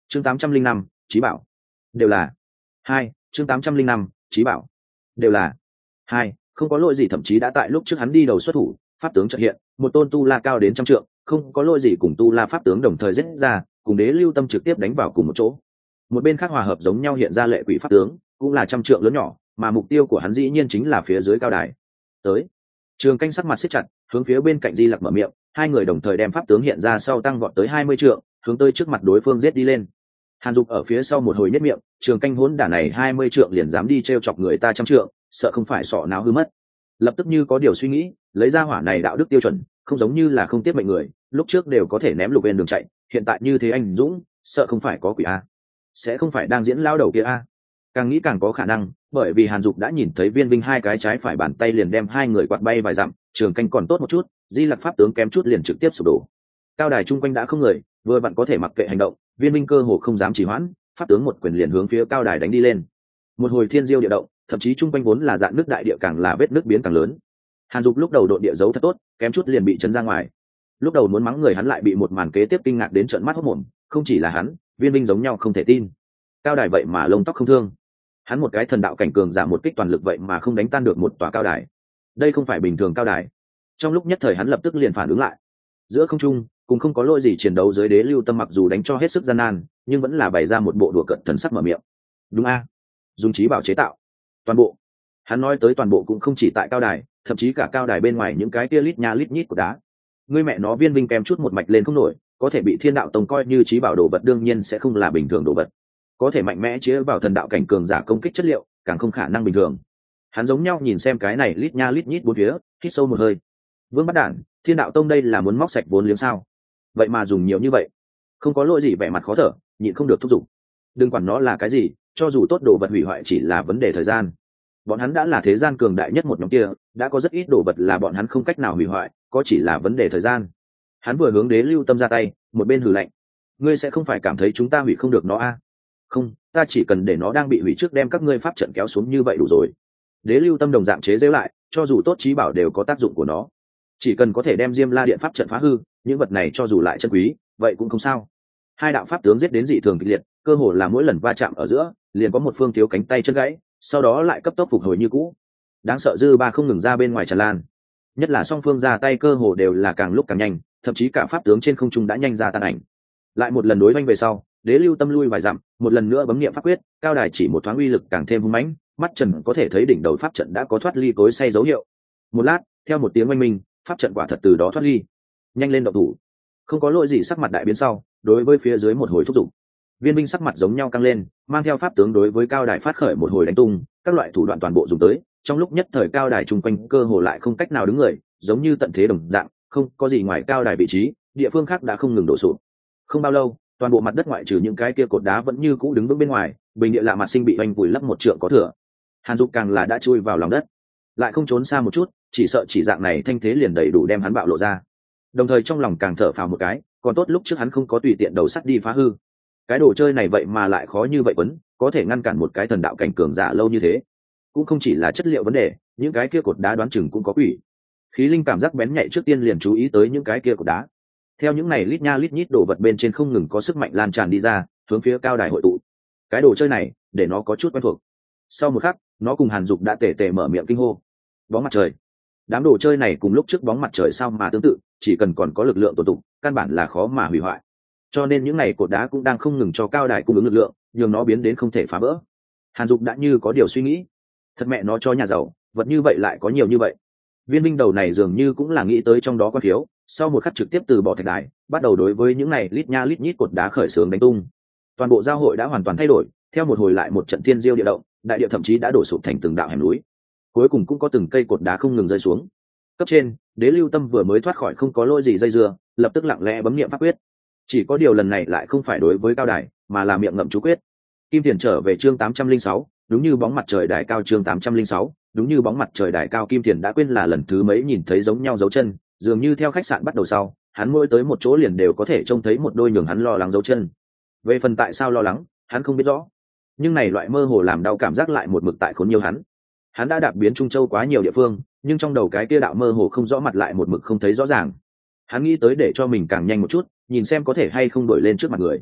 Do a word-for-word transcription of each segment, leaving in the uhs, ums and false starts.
chương tám trăm linh năm trí bảo đều là hai chương tám trăm linh năm trí bảo đều là hai không có lỗi gì. Thậm chí đã tại lúc trước hắn đi đầu xuất thủ, pháp tướng chợt hiện, một tôn tu la cao đến trăm trượng, không có lỗi gì cùng tu la pháp tướng đồng thời giết ra, cùng đế lưu tâm trực tiếp đánh vào cùng một chỗ. Một bên khác hòa hợp giống nhau hiện ra lệ quỷ pháp tướng, cũng là trăm trượng lớn nhỏ, mà mục tiêu của hắn dĩ nhiên chính là phía dưới cao đài. Tới, Trường Canh sắc mặt siết chặt, hướng phía bên cạnh Di Lặc mở miệng, hai người đồng thời đem pháp tướng hiện ra sau tăng vọt tới hai mươi trượng, hướng tới trước mặt đối phương giết đi lên. Hàn Dục ở phía sau một hồi nhếch miệng, Trường Canh hỗn đả này hai mươi trượng liền dám đi trêu chọc người ta trăm trượng, sợ không phải sọ não hư mất. Lập tức như có điều suy nghĩ, lấy ra hỏa này đạo đức tiêu chuẩn, không giống như là không tiếp mệnh người, lúc trước đều có thể ném lục bên đường chạy, hiện tại như thế anh dũng, sợ không phải có quỷ a, sẽ không phải đang diễn lao đầu kia a. Càng nghĩ càng có khả năng, bởi vì Hàn Dục đã nhìn thấy Viên Binh hai cái trái phải bàn tay liền đem hai người quạt bay vài dặm, Trường Canh còn tốt một chút, Di Lặc pháp tướng kém chút liền trực tiếp sụp đổ. Cao đài chung quanh đã không người, vừa vặn có thể mặc kệ hành động, Viên Binh cơ hồ không dám trì hoãn, pháp tướng một quyền liền hướng phía cao đài đánh đi lên. Một hồi thiên diêu địa động, thậm chí chung quanh vốn là dạng nước đại địa càng là vết nước biến càng lớn. Hàn Dục lúc đầu độ địa giấu thật tốt, kém chút liền bị chấn ra ngoài. Lúc đầu muốn mắng người hắn lại bị một màn kế tiếp kinh ngạc đến trợn mắt hốt mồm, không chỉ là hắn, Viên Binh giống nhau không thể tin. Cao đài vậy mà lông tóc không thương. Hắn một cái thần đạo cảnh cường giả một kích toàn lực vậy mà không đánh tan được một tòa cao đài. Đây không phải bình thường cao đài. Trong lúc nhất thời hắn lập tức liền phản ứng lại. Giữa không trung, cũng không có lỗi gì chiến đấu dưới đế lưu tâm mặc dù đánh cho hết sức gian nan, nhưng vẫn là bày ra một bộ đùa cợt thần sắc mở miệng. Đúng a, dùng trí bảo chế tạo. Toàn bộ. Hắn nói tới toàn bộ cũng không chỉ tại cao đài, thậm chí cả cao đài bên ngoài những cái kia lít nha lít nhít của đá. Ngươi mẹ nó Viên Binh kèm chút một mạch lên không nổi, có thể bị Thiên Đạo Tông coi như trí bảo đồ vật đương nhiên sẽ không là bình thường đồ vật. Có thể mạnh mẽ chế vào thần đạo cảnh cường giả công kích chất liệu, càng không khả năng bình thường. Hắn giống nhau nhìn xem cái này lít nha lít nhít bốn phía, hít sâu một hơi. Vương Bắt Đản, Thiên Đạo Tông đây là muốn móc sạch vốn liếng sao? Vậy mà dùng nhiều như vậy, không có lỗi gì vẻ mặt khó thở, nhịn không được thúc giục. Đừng quản nó là cái gì, cho dù tốt đồ vật hủy hoại chỉ là vấn đề thời gian. Bọn hắn đã là thế gian cường đại nhất một nhóm kia, đã có rất ít đồ vật là bọn hắn không cách nào hủy hoại, có chỉ là vấn đề thời gian. Hắn vừa hướng đế lưu tâm ra tay, một bên hừ lạnh. Ngươi sẽ không phải cảm thấy chúng ta hủy không được nó a? Không, ta chỉ cần để nó đang bị hủy trước đem các ngươi pháp trận kéo xuống như vậy đủ rồi. Đế lưu tâm đồng dạng chế giễu lại, cho dù tốt trí bảo đều có tác dụng của nó, chỉ cần có thể đem Diêm La Điện pháp trận phá hư, những vật này cho dù lại chân quý, vậy cũng không sao. Hai đạo pháp tướng giết đến dị thường kịch liệt, cơ hồ là mỗi lần va chạm ở giữa, liền có một phương thiếu cánh tay chân gãy, sau đó lại cấp tốc phục hồi như cũ. Đáng sợ dư ba không ngừng ra bên ngoài tràn lan, nhất là song phương ra tay cơ hồ đều là càng lúc càng nhanh, thậm chí cả pháp tướng trên không trung đã nhanh ra tan ảnh. Lại một lần đối vanh về sau, đế lưu tâm lui vài dặm, một lần nữa bấm niệm pháp quyết, cao đài chỉ một thoáng uy lực càng thêm hung mãnh, mắt trần có thể thấy đỉnh đầu pháp trận đã có thoát ly cối xay dấu hiệu. Một lát, theo một tiếng oanh minh, pháp trận quả thật từ đó thoát ly. Nhanh lên động thủ. Không có lỗi gì sắc mặt đại biến sau, đối với phía dưới một hồi thúc giục. Viên Binh sắc mặt giống nhau căng lên, mang theo pháp tướng đối với cao đài phát khởi một hồi đánh tung, các loại thủ đoạn toàn bộ dùng tới, trong lúc nhất thời cao đài chung quanh cơ hồ lại không cách nào đứng người, giống như tận thế đồng dạng, không có gì ngoài cao đài vị trí, địa phương khác đã không ngừng đổ sụp. Không bao lâu, toàn bộ mặt đất ngoại trừ những cái kia cột đá vẫn như cũ đứng vững bên ngoài, bình địa lạ mặt sinh bị oanh vùi lấp một trượng có thừa. Hàn Dục càng là đã chui vào lòng đất, lại không trốn xa một chút, chỉ sợ chỉ dạng này thanh thế liền đầy đủ đem hắn bạo lộ ra. Đồng thời trong lòng càng thở phào một cái, còn tốt lúc trước hắn không có tùy tiện đầu sắt đi phá hư. Cái đồ chơi này vậy mà lại khó như vậy quấn, có thể ngăn cản một cái thần đạo cảnh cường giả lâu như thế. Cũng không chỉ là chất liệu vấn đề, những cái kia cột đá đoán chừng cũng có quỷ. Khí linh cảm giác bén nhạy trước tiên liền chú ý tới những cái kia cột đá. Theo những này lít nha lít nhít đồ vật bên trên không ngừng có sức mạnh lan tràn đi ra, hướng phía cao đài hội tụ. Cái đồ chơi này, để nó có chút quen thuộc. Sau một khắc, nó cùng Hàn Dục đã tề tề mở miệng kinh hô. Bóng mặt trời. Đám đồ chơi này cùng lúc trước bóng mặt trời sao mà tương tự, chỉ cần còn có lực lượng tồn tụ, căn bản là khó mà hủy hoại. Cho nên những này cột đá cũng đang không ngừng cho cao đài cung ứng lực lượng, nhường nó biến đến không thể phá vỡ. Hàn Dục đã như có điều suy nghĩ. Thật mẹ nó cho nhà giàu, vật như vậy lại có nhiều như vậy. Viên Binh đầu này dường như cũng là nghĩ tới trong đó có thiếu, sau một khắc trực tiếp từ bỏ thạch đài, bắt đầu đối với những này lít nha lít nhít cột đá khởi xướng đánh tung. Toàn bộ giao hội đã hoàn toàn thay đổi, theo một hồi lại một trận thiên diêu địa động, đại địa thậm chí đã đổ sụp thành từng đạo hẻm núi. Cuối cùng cũng có từng cây cột đá không ngừng rơi xuống. Cấp trên, Đế Lưu Tâm vừa mới thoát khỏi không có lỗi gì dây dưa, lập tức lặng lẽ bấm niệm pháp quyết. Chỉ có điều lần này lại không phải đối với cao đài, mà là miệng ngậm chú quyết. Kim Tiền trở về chương tám trăm linh sáu, đúng như bóng mặt trời đài cao chương tám trăm linh sáu, đúng như bóng mặt trời đài cao. Kim Tiền đã quên là lần thứ mấy nhìn thấy giống nhau dấu chân, dường như theo khách sạn bắt đầu sau, hắn mỗi tới một chỗ liền đều có thể trông thấy một đôi nhường hắn lo lắng dấu chân. Về phần tại sao lo lắng, hắn không biết rõ. Nhưng này loại mơ hồ làm đau cảm giác lại một mực tại khốn nhiều hắn. Hắn đã đạp biến Trung Châu quá nhiều địa phương, nhưng trong đầu cái kia đạo mơ hồ không rõ mặt lại một mực không thấy rõ ràng. Hắn nghĩ tới để cho mình càng nhanh một chút, nhìn xem có thể hay không đổi lên trước mặt người.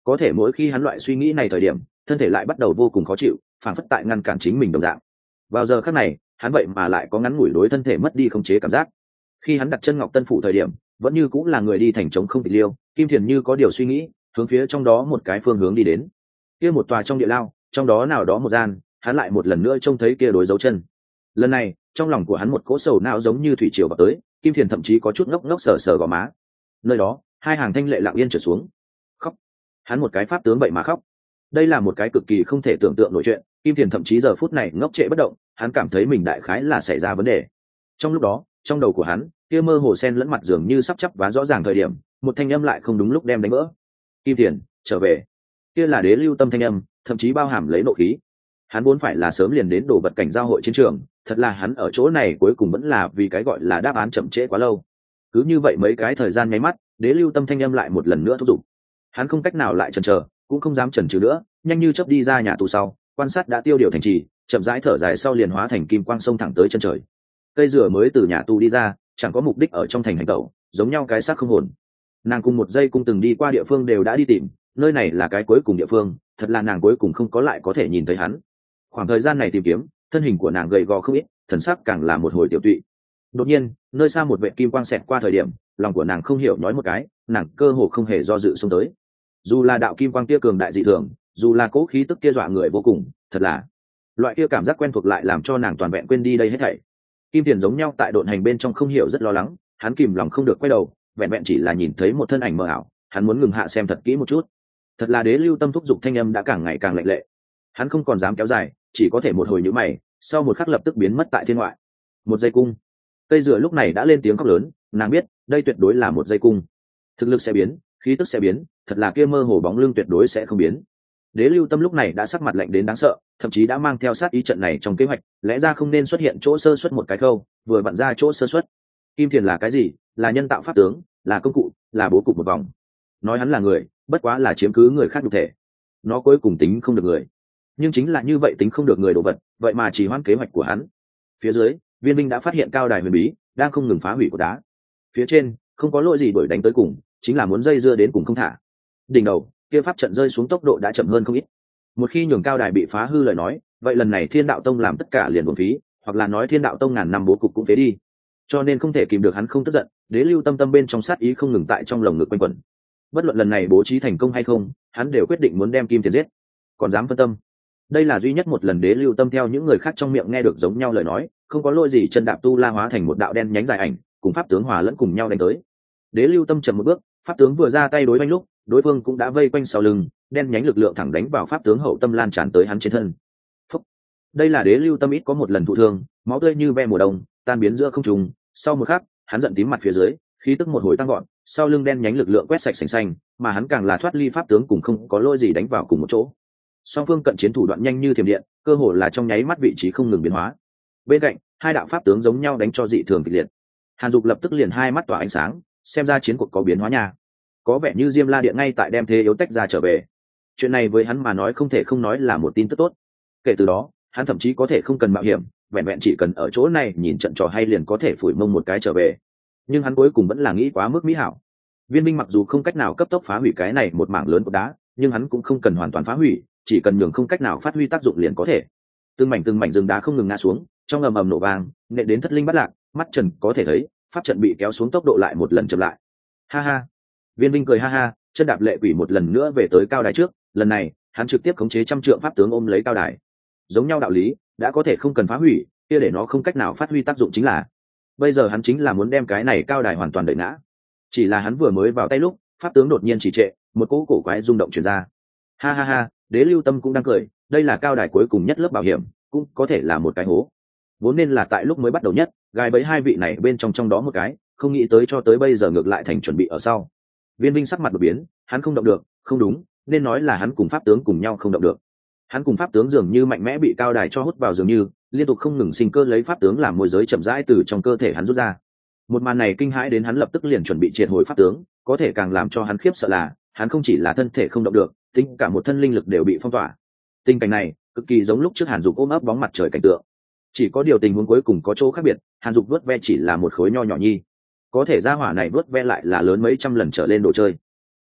có thể mỗi khi hắn loại suy nghĩ này thời điểm thân thể lại bắt đầu vô cùng khó chịu, phản phất tại ngăn cản chính mình đồng dạng. Vào giờ khắc này hắn vậy mà lại có ngắn ngủi đối thân thể mất đi khống chế cảm giác. Khi hắn đặt chân Ngọc Tân phủ thời điểm vẫn như cũng là người đi thành trống không tịch liêu. Kim Thiền như có điều suy nghĩ hướng phía trong đó một cái phương hướng đi đến. Kia một tòa trong địa lao, trong đó nào đó một gian, hắn lại một lần nữa trông thấy kia đối dấu chân. Lần này trong lòng của hắn một cỗ sầu não giống như thủy triều vào tới. Kim Thiền thậm chí có chút ngốc ngốc sờ sờ gò má. Nơi đó hai hàng thanh lệ lặng yên trở xuống. Khóc. Hắn một cái pháp tướng vậy mà khóc. Đây là một cái cực kỳ không thể tưởng tượng nổi chuyện. Kim Thiền thậm chí giờ phút này ngốc trệ bất động, hắn cảm thấy mình đại khái là xảy ra vấn đề. Trong lúc đó trong đầu của hắn kia mơ hồ sen lẫn mặt dường như sắp chắp vá rõ ràng thời điểm một thanh âm lại không đúng lúc đem đánh vỡ. Kim Thiền trở về. Kia là Đế Lưu Tâm thanh âm, thậm chí bao hàm lấy nộ khí. Hắn vốn phải là sớm liền đến đổ vật cảnh giao hội chiến trường, thật là hắn ở chỗ này cuối cùng vẫn là vì cái gọi là đáp án chậm trễ quá lâu. Cứ như vậy mấy cái thời gian nháy mắt, Đế Lưu Tâm thanh âm lại một lần nữa thúc giục. Hắn không cách nào lại chần chờ, cũng không dám chần chừ nữa, nhanh như chớp đi ra nhà tù sau, quan sát đã tiêu điều thành trì, chậm rãi thở dài sau liền hóa thành kim quang sông thẳng tới chân trời. Cây dừa mới từ nhà tù đi ra, chẳng có mục đích ở trong thành hành tẩu, giống nhau cái xác không hồn. Nàng cùng một giây cung từng đi qua địa phương đều đã đi tìm, nơi này là cái cuối cùng địa phương, thật là nàng cuối cùng không có lại có thể nhìn thấy hắn. Khoảng thời gian này tìm kiếm, thân hình của nàng gầy gò không ít, thần sắc càng là một hồi tiểu tụy. Đột nhiên nơi xa một vệ kim quang xẹt qua thời điểm lòng của nàng không hiểu nói một cái, nàng cơ hồ không hề do dự xông tới. Dù là đạo kim quang kia cường đại dị thường, dù là cố khí tức kia dọa người vô cùng, thật là loại kia cảm giác quen thuộc lại làm cho nàng toàn vẹn quên đi đây hết thảy. Kim Tiền giống nhau tại độn hành bên trong không hiểu rất lo lắng, hắn kìm lòng không được quay đầu, vẹn vẹn chỉ là nhìn thấy một thân ảnh mờ ảo, hắn muốn ngừng hạ xem thật kỹ một chút. Thật là Đế Lưu Tâm thúc giục thanh âm đã càng ngày càng lạnh lệ, hắn không còn dám kéo dài, chỉ có thể một hồi nhíu mày, sau một khắc lập tức biến mất tại thiên ngoại. Một dây cung. Cây dừa lúc này đã lên tiếng khóc lớn, nàng biết đây tuyệt đối là một dây cung, thực lực sẽ biến, khí tức sẽ biến, thật là kia mơ hồ bóng lưng tuyệt đối sẽ không biến. Đế Lưu Tâm lúc này đã sắc mặt lạnh đến đáng sợ, thậm chí đã mang theo sát ý trận này trong kế hoạch, lẽ ra không nên xuất hiện chỗ sơ suất một cái khâu, vừa vặn ra chỗ sơ suất. Kim Thiền là cái gì? Là nhân tạo pháp tướng, là công cụ, là bố cục một vòng. Nói hắn là người, bất quá là chiếm cứ người khác nhục thể. Nó cuối cùng tính không được người. Nhưng chính là như vậy tính không được người đồ vật, vậy mà chỉ hoãn kế hoạch của hắn. Phía dưới, Viên Minh đã phát hiện cao đài huyền bí, đang không ngừng phá hủy cột đá. Phía trên, không có lỗi gì đuổi đánh tới cùng, chính là muốn dây dưa đến cùng không thả. Đỉnh đầu, kia pháp trận rơi xuống tốc độ đã chậm hơn không ít. Một khi nhường cao đài bị phá hư lời nói, vậy lần này Thiên Đạo Tông làm tất cả liền uổng phí, hoặc là nói Thiên Đạo Tông ngàn năm bố cục cũng phế đi. Cho nên không thể kìm được hắn không tức giận, Đế Lưu Tâm tâm bên trong sát ý không ngừng tại trong lồng ngực quanh quẩn. Bất luận lần này bố trí thành công hay không, hắn đều quyết định muốn đem Kim Tiền giết. Còn dám phân tâm? Đây là duy nhất một lần Đế Lưu Tâm theo những người khác trong miệng nghe được giống nhau lời nói, không có lỗi gì chân đạp tu la hóa thành một đạo đen nhánh dài ảnh, cùng pháp tướng hòa lẫn cùng nhau đánh tới. Đế Lưu Tâm chậm một bước, pháp tướng vừa ra tay đối oanh lúc, đối phương cũng đã vây quanh sau lưng, đen nhánh lực lượng thẳng đánh vào pháp tướng hậu tâm lan tràn tới hắn trên thân. Phúc. Đây là Đế Lưu Tâm ít có một lần thụ thương, máu tươi như ve mùa đông, tan biến giữa không trung. Sau một khắc, hắn giận tím mặt phía dưới, khí tức một hồi tăng gọn, sau lưng đen nhánh lực lượng quét sạch sành xanh, mà hắn càng là thoát ly pháp tướng cùng không có lỗi gì đánh vào cùng một chỗ. Song phương cận chiến thủ đoạn nhanh như thiểm điện, cơ hồ là trong nháy mắt vị trí không ngừng biến hóa. Bên cạnh, hai đạo pháp tướng giống nhau đánh cho dị thường kịch liệt. Hàn Dục lập tức liền hai mắt tỏa ánh sáng, xem ra chiến cuộc có biến hóa nha. Có vẻ như Diêm La Điện ngay tại đem thế yếu tách ra trở về. Chuyện này với hắn mà nói không thể không nói là một tin tức tốt. Kể từ đó, hắn thậm chí có thể không cần mạo hiểm, vẹn vẹn chỉ cần ở chỗ này nhìn trận trò hay liền có thể phủi mông một cái trở về. Nhưng hắn cuối cùng vẫn là nghĩ quá mức mỹ hảo. Viên Minh mặc dù không cách nào cấp tốc phá hủy cái này một mảng lớn của đá, nhưng hắn cũng không cần hoàn toàn phá hủy, chỉ cần nhường không cách nào phát huy tác dụng liền có thể. Từng mảnh từng mảnh rừng đá không ngừng ngã xuống, trong ầm ầm nổ vang, nện đến thất linh bắt lạc, mắt trần có thể thấy, pháp trận bị kéo xuống tốc độ lại một lần chậm lại. Ha ha. Viên Minh cười ha ha, chân đạp lệ quỷ một lần nữa về tới cao đài trước, lần này, hắn trực tiếp khống chế trăm trượng pháp tướng ôm lấy cao đài. Giống nhau đạo lý, đã có thể không cần phá hủy, kia để nó không cách nào phát huy tác dụng chính là. Bây giờ hắn chính là muốn đem cái này cao đài hoàn toàn đẩy ngã. Chỉ là hắn vừa mới vào tay lúc, pháp tướng đột nhiên trì trệ, một cỗ cổ quái rung động truyền ra. Ha ha ha, Đế Lưu Tâm cũng đang cười, đây là cao đài cuối cùng nhất lớp bảo hiểm, cũng có thể là một cái hố. Vốn nên là tại lúc mới bắt đầu nhất, gai bẫy hai vị này bên trong trong đó một cái, không nghĩ tới cho tới bây giờ ngược lại thành chuẩn bị ở sau. Viên Minh sắc mặt đột biến, hắn không động được, không đúng, nên nói là hắn cùng pháp tướng cùng nhau không động được. Hắn cùng pháp tướng dường như mạnh mẽ bị cao đài cho hút vào dường như, liên tục không ngừng sinh cơ lấy pháp tướng làm môi giới chậm rãi từ trong cơ thể hắn rút ra. Một màn này kinh hãi đến hắn lập tức liền chuẩn bị triệt hồi pháp tướng, có thể càng làm cho hắn khiếp sợ là, hắn không chỉ là thân thể không động được, tính cả một thân linh lực đều bị phong tỏa. Tình cảnh này cực kỳ giống lúc trước Hàn Dục ôm ấp bóng mặt trời cảnh tượng. Chỉ có điều tình huống cuối cùng có chỗ khác biệt, Hàn Dục vớt ve chỉ là một khối nho nhỏ nhi, có thể ra hỏa này vớt ve lại là lớn mấy trăm lần trở lên đồ chơi.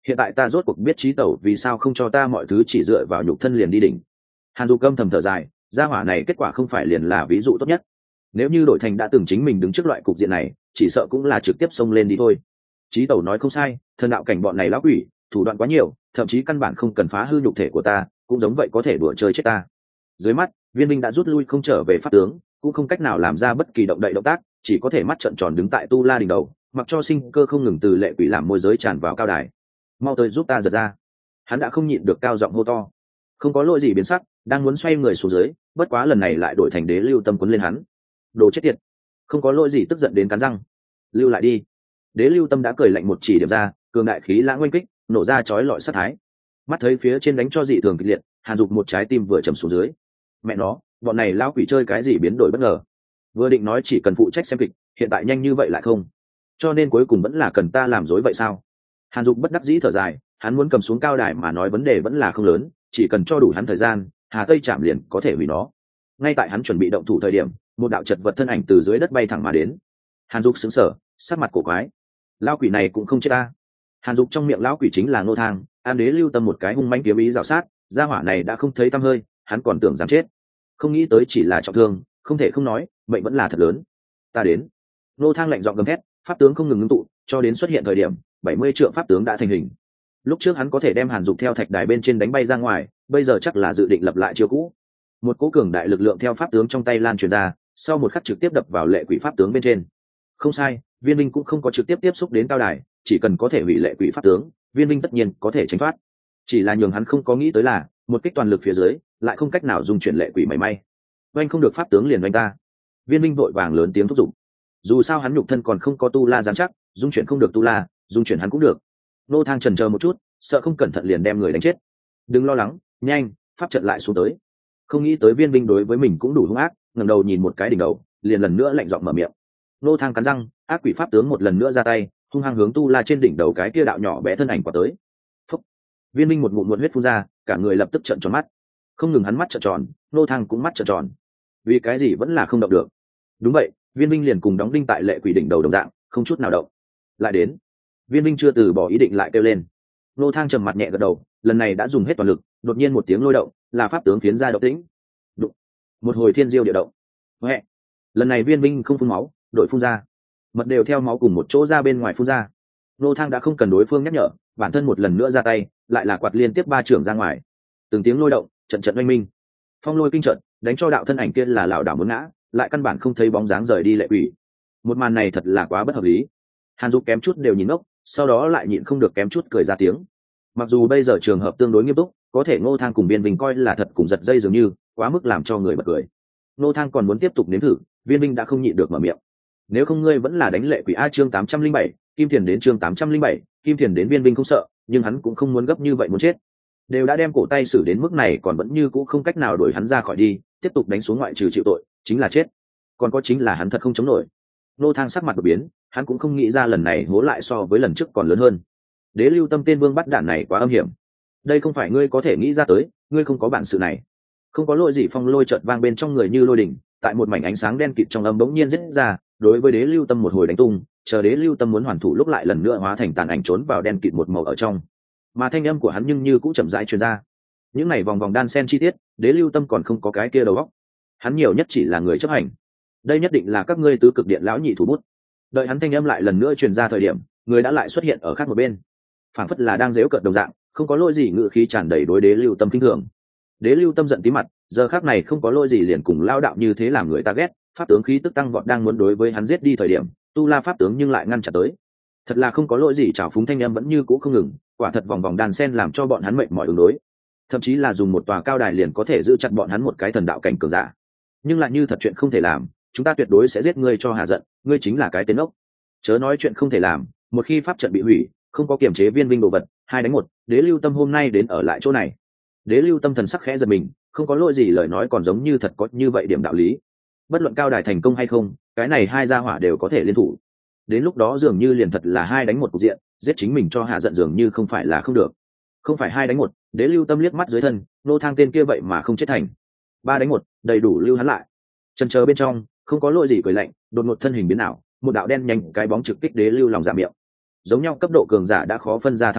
hiện tại ta rốt cuộc biết trí tẩu vì sao không cho ta mọi thứ chỉ dựa vào nhục thân liền đi đỉnh. Hàn Dục âm thầm thở dài, gia hỏa này kết quả không phải liền là ví dụ tốt nhất. Nếu như đội thành đã từng chính mình đứng trước loại cục diện này, chỉ sợ cũng là trực tiếp xông lên đi thôi. Trí tẩu nói không sai, thần đạo cảnh bọn này lão quỷ thủ đoạn quá nhiều, thậm chí căn bản không cần phá hư nhục thể của ta, cũng giống vậy có thể đùa chơi chết ta. Dưới mắt Viên Minh đã rút lui không trở về pháp tướng, cũng không cách nào làm ra bất kỳ động đậy động tác, chỉ có thể mắt trợn tròn đứng tại tu la đỉnh đầu, mặc cho sinh cơ không ngừng từ lệ quỷ làm môi giới tràn vào cao đài. Mau tới giúp ta giật ra. Hắn đã không nhịn được cao giọng hô to. Không có lỗi gì biến sắc, đang muốn xoay người xuống dưới, bất quá lần này lại đổi thành Đế Lưu Tâm quấn lên hắn. Đồ chết tiệt. Không có lỗi gì tức giận đến cắn răng. Lưu lại đi. Đế Lưu Tâm đã cười lạnh một chỉ điểm ra, cường đại khí lãng oanh kích, nổ ra chói lọi sát thái. Mắt thấy phía trên đánh cho dị thường kịch liệt, Hàn Dục một trái tim vừa trầm xuống dưới. Mẹ nó, bọn này lão quỷ chơi cái gì biến đổi bất ngờ. Vừa định nói chỉ cần phụ trách xem kịch, hiện tại nhanh như vậy lại không. Cho nên cuối cùng vẫn là cần ta làm dối vậy sao? Hàn Dục bất đắc dĩ thở dài, hắn muốn cầm xuống cao đài mà nói vấn đề vẫn là không lớn, chỉ cần cho đủ hắn thời gian, Hà Tây chạm liền có thể hủy nó. Ngay tại hắn chuẩn bị động thủ thời điểm, một đạo chật vật thân ảnh từ dưới đất bay thẳng mà đến. Hàn Dục sững sờ, sắc mặt cổ quái. Lão quỷ này cũng không chết ta. Hàn Dục trong miệng lão quỷ chính là Ngô Thang, An Đế Lưu Tâm một cái hung mãnh kiếm ý rào sát, gia hỏa này đã không thấy tăm hơi, hắn còn tưởng dám chết. Không nghĩ tới chỉ là trọng thương, không thể không nói, mệnh vẫn là thật lớn. Ta đến. Ngô Thang lạnh giọng gầm thét, pháp tướng không ngừng ngưng tụ, cho đến xuất hiện thời điểm, bảy mươi trượng pháp tướng đã thành hình. Lúc trước hắn có thể đem Hàn Dục theo thạch đài bên trên đánh bay ra ngoài, bây giờ chắc là dự định lập lại chiêu cũ. Một cỗ cường đại lực lượng theo pháp tướng trong tay lan truyền ra, sau một khắc trực tiếp đập vào lệ quỷ pháp tướng bên trên. Không sai, Viên Minh cũng không có trực tiếp tiếp xúc đến cao đài, chỉ cần có thể hủy lệ quỷ pháp tướng, Viên Minh tất nhiên có thể tránh thoát. Chỉ là nhường hắn không có nghĩ tới là, một kích toàn lực phía dưới, lại không cách nào dùng chuyển lệ quỷ mảy may. Oanh không được pháp tướng liền oanh ta. Viên Minh vội vàng lớn tiếng thúc giục. Dù sao hắn nhục thân còn không có tu la dám chắc, dung chuyển không được tu la, dung chuyển hắn cũng được. Nô Thang chần chờ một chút, sợ không cẩn thận liền đem người đánh chết. Đừng lo lắng, nhanh, pháp trận lại xuống tới. Không nghĩ tới Viên Minh đối với mình cũng đủ hung ác, ngẩng đầu nhìn một cái đỉnh đầu, liền lần nữa lạnh giọng mở miệng. Nô Thang cắn răng, ác quỷ pháp tướng một lần nữa ra tay, hung hăng hướng tu la trên đỉnh đầu cái kia đạo nhỏ bé thân ảnh quả tới. Phúc. Viên Minh một ngụm muộn huyết phun ra, cả người lập tức trợn tròn mắt. Không ngừng hắn mắt trợn tròn, Nô Thang cũng mắt trợn tròn. Vì cái gì vẫn là không động được? Đúng vậy, Viên Minh liền cùng đóng đinh tại lệ quỷ đỉnh đầu đồng dạng, không chút nào động. Lại đến. Viên Minh chưa từ bỏ ý định lại kêu lên. Nô Thang trầm mặt nhẹ gật đầu, lần này đã dùng hết toàn lực, đột nhiên một tiếng lôi động, là pháp tướng phiến ra động tĩnh. Đụng. Một hồi thiên diêu địa động. Huệ. Lần này Viên Minh không phun máu, đội phun ra. Mật đều theo máu cùng một chỗ ra bên ngoài phun ra. Nô Thang đã không cần đối phương nhắc nhở, bản thân một lần nữa ra tay, lại là quạt liên tiếp ba trưởng ra ngoài. Từng tiếng lôi động, trận trận oanh minh. Phong lôi kinh trận, đánh cho đạo thân ảnh kia là lảo đảo muốn ngã, lại căn bản không thấy bóng dáng rời đi lệ quỷ. Một màn này thật là quá bất hợp lý. Hàn Dục kém chút đều nhìn ngốc, sau đó lại nhịn không được kém chút cười ra tiếng. Mặc dù bây giờ trường hợp tương đối nghiêm túc, có thể Ngô Thang cùng Viên Minh coi là thật cùng giật dây dường như, quá mức làm cho người bật cười. Ngô Thang còn muốn tiếp tục nếm thử, Viên Minh đã không nhịn được mở miệng. Nếu không ngươi vẫn là đánh lệ quỷ a. Chương tám trăm linh bảy, Kim Thiền đến chương tám trăm linh bảy, Kim Thiền đến. Viên Minh không sợ, nhưng hắn cũng không muốn gấp như vậy muốn chết. Đều đã đem cổ tay xử đến mức này còn vẫn như cũ không cách nào đuổi hắn ra khỏi đi, tiếp tục đánh xuống ngoại trừ chịu tội, chính là chết. Còn có chính là hắn thật không chống nổi. Nô Thang sắc mặt đột biến, hắn cũng không nghĩ ra lần này hố lại so với lần trước còn lớn hơn. Đế Lưu Tâm tên vương bắt đạn này quá âm hiểm. Đây không phải ngươi có thể nghĩ ra tới, ngươi không có bản sự này. Không có lỗi gì, phong lôi chợt vang bên trong người như lôi đỉnh, tại một mảnh ánh sáng đen kịt trong âm bỗng nhiên rít ra, đối với Đế Lưu Tâm một hồi đánh tung, chờ Đế Lưu Tâm muốn hoàn thủ lúc lại lần nữa hóa thành tàn ảnh trốn vào đen kịt một màu ở trong. Mà thanh âm của hắn nhưng như cũng chậm rãi truyền ra. Những này vòng vòng đan sen chi tiết, Đế Lưu Tâm còn không có cái kia đầu óc. Hắn nhiều nhất chỉ là người chấp hành. Đây nhất định là các ngươi tứ cực điện lão nhị thủ bút. Đợi hắn thanh âm lại lần nữa truyền ra thời điểm, người đã lại xuất hiện ở khác một bên, phảng phất là đang giễu cợt đồng dạng, không có lỗi gì ngự khí tràn đầy đối Đế Lưu Tâm kinh thường. Đế Lưu Tâm giận tí mặt, giờ khác này không có lỗi gì liền cùng lao đạo như thế làm người ta ghét, pháp tướng khí tức tăng vọt đang muốn đối với hắn giết đi thời điểm, tu la pháp tướng nhưng lại ngăn chặn tới. Thật là không có lỗi gì, trào phúng thanh âm vẫn như cũ không ngừng, quả thật vòng vòng đàn sen làm cho bọn hắn mệt mỏi ứng đối. Thậm chí là dùng một tòa cao đài liền có thể giữ chặt bọn hắn một cái thần đạo cảnh cường giả. Nhưng lại như thật chuyện không thể làm, chúng ta tuyệt đối sẽ giết ngươi cho hạ giận, ngươi chính là cái tên ốc. Chớ nói chuyện không thể làm, một khi pháp trận bị hủy, không có kiểm chế viên binh đồ vật, hai đánh một, Đế Lưu Tâm hôm nay đến ở lại chỗ này. Đế Lưu Tâm thần sắc khẽ giật mình, không có lỗi gì lời nói còn giống như thật có như vậy điểm đạo lý. Bất luận cao đài thành công hay không, cái này hai gia hỏa đều có thể liên thủ. Đến lúc đó dường như liền thật là hai đánh một cục diện, giết chính mình cho hạ giận dường như không phải là không được. Không phải hai đánh một, Đế Lưu Tâm liếc mắt dưới thân, Nô Thang tên kia vậy mà không chết thành. Ba đánh một, đầy đủ lưu hắn lại. Chần chờ bên trong, không có lỗi gì cười lạnh, đột ngột thân hình biến ảo, một đạo đen nhanh cái bóng trực kích Đế Lưu lòng dạ miệng. Giống nhau cấp độ cường giả đã khó phân ra thắng bại,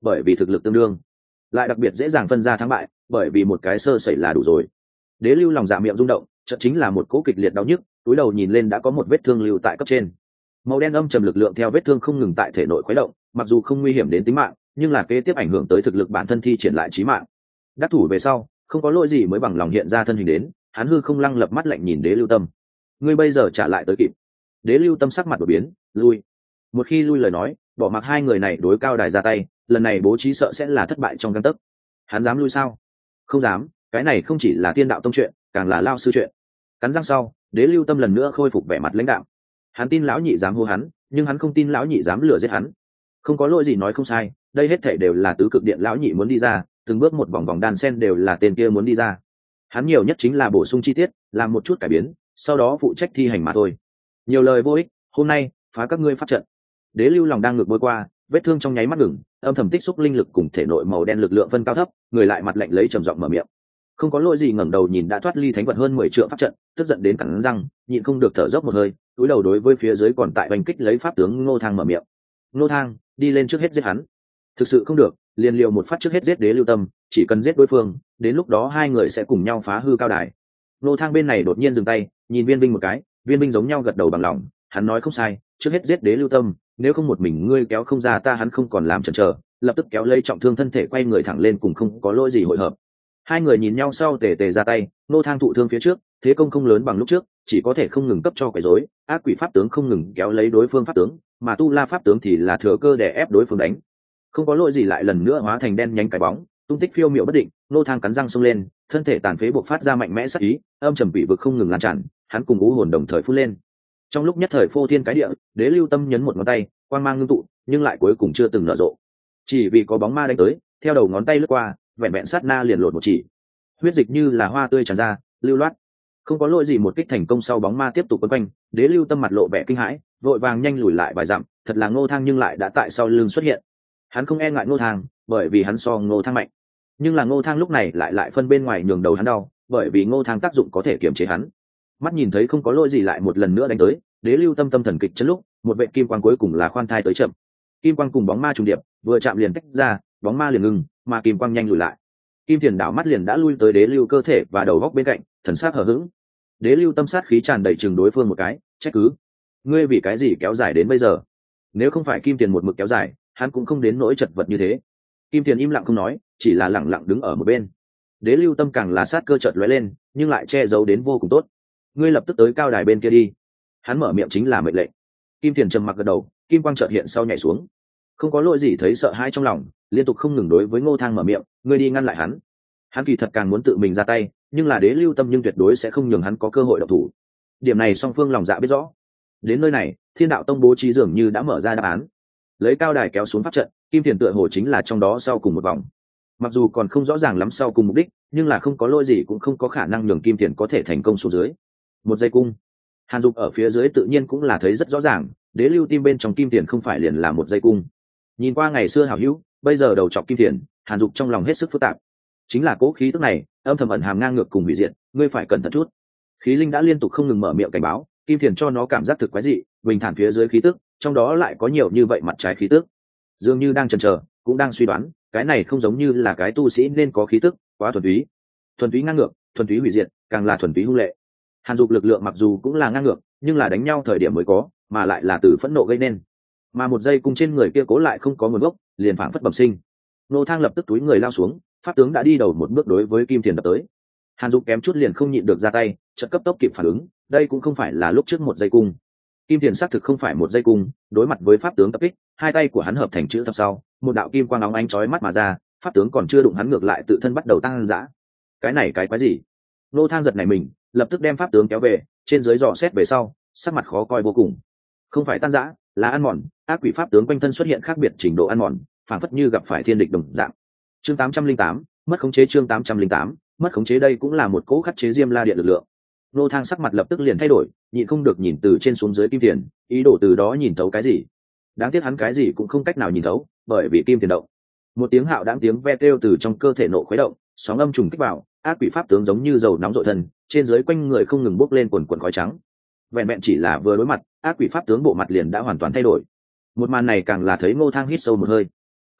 bởi vì thực lực tương đương, lại đặc biệt dễ dàng phân ra thắng bại, bởi vì một cái sơ sẩy là đủ rồi. Đế lưu lòng dạ miệng rung động, chợt chính là một cỗ kịch liệt đau nhức, túi đầu nhìn lên đã có một vết thương lưu tại cấp trên. Màu đen âm trầm lực lượng theo vết thương không ngừng tại thể nội khuấy động, mặc dù không nguy hiểm đến tính mạng, nhưng là kế tiếp ảnh hưởng tới thực lực bản thân thi triển lại chí mạng. Đắc thủ về sau, không có lỗi gì mới bằng lòng hiện ra thân hình đến, hắn hư không lăng lập mắt lạnh nhìn Đế lưu tâm. Ngươi bây giờ trả lại tới kịp. Đế lưu tâm sắc mặt đổi biến, lui. Một khi lui lời nói, bỏ mặc hai người này đối cao đài ra tay, lần này bố trí sợ sẽ là thất bại trong gang tấc. Hắn dám lui sao? Không dám, cái này không chỉ là tiên đạo tông chuyện, càng là lao sư chuyện. Cắn răng sau, Đế lưu tâm lần nữa khôi phục vẻ mặt lãnh đạm. Hắn tin lão nhị dám hô hắn, nhưng hắn không tin lão nhị dám lừa giết hắn. Không có lỗi gì nói không sai, đây hết thảy đều là tứ cực điện lão nhị muốn đi ra, từng bước một vòng vòng đan sen đều là tên kia muốn đi ra. Hắn nhiều nhất chính là bổ sung chi tiết, làm một chút cải biến, sau đó phụ trách thi hành mà thôi. Nhiều lời vô ích, hôm nay phá các ngươi pháp trận. Đế lưu lòng đang ngược bôi qua, vết thương trong nháy mắt ngừng, âm thầm tích xúc linh lực cùng thể nội màu đen lực lượng phân cao thấp, người lại mặt lạnh lấy trầm giọng mở miệng. Không có lỗi gì ngẩng đầu nhìn đã thoát ly thánh vật hơn mười trượng pháp trận, tức giận đến cắn răng, nhịn không được thở dốc một hơi, cúi đầu đối với phía dưới còn tại hành kích lấy pháp tướng Ngô Thang mở miệng. Ngô Thang, đi lên trước hết giết hắn. Thực sự không được, liền liều một phát trước hết giết Đế lưu tâm, chỉ cần giết đối phương, đến lúc đó hai người sẽ cùng nhau phá hư cao đài. Ngô Thang bên này đột nhiên dừng tay, nhìn Viên Binh một cái, Viên Binh giống nhau gật đầu bằng lòng, hắn nói không sai, trước hết giết Đế lưu tâm, nếu không một mình ngươi kéo không ra ta hắn không còn làm chần chờ, lập tức kéo lấy trọng thương thân thể quay người thẳng lên cùng không có lỗi gì hội hợp. Hai người nhìn nhau sau tề tề ra tay, Ngô Thang thụ thương phía trước, thế công không lớn bằng lúc trước, chỉ có thể không ngừng cấp cho quấy rối, ác quỷ pháp tướng không ngừng kéo lấy đối phương pháp tướng, mà tu la pháp tướng thì là thừa cơ để ép đối phương đánh. Không có lỗi gì lại lần nữa hóa thành đen nhánh cái bóng, tung tích phiêu miệu bất định. Ngô Thang cắn răng xông lên, thân thể tàn phế bộc phát ra mạnh mẽ sát ý, âm trầm quỷ vực không ngừng lan tràn, hắn cùng u hồn đồng thời phun lên. Trong lúc nhất thời phô thiên cái địa, Đế lưu tâm nhấn một ngón tay, quang mang ngưng tụ, nhưng lại cuối cùng chưa từng nở rộ. Chỉ vì có bóng ma đánh tới, theo đầu ngón tay lướt qua, vẹn vẹn sát na liền lột một chỉ. Huyết dịch như là hoa tươi tràn ra, lưu loát. Không có lỗi gì một kích thành công sau bóng ma tiếp tục quấn quanh, Đế lưu tâm mặt lộ vẻ kinh hãi, vội vàng nhanh lùi lại vài dặm, thật là Ngô Thang nhưng lại đã tại sau lưng xuất hiện. Hắn không e ngại Ngô Thang, bởi vì hắn so Ngô Thang mạnh. Nhưng là Ngô Thang lúc này lại lại phân bên ngoài nhường đầu hắn đau, bởi vì Ngô Thang tác dụng có thể kiềm chế hắn. Mắt nhìn thấy không có lỗi gì lại một lần nữa đánh tới, Đế lưu tâm tâm thần kịch chấn lúc, một vệ kim quang cuối cùng là khoan thai tới chậm. Kim quang cùng bóng ma trùng điệp, vừa chạm liền tách ra, bóng ma liền ngừng, mà kim quang nhanh lùi lại. Kim Tiền đảo mắt liền đã lui tới Đế lưu cơ thể và đầu góc bên cạnh, thần sắc hờ hững. Đế lưu tâm sát khí tràn đầy chừng đối phương một cái, trách cứ: ngươi vì cái gì kéo dài đến bây giờ? Nếu không phải Kim Tiền một mực kéo dài, hắn cũng không đến nỗi chật vật như thế. Kim Tiền im lặng không nói, chỉ là lẳng lặng đứng ở một bên. Đế lưu tâm càng là sát cơ chợt lóe lên, nhưng lại che giấu đến vô cùng tốt. Ngươi lập tức tới cao đài bên kia đi. Hắn mở miệng chính là mệnh lệnh. Kim Tiền trầm mặc gật đầu, kim quang chợt hiện sau nhảy xuống. Không có lỗi gì thấy sợ hãi trong lòng, liên tục không ngừng đối với Ngô Thang mở miệng, ngươi đi ngăn lại hắn. Hắn kỳ thật càng muốn tự mình ra tay, nhưng là Đế lưu tâm nhưng tuyệt đối sẽ không nhường hắn có cơ hội động thủ. Điểm này song phương lòng dạ biết rõ. Đến nơi này, Thiên đạo tông bố trí dường như đã mở ra đáp án. Lấy cao đài kéo xuống pháp trận, Kim Tiền tựa hồ chính là trong đó sau cùng một vòng. Mặc dù còn không rõ ràng lắm sau cùng mục đích, nhưng là không có lỗi gì cũng không có khả năng nhường Kim Tiền có thể thành công xuống dưới. Một dây cung. Hàn Dục ở phía dưới tự nhiên cũng là thấy rất rõ ràng, Đế lưu tim bên trong Kim Tiền không phải liền là một dây cung. Nhìn qua ngày xưa hảo hữu, bây giờ đầu chọc Kim Tiền, Hàn Dục trong lòng hết sức phức tạp. Chính là cố khí tức này, âm thầm ẩn hàm ngang ngược cùng hủy diệt, ngươi phải cẩn thận chút. Khí linh đã liên tục không ngừng mở miệng cảnh báo, Kim Tiền cho nó cảm giác thực quái dị, bình thản phía dưới khí tức, trong đó lại có nhiều như vậy mặt trái khí tức. Dường như đang chần chờ, cũng đang suy đoán, cái này không giống như là cái tu sĩ nên có khí tức, quá thuần túy. Thuần túy ngang ngược, thuần túy hủy diệt, càng là thuần túy hung lệ. Hàn Dục lực lượng mặc dù cũng là ngang ngược, nhưng là đánh nhau thời điểm mới có, mà lại là từ phẫn nộ gây nên. Mà một giây cung trên người kia cố lại không có nguồn gốc, liền phảng phất bẩm sinh. Nô Thang lập tức túi người lao xuống, pháp tướng đã đi đầu một bước đối với Kim Tiền đập tới. Hàn Dục kém chút liền không nhịn được ra tay, chợt cấp tốc kịp phản ứng, đây cũng không phải là lúc trước một giây cung. Kim Tiền xác thực không phải một giây cung, đối mặt với pháp tướng tập kích, hai tay của hắn hợp thành chữ thập sau, một đạo kim quang óng ánh chói mắt mà ra, pháp tướng còn chưa đụng hắn ngược lại tự thân bắt đầu tăng dã. Cái này cái quái gì? Nô Thang giật này mình, lập tức đem pháp tướng kéo về, trên dưới dò xét về sau, sắc mặt khó coi vô cùng. Không phải tan rã, là ăn mòn, ác quỷ pháp tướng quanh thân xuất hiện khác biệt trình độ ăn mòn, phảng phất như gặp phải thiên địch đồng dạng. Chương tám trăm linh tám, mất khống chế. Chương tám trăm linh tám, mất khống chế. Đây cũng là một cỗ khắc chế Diêm La Điện lực lượng. Nô Thang sắc mặt lập tức liền thay đổi, nhịn không được nhìn từ trên xuống dưới Kim Tiền, ý đồ từ đó nhìn thấu cái gì. Đáng tiếc hắn cái gì cũng không cách nào nhìn thấu, bởi vì Kim Tiền động. Một tiếng hạo đáng tiếng ve kêu từ trong cơ thể nộ khuấy động, sóng âm trùng kích vào, ác quỷ pháp tướng giống như dầu nóng dội thân, trên dưới quanh người không ngừng bốc lên quần quần khói trắng. Vẹn vẹn chỉ là vừa đối mặt, ác quỷ pháp tướng bộ mặt liền đã hoàn toàn thay đổi. Một màn này càng là thấy Ngô Thang hít sâu một hơi.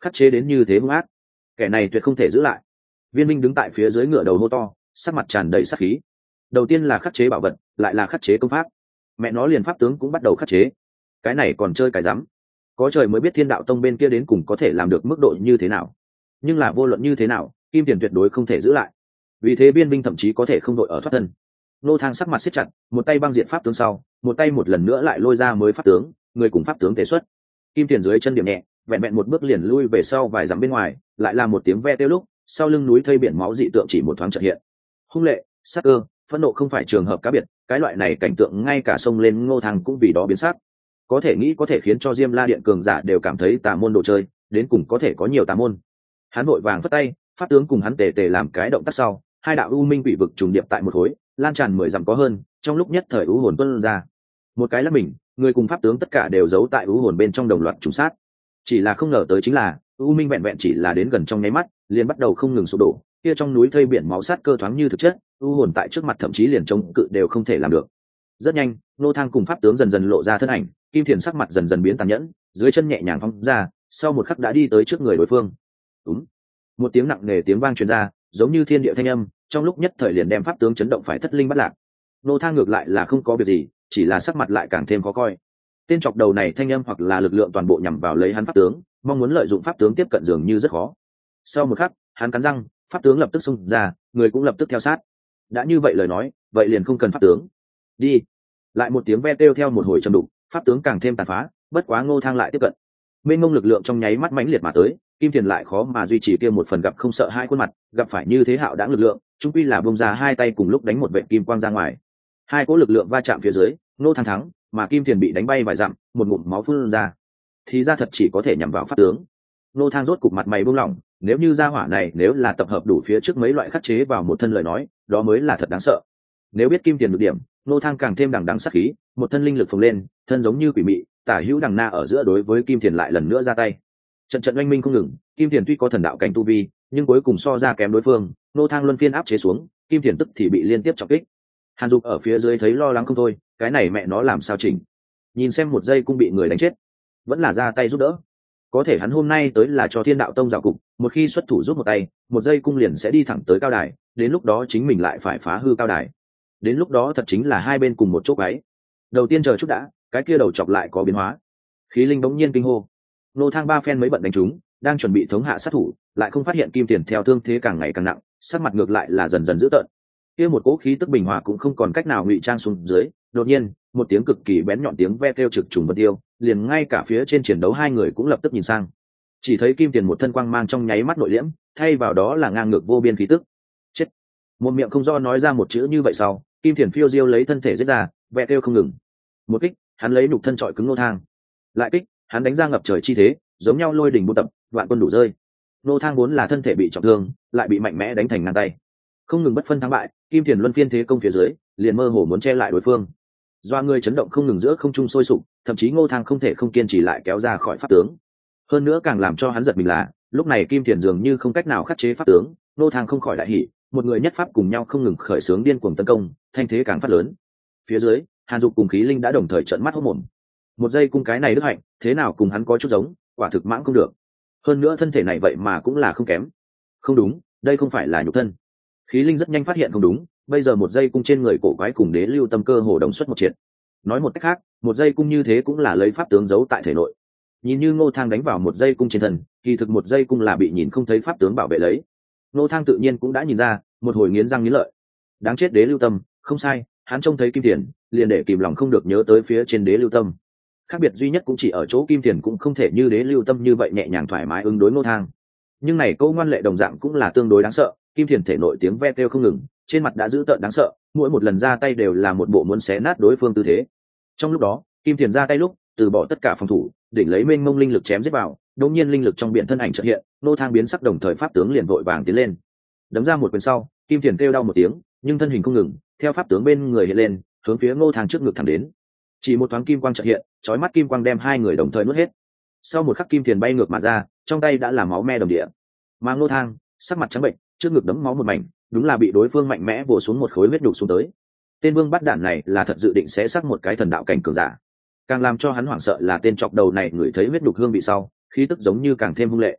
khắc chế đến như thế hung ác, kẻ này tuyệt không thể giữ lại. Viên Minh đứng tại phía dưới ngựa đầu hô to, sắc mặt tràn đầy sát khí. Đầu tiên là khắc chế bảo vật, lại là khắc chế công pháp, mẹ nó liền pháp tướng cũng bắt đầu khắc chế, cái này còn chơi cái rắm. Có trời mới biết Thiên Đạo Tông bên kia đến cùng có thể làm được mức độ như thế nào, nhưng là vô luận như thế nào, Kim Tiền tuyệt đối không thể giữ lại. Vì thế Viên Minh thậm chí có thể không đội ở thoát thân. Nô Thang sắc mặt siết chặt, một tay băng diện pháp tướng sau, một tay một lần nữa lại lôi ra mới pháp tướng, người cùng pháp tướng tế xuất. Kim Tiền dưới chân điểm nhẹ, vẹn vẹn một bước liền lui về sau vài dặm bên ngoài, lại là một tiếng ve tiêu lúc, sau lưng núi thây biển máu dị tượng chỉ một thoáng chợt hiện. Hung lệ, sắc cơ, phẫn nộ không phải trường hợp cá biệt, cái loại này cảnh tượng ngay cả sông lên Ngô Thang cũng vì đó biến sắc. Có thể nghĩ có thể khiến cho Diêm La Điện cường giả đều cảm thấy tà môn đồ chơi, đến cùng có thể có nhiều tà môn. Hắn vội vàng phất tay, pháp tướng cùng hắn tề tề làm cái động tác sau, hai đạo u minh quỷ vực trùng điệp tại một khối, lan tràn mười dặm có hơn, trong lúc nhất thời u hồn tuôn ra. Một cái là mình, người cùng pháp tướng tất cả đều giấu tại u hồn bên trong đồng loạt trùng sát. Chỉ là không ngờ tới chính là, u minh vẹn vẹn chỉ là đến gần trong nháy mắt, liền bắt đầu không ngừng sụp đổ, kia trong núi thây biển máu sát cơ thoáng như thực chất, u hồn tại trước mặt thậm chí liền chống cự đều không thể làm được. Rất nhanh, Nô Thang cùng pháp tướng dần dần lộ ra thân ảnh, Kim Thiền sắc mặt dần dần biến tàn nhẫn, dưới chân nhẹ nhàng phóng ra, sau một khắc đã đi tới trước người đối phương. Đúng, một tiếng nặng nề tiếng vang truyền ra, giống như thiên địa thanh âm, trong lúc nhất thời liền đem pháp tướng chấn động phải thất linh bất lạc. Nô Thang ngược lại là không có việc gì, chỉ là sắc mặt lại càng thêm khó coi. Tên chọc đầu này thanh âm hoặc là lực lượng toàn bộ nhằm vào lấy hắn pháp tướng, mong muốn lợi dụng pháp tướng tiếp cận dường như rất khó. Sau một khắc, hắn cắn răng, pháp tướng lập tức xông ra, người cũng lập tức theo sát. Đã như vậy lời nói, vậy liền không cần pháp tướng. Đi. Lại một tiếng ve kêu theo một hồi trầm đục, pháp tướng càng thêm tàn phá, bất quá Ngô Thang lại tiếp cận. Mênh mông lực lượng trong nháy mắt mãnh liệt mà tới, Kim Tiền lại khó mà duy trì kia một phần gặp không sợ hai khuôn mặt, gặp phải như thế hạo đãng lực lượng, chung quy là bung ra hai tay cùng lúc đánh một vệt kim quang ra ngoài. Hai cỗ lực lượng va chạm phía dưới, Ngô Thang thắng, mà Kim Tiền bị đánh bay vài dặm, một ngụm máu phun ra. Thì ra thật chỉ có thể nhằm vào pháp tướng. Ngô Thang rốt cục mặt mày buông lỏng, nếu như gia hỏa này nếu là tập hợp đủ phía trước mấy loại khắc chế vào một thân lời nói, đó mới là thật đáng sợ. Nếu biết Kim Tiền được điểm, Ngô Thang càng thêm đằng đằng sát khí, một thân linh lực phồng lên, thân giống như quỷ mị, tả hữu đằng na ở giữa đối với Kim Tiền lại lần nữa ra tay. Trận trận oanh minh không ngừng, Kim Tiền tuy có thần đạo cảnh tu vi, nhưng cuối cùng so ra kém đối phương, Ngô Thang luân phiên áp chế xuống, Kim Tiền tức thì bị liên tiếp trọng kích. Hàn Dục ở phía dưới thấy lo lắng không thôi, cái này mẹ nó làm sao chỉnh? Nhìn xem một giây cũng bị người đánh chết, vẫn là ra tay giúp đỡ. Có thể hắn hôm nay tới là cho Thiên Đạo Tông rào cục, một khi xuất thủ giúp một tay, một giây cung liền sẽ đi thẳng tới cao đài, đến lúc đó chính mình lại phải phá hư cao đài. Đến lúc đó thật chính là hai bên cùng một chỗ gáy. Đầu tiên chờ chút đã, cái kia đầu chọc lại có biến hóa. Khí linh bỗng nhiên kinh hô. Nô Thang ba phen mới bận đánh trúng, đang chuẩn bị thống hạ sát thủ, lại không phát hiện Kim Tiền theo thương thế càng ngày càng nặng, sắc mặt ngược lại là dần dần dữ tợn. Kia một cỗ khí tức bình hòa cũng không còn cách nào ngụy trang xuống dưới, đột nhiên, một tiếng cực kỳ bén nhọn tiếng ve kêu trực trùng vân tiêu, liền ngay cả phía trên chiến đấu hai người cũng lập tức nhìn sang. Chỉ thấy Kim Tiền một thân quang mang trong nháy mắt nội liễm, thay vào đó là ngang ngược vô biên khí tức. Chết. Một miệng không do nói ra một chữ như vậy sau, Kim Tiền phiêu diêu lấy thân thể giết ra, ve kêu không ngừng. Một kích, hắn lấy nhục thân trọi cứng Nô Thang. Lại kích, hắn đánh ra ngập trời chi thế, giống nhau lôi đỉnh buôn tập, vạn quân đủ rơi. Nô Thang vốn là thân thể bị trọng thương, lại bị mạnh mẽ đánh thành ngang tay. Không ngừng bất phân thắng bại, Kim Tiền luân phiên thế công phía dưới, liền mơ hồ muốn che lại đối phương. Doa người chấn động không ngừng giữa không trung sôi sục, thậm chí Ngô Thang không thể không kiên trì lại kéo ra khỏi pháp tướng. Hơn nữa càng làm cho hắn giật mình là, lúc này Kim Tiền dường như không cách nào khắc chế pháp tướng, Ngô Thang không khỏi đại hỉ, một người nhất pháp cùng nhau không ngừng khởi xướng điên cuồng tấn công, thanh thế càng phát lớn. Phía dưới, Hàn Dục cùng Khí Linh đã đồng thời trợn mắt hốt mồm. Một giây cung cái này đức hạnh, thế nào cùng hắn có chút giống, quả thực mãng không được. Hơn nữa thân thể này vậy mà cũng là không kém. Không đúng, đây không phải là nhục thân. Khí Linh rất nhanh phát hiện không đúng, bây giờ một giây cung trên người cổ quái cùng Đế Lưu Tâm cơ hồ đồng xuất một triệt. Nói một cách khác, một giây cung như thế cũng là lấy pháp tướng giấu tại thể nội. Nhìn như Ngô Thang đánh vào một giây cung trên thân, kỳ thực một giây cung là bị nhìn không thấy pháp tướng bảo vệ lấy. Ngô Thang tự nhiên cũng đã nhìn ra, một hồi nghiến răng nghiến lợi. Đáng chết Đế Lưu Tâm, không sai, hắn trông thấy Kim Tiền, liền để kìm lòng không được nhớ tới phía trên Đế Lưu Tâm. Khác biệt duy nhất cũng chỉ ở chỗ Kim Tiền cũng không thể như Đế Lưu Tâm như vậy nhẹ nhàng thoải mái ứng đối Ngô Thang. Nhưng này câu ngoan lệ đồng dạng cũng là tương đối đáng sợ, Kim Tiền thể nội tiếng ve kêu không ngừng, trên mặt đã dữ tợn đáng sợ, mỗi một lần ra tay đều là một bộ muốn xé nát đối phương tư thế. Trong lúc đó, Kim Tiền ra tay lúc, từ bỏ tất cả phòng thủ, đỉnh lấy mênh mông linh lực chém giết vào, đột nhiên linh lực trong biển thân ảnh chợt hiện, Nô Thang biến sắc đồng thời pháp tướng liền vội vàng tiến lên. Đấm ra một quyền sau, Kim Tiền kêu đau một tiếng, nhưng thân hình không ngừng, theo pháp tướng bên người hiện lên, hướng phía Ngô Thang trước ngực thẳng đến. Chỉ một thoáng kim quang chợt hiện, chói mắt kim quang đem hai người đồng thời nuốt hết. Sau một khắc Kim Tiền bay ngược mà ra, trong tay đã là máu me đồng địa. Mà Ngô Thang, sắc mặt trắng bệnh, trước ngực đấm máu một mảnh, đúng là bị đối phương mạnh mẽ vồ xuống một khối huyết đục xuống tới. Tên vương bắt đạn này là thật dự định sẽ xác một cái thần đạo cảnh cường giả. Càng làm cho hắn hoảng sợ là tên chọc đầu này ngửi thấy huyết đục hương vị sau, khí tức giống như càng thêm hung lệ.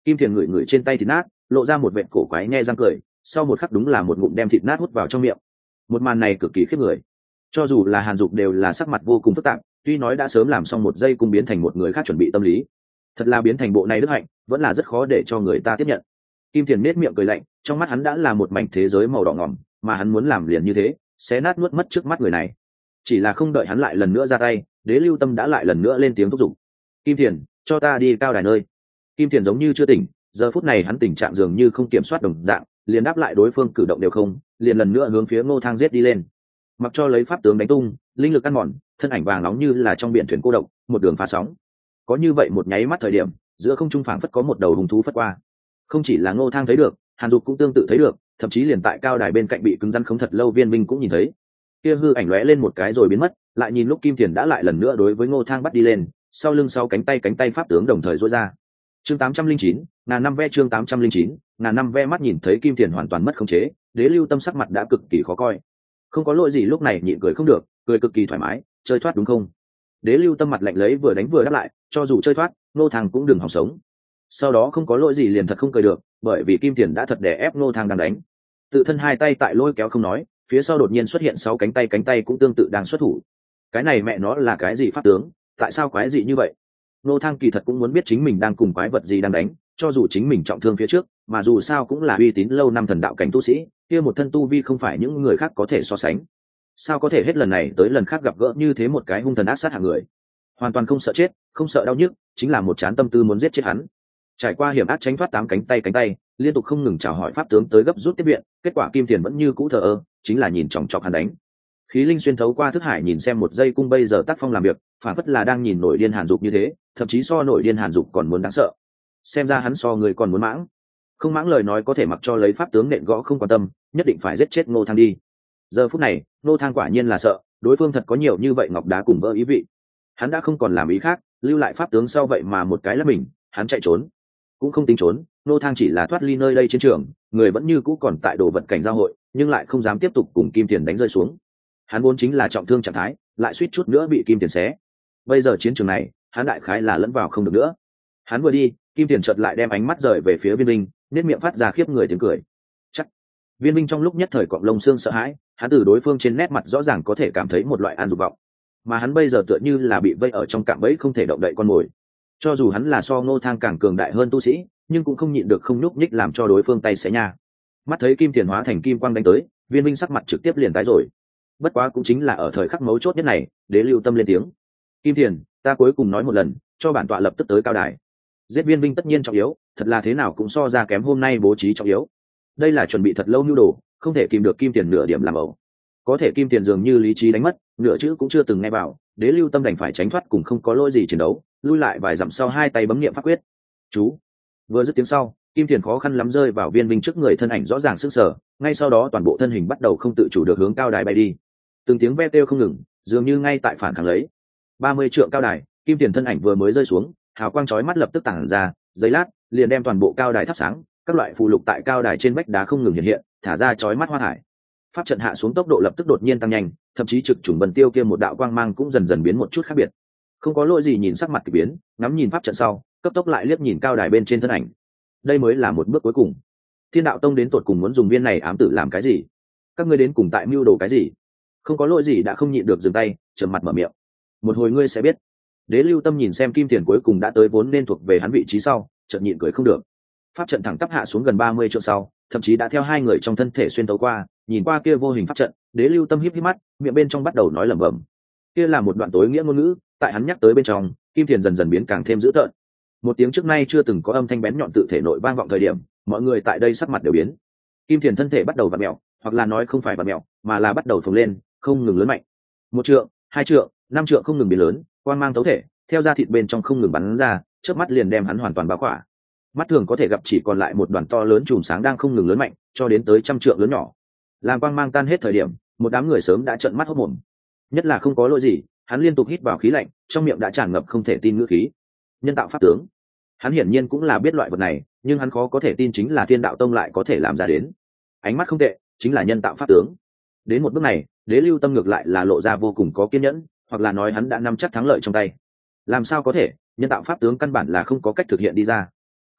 Kim Thiền ngửi ngửi trên tay thịt nát, lộ ra một vệt cổ quái nhe răng cười, sau một khắc đúng là một ngụm đem thịt nát hút vào trong miệng. Một màn này cực kỳ khiếp người. Cho dù là Hàn Dục đều là sắc mặt vô cùng phức tạp, tuy nói đã sớm làm xong một giây cung biến thành một người khác chuẩn bị tâm lý, thật là biến thành bộ này đức hạnh vẫn là rất khó để cho người ta tiếp nhận. Kim Thiền nết miệng cười lạnh, trong mắt hắn đã là một mảnh thế giới màu đỏ ngỏm, mà hắn muốn làm liền như thế, xé nát nuốt mất trước mắt người này. Chỉ là không đợi hắn lại lần nữa ra tay, Đế Lưu Tâm đã lại lần nữa lên tiếng thúc giục. Kim Thiền, cho ta đi cao đài nơi. Kim Thiền giống như chưa tỉnh, giờ phút này hắn tình trạng dường như không kiểm soát đồng dạng, liền đáp lại đối phương cử động đều không, liền lần nữa hướng phía Ngô Thang giết đi lên. Mặc cho lấy pháp tướng đánh tung, linh lực ăn mòn, thân ảnh vàng nóng như là trong biển thuyền cô độc, một đường phá sóng. Có như vậy một nháy mắt thời điểm, giữa không trung phảng phất có một đầu hùng thú phất qua. Không chỉ là Ngô Thang thấy được, Hàn Dục cũng tương tự thấy được, thậm chí liền tại cao đài bên cạnh bị cứng rắn không thật lâu Viên Minh cũng nhìn thấy. Kia hư ảnh lóe lên một cái rồi biến mất, lại nhìn lúc Kim Thiền đã lại lần nữa đối với Ngô Thang bắt đi lên, sau lưng sau cánh tay cánh tay pháp tướng đồng thời duỗi ra. Chương tám trăm linh chín, ngàn năm ve chương tám trăm linh chín, ngàn năm ve mắt nhìn thấy Kim Thiền hoàn toàn mất khống chế, Đế Lưu Tâm sắc mặt đã cực kỳ khó coi. Không có lỗi gì lúc này nhịn cười không được, cười cực kỳ thoải mái, chơi thoát đúng không? Đế Lưu Tâm mặt lạnh lấy vừa đánh vừa đáp lại, cho dù chơi thoát, Ngô Thang cũng đừng hòng sống. Sau đó không có lỗi gì liền thật không cười được, bởi vì Kim Thiền đã thật đè ép Ngô Thang đang đánh. Tự thân hai tay tại lôi kéo không nói, phía sau đột nhiên xuất hiện sáu cánh tay cánh tay cũng tương tự đang xuất thủ. Cái này mẹ nó là cái gì pháp tướng, tại sao quái dị như vậy? Ngô Thang kỳ thật cũng muốn biết chính mình đang cùng quái vật gì đang đánh, cho dù chính mình trọng thương phía trước, mà dù sao cũng là uy tín lâu năm thần đạo cảnh tu sĩ, kia một thân tu vi không phải những người khác có thể so sánh. Sao có thể hết lần này tới lần khác gặp gỡ như thế một cái hung thần ác sát hạng người, hoàn toàn không sợ chết, không sợ đau nhức, chính là một chán tâm tư muốn giết chết hắn. Trải qua hiểm ác tránh thoát tám cánh tay cánh tay, liên tục không ngừng chào hỏi pháp tướng tới gấp rút tiếp viện, kết quả Kim Thiền vẫn như cũ thờ ơ, chính là nhìn chòng chọc hắn đánh. Khí linh xuyên thấu qua thức hải nhìn xem một giây cung bây giờ tác phong làm việc, phản phất là đang nhìn nổi điên Hàn Dục như thế, thậm chí so nổi điên Hàn Dục còn muốn đáng sợ. Xem ra hắn so người còn muốn mãng. Không mãng lời nói có thể mặc cho lấy pháp tướng nện gõ không quan tâm, nhất định phải giết chết Ngô Thang đi. Giờ phút này, Ngô Thang quả nhiên là sợ, đối phương thật có nhiều như vậy ngọc đá cùng vỡ ý vị. Hắn đã không còn làm ý khác, lưu lại pháp tướng sau vậy mà một cái là mình, hắn chạy trốn. Cũng không tính trốn, Ngô Thang chỉ là thoát ly nơi đây chiến trường, người vẫn như cũ còn tại đồ vật cảnh giao hội, nhưng lại không dám tiếp tục cùng Kim Tiền đánh rơi xuống. Hắn vốn chính là trọng thương trạng thái, lại suýt chút nữa bị Kim Tiền xé. Bây giờ chiến trường này, hắn đại khái là lẫn vào không được nữa. Hắn vừa đi, Kim Tiền chợt lại đem ánh mắt rời về phía Viên Minh, nét miệng phát ra khiếp người tiếng cười. Chắc. Viên Minh trong lúc nhất thời cọp lông xương sợ hãi, hắn từ đối phương trên nét mặt rõ ràng có thể cảm thấy một loại an dục vọng, mà hắn bây giờ tựa như là bị vây ở trong cạm bẫy không thể động đậy con mồi. Cho dù hắn là so Ngô Thang càng cường đại hơn tu sĩ, nhưng cũng không nhịn được không nhúc nhích làm cho đối phương tay xé nha. Mắt thấy Kim Tiền hóa thành kim quang đánh tới, Viên Minh sắc mặt trực tiếp liền tái rồi. Bất quá cũng chính là ở thời khắc mấu chốt nhất này, Đế Lưu Tâm lên tiếng: Kim Tiền, ta cuối cùng nói một lần, cho bản tọa lập tức tới cao đài. Giết Viên Minh tất nhiên trọng yếu, thật là thế nào cũng so ra kém hôm nay bố trí trọng yếu. Đây là chuẩn bị thật lâu nhu đồ, không thể kìm được Kim Tiền nửa điểm làm ẩu. Có thể Kim Tiền dường như lý trí đánh mất, nửa chữ cũng chưa từng nghe vào, Đế Lưu Tâm đành phải tránh thoát cùng không có lỗi gì chiến đấu, lui lại vài dặm sau hai tay bấm niệm pháp quyết. Chú. Vừa dứt tiếng sau, Kim Tiền khó khăn lắm rơi vào Viên Minh trước người, thân ảnh rõ ràng sững sờ, ngay sau đó toàn bộ thân hình bắt đầu không tự chủ được hướng cao đài bay đi. Từng tiếng ve kêu không ngừng, dường như ngay tại phản kháng lấy. ba mươi trượng cao đài, Kim Tiền thân ảnh vừa mới rơi xuống, hào quang chói mắt lập tức tản ra, giây lát, liền đem toàn bộ cao đài thắp sáng, các loại phù lục tại cao đài trên vách đá không ngừng hiện hiện, thả ra chói mắt hoa hải. Pháp trận hạ xuống tốc độ lập tức đột nhiên tăng nhanh, thậm chí trực trùng vân tiêu kia một đạo quang mang cũng dần dần biến một chút khác biệt. Không có lỗi gì nhìn sắc mặt kỳ biến, ngắm nhìn pháp trận sau, cấp tốc lại liếc nhìn cao đài bên trên thân ảnh. Đây mới là một bước cuối cùng. Thiên đạo tông đến tột cùng muốn dùng viên này ám tử làm cái gì? Các ngươi đến cùng tại mưu đồ cái gì? Không có lỗi gì đã không nhịn được dừng tay, trầm mặt mở miệng. Một hồi ngươi sẽ biết. Đế Lưu Tâm nhìn xem Kim Tiền cuối cùng đã tới vốn nên thuộc về hắn vị trí sau, chợt nhịn cười không được. Pháp trận thẳng tắp hạ xuống gần ba mươi trượng sau, thậm chí đã theo hai người trong thân thể xuyên tấu qua, nhìn qua kia vô hình pháp trận, Đế Lưu Tâm híp híp mắt, miệng bên trong bắt đầu nói lẩm bẩm. Kia là một đoạn tối nghĩa ngôn ngữ, tại hắn nhắc tới bên trong, Kim Tiền dần dần biến càng thêm dữ tợn. Một tiếng trước nay chưa từng có âm thanh bén nhọn tự thể nội vang vọng thời điểm, mọi người tại đây sắc mặt đều biến. Kim Tiền thân thể bắt đầu vặn mèo, hoặc là nói không phải vặn mèo, mà là bắt đầu phồng lên, không ngừng lớn mạnh. Một trượng, hai trượng, năm trượng không ngừng biến lớn, quang mang thấu thể, theo da thịt bên trong không ngừng bắn ra, chớp mắt liền đem hắn hoàn toàn bao khỏa. Mắt thường có thể gặp chỉ còn lại một đoàn to lớn chùm sáng đang không ngừng lớn mạnh, cho đến tới trăm trượng lớn nhỏ. Làm quang mang tan hết thời điểm, một đám người sớm đã trợn mắt hốt mồm. Nhất là không có lỗi gì, hắn liên tục hít vào khí lạnh, trong miệng đã tràn ngập không thể tin ngữ khí. Nhân tạo pháp tướng. Hắn hiển nhiên cũng là biết loại vật này, nhưng hắn khó có thể tin chính là Thiên Đạo Tông lại có thể làm ra đến. Ánh mắt không tệ, chính là nhân tạo pháp tướng. Đến một bước này, Đế Lưu Tâm ngược lại là lộ ra vô cùng có kiên nhẫn, hoặc là nói hắn đã nắm chắc thắng lợi trong tay. Làm sao có thể, nhân tạo pháp tướng căn bản là không có cách thực hiện đi ra.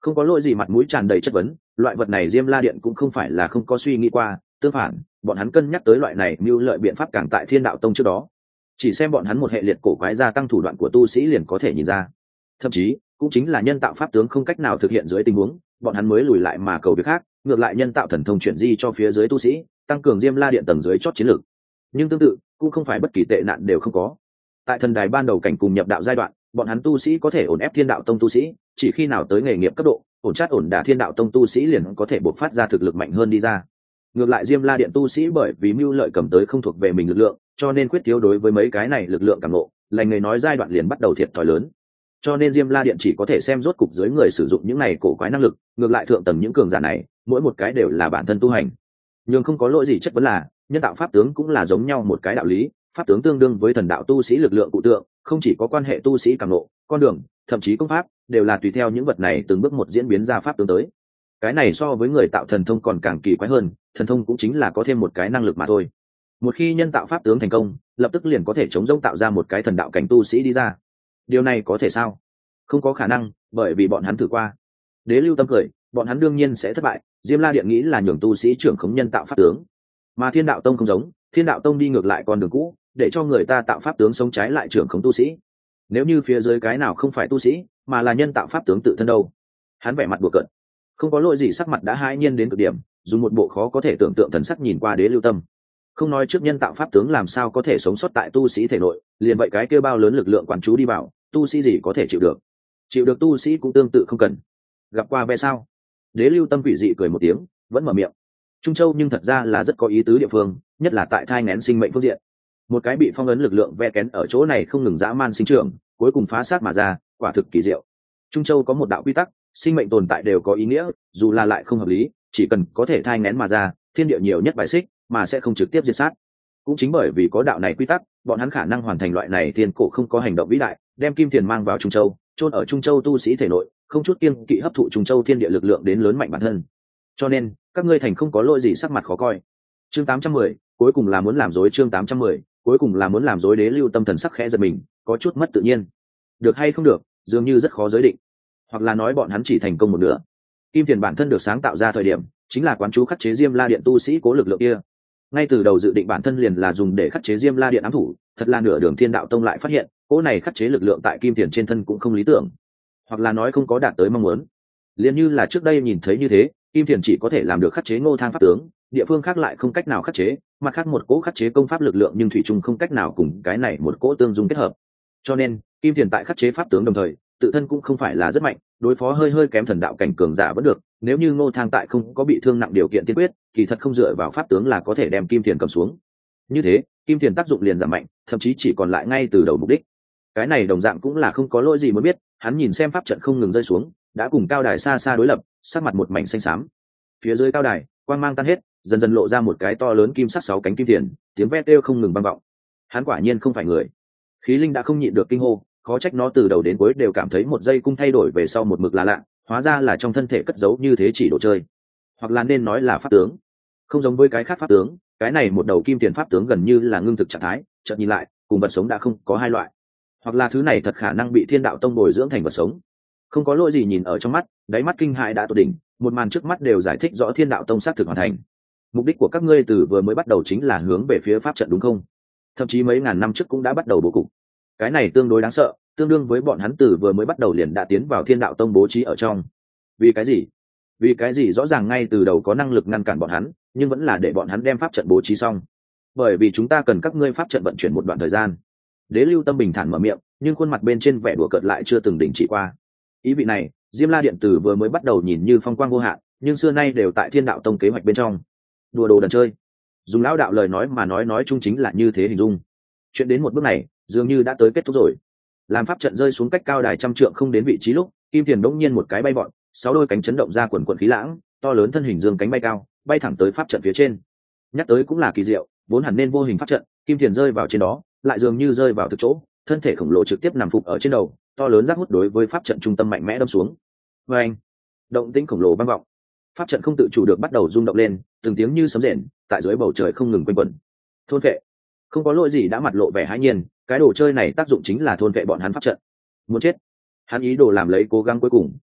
Không có lỗi gì mặt mũi tràn đầy chất vấn, loại vật này Diêm La Điện cũng không phải là không có suy nghĩ qua, tương phản bọn hắn cân nhắc tới loại này mưu lợi biện pháp càng tại Thiên Đạo Tông trước đó. Chỉ xem bọn hắn một hệ liệt cổ quái gia tăng thủ đoạn của tu sĩ liền có thể nhìn ra, thậm chí cũng chính là nhân tạo pháp tướng không cách nào thực hiện dưới tình huống, bọn hắn mới lùi lại mà cầu việc khác, ngược lại nhân tạo thần thông chuyển di cho phía dưới tu sĩ, tăng cường Diêm La Điện tầng dưới chót chiến lược. Nhưng tương tự cũng không phải bất kỳ tệ nạn đều không có. Tại thần đài ban đầu cảnh cùng nhập đạo giai đoạn, bọn hắn tu sĩ có thể ổn ép Thiên Đạo Tông tu sĩ, chỉ khi nào tới nghề nghiệp cấp độ ổn chát ổn đả Thiên Đạo Tông tu sĩ liền có thể bộc phát ra thực lực mạnh hơn đi ra. Ngược lại Diêm La Điện tu sĩ bởi vì mưu lợi cầm tới không thuộc về mình lực lượng, cho nên quyết thiếu đối với mấy cái này lực lượng cảm ngộ, lành người nói giai đoạn liền bắt đầu thiệt thòi lớn. Cho nên Diêm La Điện chỉ có thể xem rốt cục dưới người sử dụng những này cổ quái năng lực, ngược lại thượng tầng những cường giả này, mỗi một cái đều là bản thân tu hành. Nhưng không có lỗi gì chất vấn là, nhân tạo pháp tướng cũng là giống nhau một cái đạo lý, pháp tướng tương đương với thần đạo tu sĩ lực lượng cụ tượng, không chỉ có quan hệ tu sĩ cảm ngộ, con đường, thậm chí công pháp đều là tùy theo những vật này từng bước một diễn biến ra pháp tướng tới. Cái này so với người tạo thần thông còn càng kỳ quái hơn, thần thông cũng chính là có thêm một cái năng lực mà thôi. Một khi nhân tạo pháp tướng thành công, lập tức liền có thể chống rỗng tạo ra một cái thần đạo cảnh tu sĩ đi ra. Điều này có thể sao? Không có khả năng, bởi vì bọn hắn thử qua. Đế Lưu Tâm cười, bọn hắn đương nhiên sẽ thất bại. Diêm La Điện nghĩ là nhường tu sĩ trưởng khống nhân tạo pháp tướng, mà Thiên Đạo Tông không giống, Thiên Đạo Tông đi ngược lại con đường cũ, để cho người ta tạo pháp tướng sống trái lại trưởng khống tu sĩ. Nếu như phía dưới cái nào không phải tu sĩ, mà là nhân tạo pháp tướng tự thân đâu? Hắn vẻ mặt đùa cợt, không có lỗi gì, sắc mặt đã hãi nhiên đến cực điểm, dùng một bộ khó có thể tưởng tượng thần sắc nhìn qua Đế Lưu Tâm. Không nói trước nhân tạo pháp tướng làm sao có thể sống sót tại tu sĩ thể nội, liền vậy cái kêu bao lớn lực lượng quản chú đi vào, tu sĩ gì có thể chịu được? Chịu được tu sĩ cũng tương tự không cần. Gặp qua ve sao? Đế Lưu Tâm quỷ dị cười một tiếng, vẫn mở miệng. Trung Châu nhưng thật ra là rất có ý tứ địa phương, nhất là tại thai nghén sinh mệnh phương diện. Một cái bị phong ấn lực lượng ve kén ở chỗ này không ngừng dã man sinh trưởng, cuối cùng phá xác mà ra, quả thực kỳ diệu. Trung Châu có một đạo quy tắc, sinh mệnh tồn tại đều có ý nghĩa, dù là lại không hợp lý, chỉ cần có thể thai nghén mà ra, thiên địa nhiều nhất bài xích, mà sẽ không trực tiếp diệt sát. Cũng chính bởi vì có đạo này quy tắc, bọn hắn khả năng hoàn thành loại này thiên cổ không có hành động vĩ đại, đem kim tiền mang vào Trung Châu, chôn ở Trung Châu tu sĩ thể nội, không chút kiêng kỵ hấp thụ Trung Châu thiên địa lực lượng đến lớn mạnh bản thân. Cho nên, các ngươi thành không có lỗi gì sắc mặt khó coi. Chương tám trăm mười, cuối cùng là muốn làm dối chương tám trăm mười, cuối cùng là muốn làm dối. Đế Lưu Tâm thần sắc khẽ giật mình, có chút mất tự nhiên. Được hay không được, dường như rất khó giới định. Hoặc là nói bọn hắn chỉ thành công một nửa. Kim tiền bản thân được sáng tạo ra thời điểm, chính là quán chú khắc chế Diêm La Điện tu sĩ cố lực lượng kia. Ngay từ đầu dự định bản thân liền là dùng để khắc chế Diêm La Điện ám thủ, thật là nửa đường Thiên Đạo Tông lại phát hiện, cỗ này khắc chế lực lượng tại Kim tiền trên thân cũng không lý tưởng, hoặc là nói không có đạt tới mong muốn. Liên như là trước đây nhìn thấy như thế, Kim tiền chỉ có thể làm được khắc chế Ngô Thang pháp tướng, địa phương khác lại không cách nào khắc chế, mặt khác một cỗ khắc chế công pháp lực lượng nhưng thủy chung không cách nào cùng cái này một cỗ tương dung kết hợp. Cho nên, Kim tiền tại khắc chế pháp tướng đồng thời, tự thân cũng không phải là rất mạnh, đối phó hơi hơi kém thần đạo cảnh cường giả vẫn được, nếu như Ngô Thang tại không có bị thương nặng điều kiện tiên quyết, kỳ thật không dựa vào pháp tướng là có thể đem Kim tiền cầm xuống. Như thế, Kim tiền tác dụng liền giảm mạnh, thậm chí chỉ còn lại ngay từ đầu mục đích. Cái này đồng dạng cũng là không có lỗi gì mới biết, hắn nhìn xem pháp trận không ngừng rơi xuống, đã cùng cao đài xa xa đối lập, sát mặt một mảnh xanh xám. Phía dưới cao đài, quang mang tan hết, dần dần lộ ra một cái to lớn kim sắc sáu cánh kim tiền, tiếng ve kêu không ngừng vang vọng. Hắn quả nhiên không phải người. Khí linh đã không nhịn được kinh hô, khó trách nó từ đầu đến cuối đều cảm thấy một giây cung thay đổi về sau một mực là lạ, hóa ra là trong thân thể cất giấu như thế chỉ đồ chơi, hoặc là nên nói là pháp tướng. Không giống với cái khác pháp tướng, cái này một đầu kim tiền pháp tướng gần như là ngưng thực trạng thái, chợt nhìn lại, cùng vật sống đã không có hai loại, hoặc là thứ này thật khả năng bị Thiên Đạo Tông bồi dưỡng thành vật sống. Không có lỗi gì nhìn ở trong mắt, đáy mắt kinh hãi đã tột đỉnh, một màn trước mắt đều giải thích rõ Thiên Đạo Tông xác thực hoàn thành. Mục đích của các ngươi từ vừa mới bắt đầu chính là hướng về phía pháp trận đúng không? Thậm chí mấy ngàn năm trước cũng đã bắt đầu bố cục. Cái này tương đối đáng sợ, tương đương với bọn hắn từ vừa mới bắt đầu liền đã tiến vào Thiên Đạo Tông bố trí ở trong. Vì cái gì? Vì cái gì rõ ràng ngay từ đầu có năng lực ngăn cản bọn hắn, nhưng vẫn là để bọn hắn đem pháp trận bố trí xong. Bởi vì chúng ta cần các ngươi pháp trận vận chuyển một đoạn thời gian. Đế Lưu Tâm bình thản mở miệng, nhưng khuôn mặt bên trên vẻ đùa cợt lại chưa từng đình chỉ qua. Ý vị này, Diêm La Điện từ vừa mới bắt đầu nhìn như phong quang vô hạn, nhưng xưa nay đều tại Thiên Đạo Tông kế hoạch bên trong. Đùa đồ đần chơi. Dùng lão đạo lời nói mà nói nói chung chính là như thế hình dung. Chuyện đến một bước này, dường như đã tới kết thúc rồi. Làm pháp trận rơi xuống cách cao đài trăm trượng không đến vị trí lúc, Kim Tiền đống nhiên một cái bay bọn, sáu đôi cánh chấn động ra quần quần khí lãng, to lớn thân hình dương cánh bay cao, bay thẳng tới pháp trận phía trên. Nhắc tới cũng là kỳ diệu, vốn hẳn nên vô hình pháp trận, Kim Tiền rơi vào trên đó, lại dường như rơi vào thực chỗ, thân thể khổng lồ trực tiếp nằm phục ở trên đầu, to lớn giác hút đối với pháp trận trung tâm mạnh mẽ đâm xuống. Và anh, động tĩnh khổng lồ vang vọng, pháp trận không tự chủ được bắt đầu rung động lên, từng tiếng như sấm rền, tại dưới bầu trời không ngừng quanh quẩn. Thôn vệ, không có lỗi gì đã mặt lộ vẻ hãi nhiên, cái đồ chơi này tác dụng chính là thôn vệ bọn hắn pháp trận. Muốn chết, hắn ý đồ làm lấy cố gắng cuối cùng,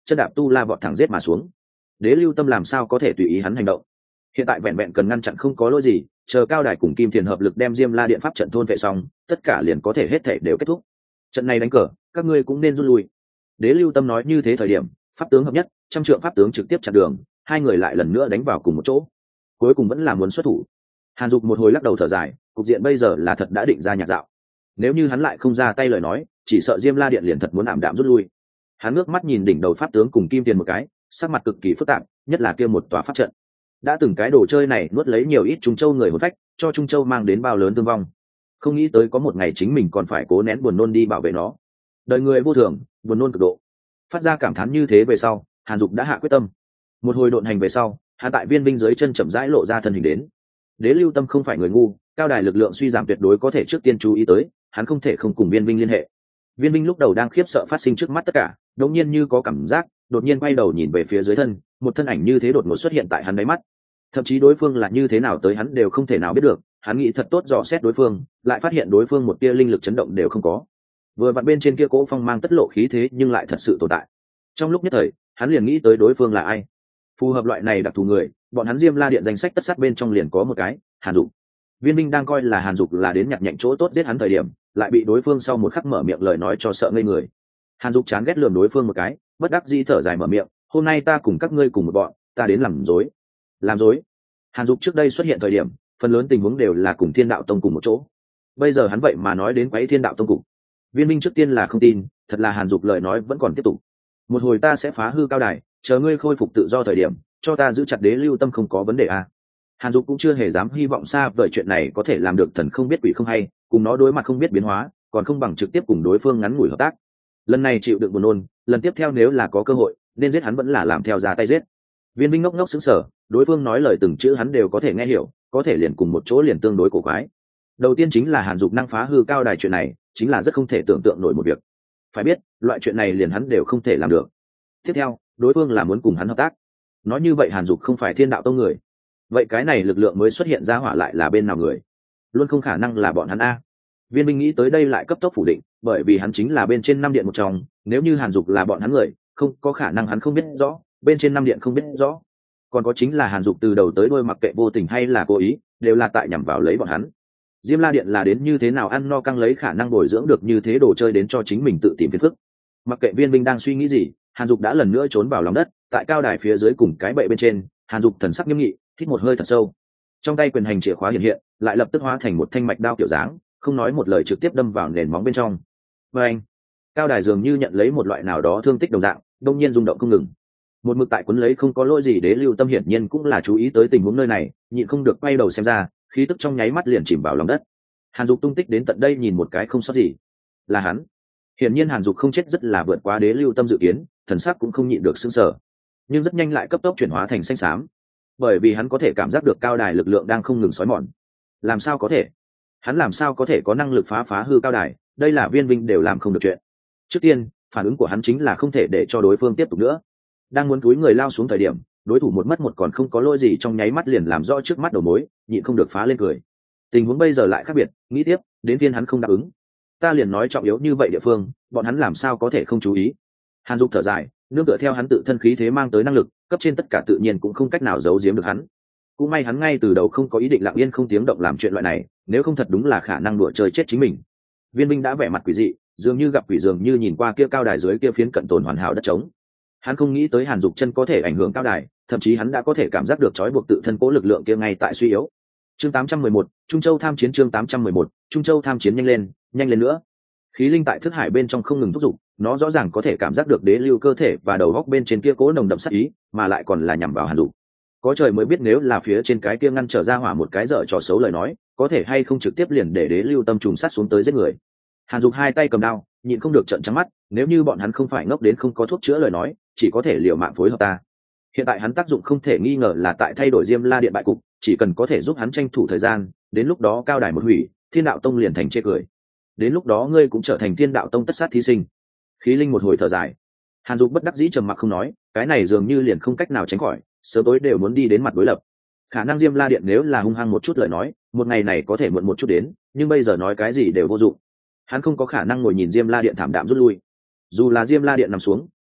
chân đạp tu la vọt thẳng giết mà xuống. Đế lưu tâm làm sao có thể tùy ý hắn hành động. Hiện tại vẹn vẹn cần ngăn chặn không có lỗi gì, chờ cao đài cùng kim thiền hợp lực đem diêm la điện pháp trận thôn vệ xong, tất cả liền có thể hết thể đều kết thúc. Trận này đánh cờ, các ngươi cũng nên rút lui. Đế lưu tâm nói như thế thời điểm, pháp tướng hợp nhất, trăm trượng pháp tướng trực tiếp chặn đường, hai người lại lần nữa đánh vào cùng một chỗ, cuối cùng vẫn là muốn xuất thủ. Hàn Dục một hồi lắc đầu thở dài, cục diện bây giờ là thật đã định ra nhạc dạo. Nếu như hắn lại không ra tay lời nói, chỉ sợ diêm la điện liền thật muốn ảm đạm rút lui. Hắn ngước mắt nhìn đỉnh đầu pháp tướng cùng kim tiền một cái, sắc mặt cực kỳ phức tạp, nhất là kia một tòa pháp trận. Đã từng cái đồ chơi này nuốt lấy nhiều ít Trung Châu người hồn phách, cho Trung Châu mang đến bao lớn thương vong. Không nghĩ tới có một ngày chính mình còn phải cố nén buồn nôn đi bảo vệ nó. Đời người vô thường, buồn nôn cực độ. Phát ra cảm thán như thế về sau, Hàn Dục đã hạ quyết tâm. Một hồi độn hành về sau, hắn tại viên binh dưới chân chậm rãi lộ ra thân hình đến. Đế lưu tâm không phải người ngu, cao đài lực lượng suy giảm tuyệt đối có thể trước tiên chú ý tới, hắn không thể không cùng viên binh liên hệ. Viên binh lúc đầu đang khiếp sợ phát sinh trước mắt tất cả, đột nhiên như có cảm giác, đột nhiên quay đầu nhìn về phía dưới thân, một thân ảnh như thế đột ngột xuất hiện tại hắn đáy mắt. Thậm chí đối phương là như thế nào tới hắn đều không thể nào biết được, hắn nghĩ thật tốt dò xét đối phương, lại phát hiện đối phương một tia linh lực chấn động đều không có. Vừa vặn bên trên kia cỗ phong mang tất lộ khí thế nhưng lại thật sự tồn tại. Trong lúc nhất thời, hắn liền nghĩ tới đối phương là ai. Phù hợp loại này đặc thù người, bọn hắn Diêm La Điện danh sách tất sát bên trong liền có một cái, Hàn Dục. Viên binh đang coi là Hàn Dục là đến nhặt nhạnh chỗ tốt giết hắn thời điểm, lại bị đối phương sau một khắc mở miệng lời nói cho sợ ngây người. Hàn Dục chán ghét lườm đối phương một cái, bất đắc dĩ thở dài mở miệng, hôm nay ta cùng các ngươi cùng một bọn, ta đến làm dối. Làm dối? Hàn Dục trước đây xuất hiện thời điểm, phần lớn tình huống đều là cùng Thiên Đạo Tông cùng một chỗ. Bây giờ hắn vậy mà nói đến quấy Thiên Đạo Tông cục. Viên binh trước tiên là không tin, thật là Hàn Dục lời nói vẫn còn tiếp tục. Một hồi ta sẽ phá hư cao đài, chờ ngươi khôi phục tự do thời điểm, cho ta giữ chặt Đế lưu tâm không có vấn đề à. Hàn Dục cũng chưa hề dám hy vọng xa vời chuyện này có thể làm được thần không biết quỷ không hay, cùng nó đối mặt không biết biến hóa, còn không bằng trực tiếp cùng đối phương ngắn ngủi hợp tác. Lần này chịu đựng buồn nôn, lần tiếp theo nếu là có cơ hội, nên giết hắn vẫn là làm theo ra tay giết. Viên binh ngốc ngốc sững sờ, đối phương nói lời từng chữ hắn đều có thể nghe hiểu, có thể liền cùng một chỗ liền tương đối cổ quái. Đầu tiên chính là Hàn Dục năng phá hư cao đài chuyện này, chính là rất không thể tưởng tượng nổi một việc. Phải biết, loại chuyện này liền hắn đều không thể làm được. Tiếp theo, đối phương là muốn cùng hắn hợp tác. Nói như vậy Hàn Dục không phải Thiên Đạo Tông người. Vậy cái này lực lượng mới xuất hiện ra hỏa lại là bên nào người? Luôn không khả năng là bọn hắn a. Viên binh nghĩ tới đây lại cấp tốc phủ định, bởi vì hắn chính là bên trên năm điện một trong, nếu như Hàn Dục là bọn hắn người, không có khả năng hắn không biết rõ, bên trên năm điện không biết rõ. Còn có chính là Hàn Dục từ đầu tới đuôi mặc kệ vô tình hay là cố ý, đều là tại nhằm vào lấy bọn hắn. Diêm La Điện là đến như thế nào ăn no căng lấy khả năng bồi dưỡng được như thế đồ chơi đến cho chính mình tự tìm phiền phức. Mặc kệ viên binh đang suy nghĩ gì, Hàn Dục đã lần nữa trốn vào lòng đất, tại cao đài phía dưới cùng cái bệ bên trên, Hàn Dục thần sắc nghiêm nghị, hít một hơi thật sâu. Trong tay quyền hành chìa khóa hiện hiện, lại lập tức hóa thành một thanh mạch đao kiểu dáng, không nói một lời trực tiếp đâm vào nền móng bên trong. Và anh, cao đài dường như nhận lấy một loại nào đó thương tích đồng dạng, đông nhiên rung động không ngừng. Một mực tại quấn lấy không có lỗi gì Đế lưu tâm hiển nhiên cũng là chú ý tới tình huống nơi này, nhịn không được quay đầu xem ra, khí tức trong nháy mắt liền chìm vào lòng đất. Hàn Dục tung tích đến tận đây nhìn một cái không sót gì, là hắn. Hiển nhiên Hàn Dục không chết rất là vượt quá Đế lưu tâm dự kiến, thần sắc cũng không nhịn được sững sờ, nhưng rất nhanh lại cấp tốc chuyển hóa thành xanh xám, bởi vì hắn có thể cảm giác được cao đài lực lượng đang không ngừng xói mòn. Làm sao có thể? Hắn làm sao có thể có năng lực phá phá hư cao đài? Đây là viên binh đều làm không được chuyện. Trước tiên, phản ứng của hắn chính là không thể để cho đối phương tiếp tục nữa. Đang muốn cúi người lao xuống thời điểm, đối thủ một mất một còn không có lỗi gì trong nháy mắt liền làm rõ trước mắt đầu mối, nhịn không được phá lên cười. Tình huống bây giờ lại khác biệt, nghĩ tiếp, đến viên hắn không đáp ứng. Ta liền nói trọng yếu như vậy địa phương, bọn hắn làm sao có thể không chú ý? Hàn Dục thở dài, nương tựa theo hắn tự thân khí thế mang tới năng lực, cấp trên tất cả tự nhiên cũng không cách nào giấu giếm được hắn. Cũng may hắn ngay từ đầu không có ý định lặng yên không tiếng động làm chuyện loại này, nếu không thật đúng là khả năng đùa chơi chết chính mình. Viên binh đã vẻ mặt quỷ dị, dường như gặp quỷ, dường như nhìn qua kia cao đài dưới kia phiến cận tồn hoàn hảo đất trống. Hắn không nghĩ tới Hàn Dục chân có thể ảnh hưởng cao đài, thậm chí hắn đã có thể cảm giác được trói buộc tự thân cố lực lượng kia ngay tại suy yếu. Chương tám trăm mười một, Trung Châu tham chiến. Chương tám trăm mười một, Trung Châu tham chiến. Nhanh lên, nhanh lên nữa. Khí linh tại thức hải bên trong không ngừng thúc giục, nó rõ ràng có thể cảm giác được Đế lưu cơ thể và đầu góc bên trên kia cố nồng đậm sát ý, mà lại còn là nhằm vào Hàn Dục. Có trời mới biết nếu là phía trên cái kia ngăn trở ra hỏa một cái dở trò xấu lời nói, có thể hay không trực tiếp liền để Đế lưu tâm trùng sát xuống tới giết người. Hàn Dục hai tay cầm đao, nhịn không được trợn trắng mắt, nếu như bọn hắn không phải ngốc đến không có thuốc chữa lời nói, chỉ có thể liều mạng phối hợp ta. Hiện tại hắn tác dụng không thể nghi ngờ là tại thay đổi Diêm La Điện bại cục, chỉ cần có thể giúp hắn tranh thủ thời gian, đến lúc đó cao đài một hủy, Thiên Đạo Tông liền thành chê cười. Đến lúc đó ngươi cũng trở thành Thiên Đạo Tông tất sát thí sinh. Khí linh một hồi thở dài. Hàn Dục bất đắc dĩ trầm mặc không nói, cái này dường như liền không cách nào tránh khỏi, sớm tối đều muốn đi đến mặt đối lập. Khả năng Diêm La Điện nếu là hung hăng một chút lời nói, một ngày này có thể muộn một chút đến, nhưng bây giờ nói cái gì đều vô dụng. Hắn không có khả năng ngồi nhìn Diêm La Điện thảm đạm rút lui. Dù là Diêm La Điện nằm xuống,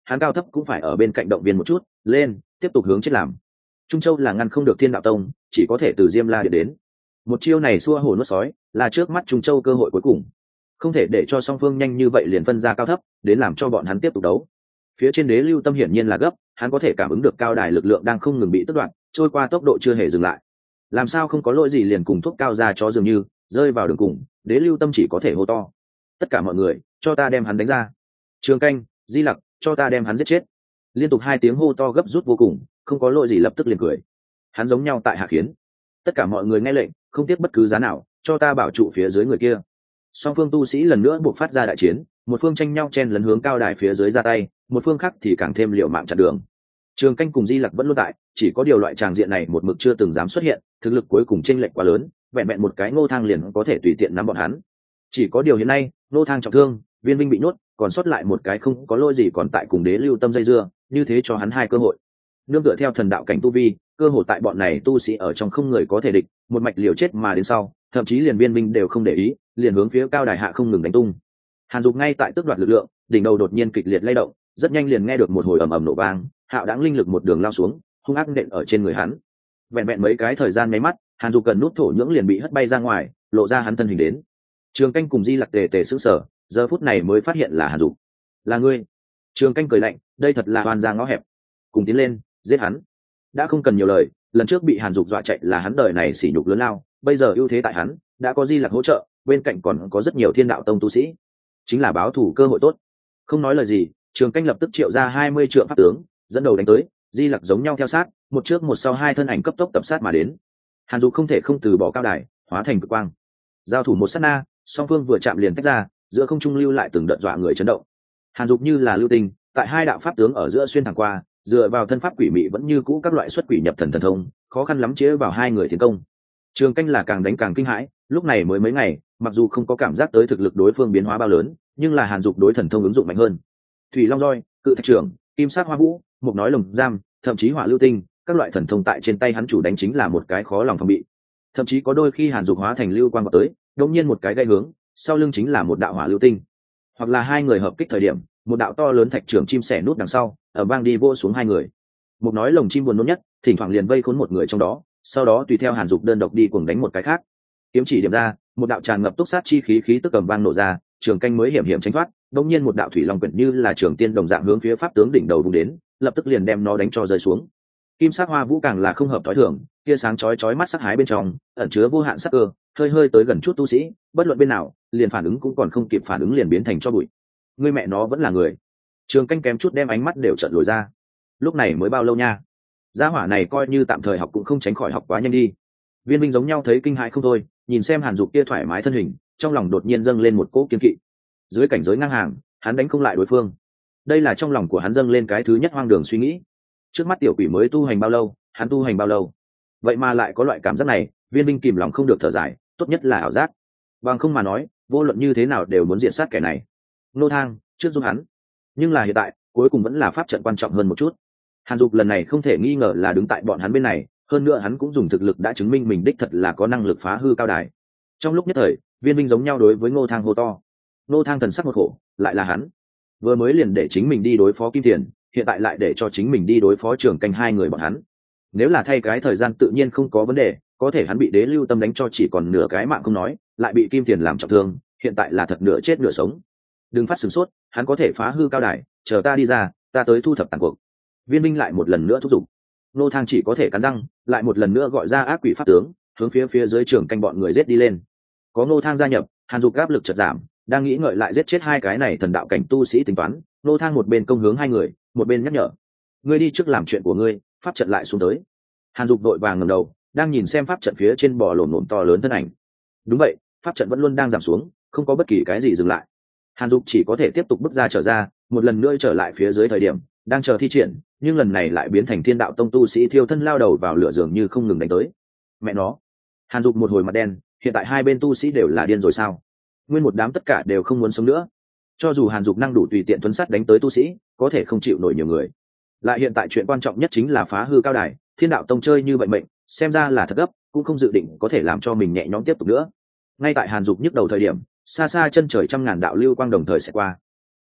hắn cao thấp cũng phải ở bên cạnh động viên một chút, lên tiếp tục hướng chết làm. Trung Châu là ngăn không được Thiên Đạo Tông, chỉ có thể từ Diêm La Điện đến. Một chiêu này xua hổ nuốt sói, là trước mắt Trung Châu cơ hội cuối cùng, không thể để cho song phương nhanh như vậy liền phân ra cao thấp, đến làm cho bọn hắn tiếp tục đấu. Phía trên Đế Lưu Tâm hiển nhiên là gấp, hắn có thể cảm ứng được cao đài lực lượng đang không ngừng bị tước đoạt, trôi qua tốc độ chưa hề dừng lại. Làm sao không có lỗi gì liền cùng thuốc cao ra cho dường như rơi vào đường cùng, Đế Lưu Tâm chỉ có thể hô to: tất cả mọi người, cho ta đem hắn đánh ra! Trường Canh, Di Lặc, cho ta đem hắn giết chết! Liên tục hai tiếng hô to gấp rút vô cùng, không có lỗi gì lập tức liền cười. Hắn giống nhau tại hạ khiến, tất cả mọi người nghe lệnh, không tiếc bất cứ giá nào, cho ta bảo trụ phía dưới người kia. Song phương tu sĩ lần nữa buộc phát ra đại chiến, một phương tranh nhau chen lấn hướng cao đài phía dưới ra tay, một phương khác thì càng thêm liều mạng chặn đường. Trường Canh cùng Di Lặc vẫn luôn tại, chỉ có điều loại tràng diện này một mực chưa từng dám xuất hiện, thực lực cuối cùng chênh lệch quá lớn, vẹn vẹn một cái Ngô Thang liền có thể tùy tiện nắm bọn hắn. Chỉ có điều hiện nay, Ngô Thang trọng thương, Viên Minh bị nhốt, còn sót lại một cái không có lỗi gì còn tại cùng Đế Lưu Tâm dây dưa, như thế cho hắn hai cơ hội. Nương tựa theo thần đạo cảnh tu vi, cơ hội tại bọn này tu sĩ ở trong không người có thể địch, một mạch liều chết mà đến sau, thậm chí liền Viên Minh đều không để ý, liền hướng phía cao đài hạ không ngừng đánh tung. Hàn Dục ngay tại tước đoạt lực lượng, đỉnh đầu đột nhiên kịch liệt lay động, rất nhanh liền nghe được một hồi ầm ầm nổ vang, hạo đãng linh lực một đường lao xuống, hung ác nện ở trên người hắn. Vẹn vẹn mấy cái thời gian mấy mắt, Hàn Dục cần nút thổ nhưỡng liền bị hất bay ra ngoài, lộ ra hắn thân hình đến. Trường Canh cùng Di Lặc tề tề sững sờ, giờ phút này mới phát hiện là Hàn Dục. Là ngươi? Trường Canh cười lạnh, đây thật là oan gia ngõ hẹp. Cùng tiến lên, giết hắn. Đã không cần nhiều lời, lần trước bị Hàn Dục dọa chạy là hắn đời này sỉ nhục lớn lao, bây giờ ưu thế tại hắn, đã có Di Lặc hỗ trợ, bên cạnh còn có rất nhiều Thiên Đạo Tông tu sĩ, chính là báo thủ cơ hội tốt. Không nói lời gì, Trường Canh lập tức triệu ra hai mươi trượng pháp tướng, dẫn đầu đánh tới, Di Lặc giống nhau theo sát, một trước một sau hai thân ảnh cấp tốc tập sát mà đến. Hàn Dục không thể không từ bỏ cao đài, hóa thành cực quang. Giao thủ một sát na, song phương vừa chạm liền tách ra, giữa không trung lưu lại từng đợt dọa người chấn động. Hàn Dục như là lưu tinh, tại hai đạo pháp tướng ở giữa xuyên thẳng qua, dựa vào thân pháp quỷ mị vẫn như cũ các loại xuất quỷ nhập thần thần thông, khó khăn lắm chế vào hai người tiến công. Trường Canh là càng đánh càng kinh hãi, lúc này mới mấy ngày, mặc dù không có cảm giác tới thực lực đối phương biến hóa bao lớn, nhưng là Hàn Dục đối thần thông ứng dụng mạnh hơn. Thủy Long roi, cự thạch trưởng, kim sát hoa vũ, mục nói lồng giam, thậm chí hỏa lưu tinh, các loại thần thông tại trên tay hắn chủ đánh chính là một cái khó lòng phòng bị. Thậm chí có đôi khi Hàn Dục hóa thành lưu quang vào tới, đột nhiên một cái gây hướng, sau lưng chính là một đạo hỏa lưu tinh, hoặc là hai người hợp kích thời điểm, một đạo to lớn thạch trưởng chim sẻ nút đằng sau, ở bang đi vô xuống hai người. Mục nói lồng chim buồn nôn nhất, thỉnh thoảng liền vây khốn một người trong đó, sau đó tùy theo Hàn Dục đơn độc đi cuồng đánh một cái khác. Kiếm chỉ điểm ra, một đạo tràn ngập túc sát chi khí khí tức cầm vang nổ ra, Trường Canh mới hiểm hiểm tránh thoát, đột nhiên một đạo thủy long quyển như là trường tiên đồng dạng hướng phía pháp tướng đỉnh đầu vung đến, lập tức liền đem nó đánh cho rơi xuống. Kim sắc hoa vũ càng là không hợp thói thường, kia sáng chói chói mắt sắc hái bên trong, ẩn chứa vô hạn sắc cơ, hơi hơi tới gần chút tu sĩ, bất luận bên nào, liền phản ứng cũng còn không kịp phản ứng liền biến thành cho bụi. Ngươi mẹ nó vẫn là người. Trường Canh kém chút đem ánh mắt đều trợn lồi ra. Lúc này mới bao lâu nha? Gia hỏa này coi như tạm thời học cũng không tránh khỏi học quá nhanh đi. Viên Minh giống nhau thấy kinh hãi không thôi, nhìn xem Hàn Dục kia thoải mái thân hình, trong lòng đột nhiên dâng lên một cỗ kiên kỵ. Dưới cảnh giới ngang hàng, hắn đánh không lại đối phương. Đây là trong lòng của hắn dâng lên cái thứ nhất hoang đường suy nghĩ. Trước mắt tiểu quỷ mới tu hành bao lâu, hắn tu hành bao lâu? Vậy mà lại có loại cảm giác này, Viên Minh kìm lòng không được thở dài, tốt nhất là ảo giác. Bằng không mà nói, vô luận như thế nào đều muốn diện sát kẻ này. Nô Thang, trước giúp hắn. Nhưng là hiện tại, cuối cùng vẫn là pháp trận quan trọng hơn một chút. Hàn Dục lần này không thể nghi ngờ là đứng tại bọn hắn bên này, hơn nữa hắn cũng dùng thực lực đã chứng minh mình đích thật là có năng lực phá hư cao đài. Trong lúc nhất thời, Viên Minh giống nhau đối với Ngô Thang hô to. Ngô Thang thần sắc một khổ, lại là hắn. Vừa mới liền để chính mình đi đối phó Kim Tiền, hiện tại lại để cho chính mình đi đối phó Trường Canh hai người bọn hắn. Nếu là thay cái thời gian tự nhiên không có vấn đề, có thể hắn bị Đế Lưu Tâm đánh cho chỉ còn nửa cái mạng không nói, lại bị Kim Tiền làm trọng thương, hiện tại là thật nửa chết nửa sống. Đừng phát sửng sốt, hắn có thể phá hư cao đài, chờ ta đi ra, ta tới thu thập tàn cuộc. Viên Minh lại một lần nữa thúc giục. Ngô Thang chỉ có thể cắn răng, lại một lần nữa gọi ra ác quỷ pháp tướng, hướng phía phía dưới Trường Canh bọn người giết đi lên. Có Ngô Thang gia nhập, Hàn Dục áp lực chợt giảm, đang nghĩ ngợi lại giết chết hai cái này thần đạo cảnh tu sĩ tính toán. Ngô Thang một bên công hướng hai người, một bên nhắc nhở: ngươi đi trước làm chuyện của ngươi, pháp trận lại xuống tới. Hàn Dục đội vàng ngẩng đầu, đang nhìn xem pháp trận phía trên bò lổm lổm to lớn thân ảnh. Đúng vậy, pháp trận vẫn luôn đang giảm xuống, không có bất kỳ cái gì dừng lại. Hàn Dục chỉ có thể tiếp tục bước ra trở ra, một lần nữa trở lại phía dưới thời điểm đang chờ thi triển, nhưng lần này lại biến thành Thiên Đạo Tông tu sĩ thiêu thân lao đầu vào lửa dường như không ngừng đánh tới. Mẹ nó! Hàn Dục một hồi mặt đen, hiện tại hai bên tu sĩ đều là điên rồi sao? Nguyên một đám tất cả đều không muốn sống nữa. Cho dù Hàn Dục năng đủ tùy tiện tuấn sát đánh tới tu sĩ, có thể không chịu nổi nhiều người. Lại hiện tại chuyện quan trọng nhất chính là phá hư cao đài, Thiên Đạo Tông chơi như vậy mệnh, xem ra là thật gấp, cũng không dự định có thể làm cho mình nhẹ nhõm tiếp tục nữa. Ngay tại Hàn Dục nhức đầu thời điểm, xa xa chân trời trăm ngàn đạo lưu quang đồng thời sẽ qua.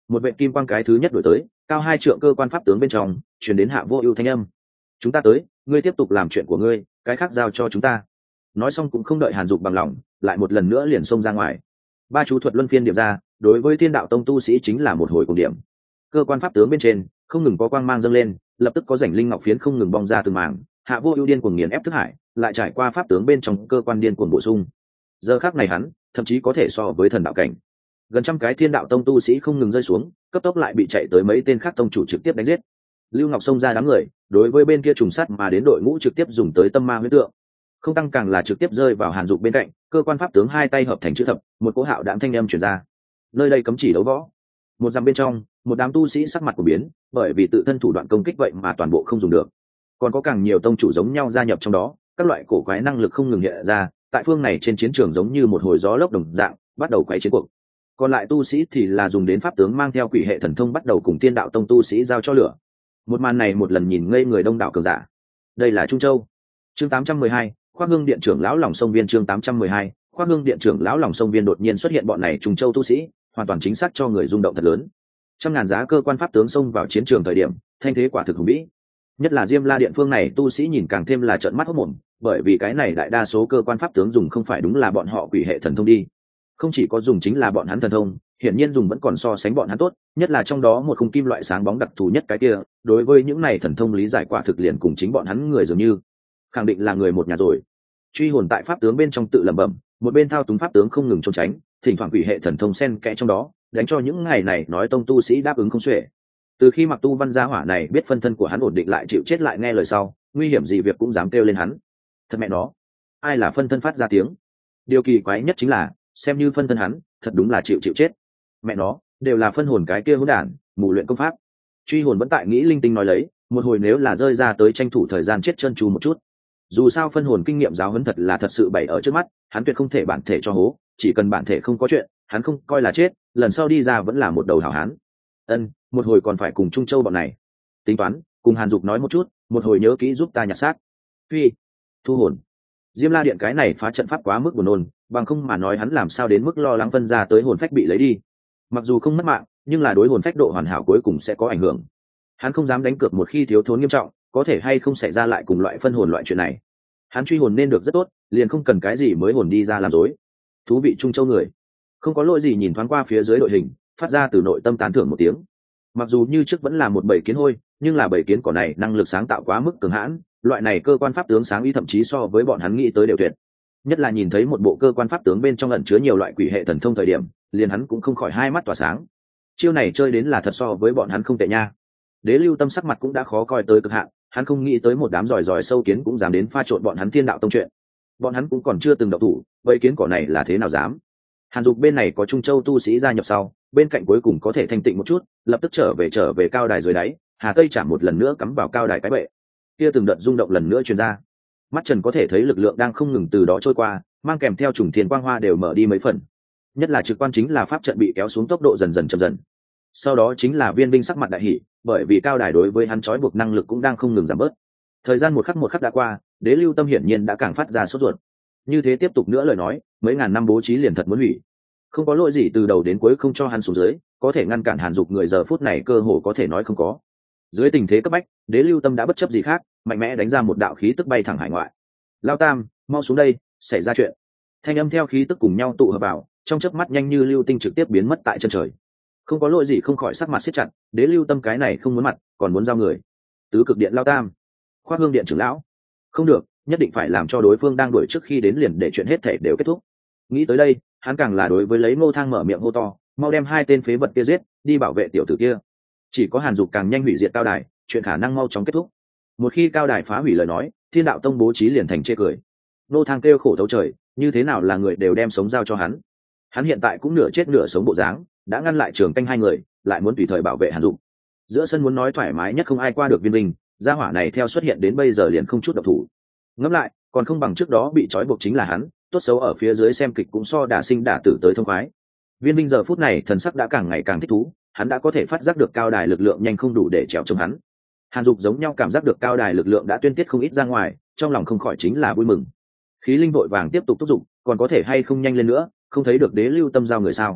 một vệ kim quang cái thứ nhất đổi tới, cao hai trượng cơ quan pháp tướng bên trong truyền đến Hạ Vô Ưu thanh âm. Chúng ta tới, ngươi tiếp tục làm chuyện của ngươi, cái khác giao cho chúng ta. Nói xong cũng không đợi Hàn Dục bằng lòng, lại một lần nữa liền xông ra ngoài. Ba chú thuật luân phiên điểm ra, đối với Thiên Đạo Tông tu sĩ chính là một hồi cùng điểm. Cơ quan pháp tướng bên trên không ngừng có quang mang dâng lên, lập tức có rảnh linh ngọc phiến không ngừng bong ra từng mảng. Hạ Vô Ưu điên cuồng nghiền ép thức hải, lại trải qua pháp tướng bên trong cơ quan điên cuồng bổ sung. Giờ khắc này hắn, thậm chí có thể so với thần đạo cảnh. Gần trăm cái Thiên Đạo Tông tu sĩ không ngừng rơi xuống, cấp tốc lại bị chạy tới mấy tên khác tông chủ trực tiếp đánh giết. Lưu Ngọc xông ra đám người, đối với bên kia trùng sát mà đến đội ngũ trực tiếp dùng tới tâm ma huyễn tượng. Không tăng càng là trực tiếp rơi vào Hàn Dục bên cạnh, cơ quan pháp tướng hai tay hợp thành chữ thập, một cỗ hạo đãng thanh âm truyền ra. Nơi đây cấm chỉ đấu võ. Một dặm bên trong, một đám tu sĩ sắc mặt của biến, bởi vì tự thân thủ đoạn công kích vậy mà toàn bộ không dùng được. Còn có càng nhiều tông chủ giống nhau gia nhập trong đó, các loại cổ quái năng lực không ngừng hiện ra, tại phương này trên chiến trường giống như một hồi gió lốc đồng dạng, bắt đầu quấy chiến cuộc. Còn lại tu sĩ thì là dùng đến pháp tướng mang theo quỷ hệ thần thông bắt đầu cùng Tiên Đạo Tông tu sĩ giao cho lửa. Một màn này một lần nhìn ngây người đông đảo cường giả. Đây là Trung Châu. Chương tám trăm mười hai, Khoác Hương Điện trưởng lão lòng sông viên chương tám trăm mười hai, Khoác Hương Điện trưởng lão lòng sông viên đột nhiên xuất hiện bọn này Trung Châu tu sĩ, hoàn toàn chính xác cho người rung động thật lớn. Trăm ngàn giá cơ quan pháp tướng xông vào chiến trường thời điểm, thanh thế quả thực hùng vĩ. Nhất là Diêm La Điện phương này tu sĩ nhìn càng thêm là trợn mắt hốt mồm, bởi vì cái này đại đa số cơ quan pháp tướng dùng không phải đúng là bọn họ quỷ hệ thần thông đi. Không chỉ có dùng chính là bọn hắn thần thông, hiển nhiên dùng vẫn còn so sánh bọn hắn tốt, nhất là trong đó một khung kim loại sáng bóng đặc thù nhất cái kia, đối với những này thần thông lý giải quả thực liền cùng chính bọn hắn người dường như, khẳng định là người một nhà rồi. Truy hồn tại pháp tướng bên trong tự lẩm bẩm, một bên thao túng pháp tướng không ngừng trốn tránh, thỉnh thoảng quỷ hệ thần thông xen kẽ trong đó, đánh cho những ngày này nói tông tu sĩ đáp ứng không xuể. Từ khi Mặc Tu Văn gia hỏa này biết phân thân của hắn ổn định lại chịu chết lại nghe lời sau, nguy hiểm gì việc cũng dám kêu lên hắn. Thật mẹ nó, ai là phân thân phát ra tiếng? Điều kỳ quái nhất chính là, xem như phân thân hắn, thật đúng là chịu chịu chết. Mẹ nó, đều là phân hồn cái kia hỗn đản, mù luyện công pháp. Truy hồn vẫn tại nghĩ linh tinh nói lấy, một hồi nếu là rơi ra tới tranh thủ thời gian chết chân trù một chút. Dù sao phân hồn kinh nghiệm giáo huấn thật là thật sự bày ở trước mắt, hắn tuyệt không thể bản thể cho hố, chỉ cần bản thể không có chuyện, hắn không coi là chết, lần sau đi ra vẫn là một đầu hảo hán. Ân, một hồi còn phải cùng Trung Châu bọn này tính toán, cùng Hàn Dục nói một chút, một hồi nhớ kỹ giúp ta nhặt xác. Phi, thu hồn. Diêm La Điện cái này phá trận pháp quá mức buồn nôn, bằng không mà nói hắn làm sao đến mức lo lắng phân ra tới hồn phách bị lấy đi. Mặc dù không mất mạng, nhưng là đối hồn phách độ hoàn hảo cuối cùng sẽ có ảnh hưởng. Hắn không dám đánh cược một khi thiếu thốn nghiêm trọng, có thể hay không xảy ra lại cùng loại phân hồn loại chuyện này. Hắn truy hồn nên được rất tốt, liền không cần cái gì mới hồn đi ra làm rối. Thú vị Trung Châu người, không có lỗi gì nhìn thoáng qua phía dưới đội hình, phát ra từ nội tâm tán thưởng một tiếng. Mặc dù như trước vẫn là một bầy kiến hôi, nhưng là bầy kiến cỏ này năng lực sáng tạo quá mức cường hãn, loại này cơ quan pháp tướng sáng ý thậm chí so với bọn hắn nghĩ tới đều tuyệt. Nhất là nhìn thấy một bộ cơ quan pháp tướng bên trong ẩn chứa nhiều loại quỷ hệ thần thông thời điểm, liền hắn cũng không khỏi hai mắt tỏa sáng. Chiêu này chơi đến là thật so với bọn hắn không tệ nha. Đế Lưu Tâm sắc mặt cũng đã khó coi tới cực hạn, hắn không nghĩ tới một đám giỏi giỏi sâu kiến cũng dám đến pha trộn bọn hắn Thiên Đạo Tông chuyện. Bọn hắn cũng còn chưa từng động thủ, vậy kiến cỏ này là thế nào dám? Hàn Dục bên này có Trung Châu tu sĩ gia nhập sau, bên cạnh cuối cùng có thể thanh tịnh một chút, lập tức trở về trở về cao đài dưới đáy, Hà Tây chạm một lần nữa cắm vào cao đài cái bệ. Kia từng đợt rung động lần nữa truyền ra. Mắt Trần có thể thấy lực lượng đang không ngừng từ đó trôi qua, mang kèm theo trùng thiên quang hoa đều mở đi mấy phần. Nhất là trực quan chính là pháp trận bị kéo xuống tốc độ dần dần chậm dần. Sau đó chính là Viên Binh sắc mặt đại hỉ, bởi vì cao đài đối với hắn trói buộc năng lực cũng đang không ngừng giảm bớt. Thời gian một khắc một khắc đã qua, Đế Lưu Tâm hiển nhiên đã càng phát ra sốt ruột. Như thế tiếp tục nữa lời nói, mấy ngàn năm bố trí liền thật muốn hủy. Không có lỗi gì từ đầu đến cuối không cho hắn xuống dưới, có thể ngăn cản Hàn Dục người giờ phút này cơ hồ có thể nói không có. Dưới tình thế cấp bách, Đế Lưu Tâm đã bất chấp gì khác, mạnh mẽ đánh ra một đạo khí tức bay thẳng hải ngoại. Lao Tam, mau xuống đây, xảy ra chuyện. Thanh âm theo khí tức cùng nhau tụ hợp vào, trong chớp mắt nhanh như lưu tinh trực tiếp biến mất tại chân trời. Không có lỗi gì không khỏi sắc mặt siết chặt, Đế Lưu Tâm cái này không muốn mặt, còn muốn giao người. Tứ cực điện Lao Tam, Khoác Hương điện trưởng lão, không được, nhất định phải làm cho đối phương đang đuổi trước khi đến liền để chuyện hết thể đều kết thúc. Nghĩ tới đây, hắn càng là đối với lấy Ngô Thang mở miệng hô to, mau đem hai tên phế vật kia giết, đi bảo vệ tiểu tử kia. Chỉ có Hàn Dục càng nhanh hủy diệt cao đài, chuyện khả năng mau chóng kết thúc. Một khi cao đài phá hủy lời nói, Thiên Đạo Tông bố trí liền thành chê cười. Ngô Thang kêu khổ thấu trời, như thế nào là người đều đem sống giao cho hắn. Hắn hiện tại cũng nửa chết nửa sống bộ dáng, đã ngăn lại Trường Canh hai người, lại muốn tùy thời bảo vệ Hàn Dục. Giữa sân muốn nói thoải mái nhất không ai qua được Viên Binh, gia hỏa này theo xuất hiện đến bây giờ liền không chút động thủ. Ngẫm lại, còn không bằng trước đó bị trói buộc chính là hắn, tốt xấu ở phía dưới xem kịch cũng so đả sinh đả tử tới thông khoái. Viên Binh giờ phút này thần sắc đã càng ngày càng thích thú, hắn đã có thể phát giác được cao đài lực lượng nhanh không đủ để trèo chống hắn. Hàn Dục giống nhau cảm giác được cao đài lực lượng đã tuyên tiết không ít ra ngoài, trong lòng không khỏi chính là vui mừng. Khí linh vội vàng tiếp tục thúc giục, còn có thể hay không nhanh lên nữa, không thấy được Đế Lưu Tâm giao người sao?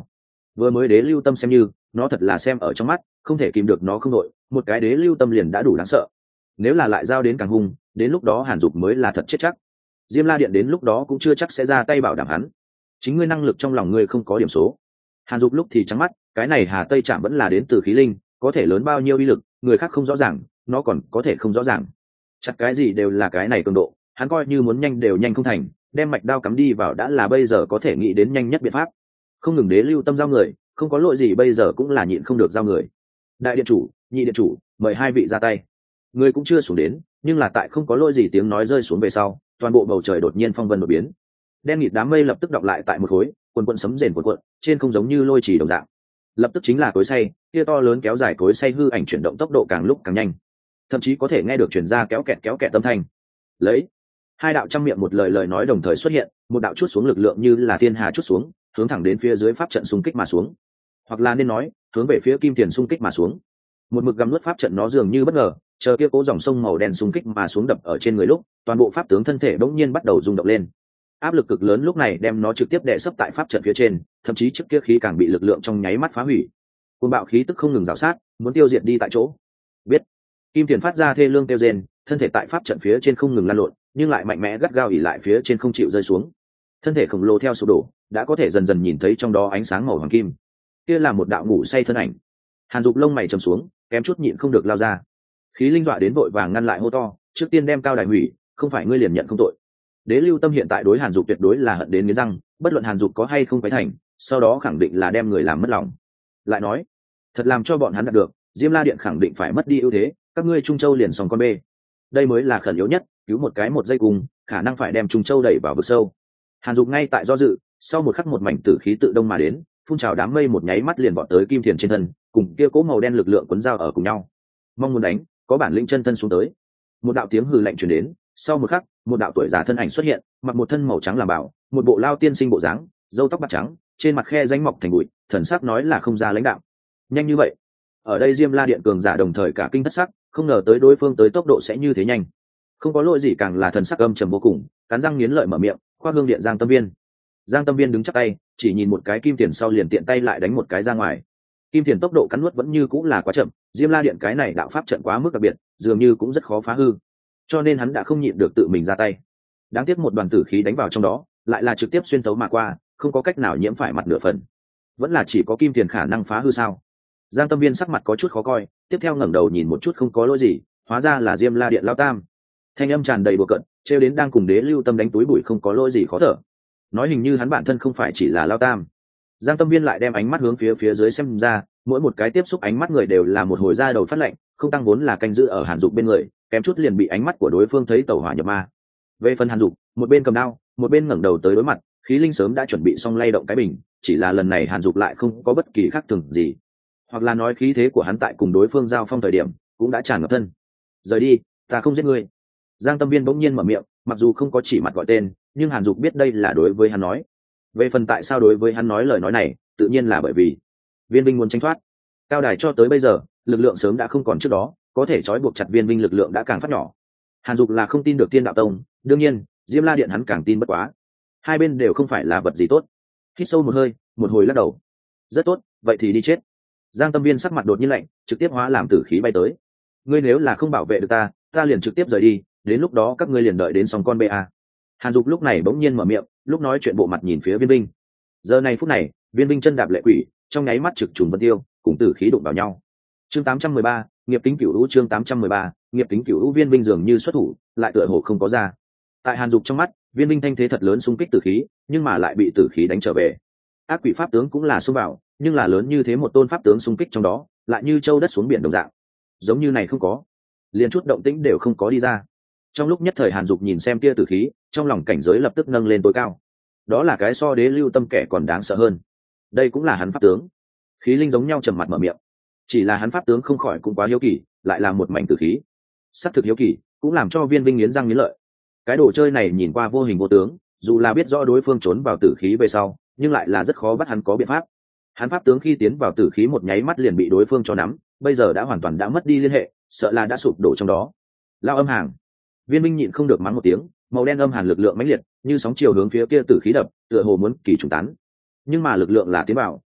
Vừa mới đế lưu tâm xem như nó thật là xem ở trong mắt, không thể kìm được nó không đội, một cái đế lưu tâm liền đã đủ đáng sợ. Nếu là lại giao đến càng hung, đến lúc đó Hàn Dục mới là thật chết chắc. Diêm La Điện đến lúc đó cũng chưa chắc sẽ ra tay bảo đảm hắn. Chính ngươi năng lực trong lòng ngươi không có điểm số. Hàn Dục lúc thì trắng mắt, cái này Hà Tây Trạm vẫn là đến từ khí linh, có thể lớn bao nhiêu uy lực, người khác không rõ ràng, nó còn có thể không rõ ràng. Chắc cái gì đều là cái này cường độ, hắn coi như muốn nhanh đều nhanh không thành, đem mạch đao cắm đi vào đã là bây giờ có thể nghĩ đến nhanh nhất biện pháp. Không ngừng đế lưu tâm giao người, không có lỗi gì bây giờ cũng là nhịn không được giao người. Đại điện chủ, nhị điện chủ, mời hai vị ra tay. Người cũng chưa xuống đến, nhưng là tại không có lỗi gì tiếng nói rơi xuống về sau, toàn bộ bầu trời đột nhiên phong vân đột biến. Đen nghịt đám mây lập tức đọng lại tại một khối, quần quần sấm rền quần quần, trên không giống như lôi chỉ đồng dạng. Lập tức chính là cối xay, kia to lớn kéo dài cối xay hư ảnh chuyển động tốc độ càng lúc càng nhanh, thậm chí có thể nghe được truyền ra kéo kẹt kéo kẹt âm thanh. Lấy hai đạo trăm miệng một lời lời nói đồng thời xuất hiện, một đạo chút xuống lực lượng như là thiên hà chút xuống, hướng thẳng đến phía dưới pháp trận xung kích mà xuống, hoặc là nên nói hướng về phía kim tiền xung kích mà xuống. Một mực gầm nuốt pháp trận nó dường như bất ngờ, chờ kia cố dòng sông màu đen xung kích mà xuống đập ở trên người lúc, toàn bộ pháp tướng thân thể bỗng nhiên bắt đầu rung động lên. Áp lực cực lớn lúc này đem nó trực tiếp đè sấp tại pháp trận phía trên, thậm chí trước kia khí càng bị lực lượng trong nháy mắt phá hủy. Cuồng bạo khí tức không ngừng rào sát, muốn tiêu diệt đi tại chỗ. Biết. Kim tiền phát ra thê lương kêu rên, thân thể tại pháp trận phía trên không ngừng lăn lộn, nhưng lại mạnh mẽ gắt gao ỉ lại phía trên không chịu rơi xuống. Thân thể khổng lồ theo sụp đổ, đã có thể dần dần nhìn thấy trong đó ánh sáng màu hoàng kim. Kia là một đạo ngủ say thân ảnh. Hàn Dục lông mày trầm xuống, kém chút nhịn không được lao ra. Khí linh dọa đến vội vàng ngăn lại hô to, trước tiên đem cao đài hủy, không phải ngươi liền nhận không tội. Đế lưu tâm hiện tại đối Hàn Dục tuyệt đối là hận đến nghiến răng, bất luận Hàn Dục có hay không phải thành, sau đó khẳng định là đem người làm mất lòng. Lại nói, thật làm cho bọn hắn đạt được, Diêm La Điện khẳng định phải mất đi ưu thế, các ngươi Trung Châu liền sòng con bê. Đây mới là khẩn yếu nhất, cứu một cái một giây cùng, khả năng phải đem Trung Châu đẩy vào vực sâu. Hàn Dục ngay tại do dự, sau một khắc một mảnh tử khí tự đông mà đến, phun trào đám mây một nháy mắt liền vọt tới kim thiền trên thân, cùng kia cố màu đen lực lượng cuốn dao ở cùng nhau. Mong muốn đánh, có bản lĩnh chân thân xuống tới. Một đạo tiếng hừ lạnh truyền đến, sau một khắc, một đạo tuổi già thân ảnh xuất hiện, mặc một thân màu trắng làm bảo, một bộ lao tiên sinh bộ dáng, râu tóc bạc trắng, trên mặt khe rãnh mọc thành bụi, thần sắc nói là không ra lãnh đạo. Nhanh như vậy? Ở đây Diêm La Điện cường giả đồng thời cả kinh thất sắc, không ngờ tới đối phương tới tốc độ sẽ như thế nhanh. Không có lỗi gì càng là thần sắc âm trầm vô cùng, cắn răng nghiến lợi mở miệng, khoa hương điện Giang Tâm Viên. Giang Tâm Viên đứng chắp tay, chỉ nhìn một cái kim tiền sau liền tiện tay lại đánh một cái ra ngoài. Kim tiền tốc độ cắn nuốt vẫn như cũng là quá chậm, Diêm La Điện cái này đạo pháp trận quá mức đặc biệt, dường như cũng rất khó phá hư, cho nên hắn đã không nhịn được tự mình ra tay. Đáng tiếc một đoàn tử khí đánh vào trong đó, lại là trực tiếp xuyên tấu mà qua, không có cách nào nhiễm phải mặt nửa phần. Vẫn là chỉ có kim tiền khả năng phá hư sao? Giang Tâm Viên sắc mặt có chút khó coi, tiếp theo ngẩng đầu nhìn một chút không có lỗi gì, hóa ra là Diêm La Điện lão tam. Thanh âm tràn đầy bừa cợt, trêu đến đang cùng Đế Lưu Tâm đánh túi bụi không có lỗi gì khó thở. Nói hình như hắn bản thân không phải chỉ là lão tam. Giang Tâm Viên lại đem ánh mắt hướng phía phía dưới xem ra, mỗi một cái tiếp xúc ánh mắt người đều là một hồi da đầu phát lạnh, không tăng vốn là canh giữ ở Hàn Dục bên người, kém chút liền bị ánh mắt của đối phương thấy tẩu hỏa nhập ma. Về phần Hàn Dục, một bên cầm đao, một bên ngẩng đầu tới đối mặt, khí linh sớm đã chuẩn bị xong lay động cái bình, chỉ là lần này Hàn Dục lại không có bất kỳ khác thường gì, hoặc là nói khí thế của hắn tại cùng đối phương giao phong thời điểm cũng đã tràn ngập thân. Rời đi, ta không giết ngươi. Giang Tâm Viên bỗng nhiên mở miệng, mặc dù không có chỉ mặt gọi tên, nhưng Hàn Dục biết đây là đối với hắn nói. Về phần tại sao đối với hắn nói lời nói này, tự nhiên là bởi vì Viên Binh muốn tránh thoát. Cao đài cho tới bây giờ, lực lượng sớm đã không còn trước đó, có thể trói buộc chặt Viên Binh lực lượng đã càng phát nhỏ. Hàn Dục là không tin được Tiên Đạo Tông, đương nhiên, Diêm La Điện hắn càng tin bất quá. Hai bên đều không phải là vật gì tốt. Hít sâu một hơi, một hồi lắc đầu. Rất tốt, vậy thì đi chết. Giang Tâm Viên sắc mặt đột nhiên lạnh, trực tiếp hóa làm tử khí bay tới. Ngươi nếu là không bảo vệ được ta, ta liền trực tiếp rời đi, đến lúc đó các ngươi liền đợi đến xong con ba. Hàn Dục lúc này bỗng nhiên mở miệng, lúc nói chuyện bộ mặt nhìn phía Viên Binh. Giờ này phút này, Viên Binh chân đạp lệ quỷ, trong nháy mắt trực trùng vân tiêu, cùng tử khí đụng vào nhau. Chương tám trăm mười ba, nghiệp kính cửu u chương tám trăm mười ba, nghiệp kính cửu u Viên Binh dường như xuất thủ, lại tựa hồ không có ra. Tại Hàn Dục trong mắt, Viên Binh thanh thế thật lớn xung kích tử khí, nhưng mà lại bị tử khí đánh trở về. Ác quỷ pháp tướng cũng là xung vào, nhưng là lớn như thế một tôn pháp tướng xung kích trong đó, lại như châu đất xuống biển đồng dạng. Giống như này không có, liền chút động tĩnh đều không có đi ra. Trong lúc nhất thời Hàn Dục nhìn xem kia tử khí, trong lòng cảnh giới lập tức nâng lên tối cao. Đó là cái so Đế Lưu Tâm kẻ còn đáng sợ hơn. Đây cũng là hắn pháp tướng. Khí linh giống nhau trầm mặt mở miệng. Chỉ là hắn pháp tướng không khỏi cũng quá hiếu kỳ, lại là một mảnh tử khí. Sắc thực hiếu kỳ, cũng làm cho Viên Binh nghiến răng nghiến lợi. Cái đồ chơi này nhìn qua vô hình vô tướng, dù là biết rõ đối phương trốn vào tử khí về sau, nhưng lại là rất khó bắt hắn có biện pháp. Hắn pháp tướng khi tiến vào tử khí một nháy mắt liền bị đối phương cho nắm, bây giờ đã hoàn toàn đã mất đi liên hệ, sợ là đã sụp đổ trong đó. Lao âm hàng. Viên Binh nhịn không được mắng một tiếng, màu đen âm hàn lực lượng mãnh liệt, như sóng chiều hướng phía kia tử khí đập, tựa hồ muốn kỳ trùng tán. Nhưng mà lực lượng là tiến vào,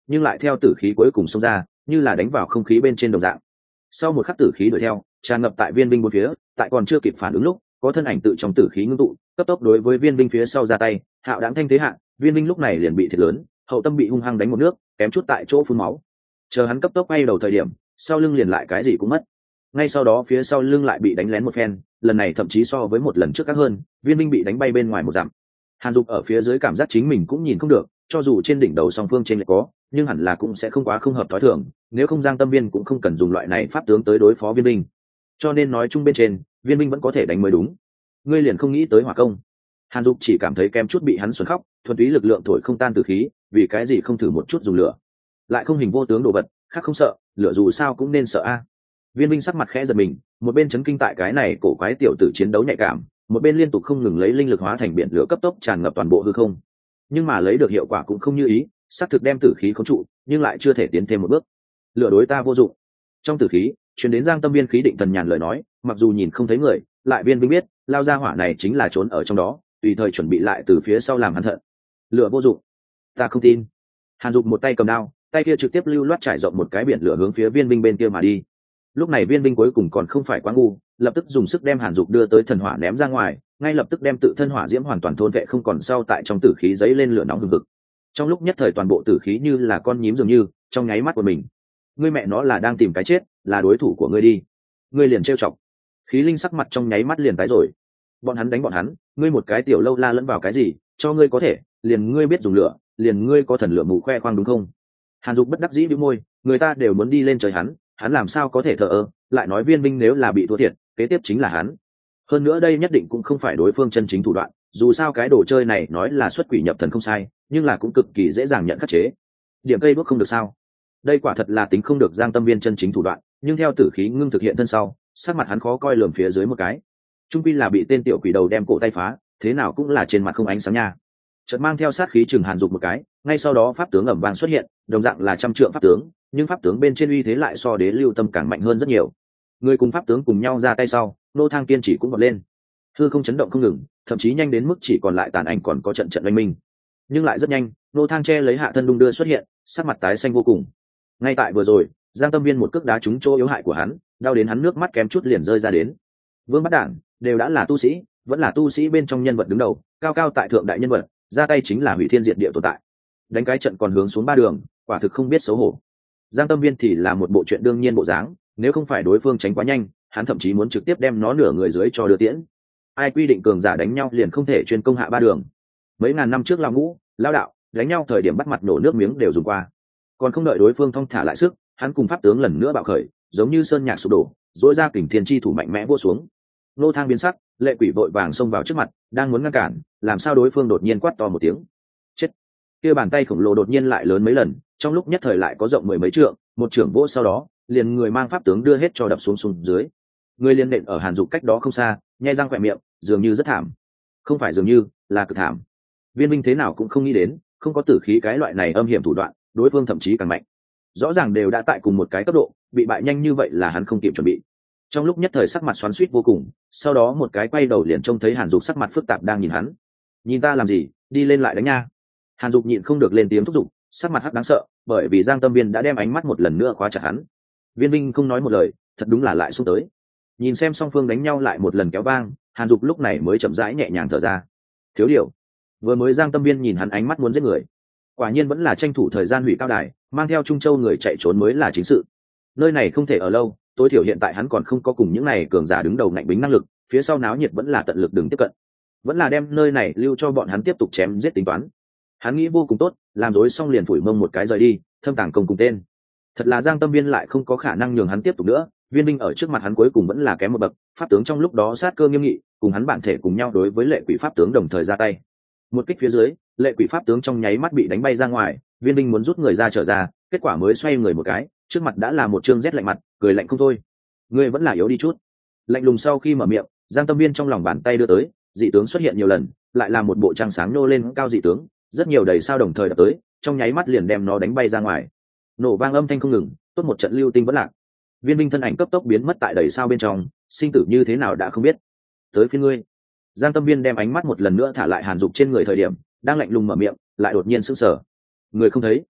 nhưng lại theo tử khí cuối cùng xông ra, như là đánh vào không khí bên trên đồng dạng. Sau một khắc tử khí đuổi theo, tràn ngập tại viên binh bốn phía, tại còn chưa kịp phản ứng lúc, có thân ảnh tự trong tử khí ngưng tụ, cấp tốc đối với viên binh phía sau ra tay, hạo đáng thanh thế hạ, viên binh lúc này liền bị thiệt lớn, hậu tâm bị hung hăng đánh một nước, kém chút tại chỗ phun máu. Chờ hắn cấp tốc quay đầu thời điểm, sau lưng liền lại cái gì cũng mất. Ngay sau đó phía sau lưng lại bị đánh lén một phen, lần này thậm chí so với một lần trước các hơn, viên binh bị đánh bay bên ngoài một dặm. Hàn Dục ở phía dưới cảm giác chính mình cũng nhìn không được, cho dù trên đỉnh đầu song phương trên lại có, nhưng hẳn là cũng sẽ không quá không hợp thói thường, nếu không Giang Tâm Viên cũng không cần dùng loại này pháp tướng tới đối phó viên binh. Cho nên nói chung bên trên, viên binh vẫn có thể đánh mới đúng. Ngươi liền không nghĩ tới hỏa công. Hàn Dục chỉ cảm thấy kém chút bị hắn xuẩn khóc, thuần túy lực lượng thổi không tan từ khí, vì cái gì không thử một chút dùng lửa, lại không hình vô tướng đồ vật, khác không sợ, lửa dù sao cũng nên sợ a. Viên binh sắc mặt khẽ giật mình, một bên chấn kinh tại cái này cổ quái tiểu tử chiến đấu nhạy cảm, một bên liên tục không ngừng lấy linh lực hóa thành biển lửa cấp tốc tràn ngập toàn bộ hư không. Nhưng mà lấy được hiệu quả cũng không như ý, sát thực đem tử khí khống trụ, nhưng lại chưa thể tiến thêm một bước. Lửa đối ta vô dụng. Trong tử khí, truyền đến Giang Tâm Viên khí định thần nhàn lời nói, mặc dù nhìn không thấy người, lại viên binh biết, lao ra hỏa này chính là trốn ở trong đó, tùy thời chuẩn bị lại từ phía sau làm hắn thận. Lửa vô dụng. Ta không tin. Hàn Dục một tay cầm đao, tay kia trực tiếp lưu loát trải rộng một cái biển lửa hướng phía viên binh bên kia mà đi. Lúc này viên binh cuối cùng còn không phải quá ngu, lập tức dùng sức đem Hàn Dục đưa tới thần hỏa ném ra ngoài, ngay lập tức đem tự thân hỏa diễm hoàn toàn thôn vệ không còn sau tại trong tử khí giấy lên lửa nóng hừng hực. Trong lúc nhất thời toàn bộ tử khí như là con nhím dường như trong nháy mắt của mình. Ngươi mẹ nó là đang tìm cái chết, là đối thủ của ngươi đi. Ngươi liền trêu chọc. Khí linh sắc mặt trong nháy mắt liền tái rồi. Bọn hắn đánh bọn hắn, ngươi một cái tiểu lâu la lẫn vào cái gì, cho ngươi có thể, liền ngươi biết dùng lửa, liền ngươi có thần lửa mù khoe khoang đúng không? Hàn Dục bất đắc dĩ bĩu môi, người ta đều muốn đi lên trời hắn, hắn làm sao có thể thờ ơ, lại nói viên binh nếu là bị thua thiệt, kế tiếp chính là hắn. Hơn nữa đây nhất định cũng không phải đối phương chân chính thủ đoạn, dù sao cái đồ chơi này nói là xuất quỷ nhập thần không sai, nhưng là cũng cực kỳ dễ dàng nhận khắc chế. Điểm cây đuốc không được sao? Đây quả thật là tính không được Giang Tâm Viên chân chính thủ đoạn, nhưng theo tử khí ngưng thực hiện thân sau, sắc mặt hắn khó coi lườm phía dưới một cái. Trung quy là bị tên tiểu quỷ đầu đem cổ tay phá, thế nào cũng là trên mặt không ánh sáng nha. Chợt mang theo sát khí chừng Hàn Dục một cái, ngay sau đó pháp tướng ầm vang xuất hiện, đồng dạng là trăm trượng pháp tướng, nhưng pháp tướng bên trên uy thế lại so đế lưu tâm càng mạnh hơn rất nhiều. Người cùng pháp tướng cùng nhau ra tay sau, nô thang kiên chỉ cũng bật lên, hư không chấn động không ngừng, thậm chí nhanh đến mức chỉ còn lại tàn ảnh còn có trận trận oanh minh. Nhưng lại rất nhanh, nô thang che lấy hạ thân đung đưa xuất hiện, sắc mặt tái xanh vô cùng. Ngay tại vừa rồi, Giang Tâm Viên một cước đá trúng chỗ yếu hại của hắn, đau đến hắn nước mắt kém chút liền rơi ra đến. Vương Bát Đản đều đã là tu sĩ, vẫn là tu sĩ bên trong nhân vật đứng đầu, cao cao tại thượng đại nhân vật, ra tay chính là hủy thiên diệt địa tồn tại. Đánh cái trận còn hướng xuống ba đường, quả thực không biết xấu hổ. Giang Tâm Viên thì là một bộ chuyện đương nhiên bộ dáng, nếu không phải đối phương tránh quá nhanh, hắn thậm chí muốn trực tiếp đem nó nửa người dưới cho đưa tiễn. Ai quy định cường giả đánh nhau liền không thể chuyên công hạ ba đường? Mấy ngàn năm trước lão ngũ, lão đạo, đánh nhau thời điểm bắt mặt nổ nước miếng đều dùng qua. Còn không đợi đối phương thong thả lại sức, hắn cùng pháp tướng lần nữa bạo khởi, giống như sơn nhạc sụp đổ, dỗi ra kình thiên chi thủ mạnh mẽ vỗ xuống. Nô thang biến sắc, lệ quỷ vội vàng xông vào trước mặt, đang muốn ngăn cản, làm sao đối phương đột nhiên quát to một tiếng. Chết! Kia bàn tay khổng lồ đột nhiên lại lớn mấy lần, trong lúc nhất thời lại có rộng mười mấy trượng, một trưởng vỗ sau đó, liền người mang pháp tướng đưa hết cho đập xuống xuống dưới. Người liền nện ở Hàn Dục cách đó không xa, nhai răng khỏe miệng, dường như rất thảm. Không phải dường như, là cực thảm. Viên Minh thế nào cũng không nghĩ đến, không có tử khí cái loại này âm hiểm thủ đoạn, đối phương thậm chí càng mạnh. Rõ ràng đều đã tại cùng một cái cấp độ, bị bại nhanh như vậy là hắn không kịp chuẩn bị. Trong lúc nhất thời sắc mặt xoắn xuýt vô cùng, sau đó một cái quay đầu liền trông thấy Hàn Dục sắc mặt phức tạp đang nhìn hắn. Nhìn ta làm gì, đi lên lại đánh nha. Hàn Dục nhịn không được lên tiếng thúc giục, sắc mặt hắc đáng sợ, bởi vì Giang Tâm Viên đã đem ánh mắt một lần nữa khóa chặt hắn. Viên Minh không nói một lời, thật đúng là lại xung tới. Nhìn xem song phương đánh nhau lại một lần kéo vang, Hàn Dục lúc này mới chậm rãi nhẹ nhàng thở ra. Thiếu điều, vừa mới Giang Tâm Viên nhìn hắn ánh mắt muốn giết người, quả nhiên vẫn là tranh thủ thời gian hủy cao đài, mang theo Trung Châu người chạy trốn mới là chính sự. Nơi này không thể ở lâu, tối thiểu hiện tại hắn còn không có cùng những này cường giả đứng đầu ngạnh bính năng lực, phía sau náo nhiệt vẫn là tận lực đừng tiếp cận, vẫn là đem nơi này lưu cho bọn hắn tiếp tục chém giết tính toán. Hắn nghĩ vô cùng tốt, làm dối xong liền phủi mông một cái rời đi, thâm tàng công cùng tên. Thật là Giang Tâm Viên lại không có khả năng nhường hắn tiếp tục nữa, Viên Minh ở trước mặt hắn cuối cùng vẫn là kém một bậc, pháp tướng trong lúc đó sát cơ nghiêm nghị, cùng hắn bản thể cùng nhau đối với lệ quỷ pháp tướng đồng thời ra tay. Một kích phía dưới, lệ quỷ pháp tướng trong nháy mắt bị đánh bay ra ngoài, Viên Minh muốn rút người ra trở ra, kết quả mới xoay người một cái, trước mặt đã là một trương rét lạnh mặt, cười lạnh không thôi. Ngươi vẫn là yếu đi chút. Lạnh lùng sau khi mở miệng, Giang Tâm Viên trong lòng bàn tay đưa tới, dị tướng xuất hiện nhiều lần, lại là một bộ trang sáng nô lên cao dị tướng, rất nhiều đầy sao đồng thời đập tới, trong nháy mắt liền đem nó đánh bay ra ngoài. Nổ vang âm thanh không ngừng, tốt một trận lưu tinh vẫn lạc. Viên Minh thân ảnh cấp tốc biến mất tại đầy sao bên trong, sinh tử như thế nào đã không biết. Tới phía ngươi. Giang Tâm Viên đem ánh mắt một lần nữa thả lại Hàn Dục trên người thời điểm, đang lạnh lùng mở miệng, lại đột nhiên sững sờ. Người không thấy.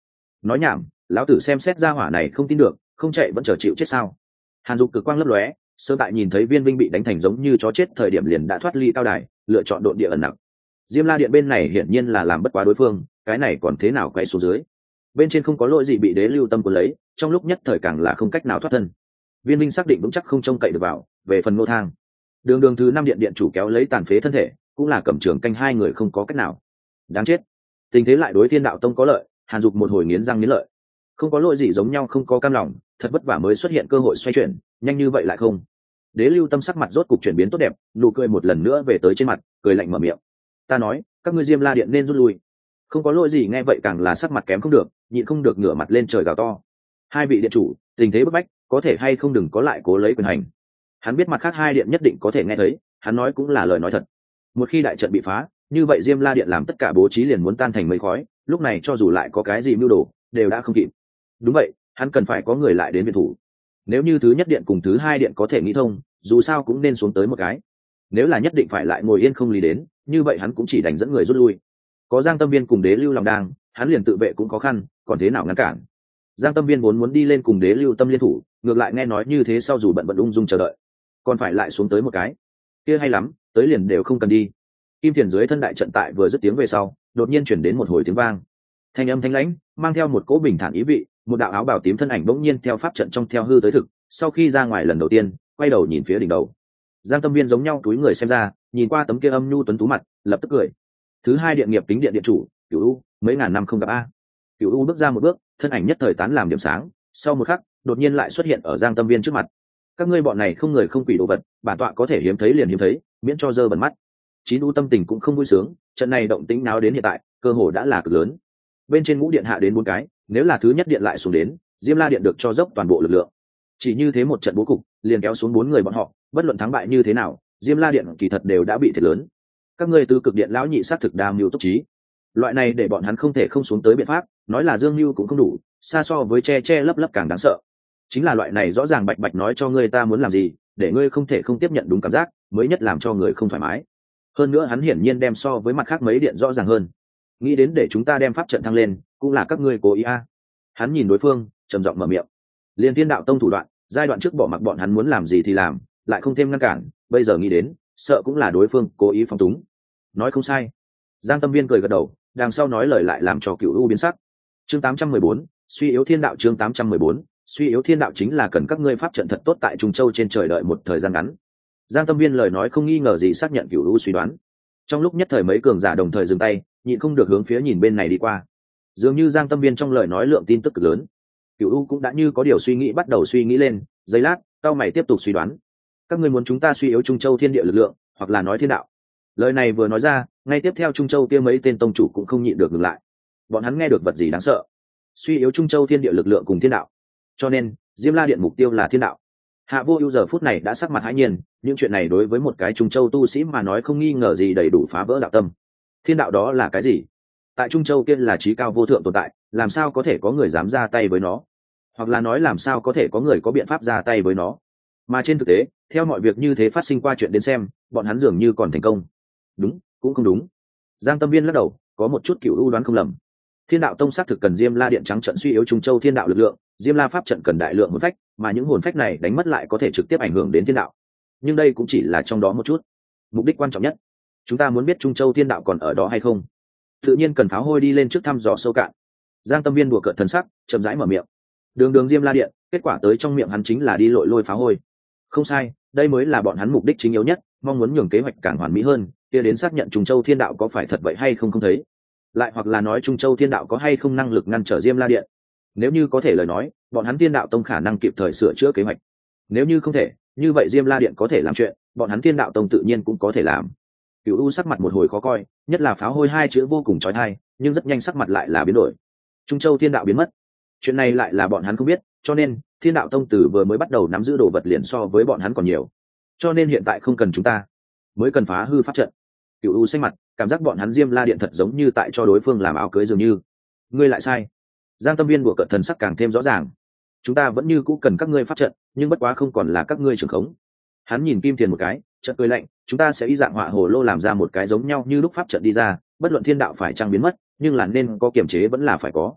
nói nhảm, lão tử xem xét ra hỏa này không tin được, không chạy vẫn chờ chịu chết sao? Hàn Dục cực quang lấp lóe, sơ tại nhìn thấy Viên Vinh bị đánh thành giống như chó chết thời điểm liền đã thoát ly cao đài, lựa chọn độn địa ẩn nặc. Diêm La Điện bên này hiển nhiên là làm bất quá đối phương, cái này còn thế nào quay xuống dưới. Bên trên không có lỗi gì bị Đế Lưu Tâm cuốn lấy, trong lúc nhất thời càng là không cách nào thoát thân. Viên Vinh xác định vững chắc không trông cậy được vào, về phần Ngô Thang, đường đường thứ năm điện điện chủ kéo lấy tàn phế thân thể, cũng là cầm trường canh hai người không có cách nào. Đáng chết. Tình thế lại đối Thiên Đạo Tông có lợi, Hàn Dục một hồi nghiến răng nghiến lợi. Không có lỗi gì giống nhau không có cam lòng, thật vất vả mới xuất hiện cơ hội xoay chuyển, nhanh như vậy lại không. Đế Lưu Tâm sắc mặt rốt cục chuyển biến tốt đẹp, nụ cười một lần nữa về tới trên mặt, cười lạnh mở miệng. Ta nói, các ngươi Diêm La Điện nên rút lui. Không có lỗi gì nghe vậy càng là sắc mặt kém không được, nhịn không được ngửa mặt lên trời gào to. Hai vị điện chủ, tình thế bức bách, có thể hay không đừng có lại cố lấy quyền hành. Hắn biết mặt khác hai điện nhất định có thể nghe thấy, hắn nói cũng là lời nói thật. Một khi đại trận bị phá, như vậy Diêm La Điện làm tất cả bố trí liền muốn tan thành mây khói, lúc này cho dù lại có cái gì mưu đồ, đều đã không kịp. Đúng vậy, hắn cần phải có người lại đến viện thủ. Nếu như thứ nhất điện cùng thứ hai điện có thể nghĩ thông, dù sao cũng nên xuống tới một cái. Nếu là nhất định phải lại ngồi yên không lý đến, như vậy hắn cũng chỉ đành dẫn người rút lui. Có Giang Tâm Viên cùng Đế Lưu lòng đang, hắn liền tự vệ cũng khó khăn, còn thế nào ngăn cản. Giang Tâm Viên vốn muốn đi lên cùng Đế Lưu Tâm liên thủ, ngược lại nghe nói như thế sau dù bận bận ung dung chờ đợi, còn phải lại xuống tới một cái. Kia hay lắm, tới liền đều không cần đi. Kim Thiền dưới thân đại trận tại vừa dứt tiếng về sau, đột nhiên chuyển đến một hồi tiếng vang. Thanh âm thanh lãnh, mang theo một cỗ bình thản ý vị, một đạo áo bào tím thân ảnh bỗng nhiên theo pháp trận trong theo hư tới thực, sau khi ra ngoài lần đầu tiên, quay đầu nhìn phía đỉnh đầu. Giang Tâm Viên giống nhau túi người xem ra, nhìn qua tấm kia âm nhu tuấn tú mặt, lập tức cười. Thứ hai điện nghiệp tính điện điện chủ, Cửu U, mấy ngàn năm không gặp a. Cửu U bước ra một bước, thân ảnh nhất thời tán làm điểm sáng, sau một khắc, đột nhiên lại xuất hiện ở Giang Tâm Viên trước mặt. Các ngươi bọn này không người không quỷ đồ vật, bản tọa có thể hiếm thấy liền hiếm thấy, miễn cho dơ bẩn mắt. Chín U tâm tình cũng không vui sướng, trận này động tĩnh náo đến hiện tại, cơ hồ đã là cực lớn. Bên trên ngũ điện hạ đến bốn cái, nếu là thứ nhất điện lại xuống đến, Diêm La Điện được cho dốc toàn bộ lực lượng. Chỉ như thế một trận bố cục, liền kéo xuống bốn người bọn họ, bất luận thắng bại như thế nào, Diêm La Điện kỳ thật đều đã bị thiệt lớn. Các ngươi từ cực điện lão nhị sát thực đa mưu túc trí, loại này để bọn hắn không thể không xuống tới biện pháp, nói là dương mưu cũng không đủ, xa so với che che lấp lấp càng đáng sợ. Chính là loại này rõ ràng bạch bạch nói cho ngươi ta muốn làm gì, để ngươi không thể không tiếp nhận đúng cảm giác, mới nhất làm cho người không thoải mái. Hơn nữa hắn hiển nhiên đem so với mặt khác mấy điện rõ ràng hơn. Nghĩ đến để chúng ta đem pháp trận thăng lên, cũng là các ngươi cố ý a. À. Hắn nhìn đối phương, trầm giọng mở miệng. Liên Thiên Đạo Tông thủ đoạn, giai đoạn trước bỏ mặc bọn hắn muốn làm gì thì làm, lại không thêm ngăn cản, bây giờ nghĩ đến, sợ cũng là đối phương cố ý phóng túng. Nói không sai. Giang Tâm Viên cười gật đầu, đằng sau nói lời lại làm cho Cửu U biến sắc. Chương tám trăm mười bốn, suy yếu thiên đạo. Chương tám trăm mười bốn, suy yếu thiên đạo chính là cần các ngươi pháp trận thật tốt tại Trung Châu trên trời đợi một thời gian ngắn. Giang Tâm Viên lời nói không nghi ngờ gì xác nhận Cửu U suy đoán. Trong lúc nhất thời mấy cường giả đồng thời dừng tay, nhịn không được hướng phía nhìn bên này đi qua. Dường như Giang Tâm Viên trong lời nói lượng tin tức cực lớn. Cửu U cũng đã như có điều suy nghĩ bắt đầu suy nghĩ lên, giây lát, cao mày tiếp tục suy đoán. Các ngươi muốn chúng ta suy yếu Trung Châu thiên địa lực lượng, hoặc là nói thiên đạo. Lời này vừa nói ra, ngay tiếp theo Trung Châu kia mấy tên tông chủ cũng không nhịn được ngừng lại. Bọn hắn nghe được vật gì đáng sợ. Suy yếu Trung Châu thiên địa lực lượng cùng thiên đạo. Cho nên, Diêm La Điện mục tiêu là thiên đạo. Hạ Vô Ưu giờ phút này đã sắc mặt hãi nhiên, những chuyện này đối với một cái Trung Châu tu sĩ mà nói không nghi ngờ gì đầy đủ phá vỡ đạo tâm. Thiên đạo đó là cái gì? Tại Trung Châu kia là chí cao vô thượng tồn tại, làm sao có thể có người dám ra tay với nó? Hoặc là nói làm sao có thể có người có biện pháp ra tay với nó? Mà trên thực tế, theo mọi việc như thế phát sinh qua chuyện đến xem, bọn hắn dường như còn thành công. Đúng, cũng không đúng. Giang Tâm Viên lắc đầu, có một chút Cửu U đoán không lầm. Thiên Đạo Tông xác thực cần Diêm La Điện trắng trận suy yếu Trung Châu thiên đạo lực lượng, Diêm La pháp trận cần đại lượng hồn phách, mà những hồn phách này đánh mất lại có thể trực tiếp ảnh hưởng đến thiên đạo. Nhưng đây cũng chỉ là trong đó một chút. Mục đích quan trọng nhất, chúng ta muốn biết Trung Châu thiên đạo còn ở đó hay không. Tự nhiên cần pháo hôi đi lên trước thăm dò sâu cạn. Giang Tâm Viên đùa cợt thần sắc, chậm rãi mở miệng. Đường đường Diêm La Điện, kết quả tới trong miệng hắn chính là đi lội lôi pháo hôi. Không sai, đây mới là bọn hắn mục đích chính yếu nhất, mong muốn nhường kế hoạch càng hoàn mỹ hơn, kia đến xác nhận Trung Châu thiên đạo có phải thật vậy hay không không thấy. Lại hoặc là nói Trung Châu thiên đạo có hay không năng lực ngăn trở Diêm La Điện. Nếu như có thể lời nói, bọn hắn Thiên Đạo Tông khả năng kịp thời sửa chữa kế hoạch. Nếu như không thể, như vậy Diêm La Điện có thể làm chuyện, bọn hắn Thiên Đạo Tông tự nhiên cũng có thể làm. Cửu U sắc mặt một hồi khó coi, nhất là pháo hôi hai chữ vô cùng chói tai, nhưng rất nhanh sắc mặt lại là biến đổi. Trung Châu thiên đạo biến mất, chuyện này lại là bọn hắn không biết, cho nên Thiên Đạo Tông từ vừa mới bắt đầu nắm giữ đồ vật liền so với bọn hắn còn nhiều. Cho nên hiện tại không cần chúng ta, mới cần phá hư pháp trận. Cửu U xanh mặt, cảm giác bọn hắn Diêm La Điện thật giống như tại cho đối phương làm áo cưới dường như. Ngươi lại sai. Giang Tâm Viên đùa cợt thần sắc càng thêm rõ ràng. Chúng ta vẫn như cũ cần các ngươi pháp trận, nhưng bất quá không còn là các ngươi trưởng khống. Hắn nhìn Kim Thiền một cái, chợt cười lạnh, chúng ta sẽ y dạng họa hồ lô làm ra một cái giống nhau như lúc pháp trận đi ra, bất luận thiên đạo phải trang biến mất, nhưng là nên có kiểm chế vẫn là phải có.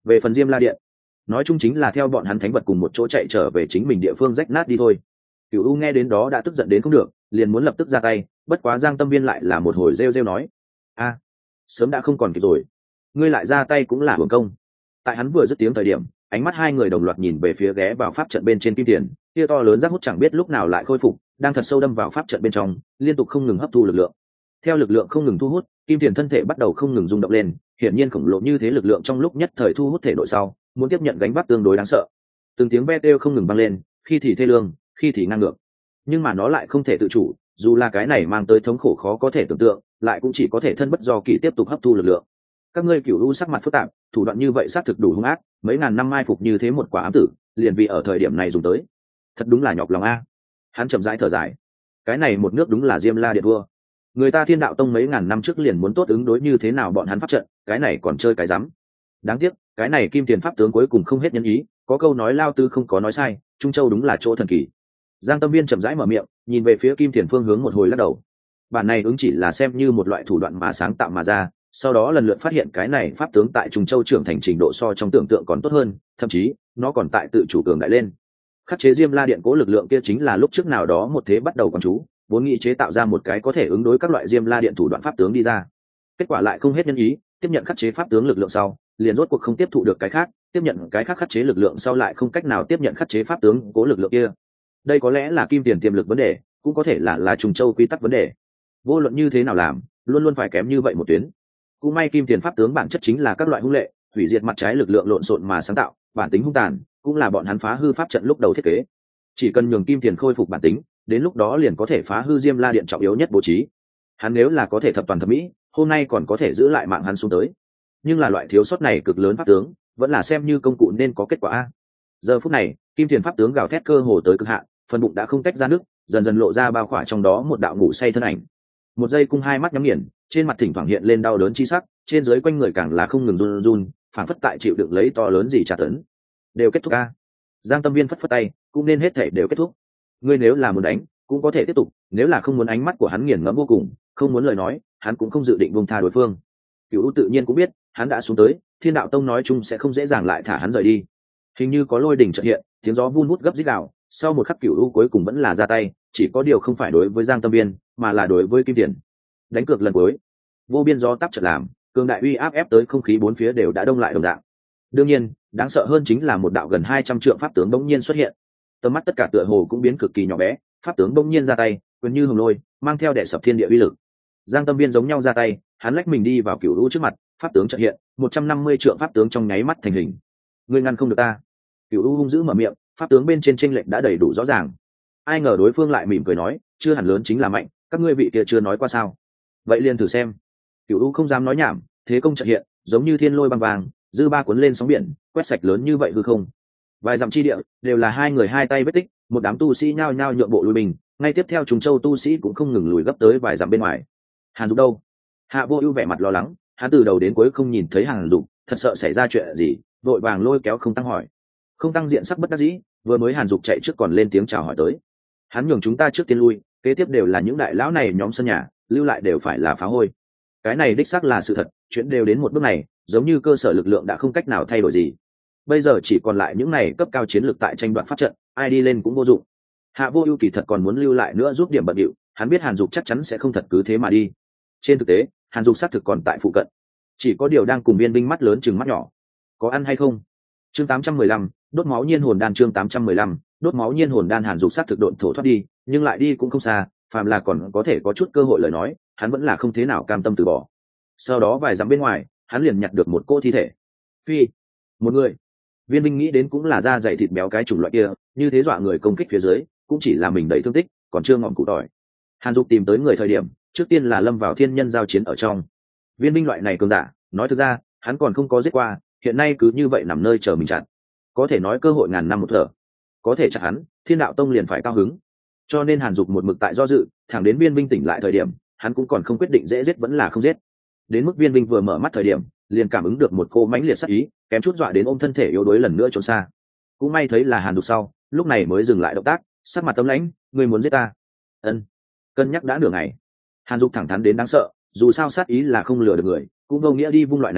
về phần Diêm La Điện, nói chung chính là theo bọn hắn thánh vật cùng một chỗ chạy trở về chính mình địa phương rách nát đi thôi. Cửu U nghe đến đó đã tức giận đến không được, liền muốn lập tức ra tay, bất quá Giang Tâm Viên lại là một hồi rêu rêu nói: a, sớm đã không còn kịp rồi, ngươi lại ra tay cũng là hưởng công. Tại hắn vừa dứt tiếng thời điểm, ánh mắt hai người đồng loạt nhìn về phía ghé vào pháp trận bên trên kim tiền, kia to lớn rác hút chẳng biết lúc nào lại khôi phục, đang thật sâu đâm vào pháp trận bên trong, liên tục không ngừng hấp thu lực lượng. Theo lực lượng không ngừng thu hút, kim tiền thân thể bắt đầu không ngừng rung động lên, hiển nhiên khổng lồ như thế lực lượng trong lúc nhất thời thu hút thể nội sau, muốn tiếp nhận gánh vác tương đối đáng sợ. Từng tiếng ve kêu không ngừng vang lên, khi thì thê lương, khi thì ngang ngược, nhưng mà nó lại không thể tự chủ, dù là cái này mang tới thống khổ khó có thể tưởng tượng, lại cũng chỉ có thể thân bất do kỳ tiếp tục hấp thu lực lượng. Các ngươi Cửu U sắc mặt phức tạp, thủ đoạn như vậy xác thực đủ hung ác, mấy ngàn năm mai phục như thế một quả ám tử, liền vì ở thời điểm này dùng tới, thật đúng là nhọc lòng a. Hắn chậm rãi thở dài, cái này một nước đúng là Diêm La Điện vua, người ta Thiên Đạo Tông mấy ngàn năm trước liền muốn tốt ứng đối như thế nào bọn hắn pháp trận, cái này còn chơi cái rắm. Đáng tiếc, cái này Kim Tiền pháp tướng cuối cùng không hết nhân ý, có câu nói Lao Tư không có nói sai, Trung Châu đúng là chỗ thần kỳ. Giang Tâm Viên chậm rãi mở miệng, nhìn về phía Kim Tiền phương hướng một hồi lắc đầu. Bản này ứng chỉ là xem như một loại thủ đoạn mà sáng tạo mà ra, sau đó lần lượt phát hiện cái này pháp tướng tại Trung Châu trưởng thành trình độ so trong tưởng tượng còn tốt hơn, thậm chí nó còn tại tự chủ cường đại lên. Khắc chế Diêm La Điện cố lực lượng kia chính là lúc trước nào đó một thế bắt đầu còn chú, vốn nghĩ chế tạo ra một cái có thể ứng đối các loại Diêm La Điện thủ đoạn pháp tướng đi ra. Kết quả lại không hết nhân ý, tiếp nhận khắc chế pháp tướng lực lượng sau, liền rốt cuộc không tiếp thụ được cái khác, tiếp nhận cái khác khắc chế lực lượng sau lại không cách nào tiếp nhận khắc chế pháp tướng cố lực lượng kia. Đây có lẽ là Kim Tiền tiềm lực vấn đề, cũng có thể là là Trung Châu quy tắc vấn đề. Vô luận như thế nào làm, luôn luôn phải kém như vậy một tuyến. Cũng may Kim Tiền pháp tướng bản chất chính là các loại hung lệ, hủy diệt mặt trái lực lượng lộn xộn mà sáng tạo, bản tính hung tàn, cũng là bọn hắn phá hư pháp trận lúc đầu thiết kế. Chỉ cần nhường Kim Tiền khôi phục bản tính, đến lúc đó liền có thể phá hư Diêm La Điện trọng yếu nhất bố trí. Hắn nếu là có thể thập toàn thập mỹ, hôm nay còn có thể giữ lại mạng hắn xuống tới. Nhưng là loại thiếu sót này cực lớn pháp tướng, vẫn là xem như công cụ nên có kết quả a. Giờ phút này, Kim Tiền pháp tướng gào thét cơ hồ tới cực hạn, phần bụng đã không tách ra nước, dần dần lộ ra bao khỏa trong đó một đạo ngủ say thân ảnh. Một giây cung hai mắt nhắm nghiền, trên mặt thỉnh thoảng hiện lên đau đớn chi sắc, trên dưới quanh người càng là không ngừng run run, phản phất tại chịu đựng lấy to lớn gì trả tấn. Đều kết thúc a. Giang Tâm Viên phất phất tay, cũng nên hết thể đều kết thúc. Ngươi nếu là muốn đánh, cũng có thể tiếp tục, nếu là không muốn, ánh mắt của hắn nghiền ngẫm vô cùng, không muốn lời nói, hắn cũng không dự định buông tha đối phương. Cửu U tự nhiên cũng biết, hắn đã xuống tới, Thiên Đạo Tông nói chung sẽ không dễ dàng lại thả hắn rời đi. Hình như có lôi đỉnh chợt hiện, tiếng gió vun vút gấp rít gào, sau một khắc Cửu U cuối cùng vẫn là ra tay, chỉ có điều không phải đối với Giang Tâm Viên, mà là đối với Kim Tiền. Đánh cược lần cuối, vô biên gió táp chợt làm, cường đại uy áp ép tới không khí bốn phía đều đã đông lại đồng dạng. Đương nhiên, đáng sợ hơn chính là một đạo gần hai trăm trượng pháp tướng bỗng nhiên xuất hiện. Tầm mắt tất cả tựa hồ cũng biến cực kỳ nhỏ bé, pháp tướng bỗng nhiên ra tay, quyền như hồng lôi, mang theo đè sập thiên địa uy lực. Giang Tâm Viên giống nhau ra tay, hắn lách mình đi vào Cửu U trước mặt, pháp tướng chợt hiện, một trăm năm mươi trượng pháp tướng trong nháy mắt thành hình. Ngươi ngăn không được ta. Cửu U hung dữ mở miệng, pháp tướng bên trên chênh lệch đã đầy đủ rõ ràng. Ai ngờ đối phương lại mỉm cười nói, chưa hẳn lớn chính là mạnh, các ngươi vị kia chưa nói qua sao? Vậy liền thử xem. Cửu U không dám nói nhảm, thế công chợt hiện, giống như thiên lôi băng vàng, dư ba cuốn lên sóng biển, quét sạch lớn như vậy hư không. Vài dặm chi địa đều là hai người hai tay vết tích, một đám tu sĩ nhao nhao nhượng bộ lùi mình, ngay tiếp theo Trùng Châu tu sĩ cũng không ngừng lùi gấp tới vài dặm bên ngoài. Hàn Dục đâu? Hạ Vô Ưu vẻ mặt lo lắng, hắn từ đầu đến cuối không nhìn thấy Hàn Dục, thật sợ xảy ra chuyện gì, vội vàng lôi kéo Không Tăng hỏi. Không Tăng diện sắc bất đắc dĩ, vừa mới Hàn Dục chạy trước còn lên tiếng chào hỏi tới. Hắn nhường chúng ta trước tiên lui, kế tiếp đều là những đại lão này nhóm sân nhà, lưu lại đều phải là phá hôi. Cái này đích xác là sự thật, chuyện đều đến một bước này, giống như cơ sở lực lượng đã không cách nào thay đổi gì. Bây giờ chỉ còn lại những này cấp cao chiến lược tại tranh đoạt pháp trận, ai đi lên cũng vô dụng. Hạ Vô Ưu kỳ thật còn muốn lưu lại nữa giúp điểm bận điệu, hắn biết Hàn Dục chắc chắn sẽ không thật cứ thế mà đi. Trên thực tế, Hàn Dục xác thực còn tại phụ cận, chỉ có điều đang cùng Viên binh mắt lớn chừng mắt nhỏ. Có ăn hay không? Chương tám trăm mười lăm, đốt máu nhiên hồn đan. Chương tám trăm mười lăm, đốt máu nhiên hồn đan. Hàn Dục xác thực độn thổ thoát đi, nhưng lại đi cũng không xa, phàm là còn có thể có chút cơ hội lời nói, hắn vẫn là không thế nào cam tâm từ bỏ. Sau đó vài dặm bên ngoài, hắn liền nhặt được một cô thi thể. Phi, một người. Viên binh nghĩ đến cũng là da dày thịt béo cái chủng loại kia, như thế dọa người công kích phía dưới, cũng chỉ là mình đầy thương tích, còn chưa ngọn cụ tỏi. Hàn Dục tìm tới người thời điểm, trước tiên là lâm vào thiên nhân giao chiến ở trong. Viên binh loại này cường giả, nói thực ra, hắn còn không có giết qua, hiện nay cứ như vậy nằm nơi chờ mình chặn. Có thể nói cơ hội ngàn năm một thở. Có thể chặn hắn, Thiên Đạo Tông liền phải cao hứng. Cho nên Hàn Dục một mực tại do dự, thẳng đến Viên binh tỉnh lại thời điểm, hắn cũng còn không quyết định dễ giết vẫn là không giết. Đến mức Viên binh vừa mở mắt thời điểm, liền cảm ứng được một cô mãnh liệt sát ý, kém chút dọa đến ôm thân thể yếu đuối lần nữa trốn xa. Cũng may thấy là Hàn Dục sau, lúc này mới dừng lại động tác, sắc mặt tấm lãnh, ngươi muốn giết ta? Ân. Cân nhắc đã nửa ngày. Hàn Dục thẳng thắn đến đáng sợ, dù sao sát ý là không lừa được người, cũng vô nghĩa đi vung loại này láo,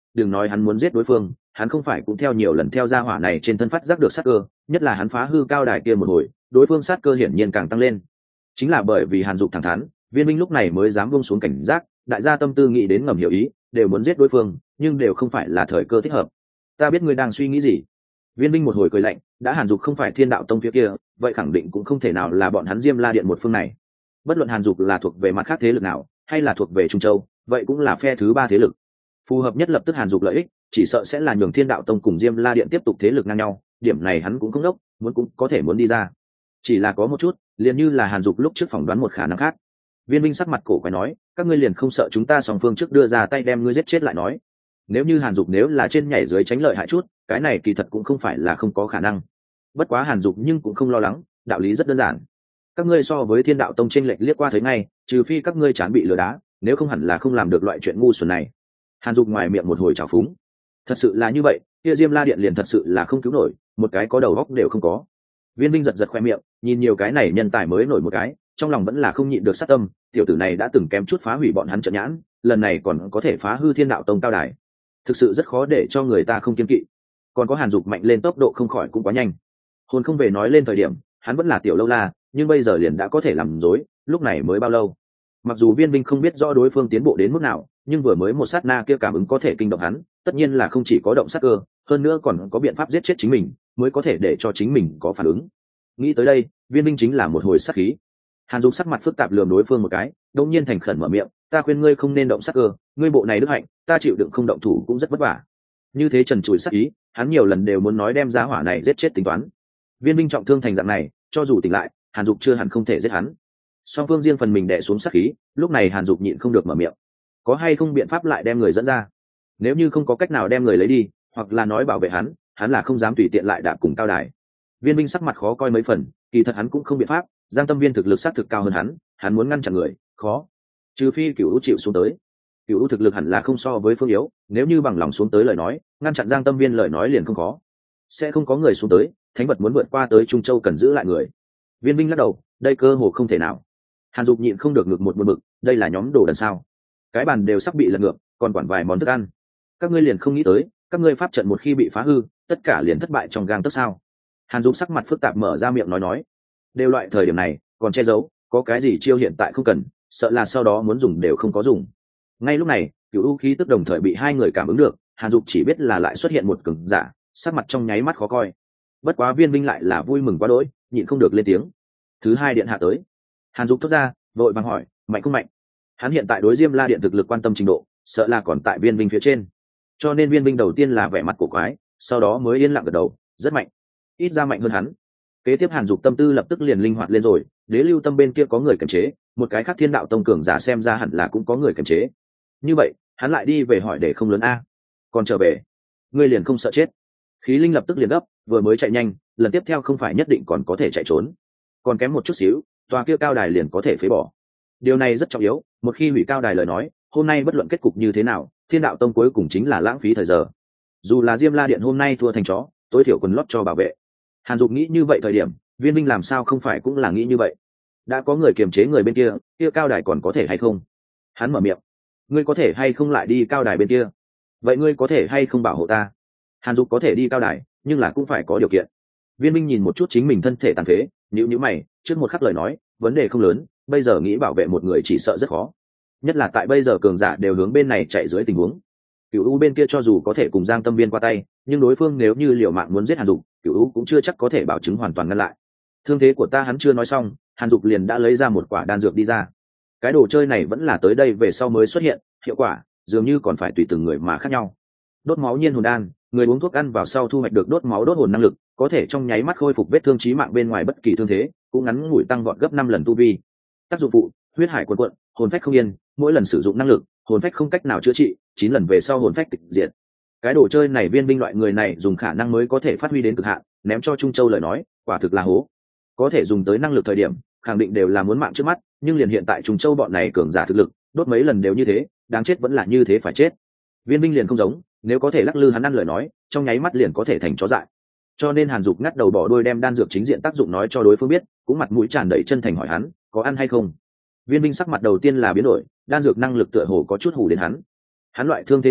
đừng nói hắn muốn giết đối phương, hắn không phải cũng theo nhiều lần theo gia hỏa này trên thân phát giác được sát cơ, nhất là hắn phá hư cao đài kia một hồi, đối phương sát cơ hiển nhiên càng tăng lên. Chính là bởi vì Hàn Dục thẳng thắn, Viên Minh lúc này mới dám buông xuống cảnh giác, đại gia tâm tư nghĩ đến ngầm hiểu ý, đều muốn giết đối phương, nhưng đều không phải là thời cơ thích hợp. Ta biết ngươi đang suy nghĩ gì. Viên Minh một hồi cười lạnh, đã Hàn Dục không phải Thiên Đạo Tông phía kia, vậy khẳng định cũng không thể nào là bọn hắn Diêm La Điện một phương này. Bất luận Hàn Dục là thuộc về mặt khác thế lực nào, hay là thuộc về Trung Châu, vậy cũng là phe thứ ba thế lực. Phù hợp nhất lập tức Hàn Dục lợi ích, chỉ sợ sẽ là nhường Thiên Đạo Tông cùng Diêm La Điện tiếp tục thế lực ngang nhau, điểm này hắn cũng không đốc, muốn cũng có thể muốn đi ra. Chỉ là có một chút, liền như là Hàn Dục lúc trước phỏng đoán một khả năng khác. Viên Minh sắc mặt cổ quái nói, các ngươi liền không sợ chúng ta song phương trước đưa ra tay đem ngươi giết chết lại nói. Nếu như Hàn Dục nếu là trên nhảy dưới tránh lợi hại chút, cái này kỳ thật cũng không phải là không có khả năng. Bất quá Hàn Dục nhưng cũng không lo lắng, đạo lý rất đơn giản. Các ngươi so với Thiên Đạo Tông chênh lệch liếc qua thấy ngay, trừ phi các ngươi chán bị lừa đá, nếu không hẳn là không làm được loại chuyện ngu xuẩn này. Hàn Dục ngoài miệng một hồi trào phúng. Thật sự là như vậy, kia Diêm La Điện liền thật sự là không cứu nổi, một cái có đầu óc đều không có. Viên Minh giật giật khoe miệng, nhìn nhiều cái này nhân tài mới nổi một cái, trong lòng vẫn là không nhịn được sát tâm, tiểu tử này đã từng kém chút phá hủy bọn hắn trận nhãn, lần này còn có thể phá hư Thiên Đạo Tông cao đài, thực sự rất khó để cho người ta không kiên kỵ. Còn có Hàn Dục mạnh lên tốc độ không khỏi cũng quá nhanh. Hồn không về nói lên thời điểm, hắn vẫn là tiểu lâu la, nhưng bây giờ liền đã có thể làm dối, lúc này mới bao lâu. Mặc dù Viên Minh không biết rõ đối phương tiến bộ đến mức nào, nhưng vừa mới một sát na kia cảm ứng có thể kinh động hắn, tất nhiên là không chỉ có động sát cơ, hơn nữa còn có biện pháp giết chết chính mình, mới có thể để cho chính mình có phản ứng. Nghĩ tới đây, Viên Minh chính là một hồi sát khí. Hàn Dục sắc mặt phức tạp lườm đối phương một cái, đột nhiên thành khẩn mở miệng, ta khuyên ngươi không nên động sát cơ, ngươi bộ này đức hạnh, ta chịu đựng không động thủ cũng rất vất vả. Như thế trần trụi sát ý, hắn nhiều lần đều muốn nói đem giá hỏa này giết chết tính toán. Viên Minh trọng thương thành dạng này, cho dù tỉnh lại, Hàn Dục chưa hẳn không thể giết hắn. Song phương riêng phần mình đè xuống sát khí, lúc này Hàn Dục nhịn không được mở miệng, có hay không biện pháp lại đem người dẫn ra? Nếu như không có cách nào đem người lấy đi, hoặc là nói bảo vệ hắn, hắn là không dám tùy tiện lại đạp cùng cao đài. Viên Minh sắc mặt khó coi mấy phần, kỳ thật hắn cũng không biện pháp, Giang Tâm Viên thực lực sát thực cao hơn hắn, hắn muốn ngăn chặn người, khó. Trừ phi Cửu U chịu xuống tới. Cửu U thực lực hẳn là không so với Phương Yếu, nếu như bằng lòng xuống tới lời nói, ngăn chặn Giang Tâm Viên lời nói liền không khó. Sẽ không có người xuống tới, thánh vật muốn vượt qua tới Trung Châu cần giữ lại người. Viên Minh lắc đầu, đây cơ hồ không thể nào. Hàn Dục nhịn không được ngược một buồn bực, đây là nhóm đồ đần sao? Cái bàn đều sắp bị lật ngược, còn quản vài món thức ăn. Các ngươi liền không nghĩ tới, các ngươi pháp trận một khi bị phá hư, tất cả liền thất bại trong gang tấc sao? Hàn Dục sắc mặt phức tạp mở ra miệng nói nói, đều loại thời điểm này, còn che giấu, có cái gì chiêu hiện tại không cần, sợ là sau đó muốn dùng đều không có dùng. Ngay lúc này, Cửu U khí tức đồng thời bị hai người cảm ứng được, Hàn Dục chỉ biết là lại xuất hiện một cường giả, sắc mặt trong nháy mắt khó coi. Bất quá Viên Minh lại là vui mừng quá đỗi, nhịn không được lên tiếng. Thứ hai điện hạ tới. Hàn Dục thốt ra, vội vàng hỏi, mạnh không mạnh? Hắn hiện tại đối Diêm La Điện thực lực quan tâm trình độ, sợ là còn tại Viên Minh phía trên. Cho nên Viên Minh đầu tiên là vẻ mặt cổ quái, sau đó mới yên lặng gật đầu, rất mạnh. Ít ra mạnh hơn hắn. Kế tiếp Hàn Dục tâm tư lập tức liền linh hoạt lên rồi, Đế Lưu Tâm bên kia có người kiềm chế, một cái khác Thiên Đạo Tông cường giả xem ra hẳn là cũng có người kiềm chế. Như vậy, hắn lại đi về hỏi để không lớn a. Còn trở về, ngươi liền không sợ chết? Khí Linh lập tức liền gấp, vừa mới chạy nhanh, lần tiếp theo không phải nhất định còn có thể chạy trốn. Còn kém một chút xíu, tòa kia cao đài liền có thể phế bỏ. Điều này rất trọng yếu, một khi hủy cao đài lời nói, hôm nay bất luận kết cục như thế nào, Thiên Đạo Tông cuối cùng chính là lãng phí thời giờ. Dù là Diêm La Điện hôm nay thua thành chó, tối thiểu quần lót cho bảo vệ. Hàn Dục nghĩ như vậy thời điểm, Viên Minh làm sao không phải cũng là nghĩ như vậy? Đã có người kiềm chế người bên kia, kia cao đài còn có thể hay không? Hắn mở miệng, ngươi có thể hay không lại đi cao đài bên kia? Vậy ngươi có thể hay không bảo hộ ta? Hàn Dục có thể đi cao đài, nhưng là cũng phải có điều kiện. Viên Minh nhìn một chút chính mình thân thể tàn phế, nhíu nhíu mày, trước một khắc lời nói, vấn đề không lớn, bây giờ nghĩ bảo vệ một người chỉ sợ rất khó, nhất là tại bây giờ cường giả đều hướng bên này chạy dưới tình huống. Cửu U bên kia cho dù có thể cùng Giang Tâm Viên qua tay, nhưng đối phương nếu như liều mạng muốn giết Hàn Dục, Cửu U cũng chưa chắc có thể bảo chứng hoàn toàn ngăn lại. Thương thế của ta hắn chưa nói xong, Hàn Dục liền đã lấy ra một quả đan dược đi ra. Cái đồ chơi này vẫn là tới đây về sau mới xuất hiện, hiệu quả dường như còn phải tùy từng người mà khác nhau. Đốt máu nhiên hồn đan, người uống thuốc ăn vào sau thu hoạch được đốt máu đốt hồn năng lực, có thể trong nháy mắt khôi phục vết thương chí mạng bên ngoài bất kỳ thương thế, cũng ngắn ngủi tăng vọt gấp năm lần tu vi. Tác dụng phụ, huyết hải cuồn cuộn, hồn phách không yên, mỗi lần sử dụng năng lực, hồn phách không cách nào chữa trị, chín lần về sau hồn phách tịch diệt. Cái đồ chơi này Viên Minh loại người này dùng khả năng mới có thể phát huy đến cực hạn, ném cho Trung Châu lời nói, quả thực là hố. Có thể dùng tới năng lực thời điểm, khẳng định đều là muốn mạng trước mắt, nhưng liền hiện tại Trung Châu bọn này cường giả thực lực, đốt mấy lần đều như thế, đáng chết vẫn là như thế phải chết. Viên Minh liền không giống, nếu có thể lắc lư hắn ăn lời nói, trong nháy mắt liền có thể thành chó dại. Cho nên Hàn Dục ngắt đầu bỏ đuôi đem đan dược chính diện tác dụng nói cho đối phương biết, cũng mặt mũi tràn đầy chân thành hỏi hắn, có ăn hay không? Viên Minh sắc mặt đầu tiên là biến đổi, đan dược năng lực tựa hồ có chút hù đến hắn. Hắn loại thương thế này,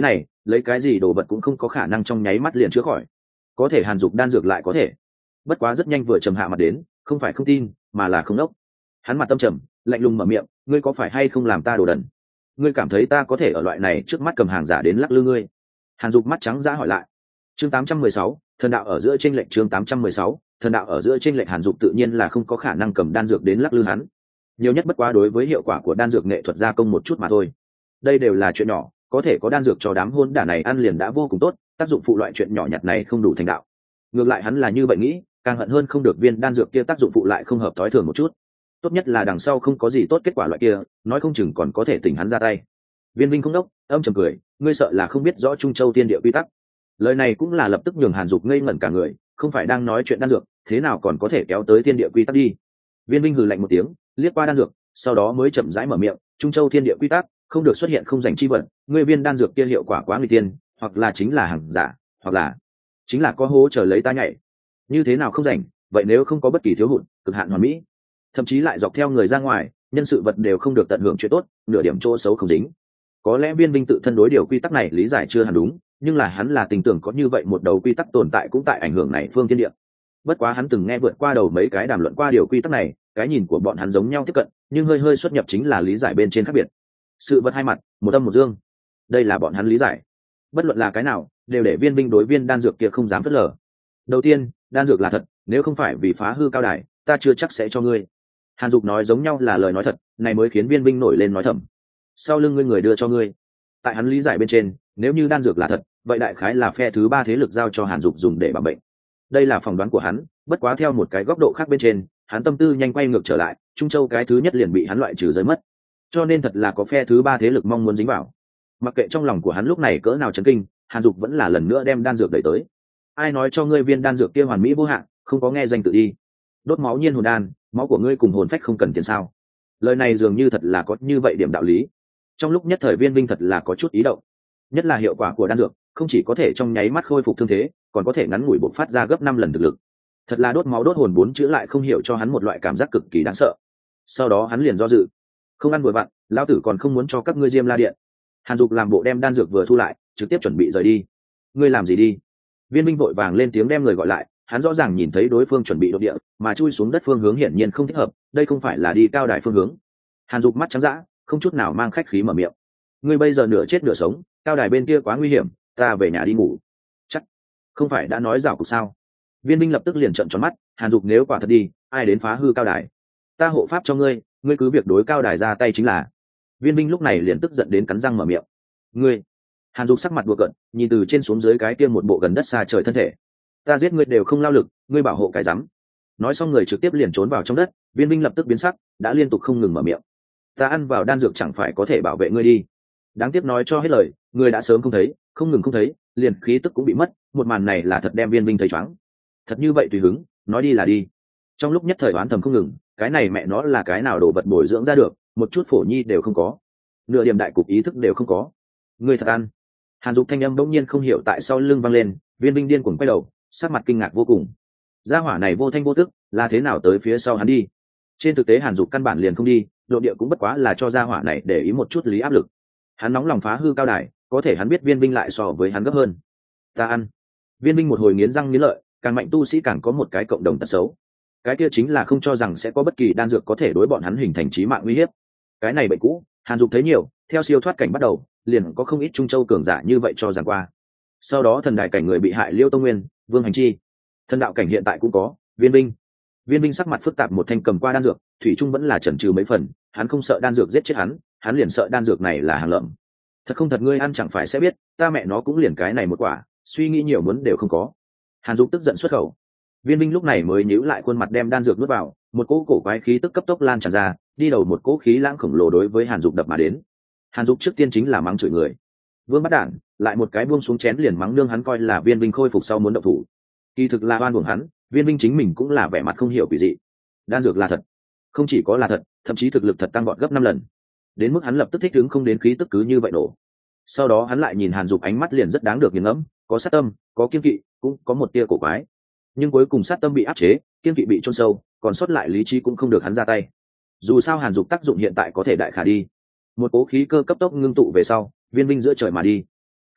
lấy cái gì đồ vật cũng không có khả năng trong nháy mắt liền chữa khỏi, có thể Hàn Dục đan dược lại có thể. Bất quá rất nhanh vừa trầm hạ mặt đến, không phải không tin mà là không đốc. Hắn mặt tâm trầm, lạnh lùng mở miệng, ngươi có phải hay không làm ta đồ đần? Ngươi cảm thấy ta có thể ở loại này trước mắt cầm hàng giả đến lắc lư ngươi? Hàn Dục mắt trắng dã hỏi lại. Chương tám trăm mười sáu, thần đạo ở giữa chênh lệch. Chương tám trăm mười sáu, thần đạo ở giữa chênh lệch. Hàn Dục tự nhiên là không có khả năng cầm đan dược đến lắc lư hắn, nhiều nhất bất quá đối với hiệu quả của đan dược nghệ thuật gia công một chút mà thôi. Đây đều là chuyện nhỏ, có thể có đan dược cho đám hôn đả này ăn liền đã vô cùng tốt, tác dụng phụ loại chuyện nhỏ nhặt này không đủ thành đạo. Ngược lại hắn là như vậy nghĩ, càng hận hơn không được viên đan dược kia tác dụng phụ lại không hợp thói thường một chút. Tốt nhất là đằng sau không có gì tốt kết quả loại kia, nói không chừng còn có thể tỉnh hắn ra tay. Viên Vinh không đốc, âm trầm cười, ngươi sợ là không biết rõ Trung Châu Thiên Địa quy tắc. Lời này cũng là lập tức nhường Hàn Dục ngây ngẩn cả người, không phải đang nói chuyện đan dược, thế nào còn có thể kéo tới thiên địa quy tắc đi. Viên Vinh hừ lạnh một tiếng, liếc qua đan dược, sau đó mới chậm rãi mở miệng, Trung Châu Thiên Địa quy tắc không được xuất hiện không dành chi vật, ngươi viên đan dược kia hiệu quả quá nguy tiên, hoặc là chính là hàng giả, hoặc là chính là có hố chờ lấy ta nhảy. Như thế nào không dành, vậy nếu không có bất kỳ thiếu hụt, cực hạn hoàn mỹ, thậm chí lại dọc theo người ra ngoài, nhân sự vật đều không được tận hưởng chuyện tốt, nửa điểm chỗ xấu không dính. Có lẽ Viên Vinh tự thân đối điều quy tắc này lý giải chưa hẳn đúng, nhưng là hắn là tình tưởng có như vậy một đầu quy tắc tồn tại cũng tại ảnh hưởng này phương thiên địa. Bất quá hắn từng nghe vượt qua đầu mấy cái đàm luận qua điều quy tắc này, cái nhìn của bọn hắn giống nhau tiếp cận, nhưng hơi hơi xuất nhập chính là lý giải bên trên khác biệt. Sự vật hai mặt, một âm một dương, đây là bọn hắn lý giải. Bất luận là cái nào, đều để Viên Vinh đối viên đan dược kia không dám phớt lờ. Đầu tiên, đan dược là thật, nếu không phải vì phá hư cao đài, ta chưa chắc sẽ cho ngươi. Hàn Dục nói giống nhau là lời nói thật, này mới khiến Viên Vinh nổi lên nói thầm. Sau lưng ngươi người đưa cho ngươi. Tại hắn lý giải bên trên, nếu như đan dược là thật, vậy đại khái là phe thứ ba thế lực giao cho Hàn Dục dùng để bảo bệnh. Đây là phỏng đoán của hắn, bất quá theo một cái góc độ khác bên trên, hắn tâm tư nhanh quay ngược trở lại, Trung Châu cái thứ nhất liền bị hắn loại trừ rơi mất, cho nên thật là có phe thứ ba thế lực mong muốn dính vào. Mặc kệ trong lòng của hắn lúc này cỡ nào chấn kinh, Hàn Dục vẫn là lần nữa đem đan dược đẩy tới. Ai nói cho ngươi viên đan dược kia hoàn mỹ vô hạn, không có nghe danh tự đi. Đốt máu nhiên hồn đan, máu của ngươi cùng hồn phách không cần tiền sao? Lời này dường như thật là có như vậy điểm đạo lý. Trong lúc nhất thời Viên Vinh thật là có chút ý động, nhất là hiệu quả của đan dược, không chỉ có thể trong nháy mắt khôi phục thương thế, còn có thể ngắn ngủi bộc phát ra gấp năm lần thực lực. Thật là đốt máu đốt hồn bốn chữ lại không hiểu cho hắn một loại cảm giác cực kỳ đáng sợ. Sau đó hắn liền do dự, không ăn vừa vặn, lão tử còn không muốn cho các ngươi Diêm La Điện. Hàn Dục làm bộ đem đan dược vừa thu lại, trực tiếp chuẩn bị rời đi. Ngươi làm gì đi? Viên Minh vội vàng lên tiếng đem người gọi lại, hắn rõ ràng nhìn thấy đối phương chuẩn bị đột địa, mà chui xuống đất phương hướng hiển nhiên không thích hợp, đây không phải là đi cao đài phương hướng. Hàn Dục mắt trắng dã, không chút nào mang khách khí mở miệng. Ngươi bây giờ nửa chết nửa sống, cao đài bên kia quá nguy hiểm, ta về nhà đi ngủ. Chắc không phải đã nói rào cục sao? Viên Minh lập tức liền trợn tròn mắt, Hàn Dục nếu quả thật đi, ai đến phá hư cao đài? Ta hộ pháp cho ngươi, ngươi cứ việc đối cao đài ra tay chính là. Viên Minh lúc này liền tức giận đến cắn răng mở miệng. Ngươi? Hàn Dục sắc mặt đùa cợt, nhìn từ trên xuống dưới cái kia một bộ gần đất xa trời thân thể. Ta giết ngươi đều không lao lực, ngươi bảo hộ cái rắm. Nói xong người trực tiếp liền trốn vào trong đất. Viên Minh lập tức biến sắc, đã liên tục không ngừng mở miệng. Ta ăn vào đan dược chẳng phải có thể bảo vệ ngươi đi? Đáng tiếc nói cho hết lời, ngươi đã sớm không thấy, không ngừng không thấy, liền khí tức cũng bị mất. Một màn này là thật đem Viên Minh thấy choáng. Thật như vậy tùy hứng, nói đi là đi. Trong lúc nhất thời oán thầm không ngừng, cái này mẹ nó là cái nào đồ vật bồi dưỡng ra được, một chút phổ nhi đều không có, nửa điểm đại cục ý thức đều không có. Ngươi thật ăn. Hàn Dục thanh âm bỗng nhiên không hiểu tại sao lưng văng lên, Viên Minh điên cuồng quay đầu, sắc mặt kinh ngạc vô cùng. Gia hỏa này vô thanh vô tức, là thế nào tới phía sau hắn đi? Trên thực tế Hàn Dục căn bản liền không đi, độ địa cũng bất quá là cho gia hỏa này để ý một chút lý áp lực. Hắn nóng lòng phá hư cao đài, có thể hắn biết Viên Minh lại so với hắn gấp hơn. Ta ăn. Viên Minh một hồi nghiến răng nghiến lợi, càng mạnh tu sĩ càng có một cái cộng đồng tật xấu, cái kia chính là không cho rằng sẽ có bất kỳ đan dược có thể đối bọn hắn hình thành chí mạng uy hiếp. Cái này bệnh cũ, Hàn Dục thấy nhiều, theo siêu thoát cảnh bắt đầu, liền có không ít Trung Châu cường giả như vậy cho rằng qua. Sau đó thần đại cảnh người bị hại Liêu Tông Nguyên, Vương Hành Chi, thần đạo cảnh hiện tại cũng có, Viên Minh. Viên Minh sắc mặt phức tạp một thanh cầm qua đan dược, thủy trung vẫn là chần chừ mấy phần, hắn không sợ đan dược giết chết hắn, hắn liền sợ đan dược này là hàng lợm. Thật không thật ngươi ăn chẳng phải sẽ biết, ta mẹ nó cũng liền cái này một quả, suy nghĩ nhiều muốn đều không có. Hàn Dục tức giận xuất khẩu. Viên Minh lúc này mới nhíu lại khuôn mặt đem đan dược nuốt vào, một cỗ cổ quái khí tức cấp tốc lan tràn ra, đi đầu một cỗ khí lãng khổng lồ đối với Hàn Dục đập mà đến. Hàn Dục trước tiên chính là mắng chửi người. Vương bắt đản, lại một cái buông xuống chén liền mắng nương hắn coi là Viên Minh khôi phục sau muốn động thủ. Kỳ thực là oan uổng hắn, Viên Minh chính mình cũng là vẻ mặt không hiểu quỷ dị. Đan dược là thật, không chỉ có là thật, thậm chí thực lực thật tăng vọt gấp năm lần. Đến mức hắn lập tức thích ứng không đến khí tức cứ như vậy nổ. Sau đó hắn lại nhìn Hàn Dục ánh mắt liền rất đáng được nghiền ngẫm, có sát tâm, có kiên kỵ, cũng có một tia cổ quái. Nhưng cuối cùng sát tâm bị áp chế, kiên kỵ bị chôn sâu, còn sót lại lý trí cũng không được hắn ra tay. Dù sao Hàn Dục tác dụng hiện tại có thể đại khả đi. Một cố khí cơ cấp tốc ngưng tụ về sau, Viên Minh giữa trời mà đi.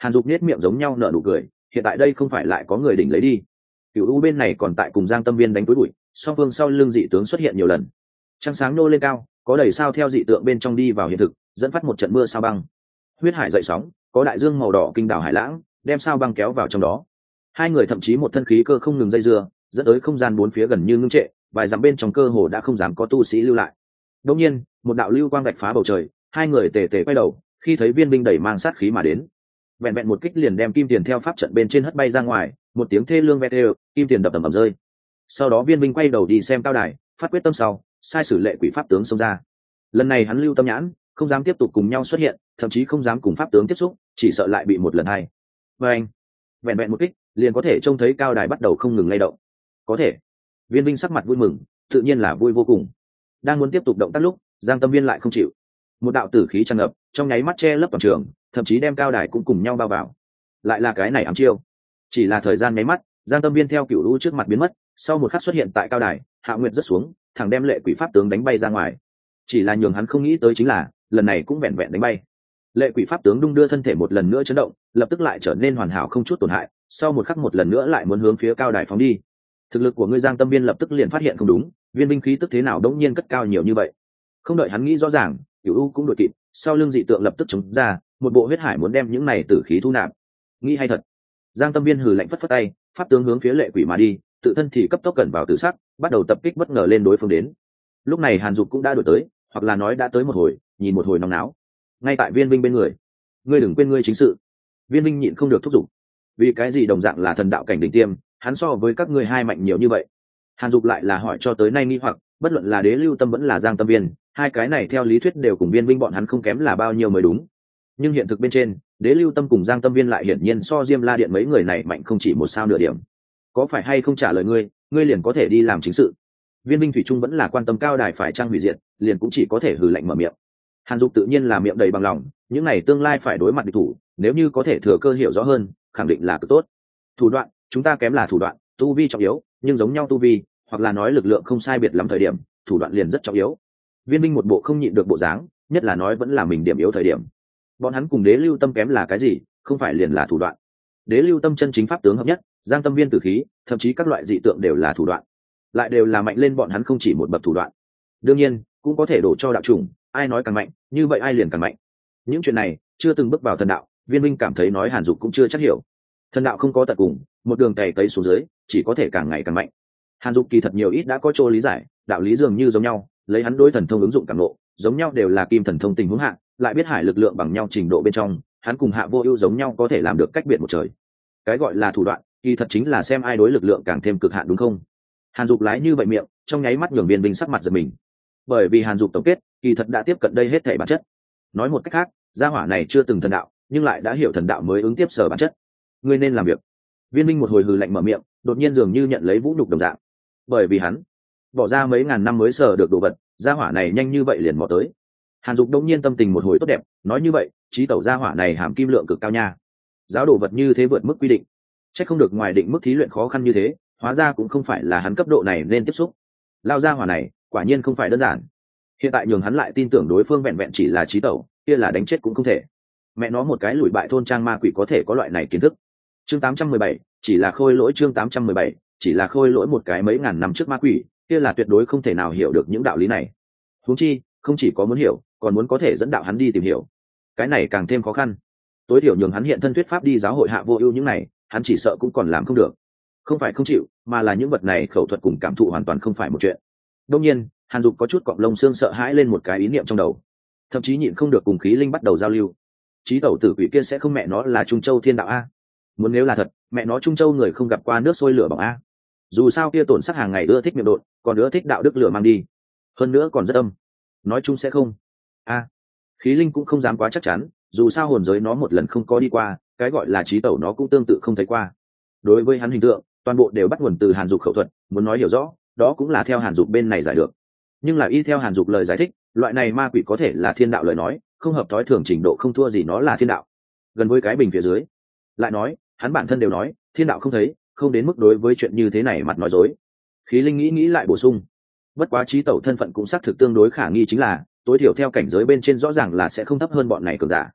Hàn Dục nết miệng giống nhau nở nụ cười, hiện tại đây không phải lại có người đỉnh lấy đi. Cửu u bên này còn tại cùng Giang Tâm Viên đánh túi bụi, song phương sau lưng dị tướng xuất hiện nhiều lần. Trăng sáng nô lên cao, có đầy sao theo dị tượng bên trong đi vào hiện thực, dẫn phát một trận mưa sao băng. Huyết hải dậy sóng, có đại dương màu đỏ kinh đảo hải lãng, đem sao băng kéo vào trong đó. Hai người thậm chí một thân khí cơ không ngừng dây dưa, dẫn tới không gian bốn phía gần như ngưng trệ, vài dặm bên trong cơ hồ đã không dám có tu sĩ lưu lại. Đột nhiên, một đạo lưu quang vạch phá bầu trời, hai người tề tề quay đầu, khi thấy viên binh đẩy mang sát khí mà đến, vẹn vẹn một kích liền đem kim tiền theo pháp trận bên trên hất bay ra ngoài, một tiếng thê lương vẹt đều, kim tiền đập ầm ầm rơi. Sau đó viên binh quay đầu đi xem cao đài, phát quyết tâm sau, sai sử lệ quỷ pháp tướng xông ra. Lần này hắn lưu tâm nhãn, không dám tiếp tục cùng nhau xuất hiện, thậm chí không dám cùng pháp tướng tiếp xúc, chỉ sợ lại bị một lần hai. Và anh, vẹn vẹn một kích, liền có thể trông thấy cao đài bắt đầu không ngừng lay động. Có thể, viên binh sắc mặt vui mừng, tự nhiên là vui vô cùng. Đang muốn tiếp tục động tác lúc, Giang Tâm Viên lại không chịu. Một đạo tử khí tràn ngập, trong nháy mắt che lấp toàn trường, thậm chí đem cao đài cũng cùng nhau bao vào. Lại là cái này ám chiêu. Chỉ là thời gian nháy mắt, Giang Tâm Viên theo cửu lũ trước mặt biến mất, sau một khắc xuất hiện tại cao đài, Hạ Nguyệt rất xuống, thẳng đem lệ quỷ pháp tướng đánh bay ra ngoài. Chỉ là nhường hắn không nghĩ tới chính là, lần này cũng vẹn vẹn đánh bay. Lệ quỷ pháp tướng đung đưa thân thể một lần nữa chấn động, lập tức lại trở nên hoàn hảo không chút tổn hại, sau một khắc một lần nữa lại muốn hướng phía cao đài phóng đi. Thực lực của ngươi Giang Tâm Viên lập tức liền phát hiện không đúng, viên binh khí tức thế nào đống nhiên cất cao nhiều như vậy. Không đợi hắn nghĩ rõ ràng, Cửu U cũng đuổi kịp, sau lưng dị tượng lập tức chống ra, một bộ huyết hải muốn đem những này tử khí thu nạp. Nghĩ hay thật. Giang Tâm Viên hừ lạnh phất phất tay, pháp tướng hướng phía lệ quỷ mà đi, tự thân thì cấp tốc cẩn vào tử sắc, bắt đầu tập kích bất ngờ lên đối phương đến. Lúc này Hàn Dục cũng đã đuổi tới, hoặc là nói đã tới một hồi, nhìn một hồi nóng náo. Ngay tại viên binh bên người, ngươi đừng quên ngươi chính sự. Viên binh nhịn không được thúc giục. Vì cái gì đồng dạng là thần đạo cảnh đỉnh tiêm, hắn so với các ngươi hai mạnh nhiều như vậy? Hàn Dục lại là hỏi cho tới nay nghi hoặc, bất luận là Đế Lưu Tâm vẫn là Giang Tâm Viên, hai cái này theo lý thuyết đều cùng viên binh bọn hắn không kém là bao nhiêu mới đúng. Nhưng hiện thực bên trên, Đế Lưu Tâm cùng Giang Tâm Viên lại hiển nhiên so Diêm La Điện mấy người này mạnh không chỉ một sao nửa điểm. Có phải hay không trả lời ngươi, ngươi liền có thể đi làm chính sự? Viên binh thủy trung vẫn là quan tâm cao đài phải trang hủy diệt, liền cũng chỉ có thể hừ lạnh mở miệng. Hàn Dục tự nhiên là miệng đầy bằng lòng, những này tương lai phải đối mặt địch thủ, nếu như có thể thừa cơ hiểu rõ hơn, khẳng định là cực tốt. Thủ đoạn, chúng ta kém là thủ đoạn, tu vi trọng yếu, nhưng giống nhau tu vi, hoặc là nói lực lượng không sai biệt lắm thời điểm, thủ đoạn liền rất trọng yếu. Viên binh một bộ không nhịn được bộ dáng, nhất là nói vẫn là mình điểm yếu thời điểm. Bọn hắn cùng Đế Lưu Tâm kém là cái gì, không phải liền là thủ đoạn. Đế Lưu Tâm chân chính pháp tướng hợp nhất, Giang Tâm Viên tử khí, thậm chí các loại dị tượng đều là thủ đoạn, lại đều là mạnh lên bọn hắn không chỉ một bậc thủ đoạn. Đương nhiên, cũng có thể đổ cho đạo chủng, ai nói càng mạnh, như vậy ai liền càng mạnh. Những chuyện này chưa từng bước vào thần đạo, viên binh cảm thấy nói Hàn Dục cũng chưa chắc hiểu. Thần đạo không có tận cùng, một đường cày cấy xuống dưới, chỉ có thể càng ngày càng mạnh. Hàn Dục kỳ thật nhiều ít đã có chỗ lý giải, đạo lý dường như giống nhau, lấy hắn đối thần thông ứng dụng cảm nộ, giống nhau đều là kim thần thông tình huống hạ, lại biết hải lực lượng bằng nhau trình độ bên trong, hắn cùng Hạ Vô Ưu giống nhau có thể làm được cách biệt một trời. Cái gọi là thủ đoạn, kỳ thật chính là xem ai đối lực lượng càng thêm cực hạn đúng không? Hàn Dục lái như vậy miệng, trong nháy mắt nhường viên binh sắc mặt giật mình. Bởi vì Hàn Dục tổng kết, kỳ thật đã tiếp cận đây hết thảy bản chất. Nói một cách khác, gia hỏa này chưa từng thần đạo, nhưng lại đã hiểu thần đạo mới ứng tiếp sở bản chất. Ngươi nên làm việc. Viên binh một hồi hừ lạnh mở miệng, đột nhiên dường như nhận lấy vũ nhục đồng dạng. Bởi vì hắn bỏ ra mấy ngàn năm mới sở được đồ vật, gia hỏa này nhanh như vậy liền mò tới. Hàn Dục đông nhiên tâm tình một hồi tốt đẹp, nói như vậy, trí tẩu gia hỏa này hàm kim lượng cực cao nha. Giáo đồ vật như thế vượt mức quy định, chắc không được ngoài định mức thí luyện khó khăn như thế, hóa ra cũng không phải là hắn cấp độ này nên tiếp xúc. Lao gia hỏa này, quả nhiên không phải đơn giản. Hiện tại nhường hắn lại tin tưởng đối phương vẹn vẹn chỉ là trí tẩu, kia là đánh chết cũng không thể. Mẹ nó một cái lùi bại thôn trang ma quỷ có thể có loại này kiến thức. Chương tám trăm mười bảy, chỉ là khôi lỗi chương tám trăm mười bảy, chỉ là khôi lỗi một cái mấy ngàn năm trước ma quỷ, kia là tuyệt đối không thể nào hiểu được những đạo lý này. Huống chi, không chỉ có muốn hiểu, còn muốn có thể dẫn đạo hắn đi tìm hiểu. Cái này càng thêm khó khăn. Tối thiểu nhường hắn hiện thân thuyết pháp đi giáo hội Hạ Vô Ưu những này, hắn chỉ sợ cũng còn làm không được. Không phải không chịu, mà là những vật này khẩu thuật cùng cảm thụ hoàn toàn không phải một chuyện. Đương nhiên, Hàn Dục có chút cọng lông xương sợ hãi lên một cái ý niệm trong đầu, thậm chí nhịn không được cùng khí linh bắt đầu giao lưu. Chí tẩu tử quỷ kia sẽ không mẹ nó là Trung Châu Thiên Đạo a? Muốn nếu là thật, mẹ nó Trung Châu người không gặp qua nước sôi lửa bỏng a. Dù sao kia tổn sắc hàng ngày ưa thích miệng độn, còn ưa thích đạo đức lửa mang đi, hơn nữa còn rất âm. Nói chung sẽ không. A, khí linh cũng không dám quá chắc chắn, dù sao hồn giới nó một lần không có đi qua, cái gọi là chí tẩu nó cũng tương tự không thấy qua. Đối với hắn hình tượng, toàn bộ đều bắt nguồn từ Hàn Dục khẩu thuật, muốn nói hiểu rõ, đó cũng là theo Hàn Dục bên này giải được. Nhưng là y theo Hàn Dục lời giải thích, loại này ma quỷ có thể là thiên đạo lời nói, không hợp thói thường trình độ không thua gì nó là thiên đạo. Gần với cái bình phía dưới. Lại nói, hắn bản thân đều nói, thiên đạo không thấy, không đến mức đối với chuyện như thế này mặt nói dối. Khí linh nghĩ nghĩ lại bổ sung, bất quá chí tẩu thân phận cũng xác thực tương đối khả nghi chính là, tối thiểu theo cảnh giới bên trên rõ ràng là sẽ không thấp hơn bọn này cường giả.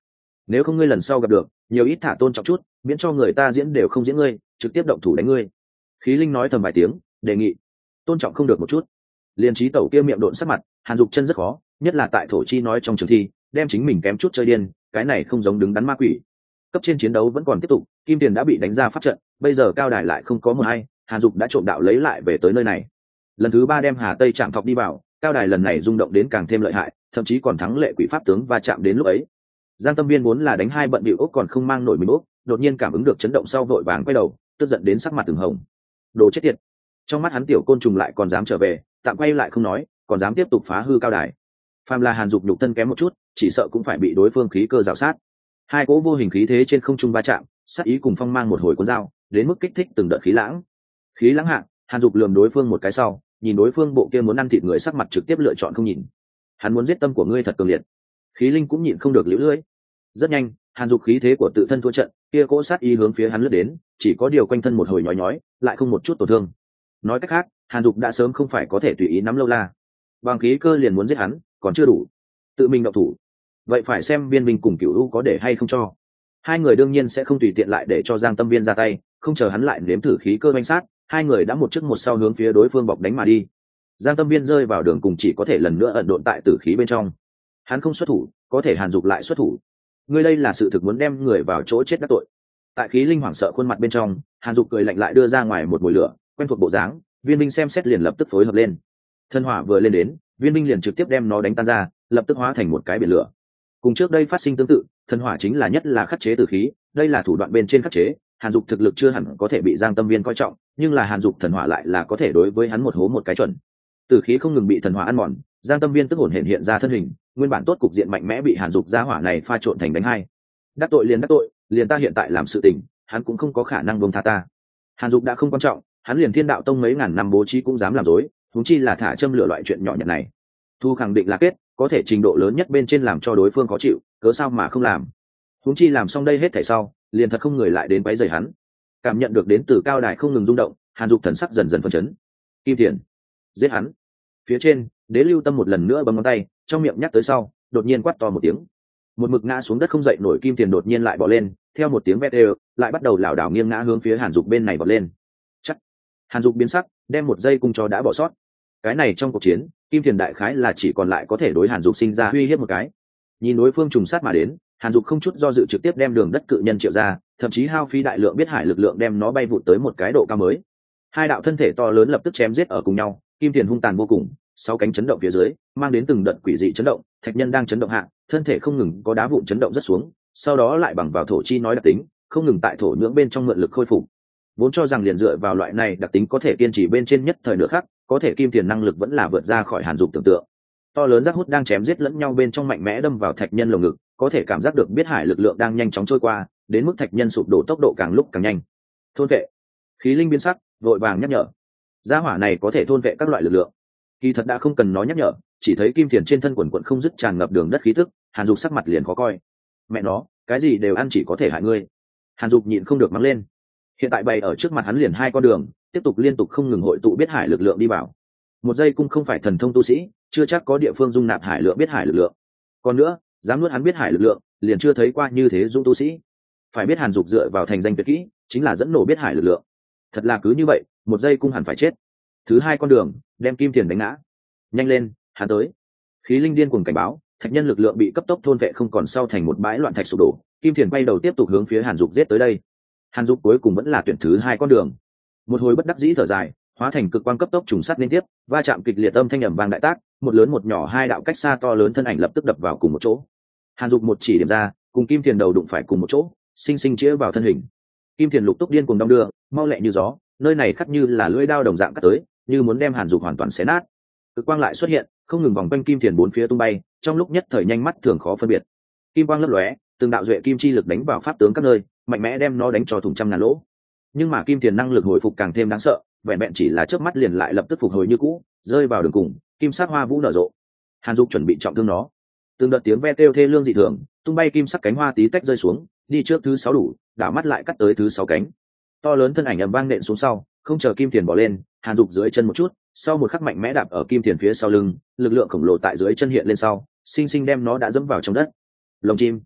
nếu không ngươi lần sau gặp được nhiều ít thả tôn trọng chút, miễn cho người ta diễn đều không diễn ngươi, trực tiếp động thủ đánh ngươi. Khí linh nói thầm vài tiếng, đề nghị tôn trọng không được một chút. Liên trí tẩu kia miệng độn sắc mặt, Hàn Dục chân rất khó, nhất là tại thổ chi nói trong trường thi đem chính mình kém chút chơi điên, cái này không giống đứng đắn ma quỷ. Cấp trên chiến đấu vẫn còn tiếp tục, kim tiền đã bị đánh ra pháp trận, bây giờ cao đài lại không có một ai, Hàn Dục đã trộm đạo lấy lại về tới nơi này. Lần thứ ba đem Hà Tây chạm thọc đi vào, cao đài lần này rung động đến càng thêm lợi hại, thậm chí còn thắng lệ quỷ pháp tướng và chạm đến lúc ấy. Giang Tâm Viên vốn là đánh hai bận bịu ốc còn không mang nổi mình ốc, đột nhiên cảm ứng được chấn động sau vội vàng quay đầu, tức giận đến sắc mặt từng hồng. Đồ chết tiệt! Trong mắt hắn tiểu côn trùng lại còn dám trở về, tạm quay lại không nói, còn dám tiếp tục phá hư cao đài. Phàm là Hàn Dục nhục thân kém một chút, chỉ sợ cũng phải bị đối phương khí cơ rào sát. Hai cỗ vô hình khí thế trên không trung va chạm, sát ý cùng phong mang một hồi cuốn dao, đến mức kích thích từng đợt khí lãng. Khí lãng hạ, Hàn Dục lườm đối phương một cái sau, nhìn đối phương bộ kia muốn ăn thịt người sắc mặt trực tiếp lựa chọn không nhìn. Hắn muốn giết tâm của ngươi thật cường liệt. Khí linh cũng nhịn không được liễu lưỡi. Rất nhanh, Hàn Dục khí thế của tự thân thua trận, kia cỗ sát ý hướng phía hắn lướt đến, chỉ có điều quanh thân một hồi nhói nhói, lại không một chút tổn thương. Nói cách khác, Hàn Dục đã sớm không phải có thể tùy ý nắm lâu la. Bằng khí cơ liền muốn giết hắn, còn chưa đủ. Tự mình động thủ. Vậy phải xem Viên Minh cùng Cửu U có để hay không cho. Hai người đương nhiên sẽ không tùy tiện lại để cho Giang Tâm Viên ra tay, không chờ hắn lại nếm thử khí cơ oanh sát, hai người đã một trước một sau hướng phía đối phương bọc đánh mà đi. Giang Tâm Viên rơi vào đường cùng chỉ có thể lần nữa ẩn độn tại tử khí bên trong. Hắn không xuất thủ, có thể Hàn Dục lại xuất thủ. Ngươi đây là sự thực muốn đem người vào chỗ chết đắc tội. Tại khí linh hoảng sợ khuôn mặt bên trong, Hàn Dục cười lạnh lại đưa ra ngoài một mùi lửa, quen thuộc bộ dáng, Viên Minh xem xét liền lập tức phối hợp lên. Thân hỏa vừa lên đến, Viên Minh liền trực tiếp đem nó đánh tan ra, lập tức hóa thành một cái biển lửa. Cùng trước đây phát sinh tương tự, thân hỏa chính là nhất là khắc chế tử khí, đây là thủ đoạn bên trên khắc chế. Hàn Dục thực lực chưa hẳn có thể bị Giang Tâm Viên coi trọng, nhưng là Hàn Dục thần hỏa lại là có thể đối với hắn một hố một cái chuẩn. Tử khí không ngừng bị thần hỏa ăn mòn, Giang Tâm Viên tức hồn hiện hiện ra thân hình, nguyên bản tốt cục diện mạnh mẽ bị Hàn Dục gia hỏa này pha trộn thành đánh hai. Đắc tội liền đắc tội, liền ta hiện tại làm sự tình, hắn cũng không có khả năng buông tha ta. Hàn Dục đã không quan trọng, hắn liền Thiên Đạo Tông mấy ngàn năm bố trí cũng dám làm dối, huống chi là thả châm lửa loại chuyện nhỏ nhặt này. Thu khẳng định là kết, có thể trình độ lớn nhất bên trên làm cho đối phương khó chịu, cớ sao mà không làm. Huống chi làm xong đây hết thảy sau, liền thật không người lại đến quấy rầy hắn. Cảm nhận được đến từ cao đài không ngừng rung động, Hàn Dục thần sắc dần dần phấn chấn. Kim Thiền, giết hắn. Phía trên, Đế Lưu Tâm một lần nữa bấm ngón tay, trong miệng nhắc tới sau, đột nhiên quát to một tiếng. Một mực ngã xuống đất không dậy nổi Kim Thiền đột nhiên lại bò lên, theo một tiếng vét đều, lại bắt đầu lảo đảo nghiêng ngã hướng phía Hàn Dục bên này bò lên. Chắc. Hàn Dục biến sắc, đem một giây cung cho đã bỏ sót. Cái này trong cuộc chiến, Kim Thiền đại khái là chỉ còn lại có thể đối Hàn Dục sinh ra uy hiếp một cái. Nhìn đối phương trùng sát mà đến, Hàn Dục không chút do dự trực tiếp đem đường đất cự nhân triệu ra, thậm chí hao phí đại lượng biết hải lực lượng đem nó bay vụt tới một cái độ cao mới. Hai đạo thân thể to lớn lập tức chém giết ở cùng nhau, Kim Thiền hung tàn vô cùng, sáu cánh chấn động phía dưới, mang đến từng đợt quỷ dị chấn động, thạch nhân đang chấn động hạ, thân thể không ngừng có đá vụn chấn động rất xuống, sau đó lại bằng vào thổ chi nói đặc tính, không ngừng tại thổ nhưỡng bên trong mượn lực khôi phục. Vốn cho rằng liền dựa vào loại này đặc tính có thể kiên trì bên trên nhất thời nửa khắc, có thể Kim Thiền năng lực vẫn là vượt ra khỏi Hàn Dục tưởng tượng. To lớn giác hút đang chém giết lẫn nhau bên trong mạnh mẽ đâm vào thạch nhân lồng ngực, có thể cảm giác được biết hải lực lượng đang nhanh chóng trôi qua, đến mức thạch nhân sụp đổ tốc độ càng lúc càng nhanh. Thôn vệ. Khí linh biến sắc, vội vàng nhắc nhở. Gia hỏa này có thể thôn vệ các loại lực lượng. Kỳ thật đã không cần nói nhắc nhở, chỉ thấy Kim Thiền trên thân quần quần không dứt tràn ngập đường đất khí tức, Hàn Dục sắc mặt liền khó coi. Mẹ nó, cái gì đều ăn chỉ có thể hại ngươi. Hàn Dục nhịn không được mắng lên. Hiện tại bày ở trước mặt hắn liền hai con đường, tiếp tục liên tục không ngừng hội tụ biết hải lực lượng đi vào. Một giây cung không phải thần thông tu sĩ, chưa chắc có địa phương dung nạp hải lượng biết hải lực lượng. Còn nữa, dám nuốt hắn biết hải lực lượng, liền chưa thấy qua như thế dung tu sĩ. Phải biết Hàn Dục dựa vào thành danh tuyệt kỹ, chính là dẫn nổ biết hải lực lượng. Thật là cứ như vậy, một giây cung hẳn phải chết. Thứ hai con đường, đem Kim Thiền đánh ngã. Nhanh lên, hắn tới. Khí linh điên cuồng cảnh báo, thạch nhân lực lượng bị cấp tốc thôn vệ không còn sau thành một bãi loạn thạch sụp đổ. Kim Thiền bay đầu tiếp tục hướng phía Hàn Dục giết tới đây. Hàn Dục cuối cùng vẫn là tuyển thứ hai con đường. Một hồi bất đắc dĩ thở dài, hóa thành cực quang cấp tốc trùng sát liên tiếp, va chạm kịch liệt âm thanh ầm vang đại tác, một lớn một nhỏ hai đạo cách xa to lớn thân ảnh lập tức đập vào cùng một chỗ. Hàn Dục một chỉ điểm ra, cùng Kim Thiền đầu đụng phải cùng một chỗ, sinh sinh chĩa vào thân hình. Kim Thiền lục túc điên cuồng đong đưa, mau lẹ như gió, nơi này khắc như là lưỡi dao đồng dạng cắt tới, như muốn đem Hàn Dục hoàn toàn xé nát. Cực quang lại xuất hiện, không ngừng vòng quanh Kim Thiền bốn phía tung bay, trong lúc nhất thời nhanh mắt thường khó phân biệt. Kim quang lấp lóe, từng đạo duệ kim chi lực đánh vào pháp tướng các nơi, mạnh mẽ đem nó đánh cho thủng trăm ngàn lỗ. Nhưng mà Kim Thiền năng lực hồi phục càng thêm đáng sợ, vẹn vẹn chỉ là chớp mắt liền lại lập tức phục hồi như cũ, rơi vào đường cùng, kim sắc hoa vũ nở rộ. Hàn Dục chuẩn bị trọng thương nó. Từng đợt tiếng ve kêu thê lương dị thường, tung bay kim sắc cánh hoa tí tách rơi xuống, đi trước thứ sáu đủ, đảo mắt lại cắt tới thứ sáu cánh. To lớn thân ảnh ầm vang nện xuống sau, không chờ Kim Thiền bỏ lên, Hàn Dục dưới chân một chút, sau một khắc mạnh mẽ đạp ở Kim Thiền phía sau lưng, lực lượng khổng lồ tại dưới chân hiện lên sau, sinh sinh đem nó đã dẫm vào trong đất. Lồng chim.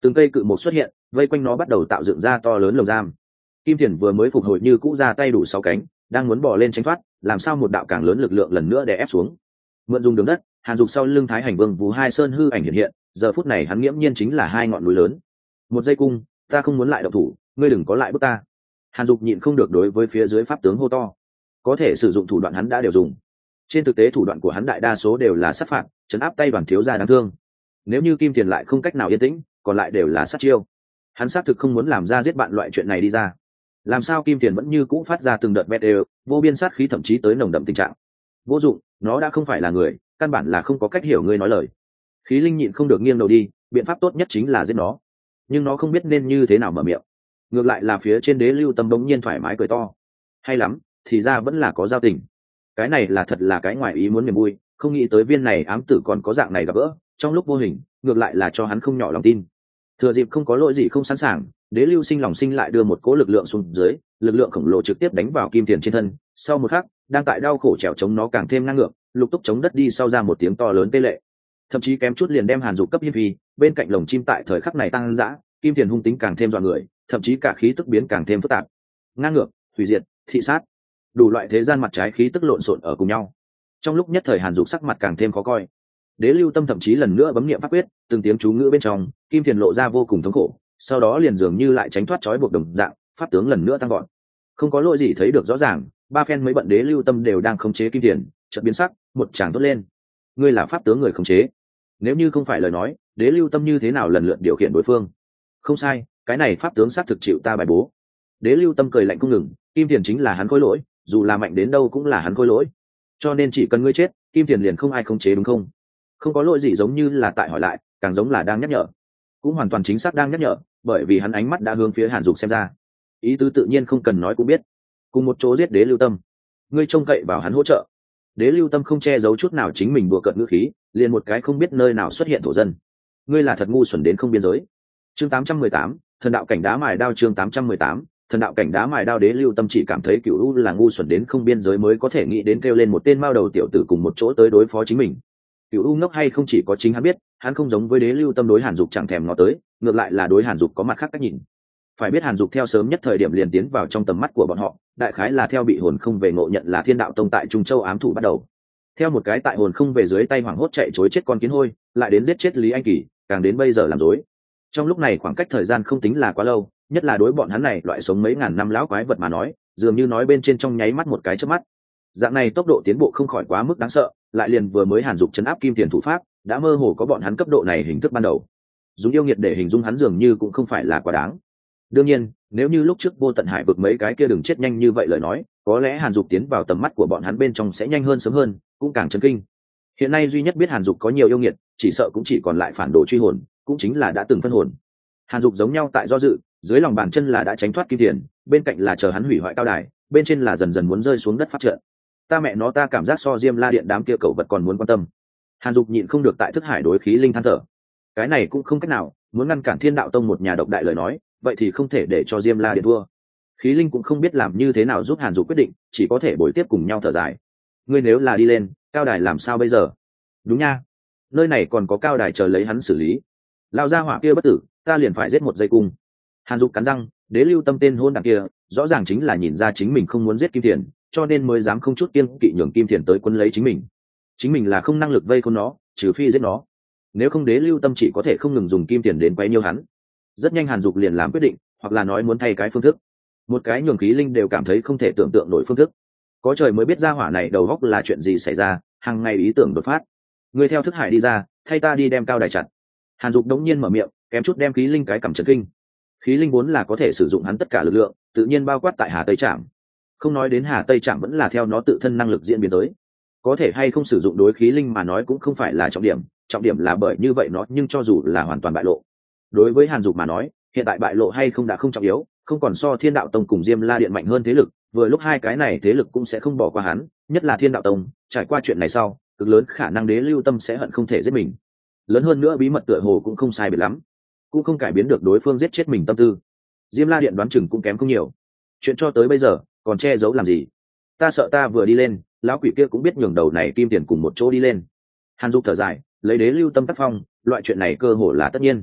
từng cây cự mục xuất hiện, vây quanh nó bắt đầu tạo dựng ra to lớn lồng giam. Kim Thiền vừa mới phục hồi như cũ ra tay đủ sáu cánh, đang muốn bò lên tránh thoát, làm sao một đạo càng lớn lực lượng lần nữa đè ép xuống. Mượn dùng đường đất, Hàn Dục sau lưng Thái Hành Vương Vũ Hai Sơn hư ảnh hiện hiện, giờ phút này hắn nghiễm nhiên chính là hai ngọn núi lớn. Một giây cung, ta không muốn lại động thủ, ngươi đừng có lại bước ta. Hàn Dục nhịn không được đối với phía dưới pháp tướng hô to. Có thể sử dụng thủ đoạn hắn đã đều dùng. Trên thực tế thủ đoạn của hắn đại đa số đều là sát phạt, chấn áp tay đoàn thiếu gia đáng thương. Nếu như Kim Tiền lại không cách nào yên tĩnh, còn lại đều là sát chiêu. Hắn xác thực không muốn làm ra giết bạn loại chuyện này đi ra. Làm sao Kim Tiền vẫn như cũ phát ra từng đợt bét đều, vô biên sát khí thậm chí tới nồng đậm tình trạng. Vô dụng, nó đã không phải là người, căn bản là không có cách hiểu ngươi nói lời. Khí Linh nhịn không được nghiêng đầu đi, biện pháp tốt nhất chính là giết nó. Nhưng nó không biết nên như thế nào mở miệng. Ngược lại là phía trên Đế Lưu Tâm bỗng nhiên thoải mái cười to. Hay lắm, thì ra vẫn là có giao tình. Cái này là thật là cái ngoài ý muốn niềm vui, không nghĩ tới viên này ám tử còn có dạng này gặp gỡ, trong lúc vô hình, ngược lại là cho hắn không nhỏ lòng tin. Thừa dịp không có lỗi gì không sẵn sàng, Đế Lưu Sinh lòng sinh lại đưa một cỗ lực lượng xuống dưới, lực lượng khổng lồ trực tiếp đánh vào Kim Tiền trên thân. Sau một khắc, đang tại đau khổ trèo chống nó càng thêm ngang ngược, lục túc chống đất đi sau ra một tiếng to lớn tê lệ, thậm chí kém chút liền đem Hàn Dục cấp hiên phi. Bên cạnh lồng chim tại thời khắc này tăng dã, Kim Tiền hung tính càng thêm dọa người, thậm chí cả khí tức biến càng thêm phức tạp, ngang ngược, hủy diệt, thị sát, đủ loại thế gian mặt trái khí tức lộn xộn ở cùng nhau. Trong lúc nhất thời Hàn Dục sắc mặt càng thêm khó coi. Đế Lưu Tâm thậm chí lần nữa bấm niệm pháp quyết, từng tiếng chú ngữ bên trong, Kim Tiền lộ ra vô cùng thống khổ, sau đó liền dường như lại tránh thoát trói buộc đồng dạng, pháp tướng lần nữa tăng gọn. Không có lỗi gì thấy được rõ ràng, ba phen mấy bận Đế Lưu Tâm đều đang khống chế Kim Tiền, chợt biến sắc, một tràng tốt lên. Ngươi là pháp tướng người khống chế? Nếu như không phải lời nói, Đế Lưu Tâm như thế nào lần lượt điều khiển đối phương? Không sai, cái này pháp tướng xác thực chịu ta bài bố. Đế Lưu Tâm cười lạnh không ngừng, Kim Tiền chính là hắn khôi lỗi, dù là mạnh đến đâu cũng là hắn khôi lỗi. Cho nên chỉ cần ngươi chết, Kim Tiền liền không ai khống chế đúng không? Không có lỗi gì giống như là tại hỏi lại, càng giống là đang nhắc nhở. Cũng hoàn toàn chính xác đang nhắc nhở, bởi vì hắn ánh mắt đã hướng phía Hàn Dục xem ra. Ý tứ tự nhiên không cần nói cũng biết. Cùng một chỗ giết Đế Lưu Tâm, ngươi trông cậy vào hắn hỗ trợ? Đế Lưu Tâm không che giấu chút nào chính mình đùa cợt ngữ khí, liền một cái không biết nơi nào xuất hiện thổ dân. Ngươi là thật ngu xuẩn đến không biên giới. Chương tám trăm mười tám, thần đạo cảnh đá mài đao. Chương tám trăm mười tám, thần đạo cảnh đá mài đao. Đế Lưu Tâm chỉ cảm thấy Cửu U là ngu xuẩn đến không biên giới mới có thể nghĩ đến kêu lên một tên mao đầu tiểu tử cùng một chỗ tới đối phó chính mình. Cửu U ngốc hay không chỉ có chính hắn biết, hắn không giống với Đế Lưu Tâm đối Hàn Dục chẳng thèm ngó tới, ngược lại là đối Hàn Dục có mặt khác cách nhìn. Phải biết Hàn Dục theo sớm nhất thời điểm liền tiến vào trong tầm mắt của bọn họ, đại khái là theo bị hồn không về ngộ nhận là Thiên Đạo Tông tại Trung Châu ám thủ bắt đầu. Theo một cái tại hồn không về dưới tay hoảng hốt chạy chối chết con kiến hôi, lại đến giết chết Lý Anh Kỳ, càng đến bây giờ làm rối. Trong lúc này khoảng cách thời gian không tính là quá lâu, nhất là đối bọn hắn này loại sống mấy ngàn năm lão quái vật mà nói, dường như nói bên trên trong nháy mắt một cái chớp mắt. Dạng này tốc độ tiến bộ không khỏi quá mức đáng sợ, lại liền vừa mới Hàn Dục chấn áp Kim Tiền thủ pháp, đã mơ hồ có bọn hắn cấp độ này hình thức ban đầu. Dùng yêu nghiệt để hình dung hắn dường như cũng không phải là quá đáng. Đương nhiên, nếu như lúc trước Vô Tận Hải vực mấy cái kia đừng chết nhanh như vậy lời nói, có lẽ Hàn Dục tiến vào tầm mắt của bọn hắn bên trong sẽ nhanh hơn sớm hơn, cũng càng chấn kinh. Hiện nay duy nhất biết Hàn Dục có nhiều yêu nghiệt, chỉ sợ cũng chỉ còn lại phản đồ truy hồn, cũng chính là đã từng phân hồn. Hàn Dục giống nhau tại do dự, dưới lòng bàn chân là đã tránh thoát Kim Tiền, bên cạnh là chờ hắn hủy hoại cao đài, bên trên là dần dần muốn rơi xuống đất phát trận. Ta mẹ nó ta cảm giác so Diêm La Điện đám kia cẩu vật còn muốn quan tâm. Hàn Dục nhịn không được tại thức hải đối khí linh than thở. Cái này cũng không cách nào, muốn ngăn cản Thiên Đạo Tông một nhà độc đại lời nói, vậy thì không thể để cho Diêm La Điện thua. Khí linh cũng không biết làm như thế nào giúp Hàn Dục quyết định, chỉ có thể bồi tiếp cùng nhau thở dài. Ngươi nếu là đi lên, cao đài làm sao bây giờ? Đúng nha, nơi này còn có cao đài chờ lấy hắn xử lý. Lao ra hỏa kia bất tử, ta liền phải giết một dây cung. Hàn Dục cắn răng, Đế Lưu Tâm tên hôn đảng kia, rõ ràng chính là nhìn ra chính mình không muốn giết Kim Tiền, cho nên mới dám không chút kiêng kỵ nhường Kim Tiền tới quân lấy chính mình. Chính mình là không năng lực vây khốn nó, trừ phi giết nó. Nếu không Đế Lưu Tâm chỉ có thể không ngừng dùng Kim Tiền đến quấy nhiêu hắn. Rất nhanh Hàn Dục liền làm quyết định, hoặc là nói muốn thay cái phương thức. Một cái nhường khí linh đều cảm thấy không thể tưởng tượng nổi phương thức. Có trời mới biết ra hỏa này đầu góc là chuyện gì xảy ra, hàng ngày ý tưởng đột phát. Người theo thức hải đi ra, thay ta đi đem cao đài chặt. Hàn Dục đống nhiên mở miệng, kém chút đem khí linh cái cầm chấn kinh. Khí linh vốn là có thể sử dụng hắn tất cả lực lượng, tự nhiên bao quát tại Hà Tây Trạm. Không nói đến Hà Tây Trạm vẫn là theo nó tự thân năng lực diễn biến tới. Có thể hay không sử dụng đối khí linh mà nói cũng không phải là trọng điểm, trọng điểm là bởi như vậy nó nhưng cho dù là hoàn toàn bại lộ. Đối với Hàn Dục mà nói, hiện tại bại lộ hay không đã không trọng yếu, không còn so Thiên Đạo Tông cùng Diêm La Điện mạnh hơn thế lực, vừa lúc hai cái này thế lực cũng sẽ không bỏ qua hắn, nhất là Thiên Đạo Tông, trải qua chuyện này sau, cực lớn khả năng Đế Lưu Tâm sẽ hận không thể giết mình. Lớn hơn nữa bí mật tựa hồ cũng không sai biệt lắm, cũng không cải biến được đối phương giết chết mình tâm tư. Diêm La Điện đoán chừng cũng kém không nhiều. Chuyện cho tới bây giờ, còn che giấu làm gì? Ta sợ ta vừa đi lên, lão quỷ kia cũng biết nhường đầu này Kim Tiền cùng một chỗ đi lên. Hàn Dục thở dài, lấy Đế Lưu Tâm tác phong, loại chuyện này cơ hồ là tất nhiên.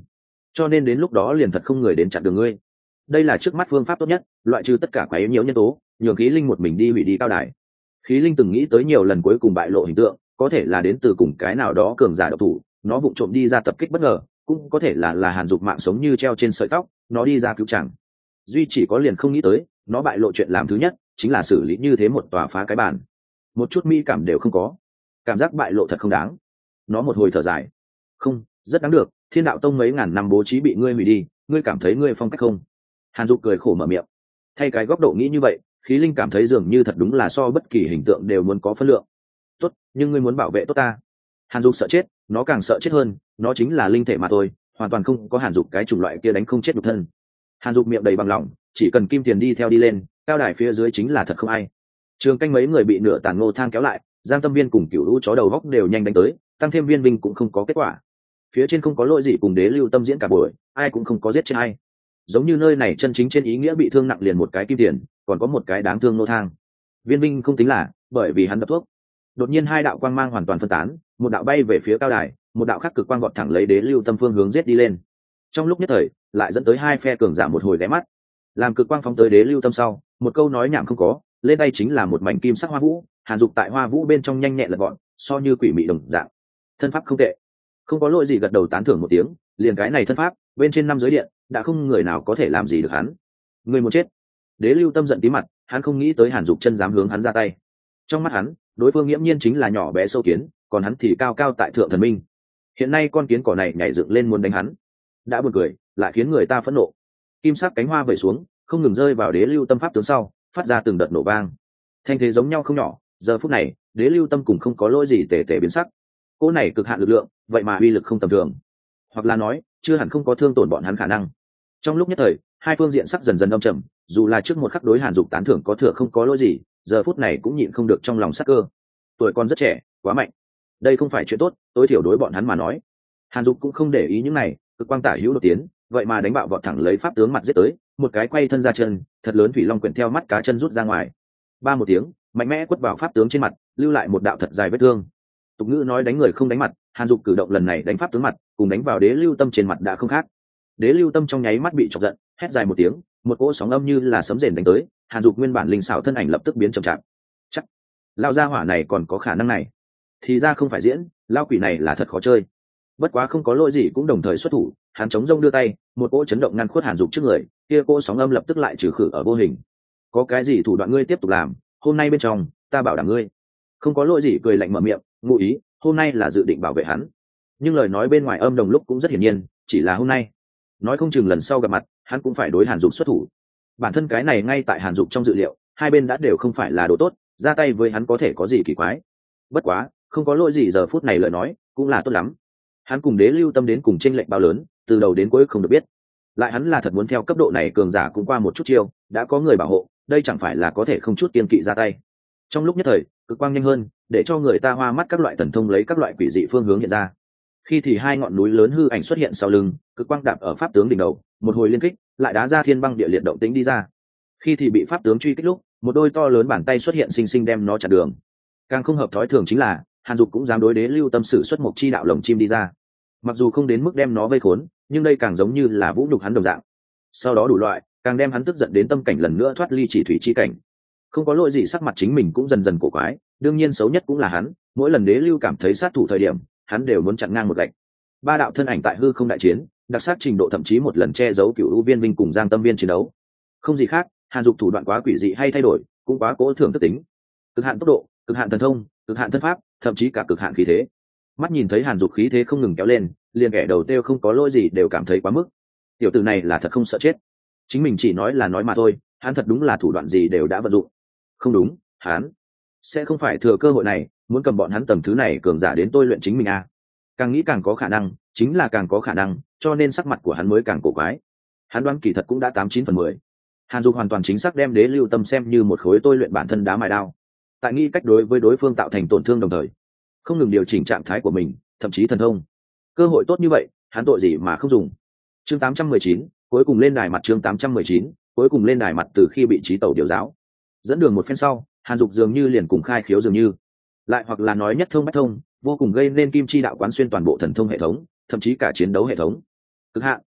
cho nên đến lúc đó liền thật không người đến chặn đường ngươi. Đây là trước mắt phương pháp tốt nhất, loại trừ tất cả quá yếu nhiều nhân tố, nhường khí linh một mình đi hủy đi cao đài. Khí linh từng nghĩ tới nhiều lần cuối cùng bại lộ hình tượng, có thể là đến từ cùng cái nào đó cường giả độc thủ, nó vụng trộm đi ra tập kích bất ngờ, cũng có thể là là Hàn Dục mạng sống như treo trên sợi tóc, nó đi ra cứu chẳng. Duy chỉ có liền không nghĩ tới, nó bại lộ chuyện làm thứ nhất chính là xử lý như thế một tòa phá cái bàn, một chút mỹ cảm đều không có, cảm giác bại lộ thật không đáng. Nó một hồi thở dài, không, rất đáng được, Thiên Đạo Tông mấy ngàn năm bố trí bị ngươi hủy đi, ngươi cảm thấy ngươi phong cách không? Hàn Dục cười khổ mở miệng. Thay cái góc độ nghĩ như vậy, khí linh cảm thấy dường như thật đúng là so bất kỳ hình tượng đều muốn có phân lượng. Tốt, nhưng ngươi muốn bảo vệ tốt ta. Hàn Dục sợ chết, nó càng sợ chết hơn, nó chính là linh thể mà thôi, hoàn toàn không có Hàn Dục cái chủng loại kia đánh không chết nhục thân. Hàn Dục miệng đầy bằng lòng, chỉ cần kim tiền đi theo đi lên, cao đài phía dưới chính là thật không ai. Trường canh mấy người bị nửa tàn ngô thang kéo lại, Giang Tâm Viên cùng Cửu Lũ chó đầu góc đều nhanh đánh tới, tăng thêm Viên Vinh cũng không có kết quả. Phía trên không có lỗi gì cùng Đế Lưu Tâm diễn cả buổi, ai cũng không có giết chết ai. Giống như nơi này chân chính trên ý nghĩa bị thương nặng liền một cái kim tiền, còn có một cái đáng thương nô thang. Viên Vinh không tính là, bởi vì hắn đập thuốc. Đột nhiên hai đạo quang mang hoàn toàn phân tán, một đạo bay về phía cao đài, một đạo khác cực quang vọt thẳng lấy Đế Lưu Tâm phương hướng giết đi lên. Trong lúc nhất thời, lại dẫn tới hai phe cường giả một hồi ghé mắt. Làm cực quang phóng tới Đế Lưu Tâm sau, một câu nói nhảm không có, lên tay chính là một mảnh kim sắc hoa vũ. Hàn Dục tại hoa vũ bên trong nhanh nhẹn lật gọn, so như quỷ mị đồng dạng. Thân pháp không tệ, không có lỗi gì, gật đầu tán thưởng một tiếng. Liền cái này thân pháp, bên trên năm giới điện đã không người nào có thể làm gì được hắn. Người muốn chết. Đế Lưu Tâm giận tí mặt, hắn không nghĩ tới Hàn Dục chân dám hướng hắn ra tay. Trong mắt hắn, đối phương nghiễm nhiên chính là nhỏ bé sâu kiến, còn hắn thì cao cao tại thượng thần minh. Hiện nay con kiến cỏ này nhảy dựng lên muốn đánh hắn, đã buồn cười, lại khiến người ta phẫn nộ. Kim sắc cánh hoa vẩy xuống, không ngừng rơi vào Đế Lưu Tâm pháp tướng sau, phát ra từng đợt nổ vang. Thanh thế giống nhau không nhỏ, giờ phút này, Đế Lưu Tâm cùng không có lỗi gì tề tề biến sắc. Cô này cực hạn lực lượng, vậy mà uy lực không tầm thường, hoặc là nói, chưa hẳn không có thương tổn bọn hắn khả năng. Trong lúc nhất thời, hai phương diện sắc dần dần âm trầm, dù là trước một khắc đối Hàn Dục tán thưởng có thừa không có lỗi gì, giờ phút này cũng nhịn không được trong lòng sắc cơ. Tuổi còn rất trẻ, quá mạnh, đây không phải chuyện tốt, tối thiểu đối bọn hắn mà nói. Hàn Dục cũng không để ý những này, cực quang tả hữu đột tiến, vậy mà đánh bạo vọt thẳng lấy pháp tướng mặt giết tới, một cái quay thân ra chân, thật lớn thủy long quyển theo mắt cá chân rút ra ngoài. Ba một tiếng, mạnh mẽ quất vào pháp tướng trên mặt, lưu lại một đạo thật dài vết thương. Tục ngữ nói đánh người không đánh mặt, Hàn Dục cử động lần này đánh pháp tướng mặt, cùng đánh vào Đế Lưu Tâm trên mặt đã không khác. Đế Lưu Tâm trong nháy mắt bị chọc giận, hét dài một tiếng, một cỗ sóng âm như là sấm rền đánh tới, Hàn Dục nguyên bản linh xảo thân ảnh lập tức biến chậm chạp. Chắc, lao gia hỏa này còn có khả năng này. Thì ra không phải diễn, lao quỷ này là thật khó chơi. Bất quá không có lỗi gì cũng đồng thời xuất thủ, hắn chống rông đưa tay, một cỗ chấn động ngăn khuất Hàn Dục trước người, kia cỗ sóng âm lập tức lại trừ khử ở vô hình. Có cái gì thủ đoạn ngươi tiếp tục làm, hôm nay bên trong, ta bảo đảm ngươi. Không có lỗi gì cười lạnh mở miệng, ngụ ý, hôm nay là dự định bảo vệ hắn. Nhưng lời nói bên ngoài âm đồng lúc cũng rất hiển nhiên, chỉ là hôm nay. Nói không chừng lần sau gặp mặt, hắn cũng phải đối Hàn Dục xuất thủ. Bản thân cái này ngay tại Hàn Dục trong dự liệu, hai bên đã đều không phải là đồ tốt, ra tay với hắn có thể có gì kỳ quái. Bất quá, không có lỗi gì giờ phút này lời nói, cũng là tốt lắm. Hắn cùng Đế Lưu Tâm đến cùng chênh lệch bao lớn, từ đầu đến cuối không được biết. Lại hắn là thật muốn theo cấp độ này cường giả cũng qua một chút chiêu, đã có người bảo hộ, đây chẳng phải là có thể không chút kiêng kỵ ra tay. Trong lúc nhất thời, cực quang nhanh hơn, để cho người ta hoa mắt các loại thần thông lấy các loại quỷ dị phương hướng hiện ra. Khi thì hai ngọn núi lớn hư ảnh xuất hiện sau lưng, cực quang đạp ở pháp tướng đỉnh đầu, một hồi liên kích, lại đá ra thiên băng địa liệt động tĩnh đi ra. Khi thì bị pháp tướng truy kích lúc, một đôi to lớn bàn tay xuất hiện sinh sinh đem nó chặn đường. Càng không hợp thói thường chính là, Hàn Dục cũng dám đối Đế Lưu Tâm sử xuất một chi đạo lồng chim đi ra. Mặc dù không đến mức đem nó vây khốn, nhưng đây càng giống như là vũ nhục hắn đồng dạng. Sau đó đủ loại, càng đem hắn tức giận đến tâm cảnh lần nữa thoát ly chỉ thủy chi cảnh. Không có lỗi gì, sắc mặt chính mình cũng dần dần cổ quái, đương nhiên xấu nhất cũng là hắn, mỗi lần Đế Lưu cảm thấy sát thủ thời điểm, hắn đều muốn chặn ngang một gạch. Ba đạo thân ảnh tại hư không đại chiến, đặc sắc trình độ thậm chí một lần che giấu Cửu U Viên Vinh cùng Giang Tâm Viên chiến đấu. Không gì khác, Hàn Dục thủ đoạn quá quỷ dị hay thay đổi, cũng quá cố thưởng thức tính. Cực hạn tốc độ, cực hạn thần thông, cực hạn thân pháp, thậm chí cả cực hạn khí thế. Mắt nhìn thấy Hàn Dục khí thế không ngừng kéo lên, liền kẻ đầu tiêu không có lỗi gì đều cảm thấy quá mức. Tiểu tử này là thật không sợ chết. Chính mình chỉ nói là nói mà thôi, hắn thật đúng là thủ đoạn gì đều đã vận dụng. Không đúng, hắn sẽ không phải thừa cơ hội này muốn cầm bọn hắn tầm thứ này cường giả đến tôi luyện chính mình à. Càng nghĩ càng có khả năng, chính là càng có khả năng, cho nên sắc mặt của hắn mới càng cổ quái. Hắn đoán kỳ thật cũng đã tám chín phần mười. Hàn Dục hoàn toàn chính xác đem Đế Lưu Tâm xem như một khối tôi luyện bản thân đá mài đao, tại nghĩ cách đối với đối phương tạo thành tổn thương, đồng thời không ngừng điều chỉnh trạng thái của mình, thậm chí thần thông. Cơ hội tốt như vậy, hắn tội gì mà không dùng. Chương tám trăm mười chín, cuối cùng lên đài mặt. Chương tám trăm mười chín, cuối cùng lên đài mặt. Từ khi bị Chí Tẩu điều giáo, dẫn đường một phen sau, Hàn Dục dường như liền cùng khai khiếu dường như, lại hoặc là nói nhất thông bách thông, vô cùng gây nên kim chi đạo quán xuyên toàn bộ thần thông hệ thống, thậm chí cả chiến đấu hệ thống. Cực hạn,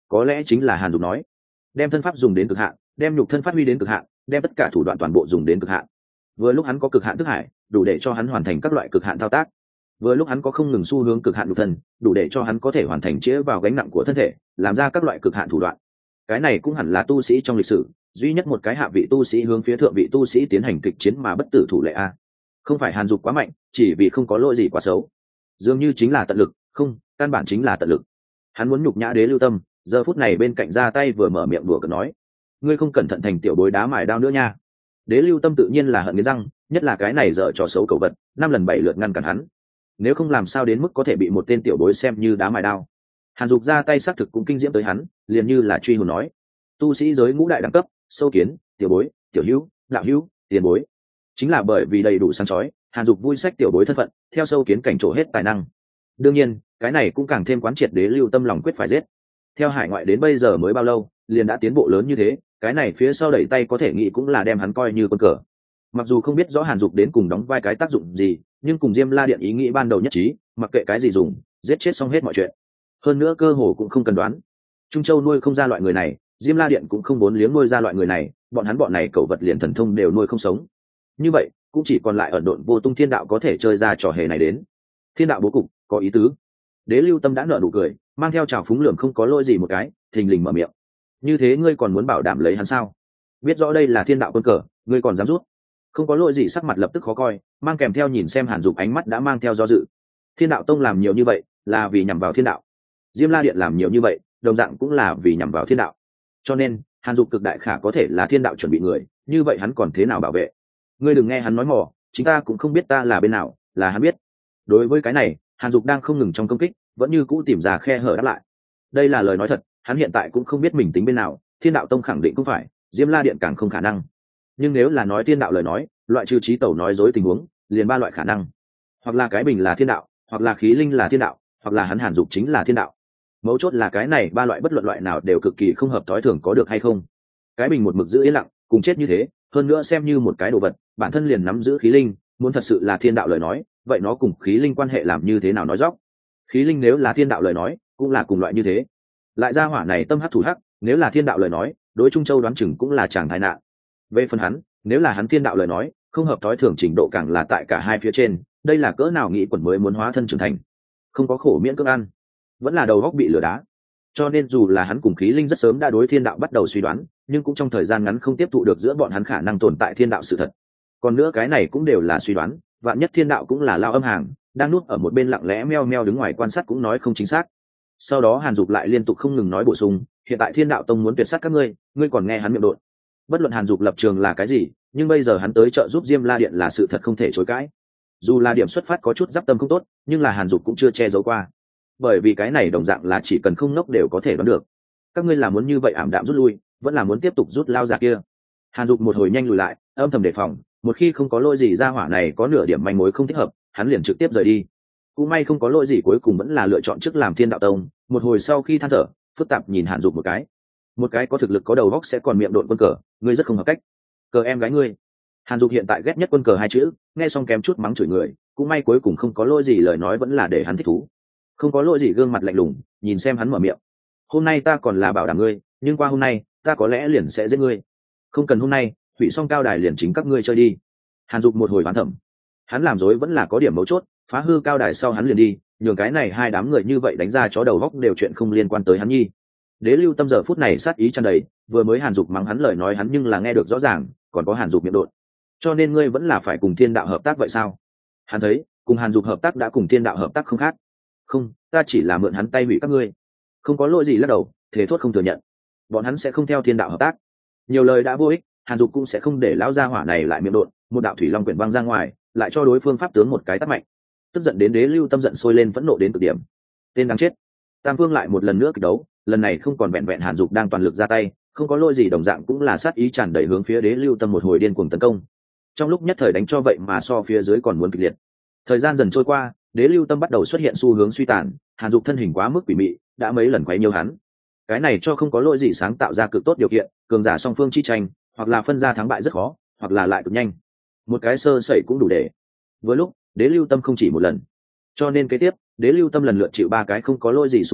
có lẽ chính là Hàn Dục nói đem thân pháp dùng đến cực hạn, đem nhục thân phát huy đến cực hạn, đem tất cả thủ đoạn toàn bộ dùng đến cực hạn. Vừa lúc hắn có cực hạn thức hải, đủ để cho hắn hoàn thành các loại cực hạn thao tác. Vừa lúc hắn có không ngừng xu hướng cực hạn nhục thân, đủ để cho hắn có thể hoàn thành chĩa vào gánh nặng của thân thể, làm ra các loại cực hạn thủ đoạn. Cái này cũng hẳn là tu sĩ trong lịch sử duy nhất một cái hạ vị tu sĩ hướng phía thượng vị tu sĩ tiến hành kịch chiến mà bất tử thủ lệ a. Không phải Hàn Dục quá mạnh, chỉ vì không có lỗi gì quá xấu, dường như chính là tận lực, không, căn bản chính là tận lực. Hắn muốn nhục nhã Đế Lưu Tâm, giờ phút này bên cạnh ra tay vừa mở miệng đùa cợt nói: "Ngươi không cẩn thận thành tiểu bối đá mài đao nữa nha." Đế Lưu Tâm tự nhiên là hận nghiến răng, nhất là cái này dở trò xấu cầu vật, năm lần bảy lượt ngăn cản hắn. Nếu không làm sao đến mức có thể bị một tên tiểu bối xem như đá mài đao. Hàn Dục ra tay xác thực cũng kinh diễm tới hắn, liền như là truy hồn nói: "Tu sĩ giới ngũ đại đẳng cấp, sâu kiến, tiểu bối, tiểu hữu, đạo hữu, tiền bối." Chính là bởi vì đầy đủ sáng chói, Hàn Dục vui sách tiểu bối thân phận, theo sâu kiến cảnh trổ hết tài năng. Đương nhiên, cái này cũng càng thêm quán triệt Đế Lưu Tâm lòng quyết phải giết. Theo hải ngoại đến bây giờ mới bao lâu, liền đã tiến bộ lớn như thế, cái này phía sau đẩy tay có thể nghĩ cũng là đem hắn coi như con cờ. Mặc dù không biết rõ Hàn Dục đến cùng đóng vai cái tác dụng gì, nhưng cùng Diêm La Điện ý nghĩ ban đầu nhất trí, mặc kệ cái gì dùng, giết chết xong hết mọi chuyện. Hơn nữa cơ hồ cũng không cần đoán. Trung Châu nuôi không ra loại người này, Diêm La Điện cũng không muốn liếng nuôi ra loại người này, bọn hắn bọn này cẩu vật liền thần thông đều nuôi không sống. Như vậy, cũng chỉ còn lại ẩn độn vô tung thiên đạo có thể chơi ra trò hề này đến. Thiên đạo bố cục, có ý tứ. Đế Lưu Tâm đã nở nụ cười, mang theo trào phúng lượng không có lỗi gì một cái, thình lình mở miệng: "Như thế ngươi còn muốn bảo đảm lấy hắn sao? Biết rõ đây là thiên đạo quân cờ, ngươi còn dám rút?" Không có lỗi gì sắc mặt lập tức khó coi, mang kèm theo nhìn xem Hàn Dục ánh mắt đã mang theo do dự. Thiên đạo tông làm nhiều như vậy, là vì nhằm vào thiên đạo. Diêm La Điện làm nhiều như vậy, đồng dạng cũng là vì nhằm vào thiên đạo. Cho nên, Hàn Dục cực đại khả có thể là thiên đạo chuẩn bị người, như vậy hắn còn thế nào bảo vệ? Ngươi đừng nghe hắn nói mỏ, chính ta cũng không biết ta là bên nào, là hắn biết. Đối với cái này, Hàn Dục đang không ngừng trong công kích, vẫn như cũ tìm ra khe hở đáp lại. Đây là lời nói thật, hắn hiện tại cũng không biết mình tính bên nào, Thiên đạo tông khẳng định không phải, Diêm La Điện càng không khả năng. Nhưng nếu là nói thiên đạo lời nói, loại trừ trí tẩu nói dối tình huống, liền ba loại khả năng. Hoặc là cái bình là thiên đạo, hoặc là khí linh là thiên đạo, hoặc là hắn Hàn Dục chính là thiên đạo. Mấu chốt là cái này ba loại bất luận loại nào đều cực kỳ không hợp thói thường có được hay không. Cái bình một mực giữ yên lặng, cùng chết như thế, hơn nữa xem như một cái đồ vật, bản thân liền nắm giữ khí linh, muốn thật sự là thiên đạo lời nói, vậy nó cùng khí linh quan hệ làm như thế nào nói dóc? Khí linh nếu là thiên đạo lời nói, cũng là cùng loại như thế. Lại ra hỏa này tâm hắc thủ hắc, nếu là thiên đạo lời nói, đối Trung Châu đoán chừng cũng là chàng tai nạn. Về phần hắn, nếu là hắn thiên đạo lời nói, không hợp thói thường trình độ càng là tại cả hai phía trên, đây là cỡ nào nghĩ quẩn mới muốn hóa thân trưởng thành. Không có khổ miễn cưỡng ăn, vẫn là đầu góc bị lửa đá. Cho nên dù là hắn cùng khí linh rất sớm đã đối thiên đạo bắt đầu suy đoán, nhưng cũng trong thời gian ngắn không tiếp thụ được giữa bọn hắn khả năng tồn tại thiên đạo sự thật. Còn nữa cái này cũng đều là suy đoán, vạn nhất thiên đạo cũng là lao âm hàng, đang nuốt ở một bên lặng lẽ meo meo đứng ngoài quan sát cũng nói không chính xác. Sau đó Hàn Dục lại liên tục không ngừng nói bổ sung, hiện tại thiên đạo tông muốn tuyệt sát các ngươi, ngươi còn nghe hắn miệng đột. Bất luận Hàn Dục lập trường là cái gì, nhưng bây giờ hắn tới trợ giúp Diêm La Điện là sự thật không thể chối cãi. Dù là điểm xuất phát có chút giáp tâm không tốt, nhưng là Hàn Dục cũng chưa che giấu qua. Bởi vì cái này đồng dạng là chỉ cần không nốc đều có thể đoán được. Các ngươi là muốn như vậy ảm đạm rút lui, vẫn là muốn tiếp tục rút lao ra kia? Hàn Dục một hồi nhanh lùi lại, âm thầm đề phòng, một khi không có lỗi gì ra hỏa này có nửa điểm manh mối không thích hợp, hắn liền trực tiếp rời đi. Cũng may không có lỗi gì cuối cùng vẫn là lựa chọn trước làm Thiên đạo tông. Một hồi sau khi than thở, phức tạp nhìn Hàn Dục một cái. Một cái có thực lực có đầu óc sẽ còn miệng độn quân cờ, ngươi rất không hợp cách. Cờ em gái ngươi. Hàn Dục hiện tại ghét nhất quân cờ hai chữ, nghe xong kém chút mắng chửi người, cũng may cuối cùng không có lỗi gì lời nói vẫn là để hắn thích thú. Không có lỗi gì gương mặt lạnh lùng, nhìn xem hắn mở miệng. Hôm nay ta còn là bảo đảm ngươi, nhưng qua hôm nay, ta có lẽ liền sẽ giết ngươi. Không cần hôm nay, hủy xong cao đài liền chính các ngươi chơi đi. Hàn Dục một hồi phán thẩm. Hắn làm dối vẫn là có điểm mấu chốt, phá hư cao đài sau hắn liền đi, nhường cái này hai đám người như vậy đánh ra chó đầu góc đều chuyện không liên quan tới hắn nhi. Đế Lưu Tâm giờ phút này sát ý tràn đầy, vừa mới Hàn Dục mắng hắn lời nói hắn nhưng là nghe được rõ ràng, còn có Hàn Dục miệng đột. Cho nên ngươi vẫn là phải cùng Thiên đạo hợp tác vậy sao? Hắn thấy, cùng Hàn Dục hợp tác đã cùng Thiên đạo hợp tác không khác. Không, ta chỉ là mượn hắn tay hủy các ngươi. Không có lỗi gì lắc đầu, thế thốt không thừa nhận. Bọn hắn sẽ không theo Thiên đạo hợp tác. Nhiều lời đã vô ích, Hàn Dục cũng sẽ không để lão gia hỏa này lại miệng đột, một đạo thủy long quyển văng ra ngoài, lại cho đối phương pháp tướng một cái tát mạnh. Tức giận đến Đế Lưu Tâm giận sôi lên phẫn nộ đến cực điểm. Tên đáng chết. Tam Vương lại một lần nữa kịch đấu, lần này không còn vẹn vẹn Hàn Dục đang toàn lực ra tay, không có lỗi gì đồng dạng cũng là sát ý tràn đầy hướng phía Đế Lưu Tâm một hồi điên cuồng tấn công. Trong lúc nhất thời đánh cho vậy mà so phía dưới còn muốn kịch liệt. Thời gian dần trôi qua, Đế Lưu Tâm bắt đầu xuất hiện xu hướng suy tàn, Hàn Dục thân hình quá mức quỷ mị, đã mấy lần quấy nhiều hắn. Cái này cho không có lỗi gì sáng tạo ra cực tốt điều kiện, cường giả song phương chi tranh, hoặc là phân ra thắng bại rất khó, hoặc là lại cực nhanh. Một cái sơ sẩy cũng đủ để. Với lúc, Đế Lưu Tâm không chỉ một lần. Cho nên kế tiếp, Đế Lưu Tâm lần lượt chịu ba cái không có lỗi gì xung kích,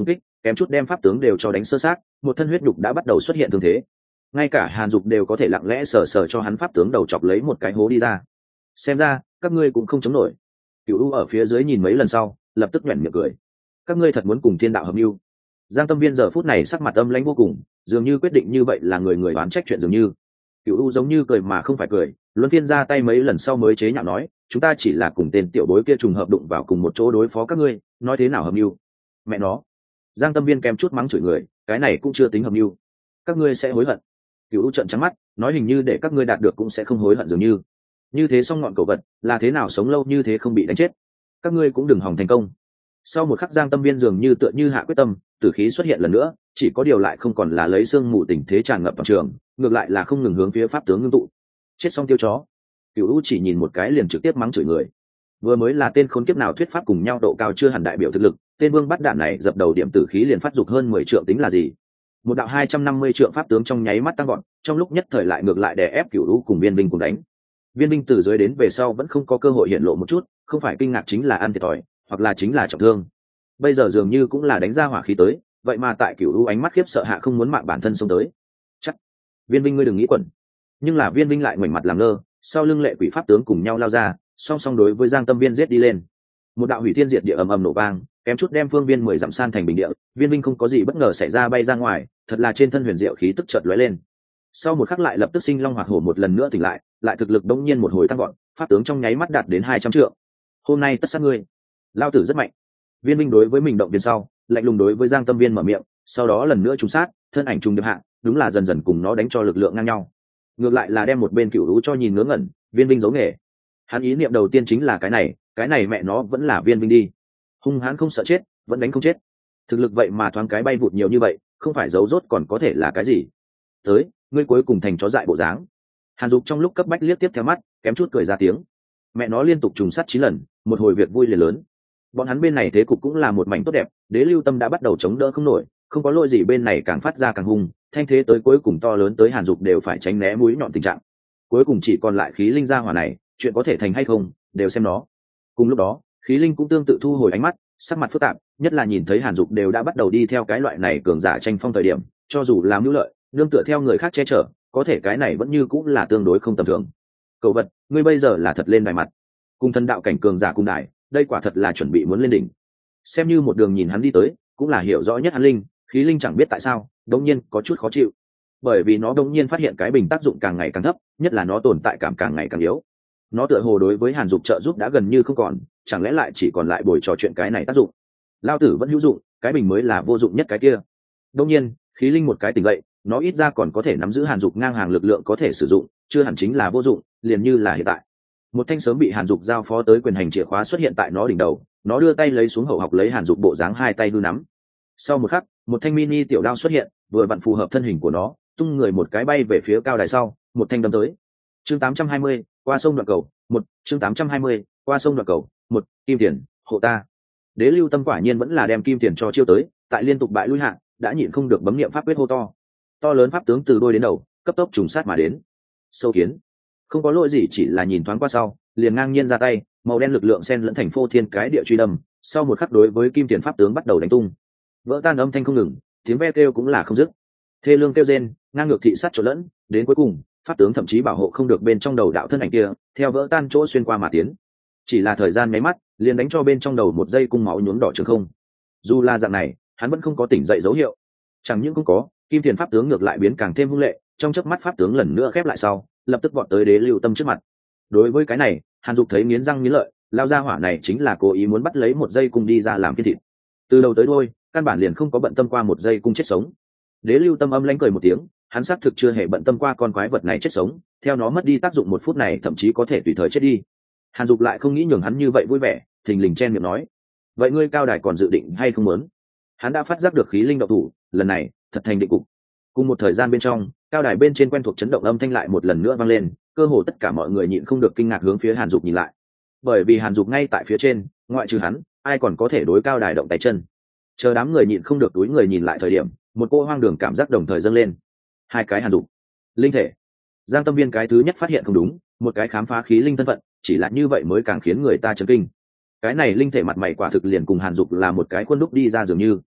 kém chút đem pháp tướng đều cho đánh sơ sát, một thân huyết nhục đã bắt đầu xuất hiện thương thế. Ngay cả Hàn Dục đều có thể lặng lẽ sờ sờ cho hắn pháp tướng đầu chọc lấy một cái hố đi ra. Xem ra các ngươi cũng không chống nổi. Cửu U ở phía dưới nhìn mấy lần sau, lập tức nhếch miệng cười. Các ngươi thật muốn cùng thiên đạo hợp mưu? Giang Tâm Viên giờ phút này sắc mặt âm lãnh vô cùng, dường như quyết định như vậy là người người oán trách chuyện dường như. Cửu U giống như cười mà không phải cười, luân phiên ra tay mấy lần sau mới chế nhạo nói, chúng ta chỉ là cùng tên tiểu bối kia trùng hợp đụng vào cùng một chỗ đối phó các ngươi, nói thế nào hợp mưu? Mẹ nó! Giang Tâm Viên kèm chút mắng chửi người, cái này cũng chưa tính hợp mưu. Các ngươi sẽ hối hận. Cửu U trợn trắng mắt, nói hình như để các ngươi đạt được cũng sẽ không hối hận dường như. Như thế xong ngọn cẩu vật, là thế nào sống lâu như thế không bị đánh chết? Các ngươi cũng đừng hòng thành công. Sau một khắc Giang Tâm Viên dường như tựa như hạ quyết tâm, tử khí xuất hiện lần nữa, chỉ có điều lại không còn là lấy xương mù tình thế tràn ngập toàn trường, ngược lại là không ngừng hướng phía pháp tướng ngưng tụ. Chết xong tiêu chó. Cửu U chỉ nhìn một cái liền trực tiếp mắng chửi người. Vừa mới là tên khốn kiếp nào thuyết pháp cùng nhau độ cao chưa hẳn đại biểu thực lực, tên vương bắt đạn này dập đầu điểm tử khí liền phát dục hơn mười trượng tính là gì? Một đạo hai trăm năm mươi trượng pháp tướng trong nháy mắt tăng gọn, trong lúc nhất thời lại ngược lại đè ép Cửu U cùng Viên Binh cùng đánh. Viên Binh từ dưới đến về sau vẫn không có cơ hội hiện lộ một chút, không phải kinh ngạc chính là ăn thiệt thòi, hoặc là chính là trọng thương. Bây giờ dường như cũng là đánh ra hỏa khí tới, vậy mà tại Cửu U ánh mắt khiếp sợ hạ không muốn mạng bản thân xông tới. Chắc Viên Binh ngươi đừng nghĩ quẩn. Nhưng là Viên Binh lại ngoảnh mặt làm ngơ, sau lưng lệ quỷ pháp tướng cùng nhau lao ra, song song đối với Giang Tâm Viên giết đi lên. Một đạo hủy thiên diệt địa ầm ầm nổ vang, kém chút đem phương viên mười dặm san thành bình địa. Viên Binh không có gì bất ngờ xảy ra bay ra ngoài, thật là trên thân huyền diệu khí tức chợt lóe lên. Sau một khắc lại lập tức sinh long hoạt hổ một lần nữa tỉnh lại, lại thực lực đống nhiên một hồi tăng gọn, pháp tướng trong nháy mắt đạt đến hai trăm trượng. Hôm nay tất sát ngươi, lao tử rất mạnh. Viên Binh đối với mình động viên sau, lạnh lùng đối với Giang Tâm Viên mở miệng, sau đó lần nữa trùng sát, thân ảnh trùng điệp hạ, đúng là dần dần cùng nó đánh cho lực lượng ngang nhau. Ngược lại là đem một bên Cửu U cho nhìn ngớ ngẩn, Viên Binh giấu nghề. Hắn ý niệm đầu tiên chính là cái này, cái này mẹ nó vẫn là Viên Binh đi. Hung hãn không sợ chết, vẫn đánh không chết. Thực lực vậy mà thoáng cái bay vụt nhiều như vậy, không phải giấu rốt còn có thể là cái gì? Tới, ngươi cuối cùng thành chó dại bộ dáng. Hàn Dục trong lúc cấp bách liếc tiếp theo mắt, kém chút cười ra tiếng. Mẹ nó liên tục trùng sát chín lần, một hồi việc vui liền lớn. Bọn hắn bên này thế cục cũng là một mảnh tốt đẹp, Đế Lưu Tâm đã bắt đầu chống đỡ không nổi, không có lỗi gì bên này càng phát ra càng hung, thanh thế tới cuối cùng to lớn tới Hàn Dục đều phải tránh né mũi nhọn tình trạng. Cuối cùng chỉ còn lại khí linh gia hỏa này, chuyện có thể thành hay không, đều xem nó. Cùng lúc đó, khí linh cũng tương tự thu hồi ánh mắt, sắc mặt phức tạp, nhất là nhìn thấy Hàn Dục đều đã bắt đầu đi theo cái loại này cường giả tranh phong thời điểm, cho dù làm hữu lợi, nương tựa theo người khác che chở, có thể cái này vẫn như cũng là tương đối không tầm thường. Cậu vật, ngươi bây giờ là thật lên đài mặt. Cùng thân đạo cảnh cường giả cung đài, đây quả thật là chuẩn bị muốn lên đỉnh. Xem như một đường nhìn hắn đi tới, cũng là hiểu rõ nhất hắn linh, khí linh chẳng biết tại sao, đột nhiên có chút khó chịu. Bởi vì nó đột nhiên phát hiện cái bình tác dụng càng ngày càng thấp, nhất là nó tồn tại cảm càng ngày càng yếu. Nó tựa hồ đối với Hàn Dục trợ giúp đã gần như không còn, chẳng lẽ lại chỉ còn lại bồi trò chuyện cái này tác dụng. Lao tử vẫn hữu dụng, cái bình mới là vô dụng nhất cái kia. Đột nhiên, khí linh một cái tỉnh dậy, nó ít ra còn có thể nắm giữ Hàn Dục ngang hàng lực lượng có thể sử dụng, chưa hẳn chính là vô dụng, liền như là hiện tại. Một thanh sớm bị Hàn Dục giao phó tới quyền hành chìa khóa xuất hiện tại nó đỉnh đầu, nó đưa tay lấy xuống hậu học lấy Hàn Dục bộ dáng hai tay hư nắm. Sau một khắc, một thanh mini tiểu đao xuất hiện, vừa vặn phù hợp thân hình của nó, tung người một cái bay về phía cao đài sau, một thanh đâm tới. Chương tám trăm hai mươi, qua sông đoạn cầu, một, chương tám trăm hai mươi, qua sông đoạn cầu, một, Kim Tiền, hộ ta. Đế Lưu Tâm quả nhiên vẫn là đem Kim Tiền cho chiêu tới, tại liên tục bại lui hạ, đã nhịn không được bấm niệm pháp quyết hô to. To lớn pháp tướng từ đôi đến đầu, cấp tốc trùng sát mà đến. Sâu kiến, không có lỗi gì, chỉ là nhìn thoáng qua sau, liền ngang nhiên ra tay, màu đen lực lượng xen lẫn thành phô thiên cái địa truy đâm, sau một khắc đối với Kim Tiền pháp tướng bắt đầu đánh tung. Vỡ tan âm thanh không ngừng, tiếng ve kêu cũng là không dứt. Thê lương kêu rên, ngang ngược thị sát trộn lẫn, đến cuối cùng, pháp tướng thậm chí bảo hộ không được bên trong đầu đạo thân ảnh kia, theo vỡ tan chỗ xuyên qua mà tiến. Chỉ là thời gian mấy mắt, liền đánh cho bên trong đầu một giây cung máu nhuốm đỏ trường không. Dù là dạng này, hắn vẫn không có tỉnh dậy dấu hiệu. Chẳng những không có, Kim Tiền pháp tướng ngược lại biến càng thêm hung lệ, trong chớp mắt pháp tướng lần nữa khép lại sau, lập tức vọt tới Đế Lưu Tâm trước mặt. Đối với cái này, Hàn Dục thấy nghiến răng nghiến lợi, lao ra hỏa này chính là cố ý muốn bắt lấy một giây cung đi ra làm kiên thịt. Từ đầu tới đuôi, căn bản liền không có bận tâm qua một giây cung chết sống. Đế Lưu Tâm âm lãnh cười một tiếng, hắn xác thực chưa hề bận tâm qua con quái vật này chết sống, theo nó mất đi tác dụng một phút này thậm chí có thể tùy thời chết đi. Hàn Dục lại không nghĩ nhường hắn như vậy vui vẻ, thình lình chen miệng nói: "Vậy ngươi cao đài còn dự định hay không muốn?" Hắn đã phát giác được khí linh động thủ, lần này thật thành định cục. Cùng một thời gian bên trong, cao đài bên trên quen thuộc chấn động âm thanh lại một lần nữa vang lên, cơ hồ tất cả mọi người nhịn không được kinh ngạc hướng phía Hàn Dục nhìn lại. Bởi vì Hàn Dục ngay tại phía trên, ngoại trừ hắn, ai còn có thể đối cao đài động tay chân. Chờ đám người nhịn không được túi người nhìn lại thời điểm, một cô hoang đường cảm giác đồng thời dâng lên. Hai cái Hàn Dục, linh thể. Giang Tâm Viên cái thứ nhất phát hiện không đúng, một cái khám phá khí linh thân phận, chỉ là như vậy mới càng khiến người ta chấn kinh. Cái này linh thể mặt mày quả thực liền cùng Hàn Dục là một cái khuôn đúc đi ra dường như.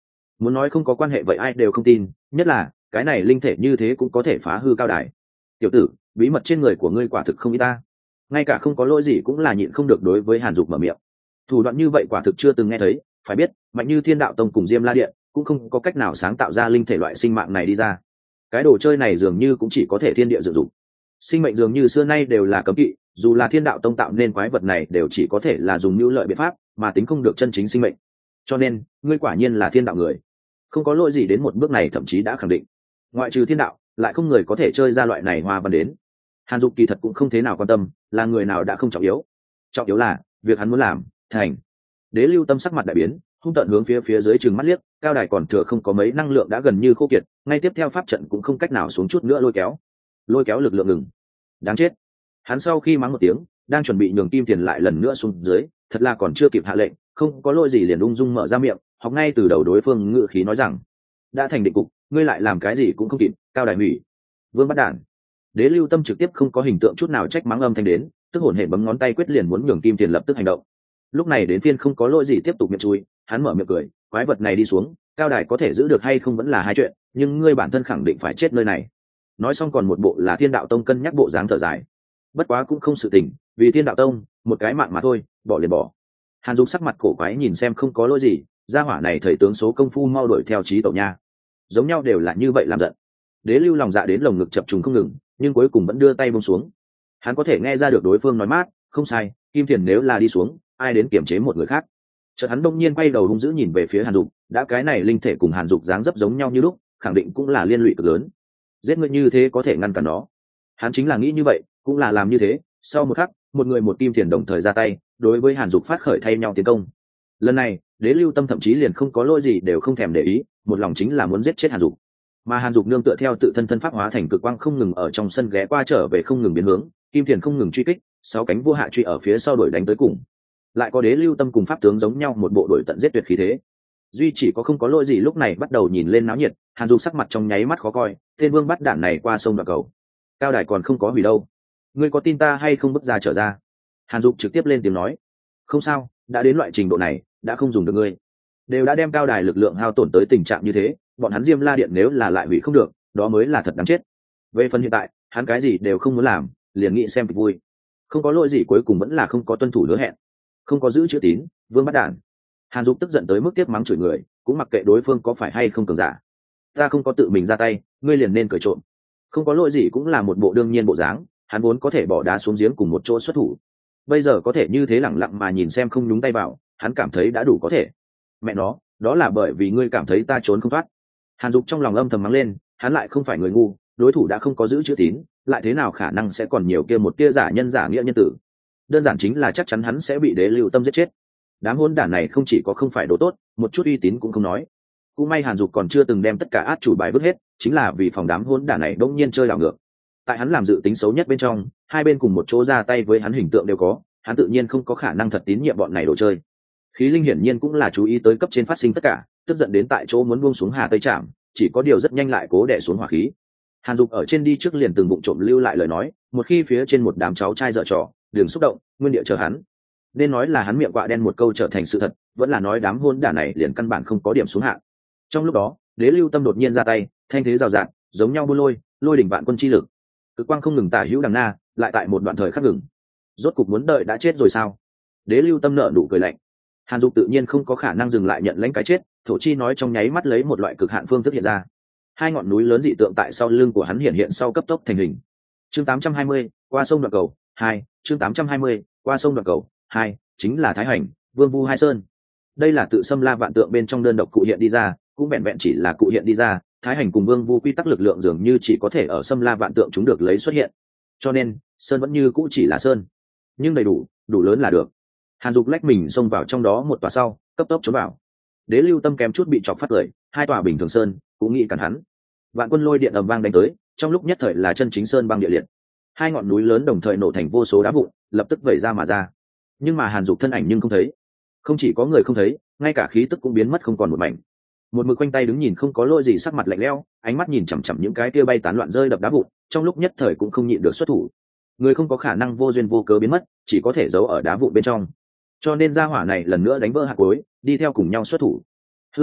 muốn nói không có quan hệ vậy ai đều không tin, nhất là cái này linh thể như thế cũng có thể phá hư cao đài. Tiểu tử, bí mật trên người của ngươi quả thực không ít ta, ngay cả không có lỗi gì cũng là nhịn không được đối với Hàn Dục mở miệng. Thủ đoạn như vậy quả thực chưa từng nghe thấy, phải biết mạnh như Thiên Đạo Tông cùng Diêm La Điện cũng không có cách nào sáng tạo ra linh thể loại sinh mạng này đi ra. Cái đồ chơi này dường như cũng chỉ có thể thiên địa dự dụng, sinh mệnh dường như xưa nay đều là cấm kỵ, dù là Thiên Đạo Tông tạo nên quái vật này đều chỉ có thể là dùng mưu lợi biện pháp mà tính không được chân chính sinh mệnh. Cho nên ngươi quả nhiên là thiên đạo người, không có lỗi gì đến một bước này, thậm chí đã khẳng định ngoại trừ thiên đạo lại không người có thể chơi ra loại này hoa văn đến. Hàn Dục kỳ thật cũng không thế nào quan tâm là người nào đã không trọng yếu, trọng yếu là việc hắn muốn làm thành. Đế Lưu Tâm sắc mặt đại biến, hung tợn hướng phía phía dưới trừng mắt liếc, cao đài còn thừa không có mấy năng lượng đã gần như khô kiệt, ngay tiếp theo pháp trận cũng không cách nào xuống chút nữa lôi kéo lôi kéo lực lượng ngừng. Đáng chết. Hắn sau khi mắng một tiếng, đang chuẩn bị nhường kim tiền lại lần nữa xuống dưới, thật là còn chưa kịp hạ lệnh, không có lỗi gì liền ung dung mở ra miệng, học ngay từ đầu đối phương ngự khí nói rằng đã thành định cục, ngươi lại làm cái gì cũng không kịp, cao đài hủy. Vương bắt đản. Đế Lưu Tâm trực tiếp không có hình tượng chút nào trách mắng âm thanh đến, tức hồn hển bấm ngón tay quyết liền muốn nhường kim tiền lập tức hành động. Lúc này đến phiên không có lỗi gì tiếp tục miệng chui, hắn mở miệng cười, quái vật này đi xuống, cao đài có thể giữ được hay không vẫn là hai chuyện, nhưng ngươi bản thân khẳng định phải chết nơi này. Nói xong còn một bộ là Thiên Đạo Tông cân nhắc bộ dáng thở dài. Bất quá cũng không sự tình, vì Thiên Đạo Tông một cái mạng mà thôi, bỏ liền bỏ. Hàn Dục sắc mặt cổ quái nhìn xem không có lỗi gì, gia hỏa này thầy tướng số công phu mau đuổi theo trí tẩu nha, giống nhau đều là như vậy làm giận. Đế Lưu lòng dạ đến lồng ngực chập trùng không ngừng, nhưng cuối cùng vẫn đưa tay buông xuống. Hắn có thể nghe ra được đối phương nói mát, không sai, kim tiền nếu là đi xuống, ai đến kiểm chế một người khác. Chợt hắn đông nhiên quay đầu hung dữ nhìn về phía Hàn Dục, đã cái này linh thể cùng Hàn Dục dáng dấp giống nhau như lúc, khẳng định cũng là liên lụy cực lớn. Giết ngươi như thế có thể ngăn cản nó. Hắn chính là nghĩ như vậy, cũng là làm như thế. Sau một khắc, một người một kim tiền đồng thời ra tay, đối với Hàn Dục phát khởi thay nhau tiến công. Lần này, Đế Lưu Tâm thậm chí liền không có lỗi gì đều không thèm để ý, một lòng chính là muốn giết chết Hàn Dục. Mà Hàn Dục nương tựa theo tự thân thân pháp hóa thành cực quang không ngừng ở trong sân ghé qua trở về không ngừng biến hướng, kim tiền không ngừng truy kích, sáu cánh vô hạ truy ở phía sau đuổi đánh tới cùng. Lại có Đế Lưu Tâm cùng pháp tướng giống nhau một bộ đuổi tận giết tuyệt khí thế. Duy chỉ có không có lỗi gì lúc này bắt đầu nhìn lên náo nhiệt, Hàn Dục sắc mặt trong nháy mắt khó coi, tên vương bắt đạn này qua sông đoạn cầu, cao đài còn không có hủy đâu, ngươi có tin ta hay không bước ra trở ra. Hàn Dục trực tiếp lên tiếng nói, không sao, đã đến loại trình độ này đã không dùng được ngươi, đều đã đem cao đài lực lượng hao tổn tới tình trạng như thế, bọn hắn Diêm La Điện nếu là lại hủy không được, đó mới là thật đáng chết. Về phần hiện tại, hắn cái gì đều không muốn làm, liền nghĩ xem kịch vui. Không có lỗi gì cuối cùng vẫn là không có tuân thủ hứa hẹn, không có giữ chữ tín, vương bắt đản. Hàn Dục tức giận tới mức tiếp mắng chửi người, cũng mặc kệ đối phương có phải hay không cường giả. Ta không có tự mình ra tay, ngươi liền nên cởi trộm. Không có lỗi gì cũng là một bộ đương nhiên bộ dáng, hắn vốn có thể bỏ đá xuống giếng cùng một chỗ xuất thủ, bây giờ có thể như thế lẳng lặng mà nhìn xem không nhúng tay vào, hắn cảm thấy đã đủ có thể. Mẹ nó, đó là bởi vì ngươi cảm thấy ta trốn không thoát. Hàn Dục trong lòng âm thầm mắng lên, hắn lại không phải người ngu, đối thủ đã không có giữ chữ tín, lại thế nào khả năng sẽ còn nhiều kia một tia giả nhân giả nghĩa nhân tử. Đơn giản chính là chắc chắn hắn sẽ bị Đế Lưu Tâm giết chết. Đám hỗn đản này không chỉ có không phải đồ tốt, một chút uy tín cũng không nói. Cũng may Hàn Dục còn chưa từng đem tất cả át chủ bài vứt hết, chính là vì phòng đám hỗn đản này bỗng nhiên chơi đảo ngược. Tại hắn làm dự tính xấu nhất bên trong, hai bên cùng một chỗ ra tay với hắn hình tượng đều có, hắn tự nhiên không có khả năng thật tín nhiệm bọn này đồ chơi. Khí Linh hiển nhiên cũng là chú ý tới cấp trên phát sinh tất cả, tức giận đến tại chỗ muốn buông xuống Hà Tây Trảm, chỉ có điều rất nhanh lại cố đè xuống hỏa khí. Hàn Dục ở trên đi trước liền từng bụng trộm lưu lại lời nói, một khi phía trên một đám cháu trai dở trò, đừng xúc động, nguyên địa chờ hắn. Nên nói là hắn miệng quạ đen một câu trở thành sự thật, vẫn là nói đám hôn đả này liền căn bản không có điểm xuống hạ. Trong lúc đó, Đế Lưu Tâm đột nhiên ra tay, thanh thế rào rạt, giống nhau buôn lôi, lôi đỉnh vạn quân chi lực. Cực quang không ngừng tả hữu đằng na, lại tại một đoạn thời khắc ngừng. Rốt cục muốn đợi đã chết rồi sao? Đế Lưu Tâm nở nụ cười lạnh. Hàn Dục tự nhiên không có khả năng dừng lại nhận lãnh cái chết, thổ chi nói trong nháy mắt lấy một loại cực hạn phương thức hiện ra. Hai ngọn núi lớn dị tượng tại sau lưng của hắn hiện hiện sau cấp tốc thành hình. Chương tám trăm hai mươi, qua sông đoạn cầu, hai, chương tám trăm hai mươi, qua sông đoạn cầu, hai, chính là Thái Hành, Vương Vu Hai Sơn. Đây là tự xâm la vạn tượng bên trong đơn độc cụ hiện đi ra, cũng vẹn vẹn chỉ là cụ hiện đi ra, Thái Hành cùng Vương Vu quy tắc lực lượng dường như chỉ có thể ở xâm la vạn tượng chúng được lấy xuất hiện. Cho nên, sơn vẫn như cũ chỉ là sơn, nhưng đầy đủ, đủ lớn là được. Hàn Dục lách mình xông vào trong đó một tòa sau, cấp tốc trốn vào. Đế Lưu Tâm kém chút bị chọc phát cười, hai tòa bình thường sơn cũng nghĩ cản hắn. Vạn quân lôi điện ầm vang đánh tới, trong lúc nhất thời là chân chính sơn băng địa liệt. Hai ngọn núi lớn đồng thời nổ thành vô số đá vụn, lập tức vẩy ra mà ra. Nhưng mà Hàn Dục thân ảnh nhưng không thấy, không chỉ có người không thấy, ngay cả khí tức cũng biến mất không còn một mảnh. Một mực quanh tay đứng nhìn không có lôi gì, sắc mặt lạnh lẽo, ánh mắt nhìn chằm chằm những cái kia bay tán loạn rơi đập đá vụn, trong lúc nhất thời cũng không nhịn được xuất thủ. Người không có khả năng vô duyên vô cớ biến mất, chỉ có thể giấu ở đá vụn bên trong. Cho nên gia hỏa này lần nữa đánh vỡ hạt cối, đi theo cùng nhau xuất thủ. Hư không,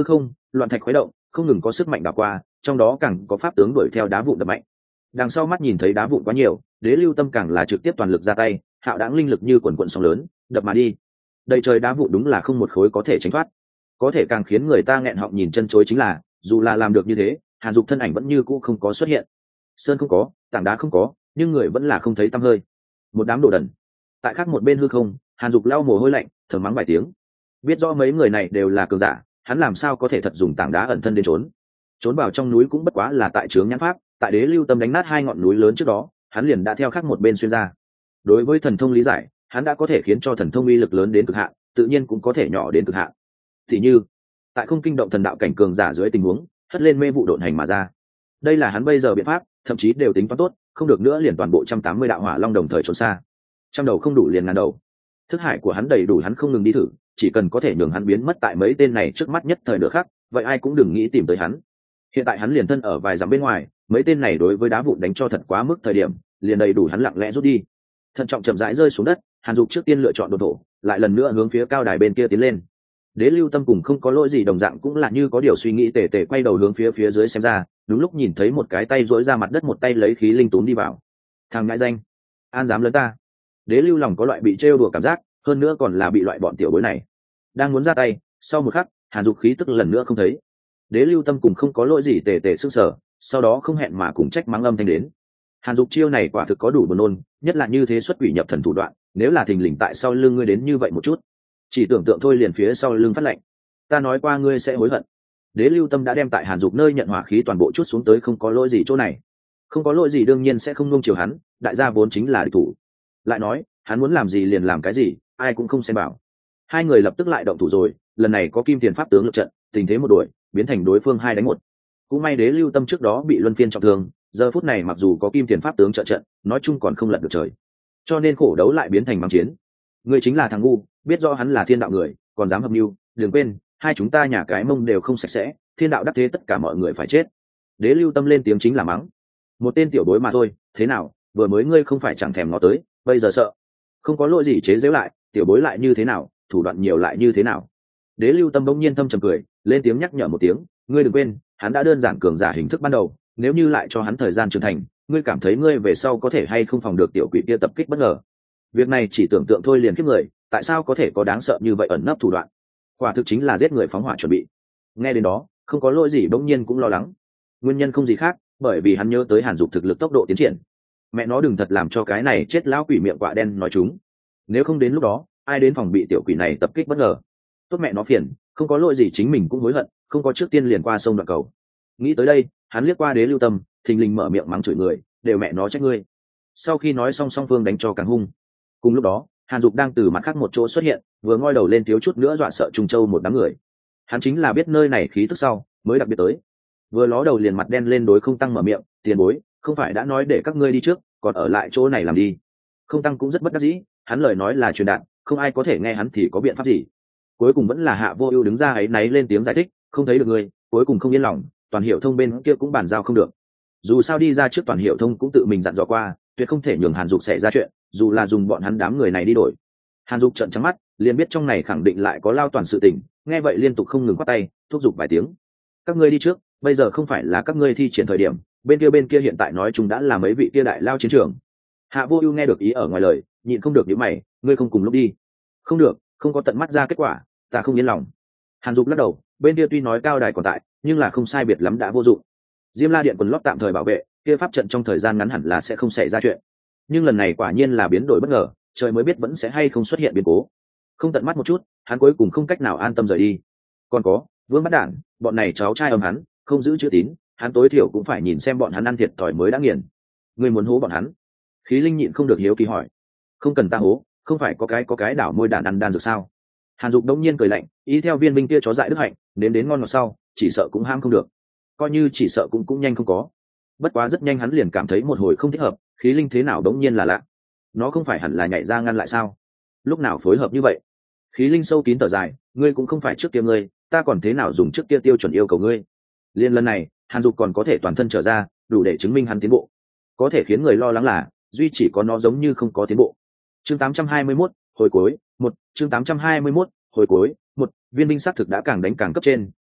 loạn thạch khuấy động, không ngừng có sức mạnh đảo qua, trong đó càng có pháp tướng đuổi theo đá vụn đập mạnh. Đằng sau mắt nhìn thấy đá vụn quá nhiều, Đế Lưu Tâm càng là trực tiếp toàn lực ra tay, hạo đãng linh lực như quần quần sóng lớn, đập mà đi. Đầy trời đá vụn đúng là không một khối có thể tránh thoát. Có thể càng khiến người ta nghẹn họng nhìn chân chối chính là, dù là làm được như thế, Hàn Dục thân ảnh vẫn như cũ không có xuất hiện. Sơn không có, tảng đá không có, nhưng người vẫn là không thấy tăm hơi. Một đám đồ đần. Tại khác một bên hư không, Hàn Dục lau mồ hôi lạnh, thở mắng vài tiếng. Biết rõ mấy người này đều là cường giả, hắn làm sao có thể thật dùng tảng đá ẩn thân đến trốn. Trốn vào trong núi cũng bất quá là tại trướng nhãn pháp, tại Đế Lưu Tâm đánh nát hai ngọn núi lớn trước đó, hắn liền đã theo khác một bên xuyên ra. Đối với thần thông lý giải, hắn đã có thể khiến cho thần thông uy lực lớn đến cực hạn, tự nhiên cũng có thể nhỏ đến cực hạn. Thì như, tại không kinh động thần đạo cảnh cường giả dưới tình huống, hất lên mê vụ độn hành mà ra. Đây là hắn bây giờ biện pháp, thậm chí đều tính toán tốt, không được nữa liền toàn bộ trăm tám mươi đạo hỏa long đồng thời trốn xa. Trăm đầu không đủ liền ngàn đầu. Thức hải của hắn đầy đủ hắn không ngừng đi thử, chỉ cần có thể nhường hắn biến mất tại mấy tên này trước mắt nhất thời nửa khắc, vậy ai cũng đừng nghĩ tìm tới hắn. Hiện tại hắn liền thân ở vài dặm bên ngoài, mấy tên này đối với đá vụn đánh cho thật quá mức thời điểm, liền đầy đủ hắn lặng lẽ rút đi. Thận trọng chậm rãi rơi xuống đất, Hàn Dục trước tiên lựa chọn đột thổ, lại lần nữa hướng phía cao đài bên kia tiến lên. Đế Lưu Tâm cùng không có lỗi gì đồng dạng cũng là như có điều suy nghĩ, tề tề quay đầu hướng phía phía dưới xem ra, đúng lúc nhìn thấy một cái tay duỗi ra mặt đất, một tay lấy khí linh túm đi vào. Thằng ngại danh, an dám lớn ta. Đế Lưu lòng có loại bị trêu đùa cảm giác, hơn nữa còn là bị loại bọn tiểu bối này. Đang muốn ra tay, sau một khắc, Hàn Dục khí tức lần nữa không thấy. Đế Lưu Tâm cùng không có lỗi gì tề tề sững sờ, sau đó không hẹn mà cùng trách mắng âm thanh đến. Hàn Dục chiêu này quả thực có đủ buồn nôn, nhất là như thế xuất quỷ nhập thần thủ đoạn, nếu là thình lình tại sau lưng ngươi đến như vậy một chút, chỉ tưởng tượng thôi liền phía sau lưng phát lạnh. Ta nói qua ngươi sẽ hối hận. Đế Lưu Tâm đã đem tại Hàn Dục nơi nhận hỏa khí toàn bộ chút xuống tới, không có lỗi gì chỗ này. Không có lỗi gì đương nhiên sẽ không nuông chiều hắn, đại gia vốn chính là địch thủ. Lại nói, hắn muốn làm gì liền làm cái gì, ai cũng không xem bảo. Hai người lập tức lại động thủ rồi, lần này có Kim Tiền pháp tướng lực trận, tình thế một đuổi, biến thành đối phương hai đánh một. Cũng may Đế Lưu Tâm trước đó bị luân phiên trọng thương, giờ phút này mặc dù có Kim Tiền pháp tướng trợ trận, nói chung còn không lật được trời, cho nên khổ đấu lại biến thành mang chiến. Ngươi chính là thằng ngu, biết rõ hắn là thiên đạo người, còn dám hợp mưu, đừng quên, hai chúng ta nhà cái mông đều không sạch sẽ, thiên đạo đắc thế tất cả mọi người phải chết. Đế Lưu Tâm lên tiếng chính là mắng. Một tên tiểu bối mà thôi, thế nào, vừa mới ngươi không phải chẳng thèm ngó tới, bây giờ sợ. Không có lỗi gì chế giễu lại, tiểu bối lại như thế nào, thủ đoạn nhiều lại như thế nào. Đế Lưu Tâm bỗng nhiên thâm trầm cười, lên tiếng nhắc nhở một tiếng, ngươi đừng quên, hắn đã đơn giản cường giả hình thức ban đầu, nếu như lại cho hắn thời gian trưởng thành, ngươi cảm thấy ngươi về sau có thể hay không phòng được tiểu quỷ kia tập kích bất ngờ. Việc này chỉ tưởng tượng thôi liền khiếp người, tại sao có thể có đáng sợ như vậy ẩn nấp thủ đoạn, quả thực chính là giết người phóng hỏa chuẩn bị. Nghe đến đó, không có lỗi gì bỗng nhiên cũng lo lắng. Nguyên nhân không gì khác, bởi vì hắn nhớ tới Hàn Dục thực lực tốc độ tiến triển. Mẹ nó đừng thật làm cho cái này chết lão quỷ miệng quạ đen nói chúng, nếu không đến lúc đó ai đến phòng bị tiểu quỷ này tập kích bất ngờ. Tốt mẹ nó phiền, không có lỗi gì chính mình cũng hối hận, không có trước tiên liền qua sông đoạn cầu. Nghĩ tới đây, hắn liếc qua Đế Lưu Tâm, thình lình mở miệng mắng chửi người, đều mẹ nó trách ngươi. Sau khi nói xong, song phương đánh cho càng hung. Cùng lúc đó, Hàn Dục đang từ mặt khác một chỗ xuất hiện, vừa ngoi đầu lên thiếu chút nữa dọa sợ Trung Châu một đám người. Hắn chính là biết nơi này khí tức sau, mới đặc biệt tới. Vừa ló đầu liền mặt đen lên đối Không Tăng mở miệng, tiền bối, không phải đã nói để các ngươi đi trước, còn ở lại chỗ này làm đi. Không Tăng cũng rất bất đắc dĩ, hắn lời nói là truyền đạt, không ai có thể nghe hắn thì có biện pháp gì. Cuối cùng vẫn là Hạ Vô Ưu đứng ra ấy náy lên tiếng giải thích, không thấy được ngươi, cuối cùng không yên lòng, Toàn Hiệu Thông bên kia cũng bàn giao không được. Dù sao đi ra trước Toàn Hiệu Thông cũng tự mình dặn dò qua, tuyệt không thể nhường Hàn Dục xảy ra chuyện, dù là dùng bọn hắn đám người này đi đổi. Hàn Dục trợn trắng mắt, liền biết trong này khẳng định lại có lao toàn sự tình, nghe vậy liên tục không ngừng quát tay, thúc giục vài tiếng. Các ngươi đi trước, bây giờ không phải là các ngươi thi triển thời điểm, bên kia bên kia hiện tại nói chung đã là mấy vị kia đại lao chiến trường. Hạ Vô Ưu nghe được ý ở ngoài lời, nhịn không được nhíu mày, ngươi không cùng lúc đi. Không được, không có tận mắt ra kết quả, ta không yên lòng. Hàn Dục lắc đầu, bên kia tuy nói cao đài còn tại, nhưng là không sai biệt lắm đã vô dụng. Diêm La Điện quần lót tạm thời bảo vệ, kia pháp trận trong thời gian ngắn hẳn là sẽ không xảy ra chuyện. Nhưng lần này quả nhiên là biến đổi bất ngờ, trời mới biết vẫn sẽ hay không xuất hiện biến cố. Không tận mắt một chút, hắn cuối cùng không cách nào an tâm rời đi. Còn có, Vương Bất Đản, bọn này cháu trai âm hắn, không giữ chữ tín, hắn tối thiểu cũng phải nhìn xem bọn hắn ăn thiệt thòi mới đã nghiền. Ngươi muốn hố bọn hắn? Khí Linh nhịn không được hiếu kỳ hỏi. Không cần ta hố, không phải có cái có cái đảo môi đản ăn đan dược sao? Hàn Dục đống nhiên cười lạnh, ý theo viên minh kia chó dại đức hạnh, đến đến ngon ngọt sau, chỉ sợ cũng ham không được. Coi như chỉ sợ cũng cũng nhanh không có. Bất quá rất nhanh hắn liền cảm thấy một hồi không thích hợp, Khí Linh thế nào đống nhiên là lạ. Nó không phải hẳn là nhảy ra ngăn lại sao? Lúc nào phối hợp như vậy? Khí Linh sâu kín thở dài, ngươi cũng không phải trước kia ngươi, ta còn thế nào dùng trước kia tiêu chuẩn yêu cầu ngươi? Liên lần này, Hàn Dục còn có thể toàn thân trở ra, đủ để chứng minh hắn tiến bộ. Có thể khiến người lo lắng là, duy chỉ có nó giống như không có tiến bộ. Chương tám trăm hai mươi mốt, hồi cuối, một, chương tám trăm hai mươi mốt, hồi cuối, một, viên binh sát thực đã càng đánh càng cấp trên,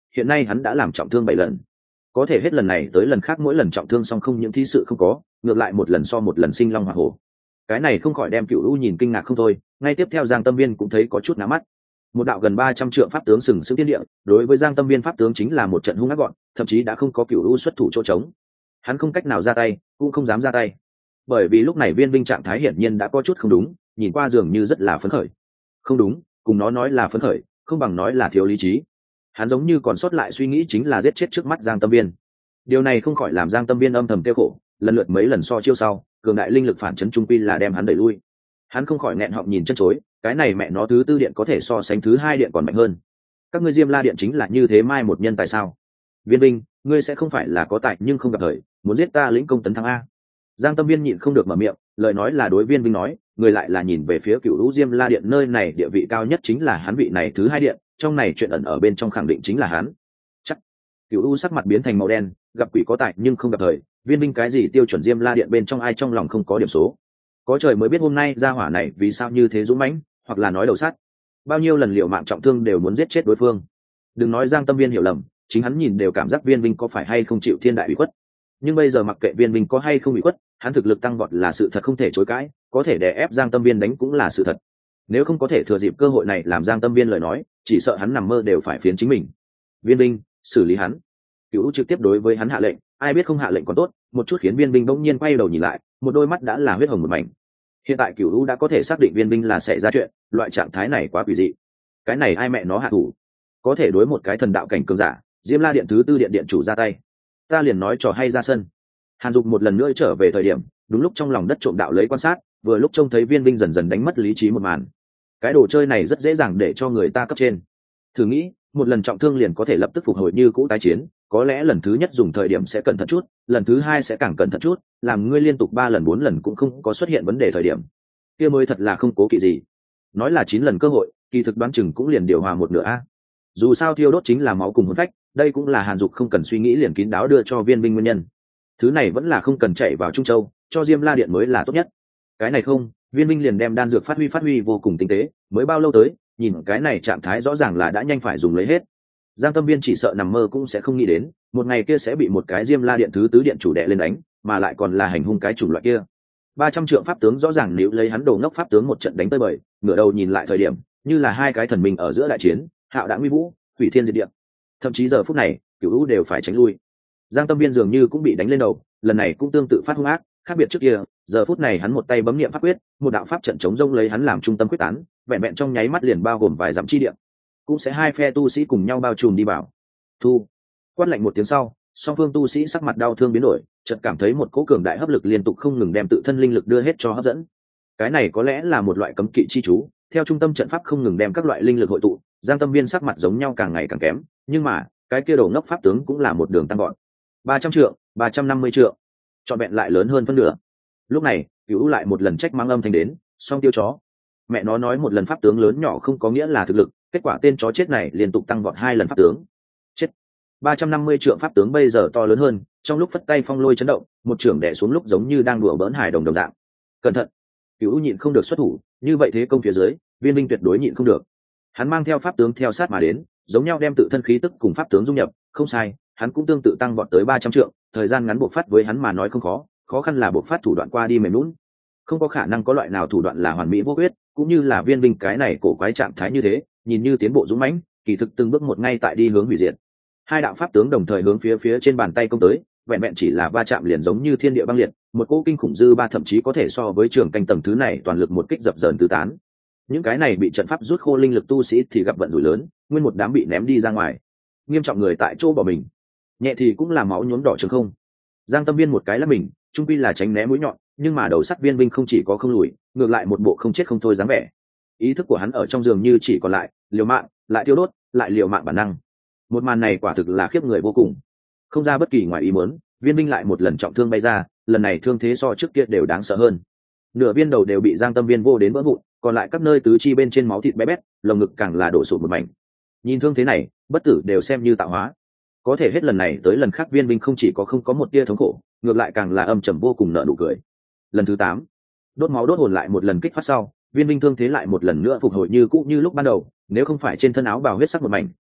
hiện nay hắn đã làm trọng thương bảy lần, có thể hết lần này tới lần khác mỗi lần trọng thương song không những thí sự không có, ngược lại một lần so một lần sinh long hỏa hổ. Cái này không khỏi đem Cửu U nhìn kinh ngạc không thôi. Ngay tiếp theo Giang Tâm Viên cũng thấy có chút ngã mắt. Một đạo gần ba trăm trượng pháp tướng sừng sững thiên địa, đối với Giang Tâm Viên pháp tướng chính là một trận hung ác gọn, thậm chí đã không có Cửu U xuất thủ chỗ trống. Hắn không cách nào ra tay, cũng không dám ra tay, bởi vì lúc này Viên Binh trạng thái hiển nhiên đã có chút không đúng, nhìn qua dường như rất là phấn khởi. Không đúng, cùng nó nói là phấn khởi, không bằng nói là thiếu lý trí. Hắn giống như còn sót lại suy nghĩ chính là giết chết trước mắt Giang Tâm Viên. Điều này không khỏi làm Giang Tâm Viên âm thầm tiêu khổ, lần lượt mấy lần so chiêu sau, cường đại linh lực phản chấn trung quy là đem hắn đẩy lui. Hắn không khỏi nghẹn họng nhìn chân chối, cái này mẹ nó thứ tư điện có thể so sánh thứ hai điện còn mạnh hơn. Các ngươi Diêm La điện chính là như thế mai một nhân tại sao? Viên Binh, ngươi sẽ không phải là có tài nhưng không gặp thời, muốn giết ta lĩnh công tấn thắng a? Giang Tâm Viên nhịn không được mở miệng, lời nói là đối Viên Binh nói, người lại là nhìn về phía Cửu Lũ Diêm La điện, nơi này địa vị cao nhất chính là hắn vị này thứ hai điện, trong này chuyện ẩn ở bên trong khẳng định chính là hắn. Chắc. Cửu U sắc mặt biến thành màu đen, gặp quỷ có tài nhưng không gặp thời, Viên Binh cái gì tiêu chuẩn Diêm La điện bên trong ai trong lòng không có điểm số. Có trời mới biết hôm nay gia hỏa này vì sao như thế dũng mãnh, hoặc là nói đầu sát, bao nhiêu lần liệu mạng trọng thương đều muốn giết chết đối phương. Đừng nói Giang Tâm Viên hiểu lầm, chính hắn nhìn đều cảm giác Viên Binh có phải hay không chịu thiên đại ủy khuất. Nhưng bây giờ mặc kệ Viên Binh có hay không ủy khuất, hắn thực lực tăng vọt là sự thật không thể chối cãi, có thể đè ép Giang Tâm Viên đánh cũng là sự thật. Nếu không có thể thừa dịp cơ hội này làm Giang Tâm Viên lời nói, chỉ sợ hắn nằm mơ đều phải phiến chính mình. Viên Binh, xử lý hắn. Cửu trực tiếp đối với hắn hạ lệnh, ai biết không hạ lệnh còn tốt, một chút khiến Viên Binh bỗng nhiên quay đầu nhìn lại, một đôi mắt đã là huyết hồng một mảnh. Hiện tại Cửu U đã có thể xác định Viên Binh là xảy ra chuyện, loại trạng thái này quá quỷ dị. Cái này ai mẹ nó hạ thủ, có thể đối một cái thần đạo cảnh cường giả, Diêm La điện thứ tư điện điện chủ ra tay. Ta liền nói trò hay ra sân. Hàn Dục một lần nữa trở về thời điểm, đúng lúc trong lòng đất trộm đạo lấy quan sát, vừa lúc trông thấy Viên Binh dần dần đánh mất lý trí một màn. Cái đồ chơi này rất dễ dàng để cho người ta cấp trên. Thử nghĩ, một lần trọng thương liền có thể lập tức phục hồi như cũ tái chiến, có lẽ lần thứ nhất dùng thời điểm sẽ cẩn thận chút, lần thứ hai sẽ càng cẩn thận chút, làm ngươi liên tục ba lần bốn lần cũng không có xuất hiện vấn đề thời điểm, kia mới thật là không cố kỵ gì. Nói là chín lần cơ hội, kỳ thực đoán chừng cũng liền điều hòa một nửa a. Dù sao thiêu đốt chính là máu cùng hồn phách, đây cũng là Hàn Dục không cần suy nghĩ liền kín đáo đưa cho Viên Binh nguyên nhân. Thứ này vẫn là không cần chạy vào Trung Châu, cho Diêm La điện mới là tốt nhất. Cái này không, Viên Binh liền đem đan dược phát huy phát huy vô cùng tinh tế, mới bao lâu tới, nhìn cái này trạng thái rõ ràng là đã nhanh phải dùng lấy hết. Giang Tâm Viên chỉ sợ nằm mơ cũng sẽ không nghĩ đến, một ngày kia sẽ bị một cái Diêm La điện thứ tứ điện chủ đệ lên đánh, mà lại còn là hành hung cái chủng loại kia. ba trăm trượng pháp tướng rõ ràng nếu lấy hắn đồ ngốc pháp tướng một trận đánh tới bời, ngửa đầu nhìn lại thời điểm, như là hai cái thần minh ở giữa đại chiến, hạo đã nguy vũ, hủy thiên diệt địa. Thậm chí giờ phút này, Cửu U đều phải tránh lui. Giang Tâm Viên dường như cũng bị đánh lên đầu, lần này cũng tương tự phát hung ác, khác biệt trước kia, giờ phút này hắn một tay bấm niệm pháp quyết, một đạo pháp trận chống rông lấy hắn làm trung tâm quyết tán, vẹn vẹn trong nháy mắt liền bao gồm vài dặm chi địa, cũng sẽ hai phe tu sĩ cùng nhau bao trùm đi vào. Thu, quát lạnh một tiếng sau, song phương tu sĩ sắc mặt đau thương biến đổi, chợt cảm thấy một cỗ cường đại hấp lực liên tục không ngừng đem tự thân linh lực đưa hết cho hấp dẫn. Cái này có lẽ là một loại cấm kỵ chi chú, theo trung tâm trận pháp không ngừng đem các loại linh lực hội tụ. Giang Tâm Viên sắc mặt giống nhau càng ngày càng kém, nhưng mà cái kia đồ ngốc pháp tướng cũng là một đường tăng gọn. ba trăm trượng, ba trăm năm mươi trượng, trọn vẹn lại lớn hơn phân nửa. Lúc này, Cửu lại một lần trách mang âm thanh đến, song tiêu chó. Mẹ nó nói một lần pháp tướng lớn nhỏ không có nghĩa là thực lực, kết quả tên chó chết này liên tục tăng vọt hai lần pháp tướng. Chết. ba trăm năm mươi trượng pháp tướng bây giờ to lớn hơn, trong lúc phất tay phong lôi chấn động, một trưởng đè xuống lúc giống như đang đùa bỡn hài đồng đồng dạng. Cẩn thận. Cửu nhịn không được xuất thủ, như vậy thế công phía dưới, Viên Binh tuyệt đối nhịn không được. Hắn mang theo pháp tướng theo sát mà đến, giống nhau đem tự thân khí tức cùng pháp tướng dung nhập, không sai, hắn cũng tương tự tăng vọt tới ba trăm trượng, thời gian ngắn buộc phát với hắn mà nói không khó, khó khăn là buộc phát thủ đoạn qua đi mềm nhũn. Không có khả năng có loại nào thủ đoạn là hoàn mỹ vô khuyết, cũng như là Viên Binh cái này cổ quái trạng thái như thế, nhìn như tiến bộ dũng mãnh, kỳ thực từng bước một ngay tại đi hướng hủy diệt. Hai đạo pháp tướng đồng thời hướng phía phía trên bàn tay công tới, vẹn vẹn chỉ là va chạm liền giống như thiên địa băng liệt, một cỗ kinh khủng dư ba thậm chí có thể so với trường canh tầng thứ này toàn lực một kích dập dờn tứ tán. Những cái này bị trận pháp rút khô linh lực tu sĩ thì gặp vận rủi lớn, nguyên một đám bị ném đi ra ngoài, nghiêm trọng người tại chỗ bỏ mình, nhẹ thì cũng là máu nhuốm đỏ trường không. Giang Tâm Viên một cái là mình, trung quy là tránh né mũi nhọn, nhưng mà đầu sắt Viên Binh không chỉ có không lùi, ngược lại một bộ không chết không thôi dáng vẻ. Ý thức của hắn ở trong giường như chỉ còn lại liều mạng, lại tiêu đốt, lại liều mạng bản năng. Một màn này quả thực là khiếp người vô cùng. Không ra bất kỳ ngoài ý muốn, Viên Binh lại một lần trọng thương bay ra, lần này thương thế so trước kia đều đáng sợ hơn. Nửa viên đầu đều bị Giang Tâm Viên vô đến vỡ vụn, còn lại các nơi tứ chi bên trên máu thịt bé bét, lồng ngực càng là đổ sụp một mảnh. Nhìn thương thế này, bất tử đều xem như tạo hóa. Có thể hết lần này tới lần khác Viên Binh không chỉ có không có một tia thống khổ, ngược lại càng là âm trầm vô cùng nở nụ cười. Lần thứ tám, đốt máu đốt hồn lại một lần kích phát sau, Viên Binh thương thế lại một lần nữa phục hồi như cũ như lúc ban đầu, nếu không phải trên thân áo bào huyết sắc một mảnh,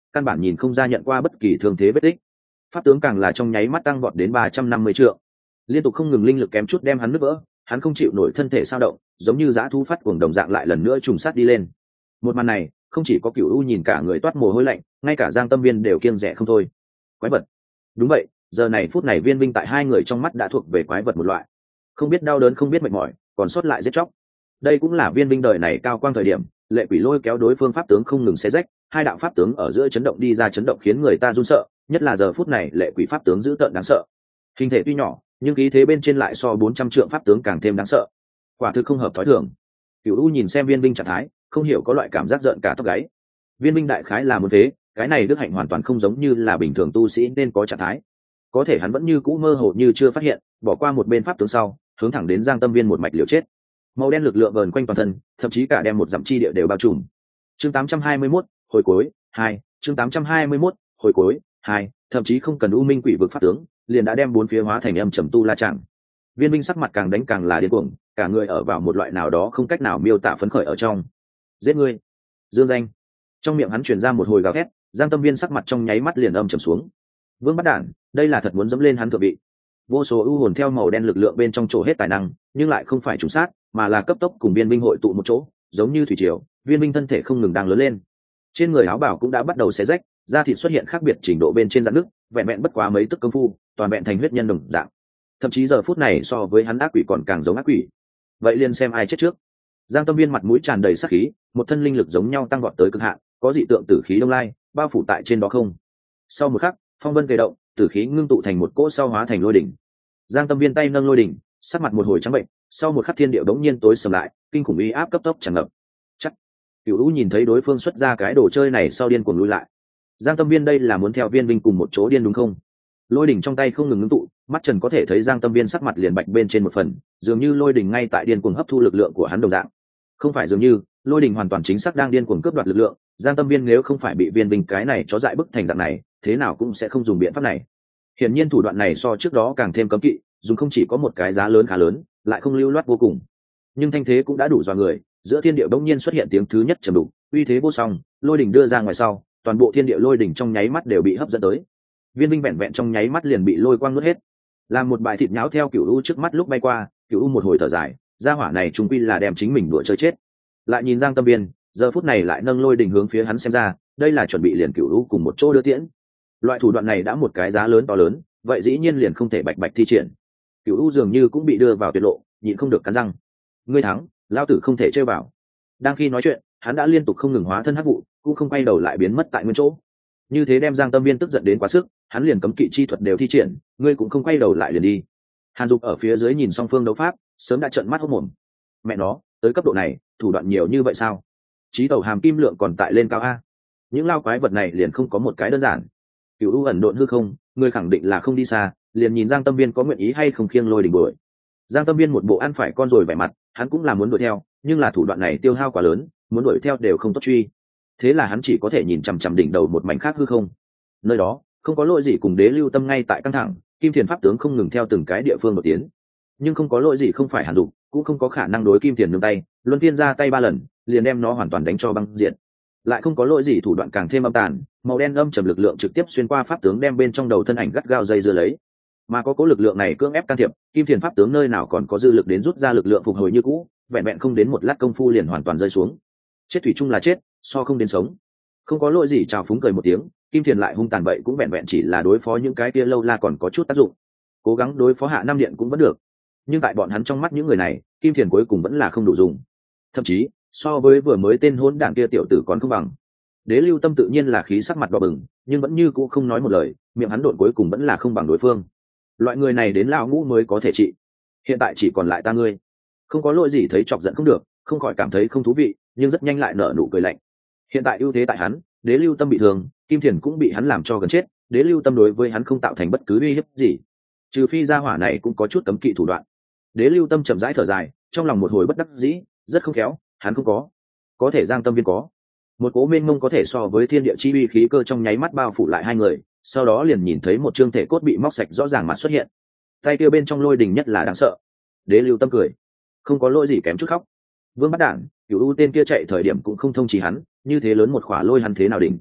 căn bản nhìn không ra nhận qua bất kỳ thương thế vết tích. Pháp tướng càng là trong nháy mắt tăng vọt đến ba trăm năm mươi trượng, liên tục không ngừng linh lực kém chút đem hắn nứt vỡ, hắn không chịu nổi thân thể sao động, giống như dã thú phát cuồng đồng dạng lại lần nữa trùng sát đi lên. Một màn này không chỉ có Cửu U nhìn cả người toát mồ hôi lạnh, ngay cả Giang Tâm Viên đều kiêng dè không thôi. Quái vật. Đúng vậy, giờ này phút này Viên Vinh tại hai người trong mắt đã thuộc về quái vật một loại, không biết đau đớn không biết mệt mỏi, còn sót lại giết chóc. Đây cũng là Viên Vinh đời này cao quang thời điểm, lệ quỷ lôi kéo đối phương pháp tướng không ngừng xé rách, hai đạo pháp tướng ở giữa chấn động đi ra, chấn động khiến người ta run sợ, nhất là giờ phút này lệ quỷ pháp tướng dữ tợn đáng sợ. Hình thể tuy nhỏ, nhưng khí thế bên trên lại so bốn trăm trượng pháp tướng càng thêm đáng sợ. Quả thực không hợp thói thường. Cửu U nhìn xem Viên Vinh trạng thái, không hiểu có loại cảm giác giận cả tóc gáy. Viên Vinh đại khái là muốn thế, cái này đức hạnh hoàn toàn không giống như là bình thường tu sĩ nên có trạng thái. Có thể hắn vẫn như cũ mơ hồ như chưa phát hiện, bỏ qua một bên pháp tướng sau, hướng thẳng đến Giang Tâm Viên một mạch liều chết. Màu đen lực lượng vờn quanh toàn thân, thậm chí cả đem một dặm chi địa đều bao trùm. Chương tám trăm hai mươi mốt, hồi cuối, hai, chương tám trăm hai mươi mốt, hồi cuối, hai, thậm chí không cần U Minh Quỷ vực pháp tướng, liền đã đem bốn phía hóa thành âm trầm tu la trạng. Viên Minh sắc mặt càng đánh càng là điên cuồng, cả người ở vào một loại nào đó không cách nào miêu tả phấn khởi ở trong. Giết ngươi, Dương Danh. Trong miệng hắn truyền ra một hồi gào thét, Giang Tâm Viên sắc mặt trong nháy mắt liền âm trầm xuống. Vương Bắt Đản, đây là thật muốn dẫm lên hắn thượng vị. Vô số ưu hồn theo màu đen lực lượng bên trong chỗ hết tài năng, nhưng lại không phải trùng sát, mà là cấp tốc cùng Viên Minh hội tụ một chỗ, giống như thủy triều, Viên Minh thân thể không ngừng đang lớn lên. Trên người áo bào cũng đã bắt đầu xé rách, da thịt xuất hiện khác biệt trình độ bên trên rạn nứt, vẹn vẹn bất quá mấy tức công phu, toàn vẹn thành huyết nhân đồng dạng. Thậm chí giờ phút này so với hắn ác quỷ còn càng giống ác quỷ. Vậy liền xem ai chết trước. Giang Tâm Viên mặt mũi tràn đầy sát khí, một thân linh lực giống nhau tăng vọt tới cực hạn, có dị tượng tử khí đông lai bao phủ tại trên đó không. Sau một khắc, phong vân tê động, tử khí ngưng tụ thành một cỗ sau hóa thành lôi đỉnh. Giang Tâm Viên tay nâng lôi đỉnh, sắc mặt một hồi trắng bệnh, sau một khắc thiên địa đống nhiên tối sầm lại, kinh khủng uy áp cấp tốc tràn ngập. Chắc. Cửu U nhìn thấy đối phương xuất ra cái đồ chơi này sau điên cuồng lùi lại. Giang Tâm Viên đây là muốn theo Viên Vinh cùng một chỗ điên đúng không? Lôi đỉnh trong tay không ngừng ngưng tụ, mắt trần có thể thấy Giang Tâm Viên sắc mặt liền bạch bên trên một phần, dường như lôi đỉnh ngay tại điên cuồng hấp thu lực lượng của hắn đồng dạng. Không phải dường như, lôi đỉnh hoàn toàn chính xác đang điên cuồng cướp đoạt lực lượng, Giang Tâm Viên nếu không phải bị Viên Vinh cái này chó dại bức thành dạng này, thế nào cũng sẽ không dùng biện pháp này. Hiển nhiên thủ đoạn này so trước đó càng thêm cấm kỵ, dùng không chỉ có một cái giá lớn khá lớn, lại không lưu loát vô cùng. Nhưng thanh thế cũng đã đủ dọa người, giữa thiên địa bỗng nhiên xuất hiện tiếng thứ nhất trầm đục, uy thế vô song, lôi đỉnh đưa ra ngoài sau, toàn bộ thiên địa lôi đỉnh trong nháy mắt đều bị hấp dẫn tới. Viên Vinh vẹn vẹn trong nháy mắt liền bị lôi quang nuốt hết. Làm một bài thịt nháo theo Cửu U trước mắt lúc bay qua, Cửu U một hồi thở dài, gia hỏa này trung quy là đem chính mình đùa chơi chết. Lại nhìn Giang Tâm Viên, giờ phút này lại nâng lôi đỉnh hướng phía hắn xem ra, đây là chuẩn bị liền Cửu U cùng một chỗ đưa tiễn. Loại thủ đoạn này đã một cái giá lớn to lớn, vậy dĩ nhiên liền không thể bạch bạch thi triển. Cửu U dường như cũng bị đưa vào tuyệt lộ, nhịn không được cắn răng. Ngươi thắng, lão tử không thể chơi vào. Đang khi nói chuyện, hắn đã liên tục không ngừng hóa thân hắc vụ, cũng không quay đầu lại biến mất tại nguyên chỗ. Như thế đem Giang Tâm Viên tức giận đến quá sức, hắn liền cấm kỵ chi thuật đều thi triển, ngươi cũng không quay đầu lại liền đi. Hàn Dục ở phía dưới nhìn song phương đấu pháp, sớm đã trợn mắt hốt mồm. Mẹ nó, tới cấp độ này, thủ đoạn nhiều như vậy sao? Chí tẩu hàm kim lượng còn tại lên cao a. Những lao quái vật này liền không có một cái đơn giản. Cửu U ẩn độn hư không, ngươi khẳng định là không đi xa, liền nhìn Giang Tâm Viên có nguyện ý hay không khiêng lôi đỉnh đuổi. Giang Tâm Viên một bộ ăn phải con rồi vẻ mặt, hắn cũng là muốn đuổi theo, nhưng là thủ đoạn này tiêu hao quá lớn, muốn đuổi theo đều không tốt truy. Thế là hắn chỉ có thể nhìn chằm chằm đỉnh đầu một mảnh khác hư không. Nơi đó không có lỗi gì cùng Đế Lưu Tâm ngay tại căng thẳng, Kim Thiền pháp tướng không ngừng theo từng cái địa phương một tiến. Nhưng không có lỗi gì không phải Hàn Dục, cũng không có khả năng đối Kim Thiền nương tay, luân phiên ra tay ba lần, liền đem nó hoàn toàn đánh cho băng diện. Lại không có lỗi gì thủ đoạn càng thêm âm tàn, màu đen âm trầm lực lượng trực tiếp xuyên qua pháp tướng đem bên trong đầu thân ảnh gắt gao dây dưa lấy. Mà có cố lực lượng này cưỡng ép can thiệp, Kim Thiền pháp tướng nơi nào còn có dư lực đến rút ra lực lượng phục hồi như cũ, vẹn vẹn không đến một lát công phu liền hoàn toàn rơi xuống. Chết thủy chung là chết, so không đến sống. Không có lỗi gì chào phúng cười một tiếng, Kim Thiền lại hung tàn vậy cũng vẹn vẹn chỉ là đối phó những cái kia lâu la còn có chút tác dụng. Cố gắng đối phó Hạ Nam Điện cũng vẫn được, nhưng tại bọn hắn trong mắt những người này, Kim Thiền cuối cùng vẫn là không đủ dùng. Thậm chí, so với vừa mới tên hỗn đản kia tiểu tử còn không bằng. Đế Lưu Tâm tự nhiên là khí sắc mặt đỏ bừng, nhưng vẫn như cũ không nói một lời, miệng hắn độn cuối cùng vẫn là không bằng đối phương. Loại người này đến lão ngũ mới có thể trị. Hiện tại chỉ còn lại ta ngươi. Không có lỗi gì thấy chọc giận không được, không khỏi cảm thấy không thú vị, nhưng rất nhanh lại nở nụ cười lạnh. Hiện tại ưu thế tại hắn, Đế Lưu Tâm bị thương, Kim Thiền cũng bị hắn làm cho gần chết, Đế Lưu Tâm đối với hắn không tạo thành bất cứ uy hiếp gì. Trừ phi gia hỏa này cũng có chút cấm kỵ thủ đoạn. Đế Lưu Tâm chậm rãi thở dài, trong lòng một hồi bất đắc dĩ, rất không khéo, hắn không có, có thể Giang Tâm Viên có. Một cố mênh mông có thể so với thiên địa chi uy khí cơ trong nháy mắt bao phủ lại hai người, sau đó liền nhìn thấy một trương thể cốt bị móc sạch rõ ràng mặt xuất hiện. Tay kia bên trong lôi đình nhất là đáng sợ. Đế Lưu Tâm cười, không có lỗi gì kém chút khóc. Vương Bắt Đản, Cửu U tên kia chạy thời điểm cũng không thông chỉ hắn, như thế lớn một khỏa lôi hắn thế nào đỉnh.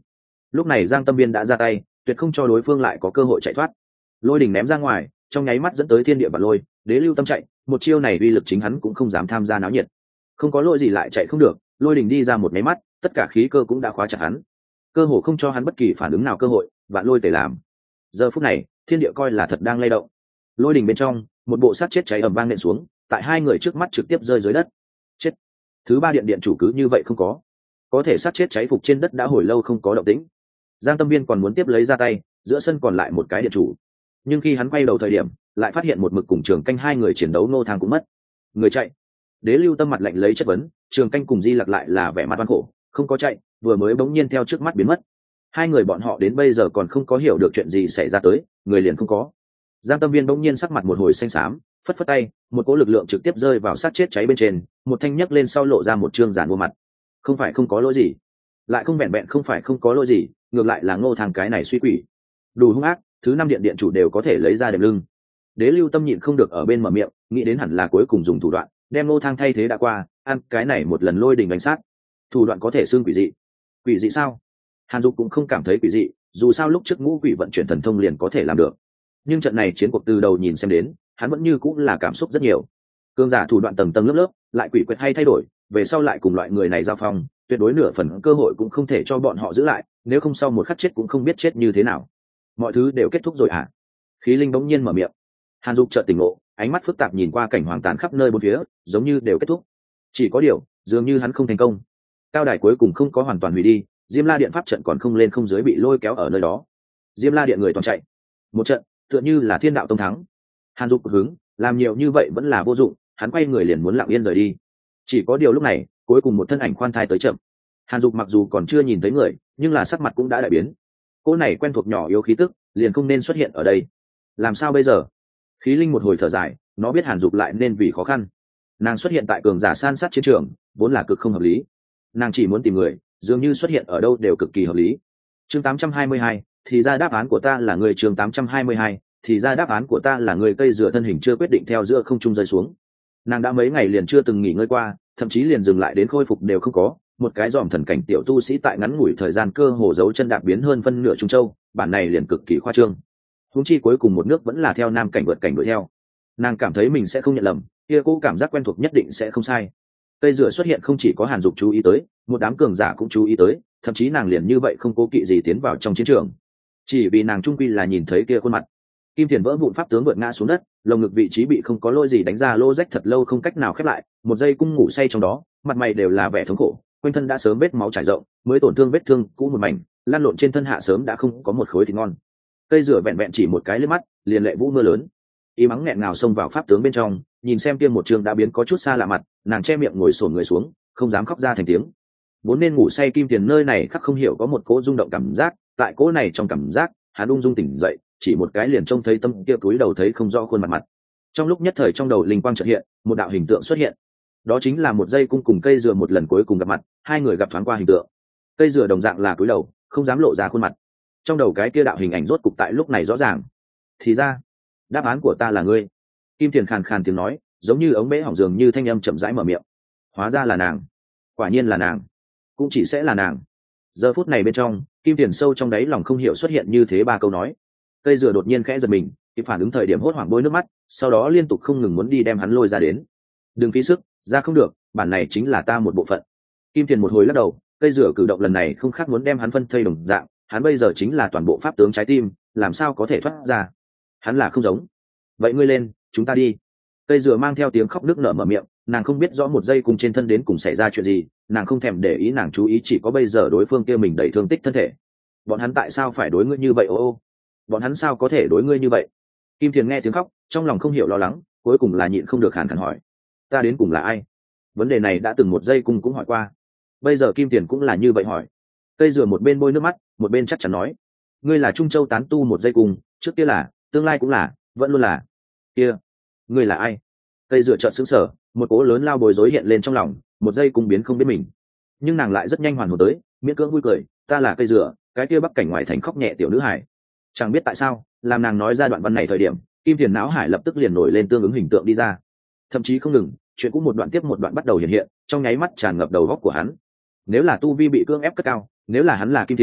lúc này Giang Tâm Biên đã ra tay, tuyệt không cho đối phương lại có cơ hội chạy thoát. Lôi đỉnh ném ra ngoài, trong nháy mắt dẫn tới thiên địa và lôi, đế lưu tâm chạy, một chiêu này uy lực chính hắn cũng không dám tham gia náo nhiệt. Không có lôi gì lại chạy không được, lôi đỉnh đi ra một nháy mắt, tất cả khí cơ cũng đã khóa chặt hắn, cơ hồ không cho hắn bất kỳ phản ứng nào cơ hội. Vạn lôi tề làm. Giờ phút này, thiên địa coi là thật đang lay động. Lôi đỉnh bên trong, một bộ sát chết cháy ầm vang nện xuống, tại hai người trước mắt trực tiếp rơi dưới đất. Chết. Thứ ba điện điện chủ cứ như vậy không có. Có thể sát chết cháy phục trên đất đã hồi lâu không có động tĩnh. Giang Tâm Biên còn muốn tiếp lấy ra tay, giữa sân còn lại một cái điện chủ. Nhưng khi hắn quay đầu thời điểm, lại phát hiện một mực cùng Trường Canh hai người chiến đấu Ngô Thang cũng mất. Người chạy. Đế Lưu Tâm mặt lạnh lấy chất vấn, Trường Canh cùng Di Lặc lại là vẻ mặt oan khổ, không có chạy, vừa mới bỗng nhiên theo trước mắt biến mất. Hai người bọn họ đến bây giờ còn không có hiểu được chuyện gì xảy ra tới, người liền không có. Giang Tâm Viên bỗng nhiên sắc mặt một hồi xanh xám, phất phất tay, một cỗ lực lượng trực tiếp rơi vào sát chết cháy bên trên, một thanh nhấc lên sau lộ ra một trương giản mua mặt. Không phải không có lỗi gì, lại không vẹn vẹn không phải không có lỗi gì, ngược lại là Ngô Thang cái này suy quỷ, đủ hung ác, thứ năm điện điện chủ đều có thể lấy ra đệm lưng. Đế Lưu Tâm nhịn không được ở bên mở miệng, nghĩ đến hẳn là cuối cùng dùng thủ đoạn, đem Ngô Thang thay thế đã qua, ăn cái này một lần lôi đình đánh sát. Thủ đoạn có thể xương quỷ dị. Quỷ dị sao? Hàn Dục cũng không cảm thấy quỷ dị, dù sao lúc trước ngũ quỷ vận chuyển thần thông liền có thể làm được. Nhưng trận này chiến cuộc từ đầu nhìn xem đến, hắn vẫn như cũng là cảm xúc rất nhiều. Cương giả thủ đoạn tầng tầng lớp lớp, lại quỷ quyệt hay thay đổi, về sau lại cùng loại người này giao phong, tuyệt đối nửa phần cơ hội cũng không thể cho bọn họ giữ lại, nếu không sau một khắc chết cũng không biết chết như thế nào. Mọi thứ đều kết thúc rồi à? Khí Linh bỗng nhiên mở miệng. Hàn Dục chợt tỉnh ngộ, ánh mắt phức tạp nhìn qua cảnh hoàng tàn khắp nơi bốn phía, giống như đều kết thúc. Chỉ có điều, dường như hắn không thành công. Cao đài cuối cùng không có hoàn toàn hủy đi, Diêm La Điện pháp trận còn không lên không dưới bị lôi kéo ở nơi đó. Diêm La Điện người toàn chạy. Một trận, tựa như là Thiên Đạo tông thắng. Hàn Dục hướng, làm nhiều như vậy vẫn là vô dụng, hắn quay người liền muốn lặng yên rời đi. Chỉ có điều lúc này, cuối cùng một thân ảnh khoan thai tới chậm. Hàn Dục mặc dù còn chưa nhìn thấy người, nhưng là sắc mặt cũng đã đại biến. Cô này quen thuộc nhỏ yếu khí tức, liền không nên xuất hiện ở đây. Làm sao bây giờ? Khí Linh một hồi thở dài, nó biết Hàn Dục lại nên vì khó khăn. Nàng xuất hiện tại cường giả san sát chiến trường, vốn là cực không hợp lý. Nàng chỉ muốn tìm người, dường như xuất hiện ở đâu đều cực kỳ hợp lý. Chương tám trăm hai mươi hai, thì ra đáp án của ta là người. Chương tám trăm hai mươi hai, thì ra đáp án của ta là người. Cây dựa thân hình chưa quyết định theo giữa không trung rơi xuống. Nàng đã mấy ngày liền chưa từng nghỉ ngơi qua, thậm chí liền dừng lại đến khôi phục đều không có. Một cái dòm thần cảnh tiểu tu sĩ tại ngắn ngủi thời gian cơ hồ giấu chân đạp biến hơn phân nửa Trung Châu, bản này liền cực kỳ khoa trương. Huống chi cuối cùng một nước vẫn là theo nam cảnh vượt cảnh đuổi theo. Nàng cảm thấy mình sẽ không nhận lầm, kia cố cảm giác quen thuộc nhất định sẽ không sai. Cây dựa xuất hiện không chỉ có Hàn Dục chú ý tới, một đám cường giả cũng chú ý tới, thậm chí nàng liền như vậy không cố kỵ gì tiến vào trong chiến trường, chỉ vì nàng trung quy là nhìn thấy kia khuôn mặt. Kim Tiền vỡ vụn pháp tướng vượt ngã xuống đất, lồng ngực vị trí bị không có lôi gì đánh ra lô rách thật lâu không cách nào khép lại, một giây cung ngủ say trong đó, mặt mày đều là vẻ thống khổ, quanh thân đã sớm vết máu trải rộng, mới tổn thương vết thương cũ một mảnh, lan lộn trên thân hạ sớm đã không có một khối thịt ngon. Cây dựa vẹn vẹn chỉ một cái liếc mắt, liền lệ vũ mưa lớn. Y mắng nghẹn ngào xông vào pháp tướng bên trong, nhìn xem kia một trường đã biến có chút xa lạ mặt, nàng che miệng ngồi xổm người xuống, không dám khóc ra thành tiếng. Vốn nên ngủ say Kim Tiền nơi này khắc không hiểu có một cỗ rung động cảm giác, tại cỗ này trong cảm giác, hắn ung dung tỉnh dậy, chỉ một cái liền trông thấy tâm kia túi đầu thấy không rõ khuôn mặt mặt. Trong lúc nhất thời trong đầu linh quang chợt hiện, một đạo hình tượng xuất hiện. Đó chính là một dây cung cùng cây dừa một lần cuối cùng gặp mặt, hai người gặp thoáng qua hình tượng. Cây dừa đồng dạng là túi đầu, không dám lộ ra khuôn mặt. Trong đầu cái kia đạo hình ảnh rốt cục tại lúc này rõ ràng. Thì ra, đáp án của ta là ngươi. Kim Tiền khàn khàn tiếng nói, giống như ống bể hỏng dường như thanh âm chậm rãi mở miệng. Hóa ra là nàng, quả nhiên là nàng, cũng chỉ sẽ là nàng. Giờ phút này bên trong, Kim Tiền sâu trong đáy lòng không hiểu xuất hiện như thế ba câu nói. Cây dừa đột nhiên khẽ giật mình, kịp phản ứng thời điểm hốt hoảng bôi nước mắt, sau đó liên tục không ngừng muốn đi đem hắn lôi ra đến. Đừng phí sức, ra không được, bản này chính là ta một bộ phận. Kim Tiền một hồi lắc đầu, cây dừa cử động lần này không khác muốn đem hắn phân thây đồng dạng, hắn bây giờ chính là toàn bộ pháp tướng trái tim, làm sao có thể thoát ra. Hắn là không giống. Vậy ngươi lên, chúng ta đi. Cây dừa mang theo tiếng khóc nức nở mở miệng, nàng không biết rõ một giây cùng trên thân đến cùng xảy ra chuyện gì, nàng không thèm để ý, nàng chú ý chỉ có bây giờ đối phương kia mình đầy thương tích thân thể. Bọn hắn tại sao phải đối ngươi như vậy ô ô? Bọn hắn sao có thể đối ngươi như vậy? Kim Tiền nghe tiếng khóc, trong lòng không hiểu lo lắng, cuối cùng là nhịn không được hàn khàn hỏi. Ta đến cùng là ai? Vấn đề này đã từng một giây cung cũng hỏi qua. Bây giờ Kim Tiền cũng là như vậy hỏi. Cây dừa một bên bôi nước mắt, một bên chắc chắn nói. Ngươi là Trung Châu tán tu một giây cung, trước kia là, tương lai cũng là, vẫn luôn là. Kia, ngươi là ai? Cây dừa trợn sững sờ, một cỗ lớn lao bối rối hiện lên trong lòng, một giây cung biến không biết mình. Nhưng nàng lại rất nhanh hoàn hồn tới, miễn cưỡng vui cười, ta là cây dừa, cái kia bắc cảnh ngoài thành khóc nhẹ tiểu nữ hải. Chẳng biết tại sao, làm nàng nói ra đoạn văn này thời điểm, Kim Tiền não hải lập tức liền nổi lên tương ứng hình tượng đi ra. Thậm chí không ngừng, chuyện cũng một đoạn tiếp một đoạn bắt đầu hiện hiện, trong nháy mắt tràn ngập đầu góc của hắn. Nếu là tu vi bị cưỡng ép cất cao, nếu là hắn là Kim Tiền,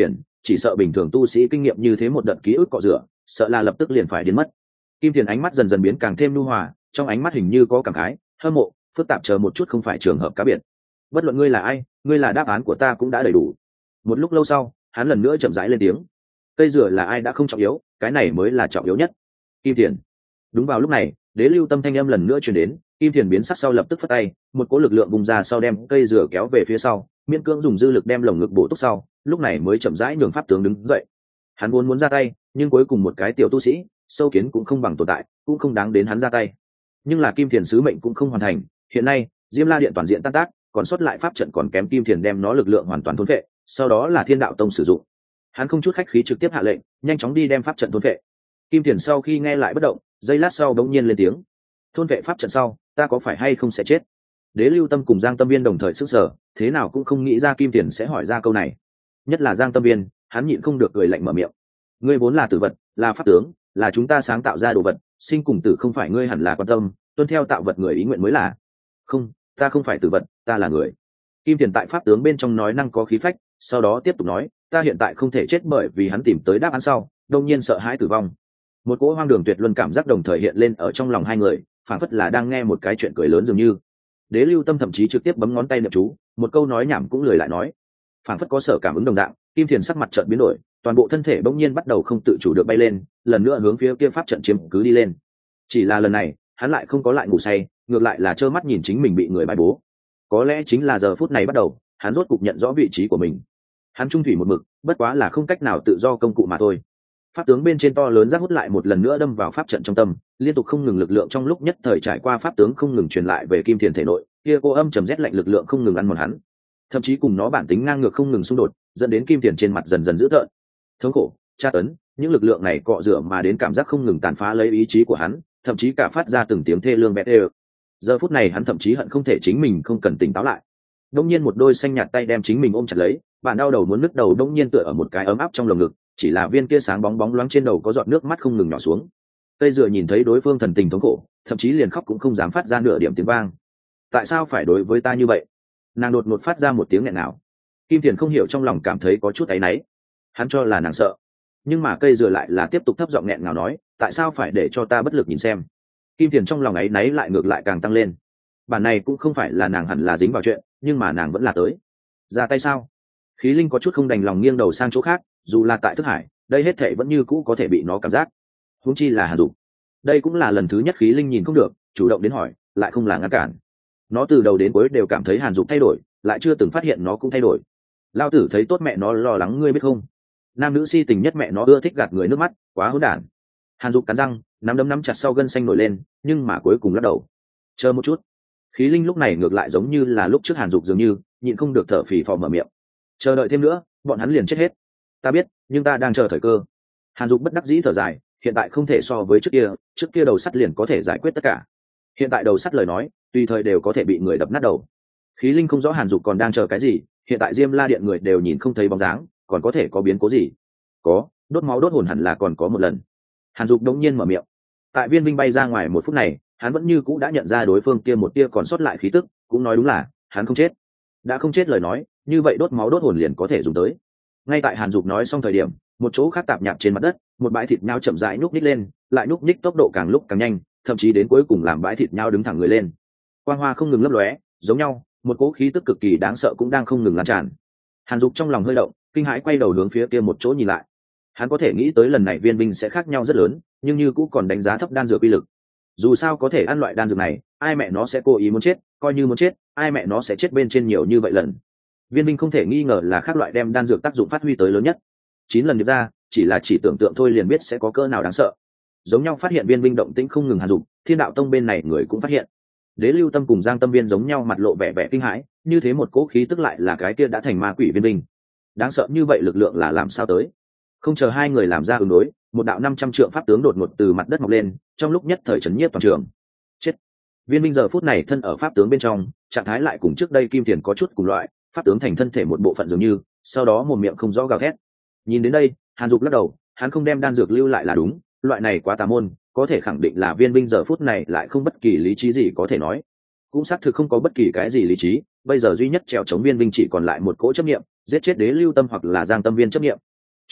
chỉ sợ bình thường tu sĩ kinh nghiệm như thế một đợt ký ức cọ rửa sợ là lập tức liền phải đến mất. Kim Thiền ánh mắt dần dần biến càng thêm nhu hòa, trong ánh mắt hình như có cảm khái, hâm mộ, phức tạp chờ một chút không phải trường hợp cá biệt. Bất luận ngươi là ai, ngươi là đáp án của ta cũng đã đầy đủ. Một lúc lâu sau, hắn lần nữa chậm rãi lên tiếng. Cây dừa là ai đã không trọng yếu, cái này mới là trọng yếu nhất. Kim Thiền. Đúng vào lúc này, Đế Lưu Tâm thanh âm lần nữa truyền đến, Kim Thiền biến sắc sau lập tức phất tay, một cỗ lực lượng bùng ra sau đem cây dừa kéo về phía sau, miễn cưỡng dùng dư lực đem lồng ngực bổ túc sau, lúc này mới chậm rãi nhường pháp tướng đứng dậy. Hắn vốn muốn ra tay, nhưng cuối cùng một cái tiểu tu sĩ, sâu kiến cũng không bằng tồn tại, cũng không đáng đến hắn ra tay. Nhưng là Kim Thiền sứ mệnh cũng không hoàn thành, hiện nay, Diêm La Điện toàn diện tan tác, còn sót lại pháp trận còn kém Kim Thiền đem nó lực lượng hoàn toàn thôn phệ, sau đó là Thiên Đạo Tông sử dụng. Hắn không chút khách khí trực tiếp hạ lệnh, nhanh chóng đi đem pháp trận thôn phệ. Kim Thiền sau khi nghe lại bất động, giây lát sau bỗng nhiên lên tiếng: "Thôn phệ pháp trận sau, ta có phải hay không sẽ chết?" Đế Lưu Tâm cùng Giang Tâm Viên đồng thời sững sờ, thế nào cũng không nghĩ ra Kim Thiền sẽ hỏi ra câu này. Nhất là Giang Tâm Viên, hắn nhịn không được cười lạnh mở miệng: "Ngươi vốn là tử vật, là pháp tướng, là chúng ta sáng tạo ra đồ vật, sinh cùng tử không phải ngươi hẳn là quan tâm, tuân theo tạo vật người ý nguyện mới là." "Không, ta không phải tử vật, ta là người." Kim Thiền tại pháp tướng bên trong nói năng có khí phách, sau đó tiếp tục nói: "Ta hiện tại không thể chết bởi vì hắn tìm tới đáp án sau, đông nhiên sợ hãi tử vong." Một cỗ hoang đường tuyệt luân cảm giác đồng thời hiện lên ở trong lòng hai người, phản phất là đang nghe một cái chuyện cười lớn dường như. Đế Lưu Tâm thậm chí trực tiếp bấm ngón tay niệm chú, một câu nói nhảm cũng lười lại nói. Phản phất có sở cảm ứng đồng dạng, Kim Thiền sắc mặt chợt biến đổi, toàn bộ thân thể bỗng nhiên bắt đầu không tự chủ được bay lên, lần nữa hướng phía kia pháp trận chiếm cứ đi lên. Chỉ là lần này, hắn lại không có lại ngủ say, ngược lại là trơ mắt nhìn chính mình bị người bài bố. Có lẽ chính là giờ phút này bắt đầu, hắn rốt cục nhận rõ vị trí của mình. Hắn trung thủy một mực, bất quá là không cách nào tự do công cụ mà thôi. Pháp tướng bên trên to lớn giác hút lại một lần nữa đâm vào pháp trận trong tâm, liên tục không ngừng lực lượng trong lúc nhất thời trải qua pháp tướng không ngừng truyền lại về Kim Thiền thể nội, kia cô âm trầm rét lạnh lực lượng không ngừng ăn mòn hắn, thậm chí cùng nó bản tính ngang ngược không ngừng xung đột, dẫn đến Kim Thiền trên mặt dần dần dữ tợn, thống khổ, tra tấn, những lực lượng này cọ rửa mà đến cảm giác không ngừng tàn phá lấy ý chí của hắn, thậm chí cả phát ra từng tiếng thê lương bét ê. Giờ phút này hắn thậm chí hận không thể chính mình không cần tỉnh táo lại. Đông nhiên một đôi xanh nhạt tay đem chính mình ôm chặt lấy, bạn đau đầu muốn nứt đầu đông nhiên tựa ở một cái ấm áp trong lồng ngực, chỉ là viên kia sáng bóng bóng loáng trên đầu có giọt nước mắt không ngừng nhỏ xuống. Cây dừa nhìn thấy đối phương thần tình thống khổ, thậm chí liền khóc cũng không dám phát ra nửa điểm tiếng vang. Tại sao phải đối với ta như vậy? Nàng đột ngột phát ra một tiếng nghẹn nào. Kim Thiền không hiểu trong lòng cảm thấy có chút áy náy. Hắn cho là nàng sợ, nhưng mà cây dừa lại là tiếp tục thấp giọng nghẹn ngào nói, tại sao phải để cho ta bất lực nhìn xem? Kim Thiền trong lòng áy náy lại ngược lại càng tăng lên. Bản này cũng không phải là nàng hẳn là dính vào chuyện, nhưng mà nàng vẫn là tới. Ra tay sao? Khí Linh có chút không đành lòng nghiêng đầu sang chỗ khác, dù là tại thức hải, đây hết thể vẫn như cũ có thể bị nó cảm giác. Huống chi là Hàn Dục. Đây cũng là lần thứ nhất Khí Linh nhìn không được, chủ động đến hỏi, lại không là ngăn cản. Nó từ đầu đến cuối đều cảm thấy Hàn Dục thay đổi, lại chưa từng phát hiện nó cũng thay đổi. Lao tử thấy tốt mẹ nó lo lắng ngươi biết không? Nam nữ si tình nhất mẹ nó ưa thích gạt người nước mắt, quá hỗn đản. Hàn Dục cắn răng, nắm đấm nắm chặt sau gân xanh nổi lên, nhưng mà cuối cùng lắc đầu. Chờ một chút. Khí Linh lúc này ngược lại giống như là lúc trước Hàn Dục dường như, nhịn không được thở phì phò mở miệng. Chờ đợi thêm nữa, bọn hắn liền chết hết. Ta biết, nhưng ta đang chờ thời cơ. Hàn Dục bất đắc dĩ thở dài, hiện tại không thể so với trước kia, trước kia đầu sắt liền có thể giải quyết tất cả. Hiện tại đầu sắt lời nói, tùy thời đều có thể bị người đập nát đầu. Khí Linh không rõ Hàn Dục còn đang chờ cái gì, hiện tại Diêm La Điện người đều nhìn không thấy bóng dáng, còn có thể có biến cố gì? Có, đốt máu đốt hồn hẳn là còn có một lần. Hàn Dục đống nhiên mở miệng. Tại Viên Minh bay ra ngoài một phút này, hắn vẫn như cũ đã nhận ra đối phương kia một tia còn sót lại khí tức, cũng nói đúng là, hắn không chết. Đã không chết lời nói, như vậy đốt máu đốt hồn liền có thể dùng tới. Ngay tại Hàn Dục nói xong thời điểm, một chỗ khác tạp nhạp trên mặt đất, một bãi thịt nhau chậm rãi núp ních lên, lại núp ních tốc độ càng lúc càng nhanh, thậm chí đến cuối cùng làm bãi thịt nhau đứng thẳng người lên. Quang hoa không ngừng lấp lóe, giống nhau, một cỗ khí tức cực kỳ đáng sợ cũng đang không ngừng lan tràn. Hàn Dục trong lòng hơi động, kinh hãi quay đầu hướng phía kia một chỗ nhìn lại. Hắn có thể nghĩ tới lần này viên binh sẽ khác nhau rất lớn, nhưng như cũng còn đánh giá thấp đan dược uy lực. Dù sao có thể ăn loại đan dược này, ai mẹ nó sẽ cố ý muốn chết, coi như muốn chết, ai mẹ nó sẽ chết bên trên nhiều như vậy lần. Viên binh không thể nghi ngờ là khác loại đem đan dược tác dụng phát huy tới lớn nhất. Chín lần điệp ra, chỉ là chỉ tưởng tượng thôi liền biết sẽ có cỡ nào đáng sợ. Giống nhau phát hiện viên binh động tĩnh không ngừng Hàn Dục, Thiên Đạo Tông bên này người cũng phát hiện. Đế Lưu Tâm cùng Giang Tâm Viên giống nhau mặt lộ vẻ vẻ kinh hãi, như thế một cỗ khí tức lại là cái kia đã thành ma quỷ viên binh. Đáng sợ như vậy lực lượng là làm sao tới? Không chờ hai người làm ra ứng đối, một đạo năm trăm trượng pháp tướng đột ngột từ mặt đất mọc lên, trong lúc nhất thời chấn nhiếp toàn trường. Chết. Viên binh giờ phút này thân ở pháp tướng bên trong, trạng thái lại cùng trước đây Kim Thiền có chút cùng loại, pháp tướng thành thân thể một bộ phận dường như, sau đó một miệng không rõ gào thét. Nhìn đến đây, Hàn Dục lắc đầu, hắn không đem đan dược lưu lại là đúng, loại này quá tà môn, có thể khẳng định là viên binh giờ phút này lại không bất kỳ lý trí gì có thể nói, cũng xác thực không có bất kỳ cái gì lý trí, bây giờ duy nhất trèo chống viên binh chỉ còn lại một cỗ chấp niệm, giết chết Đế Lưu Tâm hoặc là Giang Tâm Viên chấp niệm.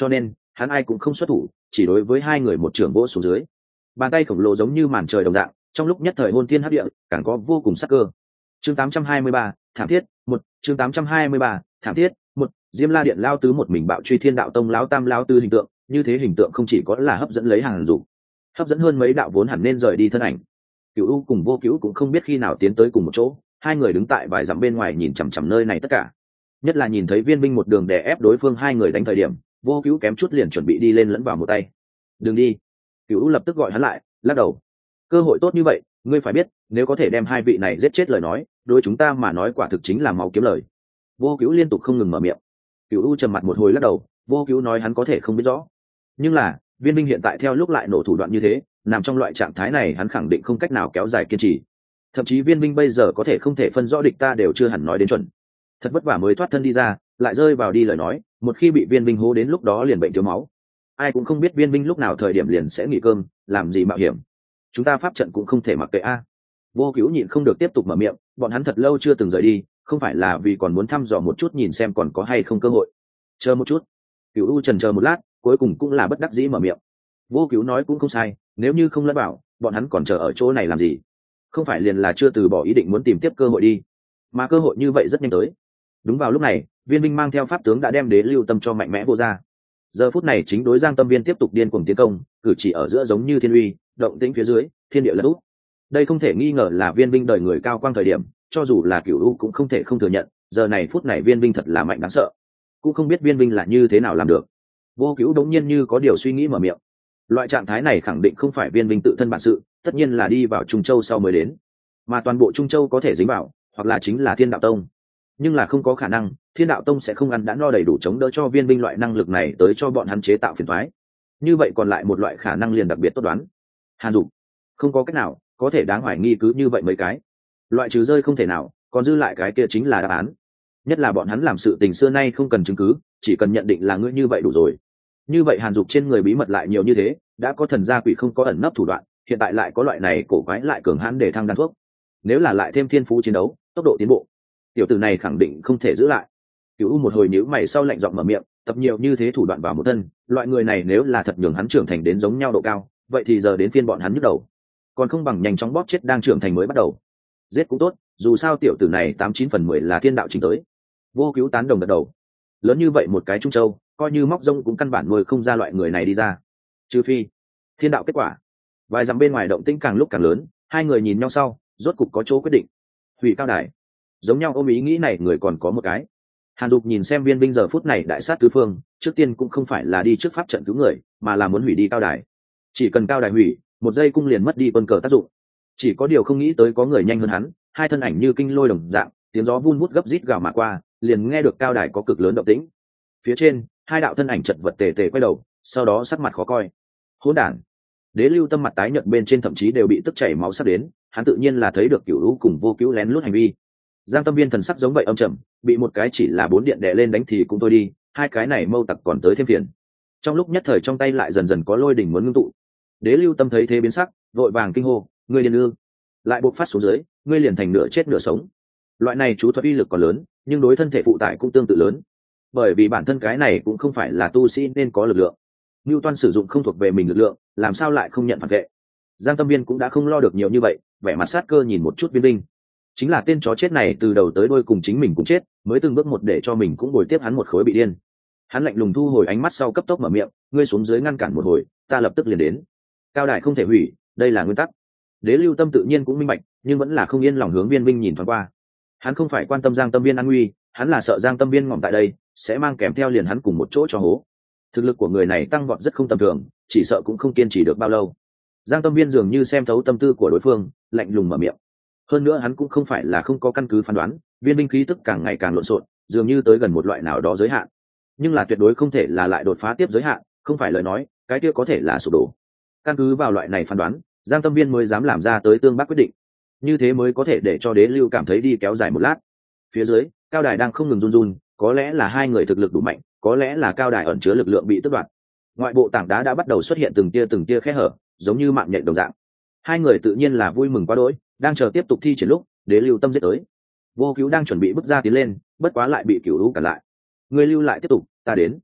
cho nên hắn ai cũng không xuất thủ, chỉ đối với hai người một trưởng vỗ xuống dưới. Bàn tay khổng lồ giống như màn trời đồng dạng, trong lúc nhất thời hôn thiên hấp địa, càng có vô cùng sắc cơ. Chương tám trăm hai mươi ba, thảm thiết, một, chương tám trăm hai mươi ba, thảm thiết, một, Diêm La Điện lao tứ một mình bạo truy Thiên Đạo Tông lão tam lão tứ hình tượng, như thế hình tượng không chỉ có là hấp dẫn lấy hàng dục, hấp dẫn hơn mấy đạo vốn hẳn nên rời đi thân ảnh. Cửu U cùng Vô Cửu cũng không biết khi nào tiến tới cùng một chỗ, hai người đứng tại vài dặm bên ngoài nhìn chằm chằm nơi này tất cả. Nhất là nhìn thấy Viên Binh một đường đè ép đối phương hai người đánh thời điểm, Vô Cửu kém chút liền chuẩn bị đi lên lẫn vào một tay. "Đừng đi." Cửu U lập tức gọi hắn lại, lắc đầu. "Cơ hội tốt như vậy, ngươi phải biết, nếu có thể đem hai vị này giết chết lời nói, đối chúng ta mà nói quả thực chính là máu kiếm lời." Vô Cửu liên tục không ngừng mở miệng. Cửu U trầm mặt một hồi lắc đầu, Vô Cửu nói hắn có thể không biết rõ, nhưng là Viên Binh hiện tại theo lúc lại nổ thủ đoạn như thế, nằm trong loại trạng thái này hắn khẳng định không cách nào kéo dài kiên trì. Thậm chí Viên Binh bây giờ có thể không thể phân rõ địch ta đều chưa hẳn nói đến chuẩn. Thật vất vả mới thoát thân đi ra, lại rơi vào đi lời nói, một khi bị Viên Binh hố đến lúc đó liền bệnh thiếu máu. Ai cũng không biết Viên Binh lúc nào thời điểm liền sẽ nghỉ cơm, làm gì mạo hiểm. Chúng ta pháp trận cũng không thể mặc kệ a. Vô Cửu nhịn không được tiếp tục mở miệng, bọn hắn thật lâu chưa từng rời đi, không phải là vì còn muốn thăm dò một chút nhìn xem còn có hay không cơ hội. Chờ một chút. Cửu U chần chờ một lát, cuối cùng cũng là bất đắc dĩ mở miệng. Vô Cửu nói cũng không sai, nếu như không lẫn bảo, bọn hắn còn chờ ở chỗ này làm gì? Không phải liền là chưa từ bỏ ý định muốn tìm tiếp cơ hội đi, mà cơ hội như vậy rất nhanh tới. Đúng vào lúc này, Viên Binh mang theo pháp tướng đã đem Đế Lưu Tâm cho mạnh mẽ vô ra. Giờ phút này chính đối Giang Tâm Viên tiếp tục điên cuồng tiến công, cử chỉ ở giữa giống như thiên uy, động tĩnh phía dưới, thiên địa lật úp. Đây không thể nghi ngờ là Viên Binh đời người cao quang thời điểm, cho dù là Cửu U cũng không thể không thừa nhận, giờ này phút này Viên Binh thật là mạnh đáng sợ. Cũng không biết Viên Binh là như thế nào làm được. Vô Cửu đống nhiên như có điều suy nghĩ mở miệng. Loại trạng thái này khẳng định không phải Viên Binh tự thân bản sự, tất nhiên là đi vào Trung Châu sau mới đến, mà toàn bộ Trung Châu có thể dính vào, hoặc là chính là Thiên Đạo Tông. Nhưng là không có khả năng, Thiên Đạo Tông sẽ không ăn đã no đầy đủ chống đỡ cho Viên Binh loại năng lực này tới cho bọn hắn chế tạo phiền toái. Như vậy còn lại một loại khả năng liền đặc biệt tốt đoán. Hàn Dục, không có cách nào, có thể đáng hoài nghi cứ như vậy mấy cái. Loại trừ rơi không thể nào, còn dư lại cái kia chính là đáp án. Nhất là bọn hắn làm sự tình xưa nay không cần chứng cứ, chỉ cần nhận định là ngươi như vậy đủ rồi. Như vậy Hàn Dục trên người bí mật lại nhiều như thế, đã có thần gia quỷ không có ẩn nấp thủ đoạn, hiện tại lại có loại này cổ quái lại cường hãn để thăng đan thuốc. Nếu là lại thêm thiên phú chiến đấu, tốc độ tiến bộ, tiểu tử này khẳng định không thể giữ lại. Cửu U một hồi nhíu mày sau lạnh giọng mở miệng, tập nhiều như thế thủ đoạn vào một thân, loại người này nếu là thật nhường hắn trưởng thành đến giống nhau độ cao, vậy thì giờ đến phiên bọn hắn nhức đầu. Còn không bằng nhanh chóng bóp chết đang trưởng thành mới bắt đầu. Giết cũng tốt, dù sao tiểu tử này tám chín phần mười là thiên đạo chính tới. Vô Cứu tán đồng gật đầu. Lớn như vậy một cái Trung Châu, coi như móc rông cũng căn bản nuôi không ra loại người này đi ra. Trừ phi thiên đạo kết quả. Vài dặm bên ngoài động tĩnh càng lúc càng lớn, hai người nhìn nhau sau, rốt cục có chỗ quyết định. Hủy cao đài. Giống nhau ôm ý nghĩ này người còn có một cái. Hàn Dục nhìn xem Viên Binh giờ phút này đại sát tứ phương, trước tiên cũng không phải là đi trước pháp trận cứu người, mà là muốn hủy đi cao đài. Chỉ cần cao đài hủy, một giây cung liền mất đi quân cờ tác dụng. Chỉ có điều không nghĩ tới có người nhanh hơn hắn, hai thân ảnh như kinh lôi đồng dạng, tiếng gió vun vút gấp rít gào mà qua, liền nghe được cao đài có cực lớn động tĩnh. Phía trên, hai đạo thân ảnh chật vật tề tề quay đầu, sau đó sắc mặt khó coi. Hỗn đản! Đế Lưu Tâm mặt tái nhợt bên trên thậm chí đều bị tức chảy máu sắp đến, hắn tự nhiên là thấy được Cửu U cùng Vô Cứu lén lút hành vi. Giang Tâm Viên thần sắc giống vậy âm trầm, bị một cái chỉ là bốn điện đè lên đánh thì cũng thôi đi, hai cái này mâu tặc còn tới thêm phiền. Trong lúc nhất thời trong tay lại dần dần có lôi đỉnh muốn ngưng tụ. Đế Lưu Tâm thấy thế biến sắc, vội vàng kinh hô, ngươi điên ư? Lại bộc phát xuống dưới, ngươi liền thành nửa chết nửa sống. Loại này chú thuật uy lực còn lớn, nhưng đối thân thể phụ tải cũng tương tự lớn, bởi vì bản thân cái này cũng không phải là tu sĩ nên có lực lượng. Newton sử dụng không thuộc về mình lực lượng, làm sao lại không nhận phản vệ? Giang Tâm Viên cũng đã không lo được nhiều như vậy, vẻ mặt sát cơ nhìn một chút Viên Binh. Chính là tên chó chết này từ đầu tới đuôi cùng chính mình cũng chết, mới từng bước một để cho mình cũng bồi tiếp hắn một khối bị điên. Hắn lạnh lùng thu hồi ánh mắt sau cấp tốc mở miệng, ngươi xuống dưới ngăn cản một hồi, ta lập tức liền đến. Cao đài không thể hủy, đây là nguyên tắc. Đế Lưu Tâm tự nhiên cũng minh bạch, nhưng vẫn là không yên lòng hướng Viên Binh nhìn thoáng qua. Hắn không phải quan tâm Giang Tâm Viên an nguy, hắn là sợ Giang Tâm Viên ngỏm tại đây sẽ mang kèm theo liền hắn cùng một chỗ cho hố. Thực lực của người này tăng vọt rất không tầm thường, chỉ sợ cũng không kiên trì được bao lâu. Giang Tâm Viên dường như xem thấu tâm tư của đối phương, lạnh lùng mở miệng. Hơn nữa hắn cũng không phải là không có căn cứ phán đoán, Viên Binh khí tức càng ngày càng lộn xộn, dường như tới gần một loại nào đó giới hạn. Nhưng là tuyệt đối không thể là lại đột phá tiếp giới hạn, không phải lời nói, cái kia có thể là sụp đổ. Căn cứ vào loại này phán đoán, Giang Tâm Viên mới dám làm ra tới tương bác quyết định. Như thế mới có thể để cho Đế Lưu cảm thấy đi kéo dài một lát. Phía dưới, cao đài đang không ngừng run run, có lẽ là hai người thực lực đủ mạnh, có lẽ là cao đài ẩn chứa lực lượng bị tước đoạt. Ngoại bộ tảng đá đã bắt đầu xuất hiện từng tia từng tia khe hở, giống như mạng nhện đồng dạng. Hai người tự nhiên là vui mừng quá đỗi, đang chờ tiếp tục thi triển lúc, Đế Lưu Tâm giết tới. Vô Cứu đang chuẩn bị bước ra tiến lên, bất quá lại bị Cửu U cản lại. Người lưu lại tiếp tục, ta đến.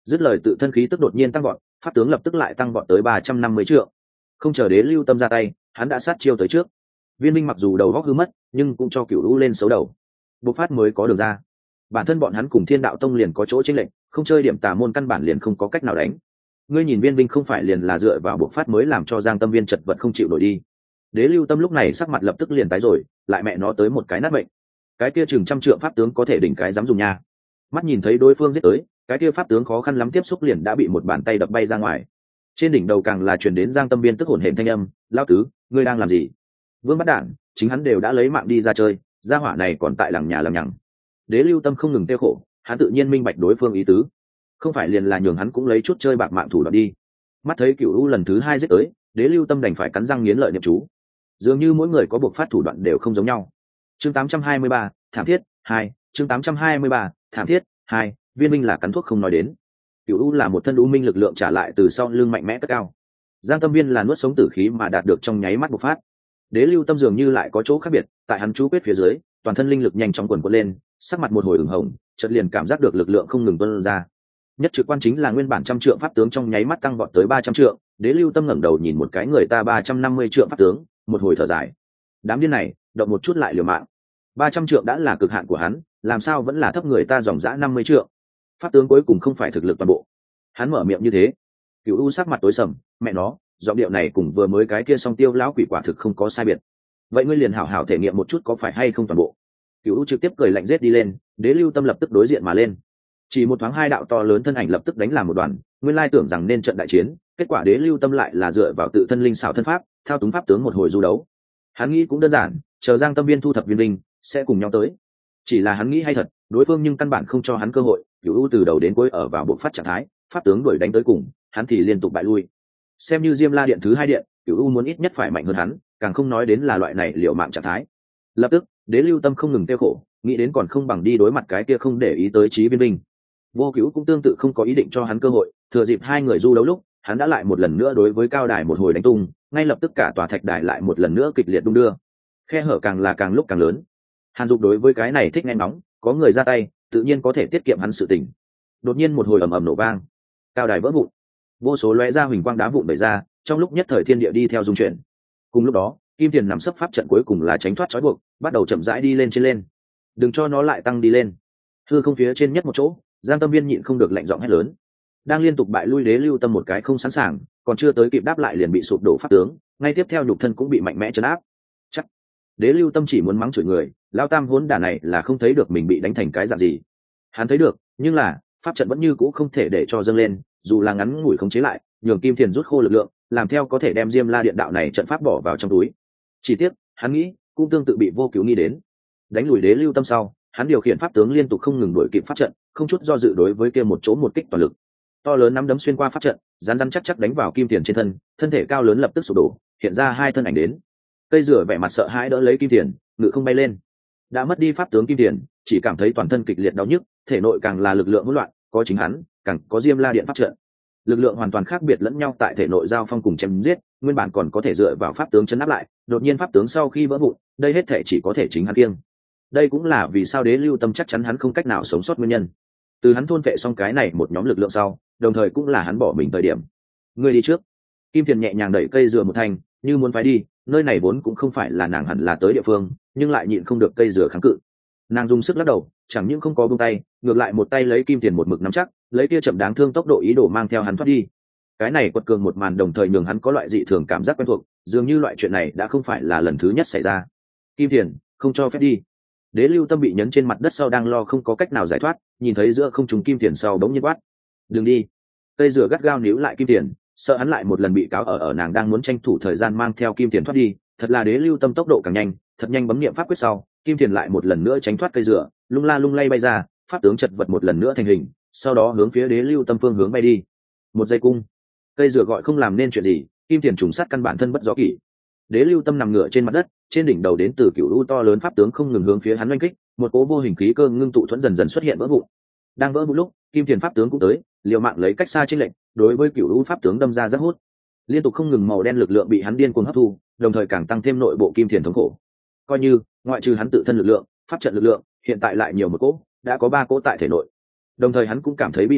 dứt lời tự thân khí tức đột nhiên tăng vọt, pháp tướng lập tức lại tăng vọt tới ba trăm năm mươi trượng. Không chờ Đế Lưu Tâm ra tay, hắn đã sát chiêu tới trước. Viên Minh mặc dù đầu góc hư mất, nhưng cũng cho Cửu U lên xấu đầu. Bộc phát mới có đường ra. Bản thân bọn hắn cùng Thiên Đạo Tông liền có chỗ chênh lệch, không chơi điểm tà môn căn bản liền không có cách nào đánh. Ngươi nhìn Viên Minh không phải liền là dựa vào bộc phát mới làm cho Giang Tâm Viên chật vật không chịu nổi đi. Đế Lưu Tâm lúc này sắc mặt lập tức liền tái rồi, lại mẹ nó tới một cái nát bệnh. Cái kia chừng trăm trượng pháp tướng có thể đỉnh cái dám dùng nha. Mắt nhìn thấy đối phương giết tới, cái kia pháp tướng khó khăn lắm tiếp xúc liền đã bị một bàn tay đập bay ra ngoài. Trên đỉnh đầu càng là truyền đến Giang Tâm Viên tức hổn hển thanh âm, "Lão tứ, ngươi đang làm gì?" Vương Bắt Đản, chính hắn đều đã lấy mạng đi ra chơi, gia hỏa này còn tại lằng nhà lằng nhằng. Đế Lưu Tâm không ngừng tiêu khổ, hắn tự nhiên minh bạch đối phương ý tứ, không phải liền là nhường hắn cũng lấy chút chơi bạc mạng thủ đoạn đi. Mắt thấy Cửu U lần thứ hai giết tới, Đế Lưu Tâm đành phải cắn răng nghiến lợi niệm chú. Dường như mỗi người có buộc phát thủ đoạn đều không giống nhau. Chương tám trăm hai mươi ba, thảm thiết hai, chương tám trăm hai mươi ba, thảm thiết hai, Viên Minh là cắn thuốc không nói đến. Cửu U là một thân u minh lực lượng trả lại từ sau lưng mạnh mẽ cất cao. Giang Tâm Viên là nuốt sống tử khí mà đạt được trong nháy mắt bộc phát. Đế Lưu Tâm dường như lại có chỗ khác biệt, tại hắn chú quyết phía dưới, toàn thân linh lực nhanh chóng quần quật lên, sắc mặt một hồi ửng hồng, chợt liền cảm giác được lực lượng không ngừng tuôn ra. Nhất trực quan chính là nguyên bản trăm trượng pháp tướng trong nháy mắt tăng vọt tới ba trăm trượng, Đế Lưu Tâm ngẩng đầu nhìn một cái người ta ba trăm năm mươi trượng pháp tướng, một hồi thở dài. Đám điên này, động một chút lại liều mạng. ba trăm trượng đã là cực hạn của hắn, làm sao vẫn là thấp người ta dòng dã năm mươi trượng. Pháp tướng cuối cùng không phải thực lực toàn bộ. Hắn mở miệng như thế. Cửu U sắc mặt tối sầm, mẹ nó, giọng điệu này cùng vừa mới cái kia song tiêu lão quỷ quả thực không có sai biệt. Vậy ngươi liền hảo hảo thể nghiệm một chút có phải hay không toàn bộ. Cửu U trực tiếp cười lạnh giết đi lên, Đế Lưu Tâm lập tức đối diện mà lên. Chỉ một thoáng hai đạo to lớn thân ảnh lập tức đánh làm một đoàn, nguyên lai tưởng rằng nên trận đại chiến, kết quả Đế Lưu Tâm lại là dựa vào tự thân linh xảo thân pháp, thao túng pháp tướng một hồi du đấu. Hắn nghĩ cũng đơn giản, chờ Giang Tâm Viên thu thập viên linh, sẽ cùng nhau tới. Chỉ là hắn nghĩ hay thật, đối phương nhưng căn bản không cho hắn cơ hội, Cửu U từ đầu đến cuối ở vào bộ phát trạng thái, pháp tướng đuổi đánh tới cùng, hắn thì liên tục bại lui. Xem như Diêm La điện thứ hai điện, Cửu U muốn ít nhất phải mạnh hơn hắn, càng không nói đến là loại này liều mạng trạng thái. Lập tức, Đế Lưu Tâm không ngừng tiêu khổ, nghĩ đến còn không bằng đi đối mặt cái kia không để ý tới Chí Viên Binh. Vô Cứu cũng tương tự không có ý định cho hắn cơ hội, thừa dịp hai người du đấu lúc, hắn đã lại một lần nữa đối với cao đài một hồi đánh tung, ngay lập tức cả tòa thạch đài lại một lần nữa kịch liệt đung đưa. Khe hở càng là càng lúc càng lớn. Hàn Dục đối với cái này thích nghe nóng, có người ra tay, tự nhiên có thể tiết kiệm hắn sự tình. Đột nhiên một hồi ầm ầm nổ vang, cao đài vỡ vụn, vô số lóe ra huỳnh quang đá vụn bày ra, trong lúc nhất thời thiên địa đi theo dung chuyển. Cùng lúc đó, Kim Tiền nằm sấp pháp trận cuối cùng là tránh thoát trói buộc, bắt đầu chậm rãi đi lên trên lên. Đừng cho nó lại tăng đi lên. Hư không phía trên nhất một chỗ, Giang Tâm Viên nhịn không được lạnh giọng hét lớn. Đang liên tục bại lui Đế Lưu Tâm một cái không sẵn sàng, còn chưa tới kịp đáp lại liền bị sụp đổ pháp tướng, ngay tiếp theo nhục thân cũng bị mạnh mẽ trấn áp. Chắc Đế Lưu Tâm chỉ muốn mắng chửi người, lao tam hỗn đản này là không thấy được mình bị đánh thành cái dạng gì. Hắn thấy được, nhưng là pháp trận vẫn như cũ không thể để cho dâng lên, dù là ngắn ngủi khống chế lại, nhường Kim Tiền rút khô lực lượng, làm theo có thể đem Diêm La điện đạo này trận pháp bỏ vào trong túi. Chỉ tiếc, hắn nghĩ, cũng tương tự bị Vô Cứu nghĩ đến. Đánh lùi Đế Lưu Tâm sau, hắn điều khiển pháp tướng liên tục không ngừng đuổi kịp pháp trận, không chút do dự đối với kia một chỗ một kích toàn lực. To lớn nắm đấm xuyên qua pháp trận, rắn rắn chắc chắc đánh vào Kim Tiền trên thân, thân thể cao lớn lập tức sụp đổ, hiện ra hai thân ảnh đến. Cây rửa vẻ mặt sợ hãi đỡ lấy Kim Tiền, ngự không bay lên. Đã mất đi pháp tướng Kim Tiền, chỉ cảm thấy toàn thân kịch liệt đau nhức, thể nội càng là lực lượng hỗn loạn, có chính hắn, càng có Diêm La điện pháp trận. Lực lượng hoàn toàn khác biệt lẫn nhau tại thể nội giao phong cùng chém giết, nguyên bản còn có thể dựa vào pháp tướng chấn áp lại, đột nhiên pháp tướng sau khi vỡ vụn, đây hết thể chỉ có thể chính hắn kiêng. Đây cũng là vì sao Đế Lưu Tâm chắc chắn hắn không cách nào sống sót nguyên nhân. Từ hắn thôn vệ xong cái này một nhóm lực lượng sau, đồng thời cũng là hắn bỏ mình thời điểm. Ngươi đi trước. Kim Tiền nhẹ nhàng đẩy cây dừa một thành, như muốn phái đi, nơi này vốn cũng không phải là nàng hẳn là tới địa phương, nhưng lại nhịn không được cây dừa kháng cự. Nàng dùng sức lắc đầu, chẳng những không có buông tay, ngược lại một tay lấy Kim Tiền một mực nắm chắc, lấy kia chậm đáng thương tốc độ ý đồ mang theo hắn thoát đi. Cái này quật cường một màn đồng thời nhường hắn có loại dị thường cảm giác quen thuộc, dường như loại chuyện này đã không phải là lần thứ nhất xảy ra. Kim Tiền, không cho phép đi. Đế Lưu Tâm bị nhấn trên mặt đất sau đang lo không có cách nào giải thoát, nhìn thấy giữa không trung Kim Tiền sau bỗng nhiên quát: "Đừng đi!" Cây dừa gắt gao níu lại Kim Tiền, sợ hắn lại một lần bị cáo ở ở nàng đang muốn tranh thủ thời gian mang theo Kim Tiền thoát đi. Thật là Đế Lưu Tâm tốc độ càng nhanh, thật nhanh bấm niệm pháp quyết sau, Kim Tiền lại một lần nữa tránh thoát cây dừa, lung la lung lay bay ra, pháp tướng chật vật một lần nữa thành hình, sau đó hướng phía Đế Lưu Tâm phương hướng bay đi. Một giây cung, cây dừa gọi không làm nên chuyện gì, Kim Tiền trùng sát căn bản thân bất do kỷ. Đế Lưu Tâm nằm ngửa trên mặt đất, trên đỉnh đầu đến từ cựu u to lớn pháp tướng không ngừng hướng phía hắn oanh kích, một cỗ vô hình khí cơ ngưng tụ thuẫn dần dần xuất hiện vỡ vụn. Đang vỡ vụn lúc, Kim Tiền pháp tướng cũng tới, liều mạng lấy cách xa trên lệnh, đối với cựu u pháp tướng đâm ra rất hút. Liên tục không ngừng màu đen lực lượng bị hắn điên cuồng hấp thu, đồng thời càng tăng thêm nội bộ Kim Tiền thống khổ. Coi như ngoại trừ hắn tự thân lực lượng, pháp trận lực lượng, hiện tại lại nhiều một cỗ, đã có ba cỗ tại thể nội. Đồng thời hắn cũng cảm thấy bi ai,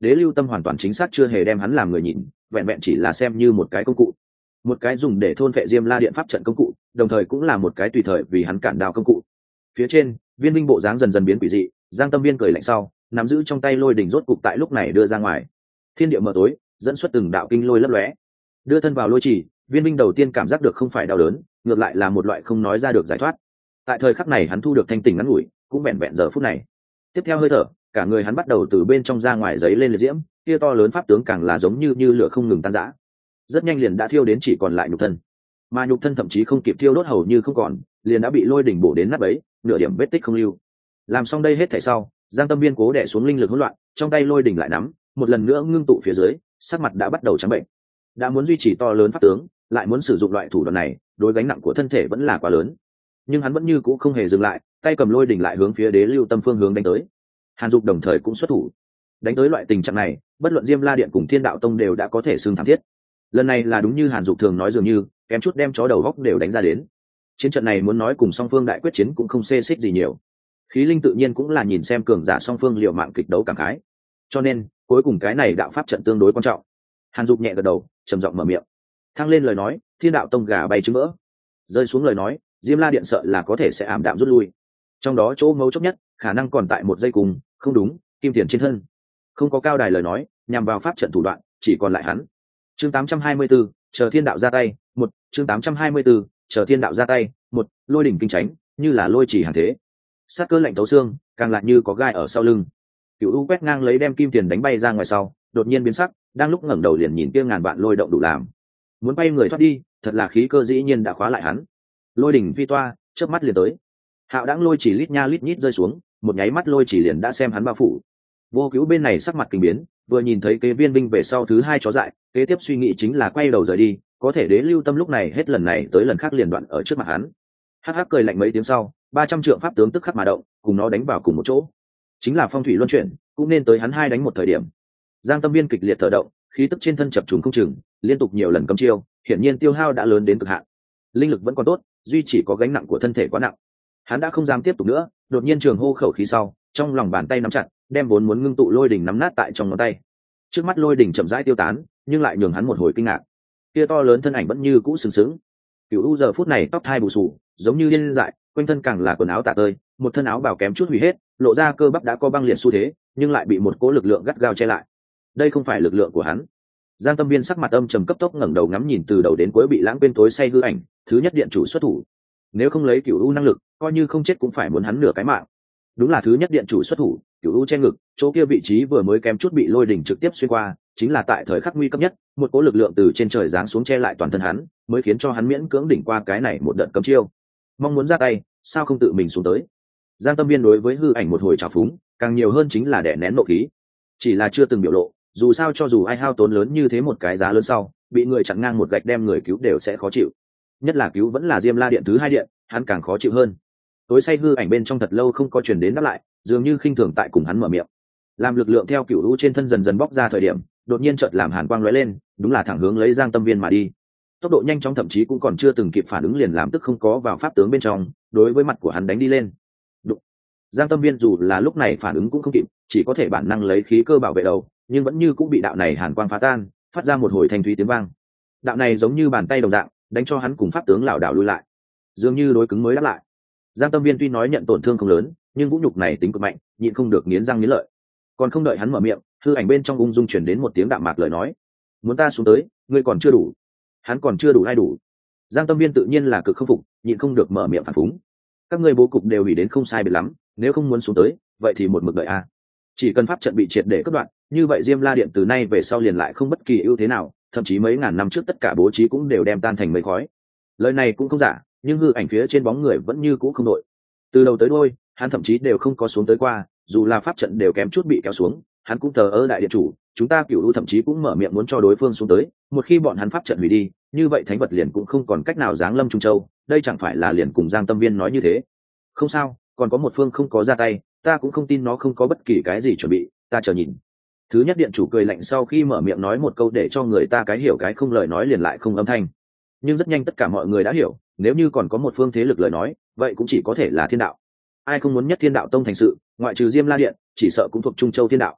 đế lưu tâm hoàn toàn chính xác chưa hề đem hắn làm người nhìn, vẹn vẹn chỉ là xem như một cái công cụ, một cái dùng để thôn vệ diêm la điện pháp trận công cụ, đồng thời cũng là một cái tùy thời vì hắn cản đao công cụ. Phía trên viên minh bộ dáng dần dần biến quỷ dị, Giang Tâm Viên cười lạnh sau nắm giữ trong tay lôi đỉnh rốt cục tại lúc này đưa ra ngoài. Thiên địa mờ tối, dẫn xuất từng đạo kinh lôi lấp lóe. Đưa thân vào lôi trì, viên minh đầu tiên cảm giác được không phải đau đớn, ngược lại là một loại không nói ra được giải thoát. Tại thời khắc này hắn thu được thanh tỉnh ngắn ngủi, cũng vẹn vẹn giờ phút này. Tiếp theo hơi thở, cả người hắn bắt đầu từ bên trong ra ngoài giấy lên liệt diễm, kia to lớn pháp tướng càng là giống như như lửa không ngừng tan rã. Rất nhanh liền đã thiêu đến chỉ còn lại nhục thân, mà nhục thân thậm chí không kịp thiêu đốt hầu như không còn, liền đã bị lôi đỉnh bổ đến nát bấy, nửa điểm vết tích không lưu. Làm xong đây hết thảy sau, Giang Tâm Viên cố đè xuống linh lực hỗn loạn, trong tay lôi đỉnh lại nắm, một lần nữa ngưng tụ phía dưới, sắc mặt đã bắt đầu trắng bệnh. Đã muốn duy trì to lớn pháp tướng, lại muốn sử dụng loại thủ đoạn này, đối gánh nặng của thân thể vẫn là quá lớn. Nhưng hắn vẫn như cũ không hề dừng lại, tay cầm lôi đỉnh lại hướng phía Đế Lưu Tâm phương hướng đánh tới. Hàn Dục đồng thời cũng xuất thủ. Đánh tới loại tình trạng này, bất luận Diêm La Điện cùng Thiên Đạo Tông đều đã có thể xưng thảm thiết. Lần này là đúng như Hàn Dục thường nói, dường như kém chút đem chó đầu góc đều đánh ra đến. Chiến trận này muốn nói cùng song phương đại quyết chiến cũng không xê xích gì nhiều. Khí Linh tự nhiên cũng là nhìn xem cường giả song phương liều mạng kịch đấu cảm khái. Cho nên, cuối cùng cái này đạo pháp trận tương đối quan trọng. Hàn Dục nhẹ gật đầu, trầm giọng mở miệng. Thăng lên lời nói, Thiên Đạo Tông gà bay trứng mỡ. Rơi xuống lời nói, Diêm La Điện sợ là có thể sẽ ảm đạm rút lui. Trong đó chỗ mấu chốt nhất, khả năng còn tại một giây cùng, không đúng, kim tiền trên thân. Không có cao đài lời nói, nhằm vào pháp trận thủ đoạn, chỉ còn lại hắn. Chương tám trăm hai mươi tư, chờ Thiên Đạo ra tay, một, chương tám trăm hai mươi tư, chờ Thiên Đạo ra tay, một, lôi đỉnh kinh tránh, như là lôi chỉ hàn thế. Sát cơ lạnh tấu xương, càng lại như có gai ở sau lưng. Cửu U quét ngang lấy đem kim tiền đánh bay ra ngoài sau, đột nhiên biến sắc, đang lúc ngẩng đầu liền nhìn kia ngàn vạn lôi động đủ làm. Muốn bay người thoát đi, thật là khí cơ dĩ nhiên đã khóa lại hắn. Lôi đỉnh phi toa, chớp mắt liền tới. Hạo đãng lôi chỉ lít nha lít nhít rơi xuống, một nháy mắt lôi chỉ liền đã xem hắn bao phủ. Vô Cứu bên này sắc mặt kinh biến, vừa nhìn thấy kế viên binh về sau thứ hai chó dại, kế tiếp suy nghĩ chính là quay đầu rời đi, có thể Đế Lưu Tâm lúc này hết lần này tới lần khác liền đoạn ở trước mặt hắn. Hắc hắc cười lạnh mấy tiếng sau, ba trăm trượng pháp tướng tức khắc mà động, cùng nó đánh vào cùng một chỗ. Chính là phong thủy luân chuyển, cũng nên tới hắn hai đánh một thời điểm. Giang Tâm Viên kịch liệt thở động, khí tức trên thân chập trùng không chừng, liên tục nhiều lần cấm chiêu, hiển nhiên tiêu hao đã lớn đến cực hạn. Linh lực vẫn còn tốt, duy chỉ có gánh nặng của thân thể quá nặng. Hắn đã không dám tiếp tục nữa, đột nhiên trường hô khẩu khí sau, trong lòng bàn tay nắm chặt, đem vốn muốn ngưng tụ lôi đỉnh nắm nát tại trong ngón tay. Trước mắt lôi đỉnh chậm rãi tiêu tán, nhưng lại nhường hắn một hồi kinh ngạc. Kia to lớn thân ảnh vẫn như cũ sừng sững. Cửu U giờ phút này tóc thai bù xù, giống như điên dại, quanh thân càng là quần áo tả tơi, một thân áo bào kém chút hủy hết, lộ ra cơ bắp đã có băng liệt xu thế, nhưng lại bị một cỗ lực lượng gắt gao che lại. Đây không phải lực lượng của hắn. Giang Tâm Viên sắc mặt âm trầm cấp tốc ngẩng đầu ngắm nhìn từ đầu đến cuối bị lãng quên tối say hư ảnh, thứ nhất điện chủ xuất thủ. Nếu không lấy Cửu U năng lực, coi như không chết cũng phải muốn hắn nửa cái mạng. Đúng là thứ nhất điện chủ xuất thủ, Cửu U che ngực, chỗ kia vị trí vừa mới kém chút bị lôi đỉnh trực tiếp xuyên qua, chính là tại thời khắc nguy cấp nhất, một cỗ lực lượng từ trên trời giáng xuống che lại toàn thân hắn, mới khiến cho hắn miễn cưỡng đỉnh qua cái này một đợt cấm chiêu. Mong muốn ra tay, sao không tự mình xuống tới? Giang Tâm Viên đối với hư ảnh một hồi trào phúng, càng nhiều hơn chính là đè nén nộ khí. Chỉ là chưa từng biểu lộ, dù sao cho dù ai hao tốn lớn như thế một cái giá lớn sau, bị người chặn ngang một gạch đem người cứu đều sẽ khó chịu. Nhất là cứu vẫn là Diêm La Điện thứ hai điện, hắn càng khó chịu hơn. Tối say hư ảnh bên trong thật lâu không có truyền đến đáp lại, dường như khinh thường tại cùng hắn mở miệng. Làm lực lượng theo Cửu U trên thân dần dần bóc ra thời điểm, đột nhiên chợt làm hàn quang lóe lên, đúng là thẳng hướng lấy Giang Tâm Viên mà đi. Tốc độ nhanh chóng thậm chí cũng còn chưa từng kịp phản ứng liền làm tức không có vào pháp tướng bên trong, đối với mặt của hắn đánh đi lên. Đụng. Giang Tâm Viên dù là lúc này phản ứng cũng không kịp, chỉ có thể bản năng lấy khí cơ bảo vệ đầu, nhưng vẫn như cũng bị đạo này hàn quang phá tan, phát ra một hồi thanh thúy tiếng vang. Đạo này giống như bàn tay đồng dạng, đánh cho hắn cùng pháp tướng lảo đảo lui lại, dường như đối cứng mới đáp lại. Giang Tâm Viên tuy nói nhận tổn thương không lớn, nhưng vũ nhục này tính cực mạnh, nhịn không được nghiến răng nghiến lợi. Còn không đợi hắn mở miệng, hư ảnh bên trong ung dung chuyển đến một tiếng đạm mạc lời nói: "Muốn ta xuống tới, ngươi còn chưa đủ." Hắn còn chưa đủ ai đủ. Giang Tâm Viên tự nhiên là cực không phục, nhịn không được mở miệng phản phúng: "Các ngươi bố cục đều hủy đến không sai biệt lắm, nếu không muốn xuống tới, vậy thì một mực đợi a. Chỉ cần pháp trận bị triệt để cắt đoạn, như vậy Diêm La Điện từ nay về sau liền lại không bất kỳ ưu thế nào, thậm chí mấy ngàn năm trước tất cả bố trí cũng đều đem tan thành mây khói." Lời này cũng không giả, nhưng hư ảnh phía trên bóng người vẫn như cũ không đội. Từ đầu tới đuôi, hắn thậm chí đều không có xuống tới qua, dù là pháp trận đều kém chút bị kéo xuống, hắn cũng thờ ơ đại điện chủ, chúng ta Cửu U thậm chí cũng mở miệng muốn cho đối phương xuống tới, một khi bọn hắn pháp trận hủy đi, như vậy thánh vật liền cũng không còn cách nào giáng lâm Trung Châu, đây chẳng phải là liền cùng Giang Tâm Viên nói như thế. Không sao, còn có một phương không có ra tay, ta cũng không tin nó không có bất kỳ cái gì chuẩn bị, ta chờ nhìn. Thứ nhất điện chủ cười lạnh sau khi mở miệng nói một câu để cho người ta cái hiểu cái không lời nói liền lại không âm thanh. Nhưng rất nhanh tất cả mọi người đã hiểu, nếu như còn có một phương thế lực lời nói, vậy cũng chỉ có thể là Thiên Đạo. Ai không muốn nhất Thiên Đạo tông thành sự, ngoại trừ Diêm La Điện, chỉ sợ cũng thuộc Trung Châu Thiên Đạo.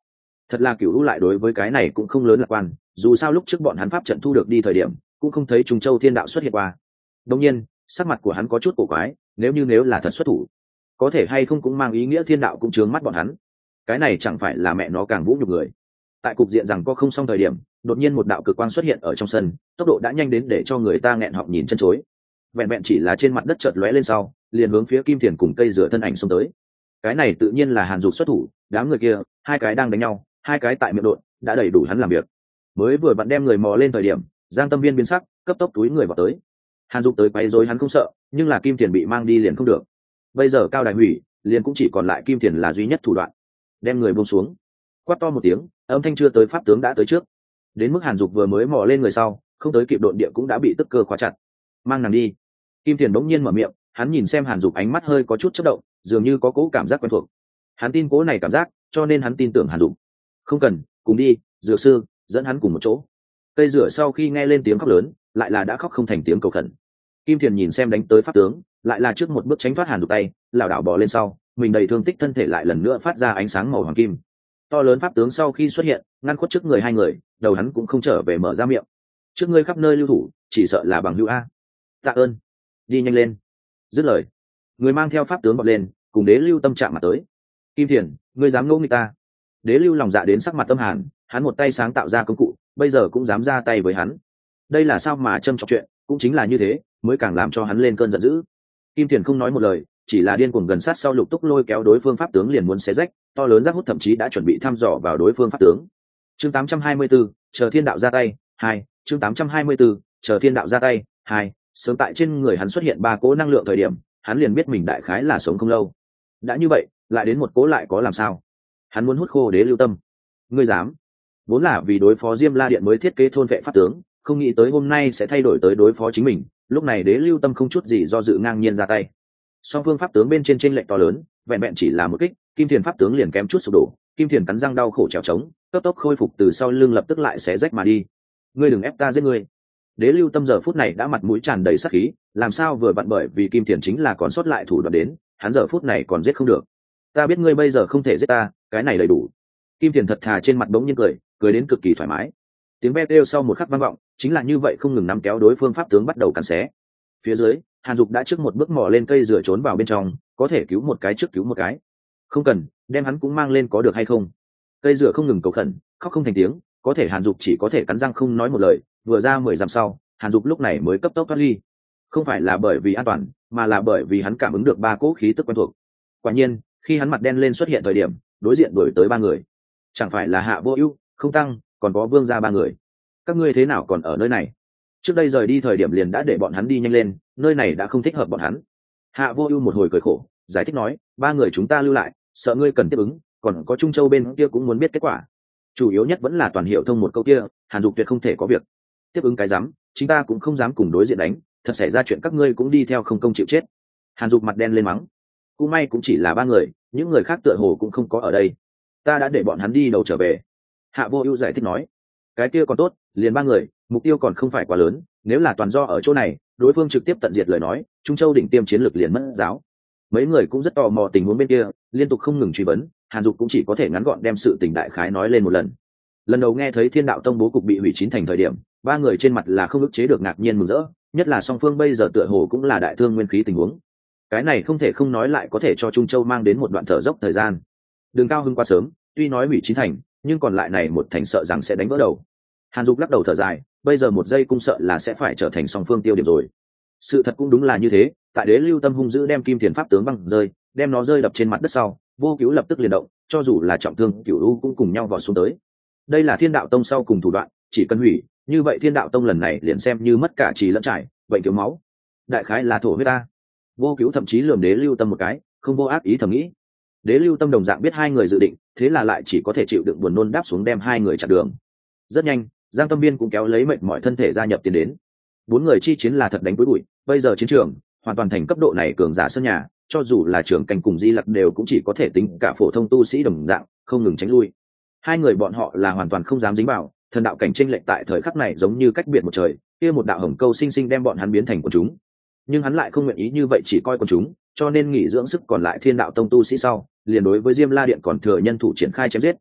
Thật là Cửu U lại đối với cái này cũng không lớn lạc quan, dù sao lúc trước bọn hắn pháp trận thu được đi thời điểm cũng không thấy Trung Châu Thiên Đạo xuất hiện qua. Đương nhiên sắc mặt của hắn có chút cổ quái, nếu như nếu là thật xuất thủ có thể hay không cũng mang ý nghĩa Thiên Đạo cũng chướng mắt bọn hắn, cái này chẳng phải là mẹ nó càng vũ nhục người. Tại cục diện rằng có không xong thời điểm, đột nhiên một đạo cực quang xuất hiện ở trong sân, tốc độ đã nhanh đến để cho người ta nghẹn họng nhìn chân chối. Vẹn vẹn chỉ là trên mặt đất chợt lóe lên sau, liền hướng phía Kim Thiền cùng cây rửa thân ảnh xông tới. Cái này tự nhiên là Hàn Dục xuất thủ, đám người kia hai cái đang đánh nhau, hai cái tại miệng đột đã đầy đủ hắn làm việc. Mới vừa vặn đem người mò lên thời điểm, Giang Tâm Viên biến sắc, cấp tốc túi người vào tới. Hàn Dục tới quấy rối hắn không sợ, nhưng là Kim Thiền bị mang đi liền không được. Bây giờ cao đài hủy, liền cũng chỉ còn lại Kim Thiền là duy nhất thủ đoạn. Đem người buông xuống, quát to một tiếng, âm thanh chưa tới pháp tướng đã tới trước. Đến mức Hàn Dục vừa mới mò lên người sau, không tới kịp độn địa cũng đã bị tức cơ khóa chặt. Mang nàng đi. Kim Thiền bỗng nhiên mở miệng, hắn nhìn xem Hàn Dục ánh mắt hơi có chút chớp động, dường như có cố cảm giác quen thuộc. Hắn tin cố này cảm giác, cho nên hắn tin tưởng Hàn Dục. Không cần, cùng đi, dược sư dẫn hắn cùng một chỗ. Cây rửa sau khi nghe lên tiếng khóc lớn, lại là đã khóc không thành tiếng cầu khẩn. Kim Thiền nhìn xem đánh tới pháp tướng, lại là trước một bước tránh thoát Hàn Dục tay, lảo đảo bò lên sau, mình đầy thương tích thân thể lại lần nữa phát ra ánh sáng màu hoàng kim. To lớn pháp tướng sau khi xuất hiện, ngăn khuất trước người hai người, đầu hắn cũng không trở về mở ra miệng. Trước ngươi khắp nơi lưu thủ, chỉ sợ là bằng hữu a. Tạ ơn, đi nhanh lên. Dứt lời, người mang theo pháp tướng bật lên, cùng Đế Lưu tâm trạng mà tới. Kim Thiền, ngươi dám ngỗ nghịch ta? Đế Lưu lòng dạ đến sắc mặt tâm hàn, hắn một tay sáng tạo ra công cụ, bây giờ cũng dám ra tay với hắn. Đây là sao mà châm chọc chuyện, cũng chính là như thế, mới càng làm cho hắn lên cơn giận dữ. Kim Thiền không nói một lời, chỉ là điên cuồng gần sát sau lục túc lôi kéo đối phương pháp tướng liền muốn xé rách, to lớn giác hút thậm chí đã chuẩn bị thăm dò vào đối phương pháp tướng. Chương tám trăm hai mươi tư, chờ Thiên Đạo ra tay, hai, chương tám trăm hai mươi tư, chờ Thiên Đạo ra tay, hai, sớm tại trên người hắn xuất hiện ba cỗ năng lượng thời điểm, hắn liền biết mình đại khái là sống không lâu. Đã như vậy, lại đến một cỗ lại có làm sao? Hắn muốn hút khô Đế Lưu tâm. Ngươi dám? Vốn là vì đối phó Diêm La Điện mới thiết kế thôn vệ pháp tướng, không nghĩ tới hôm nay sẽ thay đổi tới đối phó chính mình, lúc này Đế Lưu tâm không chút gì do dự ngang nhiên ra tay. Song phương pháp tướng bên trên trên lệnh to lớn, vẹn vẹn chỉ là một kích, Kim Thiền pháp tướng liền kém chút sụp đổ, Kim Thiền cắn răng đau khổ trèo trống, cấp tốc khôi phục từ sau lưng lập tức lại xé rách mà đi. Ngươi đừng ép ta giết ngươi. Đế Lưu tâm giờ phút này đã mặt mũi tràn đầy sát khí, làm sao vừa vặn bởi vì Kim Thiền chính là còn sót lại thủ đoạn đến, hắn giờ phút này còn giết không được. Ta biết ngươi bây giờ không thể giết ta, cái này đầy đủ. Kim Thiền thật thà trên mặt bỗng nhiên cười, cười đến cực kỳ thoải mái. Tiếng ve kêu sau một khắc vang vọng, chính là như vậy không ngừng nắm kéo đối phương pháp tướng bắt đầu cắn xé. Phía dưới, Hàn Dục đã trước một bước mò lên cây rửa trốn vào bên trong, có thể cứu một cái trước cứu một cái. Không cần, đem hắn cũng mang lên có được hay không? Cây rửa không ngừng cầu khẩn, khóc không thành tiếng, có thể Hàn Dục chỉ có thể cắn răng không nói một lời. Vừa ra mười dặm sau, Hàn Dục lúc này mới cấp tốc thoát ly. Không phải là bởi vì an toàn, mà là bởi vì hắn cảm ứng được ba cỗ khí tức quen thuộc. Quả nhiên, khi hắn mặt đen lên xuất hiện thời điểm, đối diện đuổi tới ba người. Chẳng phải là Hạ Vô Ưu, Không Tăng, còn có Vương gia ba người. Các ngươi thế nào còn ở nơi này? Trước đây rời đi thời điểm liền đã để bọn hắn đi nhanh lên, nơi này đã không thích hợp bọn hắn. Hạ Vô Ưu một hồi cười khổ, giải thích nói, ba người chúng ta lưu lại, sợ ngươi cần tiếp ứng, còn có Trung Châu bên kia cũng muốn biết kết quả. Chủ yếu nhất vẫn là toàn hiểu thông một câu kia, Hàn Dục tuyệt không thể có việc. Tiếp ứng cái dám, chúng ta cũng không dám cùng đối diện đánh, thật xảy ra chuyện các ngươi cũng đi theo không công chịu chết. Hàn Dục mặt đen lên mắng. Cũng may cũng chỉ là ba người, những người khác tựa hồ cũng không có ở đây. Ta đã để bọn hắn đi đầu trở về. Hạ Vô Ưu giải thích nói, cái kia còn tốt, liền ba người, mục tiêu còn không phải quá lớn, nếu là toàn do ở chỗ này, đối phương trực tiếp tận diệt lời nói, Trung Châu đỉnh tiêm chiến lược liền mất giáo. Mấy người cũng rất tò mò tình huống bên kia, liên tục không ngừng truy vấn, Hàn Dục cũng chỉ có thể ngắn gọn đem sự tình đại khái nói lên một lần. Lần đầu nghe thấy Thiên Đạo Tông bố cục bị hủy chín thành thời điểm, ba người trên mặt là không ức chế được ngạc nhiên mừng rỡ, nhất là song phương bây giờ tựa hồ cũng là đại thương nguyên khí tình huống. Cái này không thể không nói lại có thể cho Trung Châu mang đến một đoạn thở dốc thời gian. Đường cao hưng quá sớm, tuy nói hủy chín thành, nhưng còn lại này một thành sợ rằng sẽ đánh vỡ đầu. Hàn Dục lắc đầu thở dài, bây giờ một giây cung sợ là sẽ phải trở thành song phương tiêu điểm rồi. Sự thật cũng đúng là như thế, tại Đế Lưu tâm hung dữ đem Kim Thiền pháp tướng băng rơi, đem nó rơi đập trên mặt đất sau, Vô Cứu lập tức liền động, cho dù là trọng thương Cửu U cũng cùng nhau vọt xuống tới. Đây là Thiên Đạo Tông sau cùng thủ đoạn, chỉ cần hủy, như vậy Thiên Đạo Tông lần này liền xem như mất cả trì lẫn trải, bệnh thiếu máu. Đại khái là thổ huyết ta. Vô Cứu thậm chí lườm Đế Lưu tâm một cái, không vô ác ý thầm nghĩ. Đế Lưu tâm đồng dạng biết hai người dự định, thế là lại chỉ có thể chịu đựng buồn nôn đáp xuống đem hai người chặn đường. Rất nhanh, Giang Tâm Biên cũng kéo lấy mệt mỏi thân thể gia nhập tiến đến. Bốn người chi chiến là thật đánh với bụi, bây giờ chiến trường hoàn toàn thành cấp độ này cường giả sân nhà, cho dù là trưởng cảnh cùng Di Lặc đều cũng chỉ có thể tính cả phổ thông tu sĩ đồng dạng, không ngừng tránh lui. Hai người bọn họ là hoàn toàn không dám dính vào, thần đạo cảnh chênh lệch tại thời khắc này giống như cách biệt một trời, kia một đạo hồng câu sinh sinh đem bọn hắn biến thành quần chúng. Nhưng hắn lại không nguyện ý như vậy chỉ coi quần chúng, cho nên nghỉ dưỡng sức còn lại Thiên Đạo Tông tu sĩ sau, liền đối với Diêm La Điện còn thừa nhân thủ triển khai chém giết.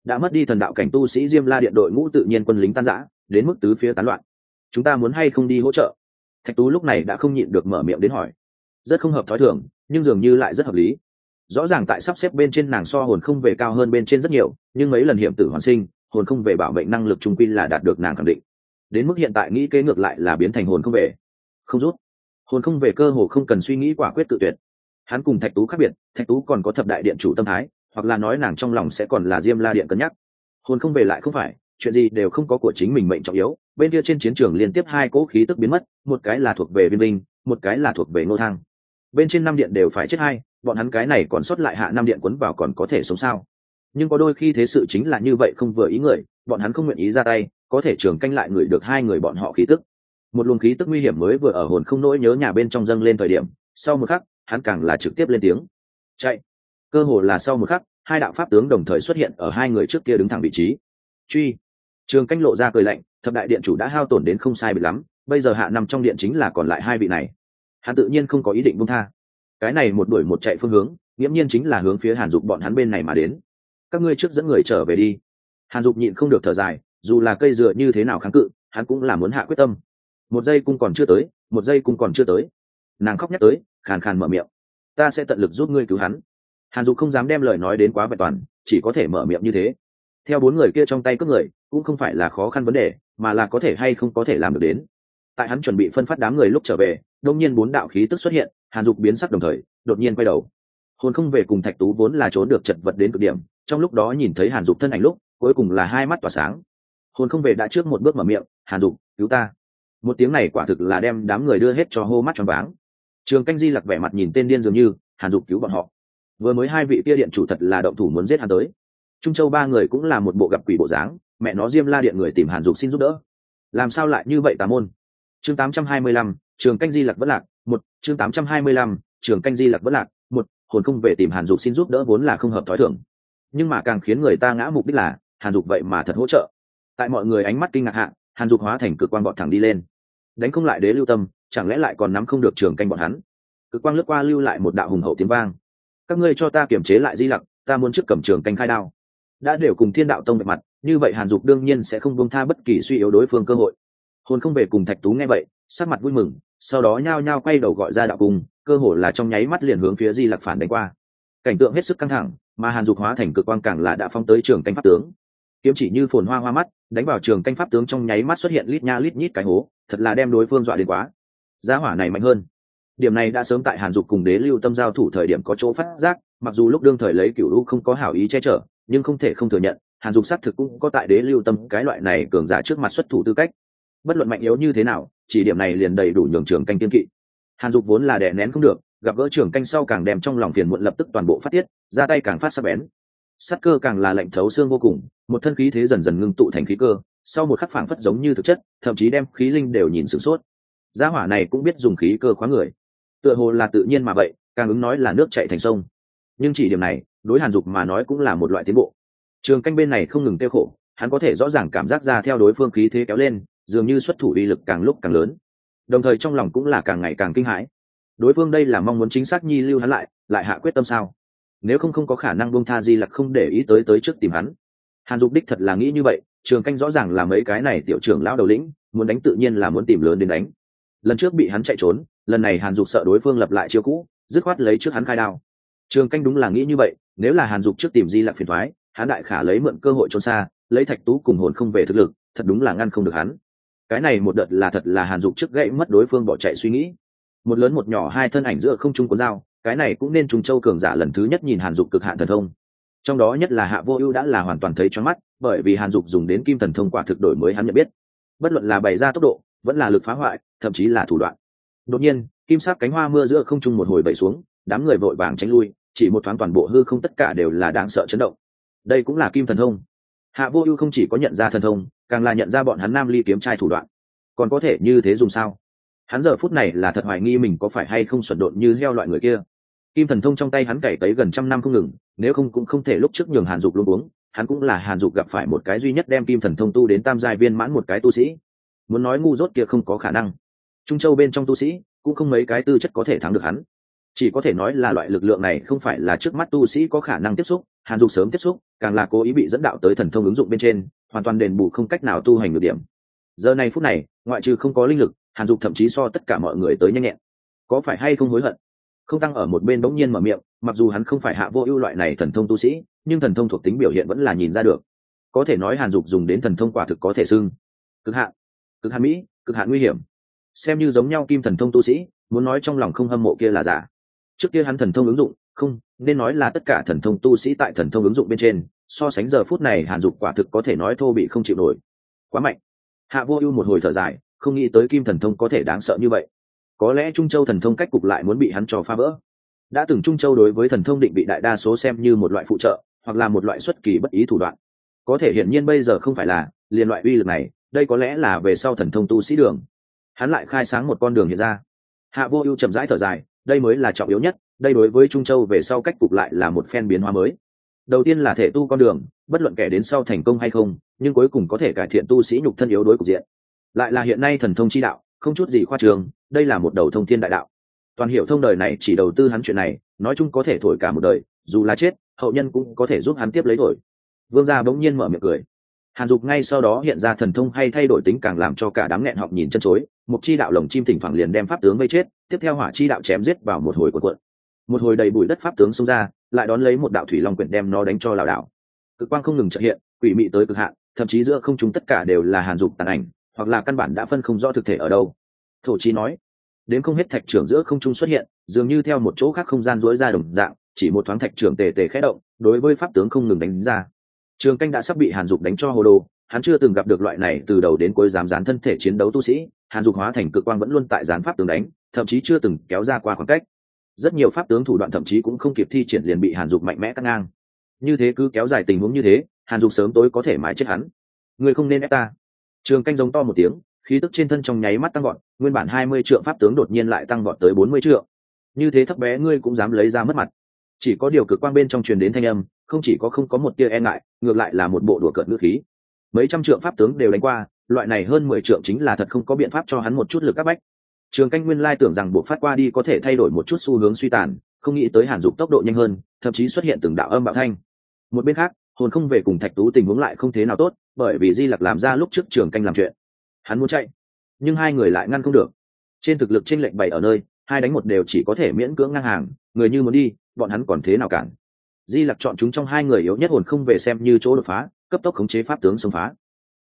đã mất đi thần đạo cảnh tu sĩ Diêm La Điện đội ngũ tự nhiên quân lính tan rã, đến mức tứ phía tán loạn. Chúng ta muốn hay không đi hỗ trợ? Thạch Tú lúc này đã không nhịn được mở miệng đến hỏi. Rất không hợp thói thường, nhưng dường như lại rất hợp lý. Rõ ràng tại sắp xếp bên trên nàng so hồn không về cao hơn bên trên rất nhiều, nhưng mấy lần hiểm tử hoàn sinh, hồn không về bảo mệnh năng lực trung quy là đạt được nàng khẳng định. Đến mức hiện tại nghĩ kế ngược lại là biến thành hồn không về. Không rút. Hồn không về cơ hồ không cần suy nghĩ quả quyết tự tuyệt. Hắn cùng Thạch Tú khác biệt, Thạch Tú còn có thập đại điện chủ tâm thái, hoặc là nói nàng trong lòng sẽ còn là Diêm La Điện cân nhắc. Hồn không về lại không phải, chuyện gì đều không có của chính mình mệnh trọng yếu. Bên kia trên chiến trường liên tiếp hai cỗ khí tức biến mất, một cái là thuộc về Viên Linh, một cái là thuộc về Ngô Thang. Bên trên năm điện đều phải chết hai, bọn hắn cái này còn sót lại hạ năm điện quấn vào còn có thể sống sao? Nhưng có đôi khi thế sự chính là như vậy, không vừa ý người, bọn hắn không nguyện ý ra tay, có thể trường canh lại người được hai người bọn họ khí tức. Một luồng khí tức nguy hiểm mới vừa ở hồn không nỗi nhớ nhà bên trong dâng lên thời điểm, sau một khắc, hắn càng là trực tiếp lên tiếng. Chạy. Cơ hồ là sau một khắc, hai đạo pháp tướng đồng thời xuất hiện ở hai người trước kia đứng thẳng vị trí. Truy. Trường canh lộ ra cười lạnh, thập đại điện chủ đã hao tổn đến không sai biệt lắm, bây giờ hạ nằm trong điện chính là còn lại hai vị này. Hắn tự nhiên không có ý định buông tha. Cái này một đuổi một chạy phương hướng, nghiễm nhiên chính là hướng phía Hàn Dục bọn hắn bên này mà đến. Các ngươi trước dẫn người trở về đi. Hàn Dục nhịn không được thở dài, dù là cây dựa như thế nào kháng cự, hắn cũng là muốn hạ quyết tâm. Một giây cung còn chưa tới, một giây cung còn chưa tới. Nàng khóc nhắc tới, khàn khàn mở miệng. Ta sẽ tận lực giúp ngươi cứu hắn. Hàn Dục không dám đem lời nói đến quá vẹn toàn, chỉ có thể mở miệng như thế. Theo bốn người kia trong tay cướp người, cũng không phải là khó khăn vấn đề, mà là có thể hay không có thể làm được đến. Tại hắn chuẩn bị phân phát đám người lúc trở về, đột nhiên bốn đạo khí tức xuất hiện, Hàn Dục biến sắc đồng thời, đột nhiên quay đầu. Hồn không về cùng Thạch Tú vốn là trốn được chật vật đến cực điểm, trong lúc đó nhìn thấy Hàn Dục thân ảnh lúc, cuối cùng là hai mắt tỏa sáng. Hồn không về đã trước một bước mở miệng, "Hàn Dục, cứu ta." Một tiếng này quả thực là đem đám người đưa hết cho hô mắt choáng váng. Trường Canh Di Lặc vẻ mặt nhìn tên điên dường như, Hàn Dục cứu bọn họ. Vừa mới hai vị kia điện chủ thật là động thủ muốn giết hắn tới. Trung Châu ba người cũng là một bộ gặp quỷ bộ dáng, mẹ nó Diêm La Điện người tìm Hàn Dục xin giúp đỡ. Làm sao lại như vậy tà môn? Chương tám trăm hai mươi lăm, Trường Canh Di Lặc vẫn lạc, một, chương tám trăm hai mươi lăm, Trường Canh Di Lặc vẫn lạc, một, hồn không về tìm Hàn Dục xin giúp đỡ vốn là không hợp thói thường. Nhưng mà càng khiến người ta ngã mục đích là, Hàn Dục vậy mà thật hỗ trợ. Tại mọi người ánh mắt kinh ngạc hạ, Hàn Dục hóa thành cực quang bọn thẳng đi lên. Đánh không lại Đế Lưu Tâm, chẳng lẽ lại còn nắm không được Trường Canh bọn hắn? Cực quang lướt qua lưu lại một đạo hùng hậu tiếng vang. Các ngươi cho ta kiềm chế lại Di Lặc, ta muốn trước cầm Trường Canh khai đao. Đã đều cùng Thiên Đạo Tông bạch mặt, như vậy Hàn Dục đương nhiên sẽ không buông tha bất kỳ suy yếu đối phương cơ hội. Hồn không về cùng Thạch Tú nghe vậy, sắc mặt vui mừng, sau đó nhao nhao quay đầu gọi ra đạo cung, cơ hồ là trong nháy mắt liền hướng phía Di Lặc phản đánh qua. Cảnh tượng hết sức căng thẳng, mà Hàn Dục hóa thành cực quang càng là đã phóng tới Trường Canh pháp tướng. Kiếm chỉ như phồn hoa hoa mắt, đánh vào Trường Canh pháp tướng trong nháy mắt xuất hiện lít nha lít nhít cái hố, thật là đem đối phương dọa đến quá. Giá hỏa này mạnh hơn. Điểm này đã sớm tại Hàn Dục cùng Đế Lưu Tâm giao thủ thời điểm có chỗ phát giác, mặc dù lúc đương thời lấy Cửu U không có hảo ý che chở, nhưng không thể không thừa nhận, Hàn Dục xác thực cũng có tại Đế Lưu Tâm cái loại này cường giả trước mặt xuất thủ tư cách. Bất luận mạnh yếu như thế nào, chỉ điểm này liền đầy đủ nhường Trường Canh kiên kỵ. Hàn Dục vốn là đè nén không được, gặp gỡ Trường Canh sau càng đem trong lòng phiền muộn lập tức toàn bộ phát tiết, ra tay càng phát sắc bén. Sát cơ càng là lạnh thấu xương vô cùng, một thân khí thế dần dần ngưng tụ thành khí cơ, sau một khắc phảng phất giống như thực chất, thậm chí đem khí linh đều nhìn sửng sốt. Gia hỏa này cũng biết dùng khí cơ khóa người, tựa hồ là tự nhiên mà vậy, càng ứng nói là nước chảy thành sông. Nhưng chỉ điểm này, đối Hàn Dục mà nói cũng là một loại tiến bộ. Trường Canh bên này không ngừng tiêu khổ, hắn có thể rõ ràng cảm giác ra theo đối phương khí thế kéo lên, dường như xuất thủ uy lực càng lúc càng lớn. Đồng thời trong lòng cũng là càng ngày càng kinh hãi. Đối phương đây là mong muốn chính xác nhi lưu hắn lại, lại hạ quyết tâm sao? Nếu không không có khả năng buông tha Di Lặc không để ý tới tới trước tìm hắn. Hàn Dục đích thật là nghĩ như vậy, Trường Canh rõ ràng là mấy cái này tiểu trưởng lão đầu lĩnh, muốn đánh tự nhiên là muốn tìm lớn đến đánh. Lần trước bị hắn chạy trốn, lần này Hàn Dục sợ đối phương lập lại chiêu cũ, dứt khoát lấy trước hắn khai đao. Trường Canh đúng là nghĩ như vậy, nếu là Hàn Dục trước tìm Di Lặc phiền toái, hắn đại khả lấy mượn cơ hội trốn xa, lấy Thạch Tú cùng hồn không về thực lực, thật đúng là ngăn không được hắn. Cái này một đợt là thật là Hàn Dục trước gãy mất đối phương bỏ chạy suy nghĩ. Một lớn một nhỏ hai thân ảnh giữa không trung cuốn dao, cái này cũng nên Trùng Châu cường giả lần thứ nhất nhìn Hàn Dục cực hạn thần thông. Trong đó nhất là Hạ Vô Ưu đã là hoàn toàn thấy choáng mắt, bởi vì Hàn Dục dùng đến kim thần thông quả thực đổi mới hắn nhận biết. Bất luận là bày ra tốc độ, vẫn là lực phá hoại, thậm chí là thủ đoạn. Đột nhiên, kim sắc cánh hoa mưa giữa không trung một hồi bậy xuống, đám người vội vàng tránh lui, chỉ một thoáng toàn bộ hư không tất cả đều là đáng sợ chấn động. Đây cũng là kim thần thông. Hạ Vô Ưu không chỉ có nhận ra thần thông, càng là nhận ra bọn hắn Nam Ly kiếm trai thủ đoạn. Còn có thể như thế dùng sao? Hắn giờ phút này là thật hoài nghi mình có phải hay không xuẩn độn như heo loại người kia. Kim thần thông trong tay hắn cày tới gần trăm năm không ngừng, nếu không cũng không thể lúc trước nhường Hàn Dục luống cuống. Hắn cũng là Hàn Dục gặp phải một cái duy nhất đem kim thần thông tu đến tam giai viên mãn một cái tu sĩ. Muốn nói ngu dốt kia không có khả năng. Trung Châu bên trong tu sĩ cũng không mấy cái tư chất có thể thắng được hắn. Chỉ có thể nói là loại lực lượng này không phải là trước mắt tu sĩ có khả năng tiếp xúc, hàn dục sớm tiếp xúc càng là cố ý bị dẫn đạo tới thần thông ứng dụng bên trên, hoàn toàn đền bù không cách nào tu hành được điểm. Giờ này phút này ngoại trừ không có linh lực, hàn dục thậm chí so tất cả mọi người tới nhanh nhẹn. Có phải hay không hối hận? Không tăng ở một bên bỗng nhiên mở miệng, mặc dù hắn không phải Hạ Vô Ưu loại này thần thông tu sĩ, nhưng thần thông thuộc tính biểu hiện vẫn là nhìn ra được. Có thể nói hàn dục dùng đến thần thông quả thực có thể xưng cực hạn, cực hạn mỹ, cực hạn nguy hiểm. Xem như giống nhau kim thần thông tu sĩ, muốn nói trong lòng không hâm mộ kia là giả. Trước kia hắn thần thông ứng dụng, không nên nói là tất cả thần thông tu sĩ tại thần thông ứng dụng bên trên, so sánh giờ phút này hàn dục quả thực có thể nói thô bị không chịu nổi, quá mạnh. Hạ Vô Ưu một hồi thở dài, không nghĩ tới kim thần thông có thể đáng sợ như vậy. Có lẽ Trung Châu thần thông cách cục lại muốn bị hắn cho phá vỡ. Đã từng Trung Châu đối với thần thông định bị đại đa số xem như một loại phụ trợ, hoặc là một loại xuất kỳ bất ý thủ đoạn. Có thể hiển nhiên bây giờ không phải là liền loại uy lực này, đây có lẽ là về sau thần thông tu sĩ đường. Hắn lại khai sáng một con đường hiện ra. Hạ Vô Ưu chậm rãi thở dài, đây mới là trọng yếu nhất, đây đối với Trung Châu về sau cách cục lại là một phen biến hóa mới. Đầu tiên là thể tu con đường, bất luận kẻ đến sau thành công hay không, nhưng cuối cùng có thể cải thiện tu sĩ nhục thân yếu đuối cục diện. Lại là hiện nay thần thông chi đạo, không chút gì khoa trương, đây là một đầu thông thiên đại đạo. Toàn hiểu thông đời này chỉ đầu tư hắn chuyện này, nói chung có thể thổi cả một đời, dù là chết, hậu nhân cũng có thể giúp hắn tiếp lấy thổi. Vương gia bỗng nhiên mở miệng cười. Hàn Dục ngay sau đó hiện ra thần thông hay thay đổi tính càng làm cho cả đám nghẹn họng nhìn chân chối, một chi đạo lồng chim thỉnh thoảng liền đem pháp tướng vây chết, tiếp theo hỏa chi đạo chém giết vào một hồi cuộn cuộn. Một hồi đầy bụi đất pháp tướng xông ra, lại đón lấy một đạo thủy long quyển đem nó đánh cho lảo đảo. Cực quang không ngừng chợt hiện, quỷ mị tới cực hạn, thậm chí giữa không trung tất cả đều là Hàn Dục tàn ảnh, hoặc là căn bản đã phân không rõ thực thể ở đâu. Thổ Chí nói, đến không hết thạch trưởng giữa không trung xuất hiện, dường như theo một chỗ khác không gian rũa ra đồng dạng, chỉ một thoáng thạch trưởng tề tề khẽ động, đối với pháp tướng không ngừng đánh ra. Trường Canh đã sắp bị Hàn Dục đánh cho hồ đồ, hắn chưa từng gặp được loại này từ đầu đến cuối dám dán thân thể chiến đấu tu sĩ. Hàn Dục hóa thành cực quang vẫn luôn tại dán pháp tướng đánh, thậm chí chưa từng kéo ra qua khoảng cách. Rất nhiều pháp tướng thủ đoạn thậm chí cũng không kịp thi triển liền bị Hàn Dục mạnh mẽ cắt ngang. Như thế cứ kéo dài tình huống như thế, Hàn Dục sớm tối có thể mái chết hắn. Người không nên ép ta. Trường Canh giống to một tiếng, khí tức trên thân trong nháy mắt tăng vọt, nguyên bản hai mươi trượng pháp tướng đột nhiên lại tăng vọt tới bốn mươi trượng. Như thế thấp bé ngươi cũng dám lấy ra mất mặt. Chỉ có điều cực quang bên trong truyền đến thanh âm, không chỉ có không có một tia e ngại, ngược lại là một bộ đùa cợt ngữ khí. Mấy trăm trượng pháp tướng đều đánh qua, loại này hơn mười trượng chính là thật không có biện pháp cho hắn một chút lực áp bách. Trường Canh nguyên lai tưởng rằng buộc phát qua đi có thể thay đổi một chút xu hướng suy tàn, không nghĩ tới Hàn Dục tốc độ nhanh hơn, thậm chí xuất hiện từng đạo âm bạo thanh. Một bên khác, hồn không về cùng Thạch Tú tình huống lại không thế nào tốt, bởi vì Di Lặc làm ra lúc trước Trường Canh làm chuyện. Hắn muốn chạy, nhưng hai người lại ngăn không được. Trên thực lực chênh lệch bày ở nơi, hai đánh một đều chỉ có thể miễn cưỡng ngang hàng, người như muốn đi, bọn hắn còn thế nào cản. Di Lặc chọn chúng trong hai người yếu nhất hồn không về xem như chỗ đột phá, cấp tốc khống chế pháp tướng xông phá.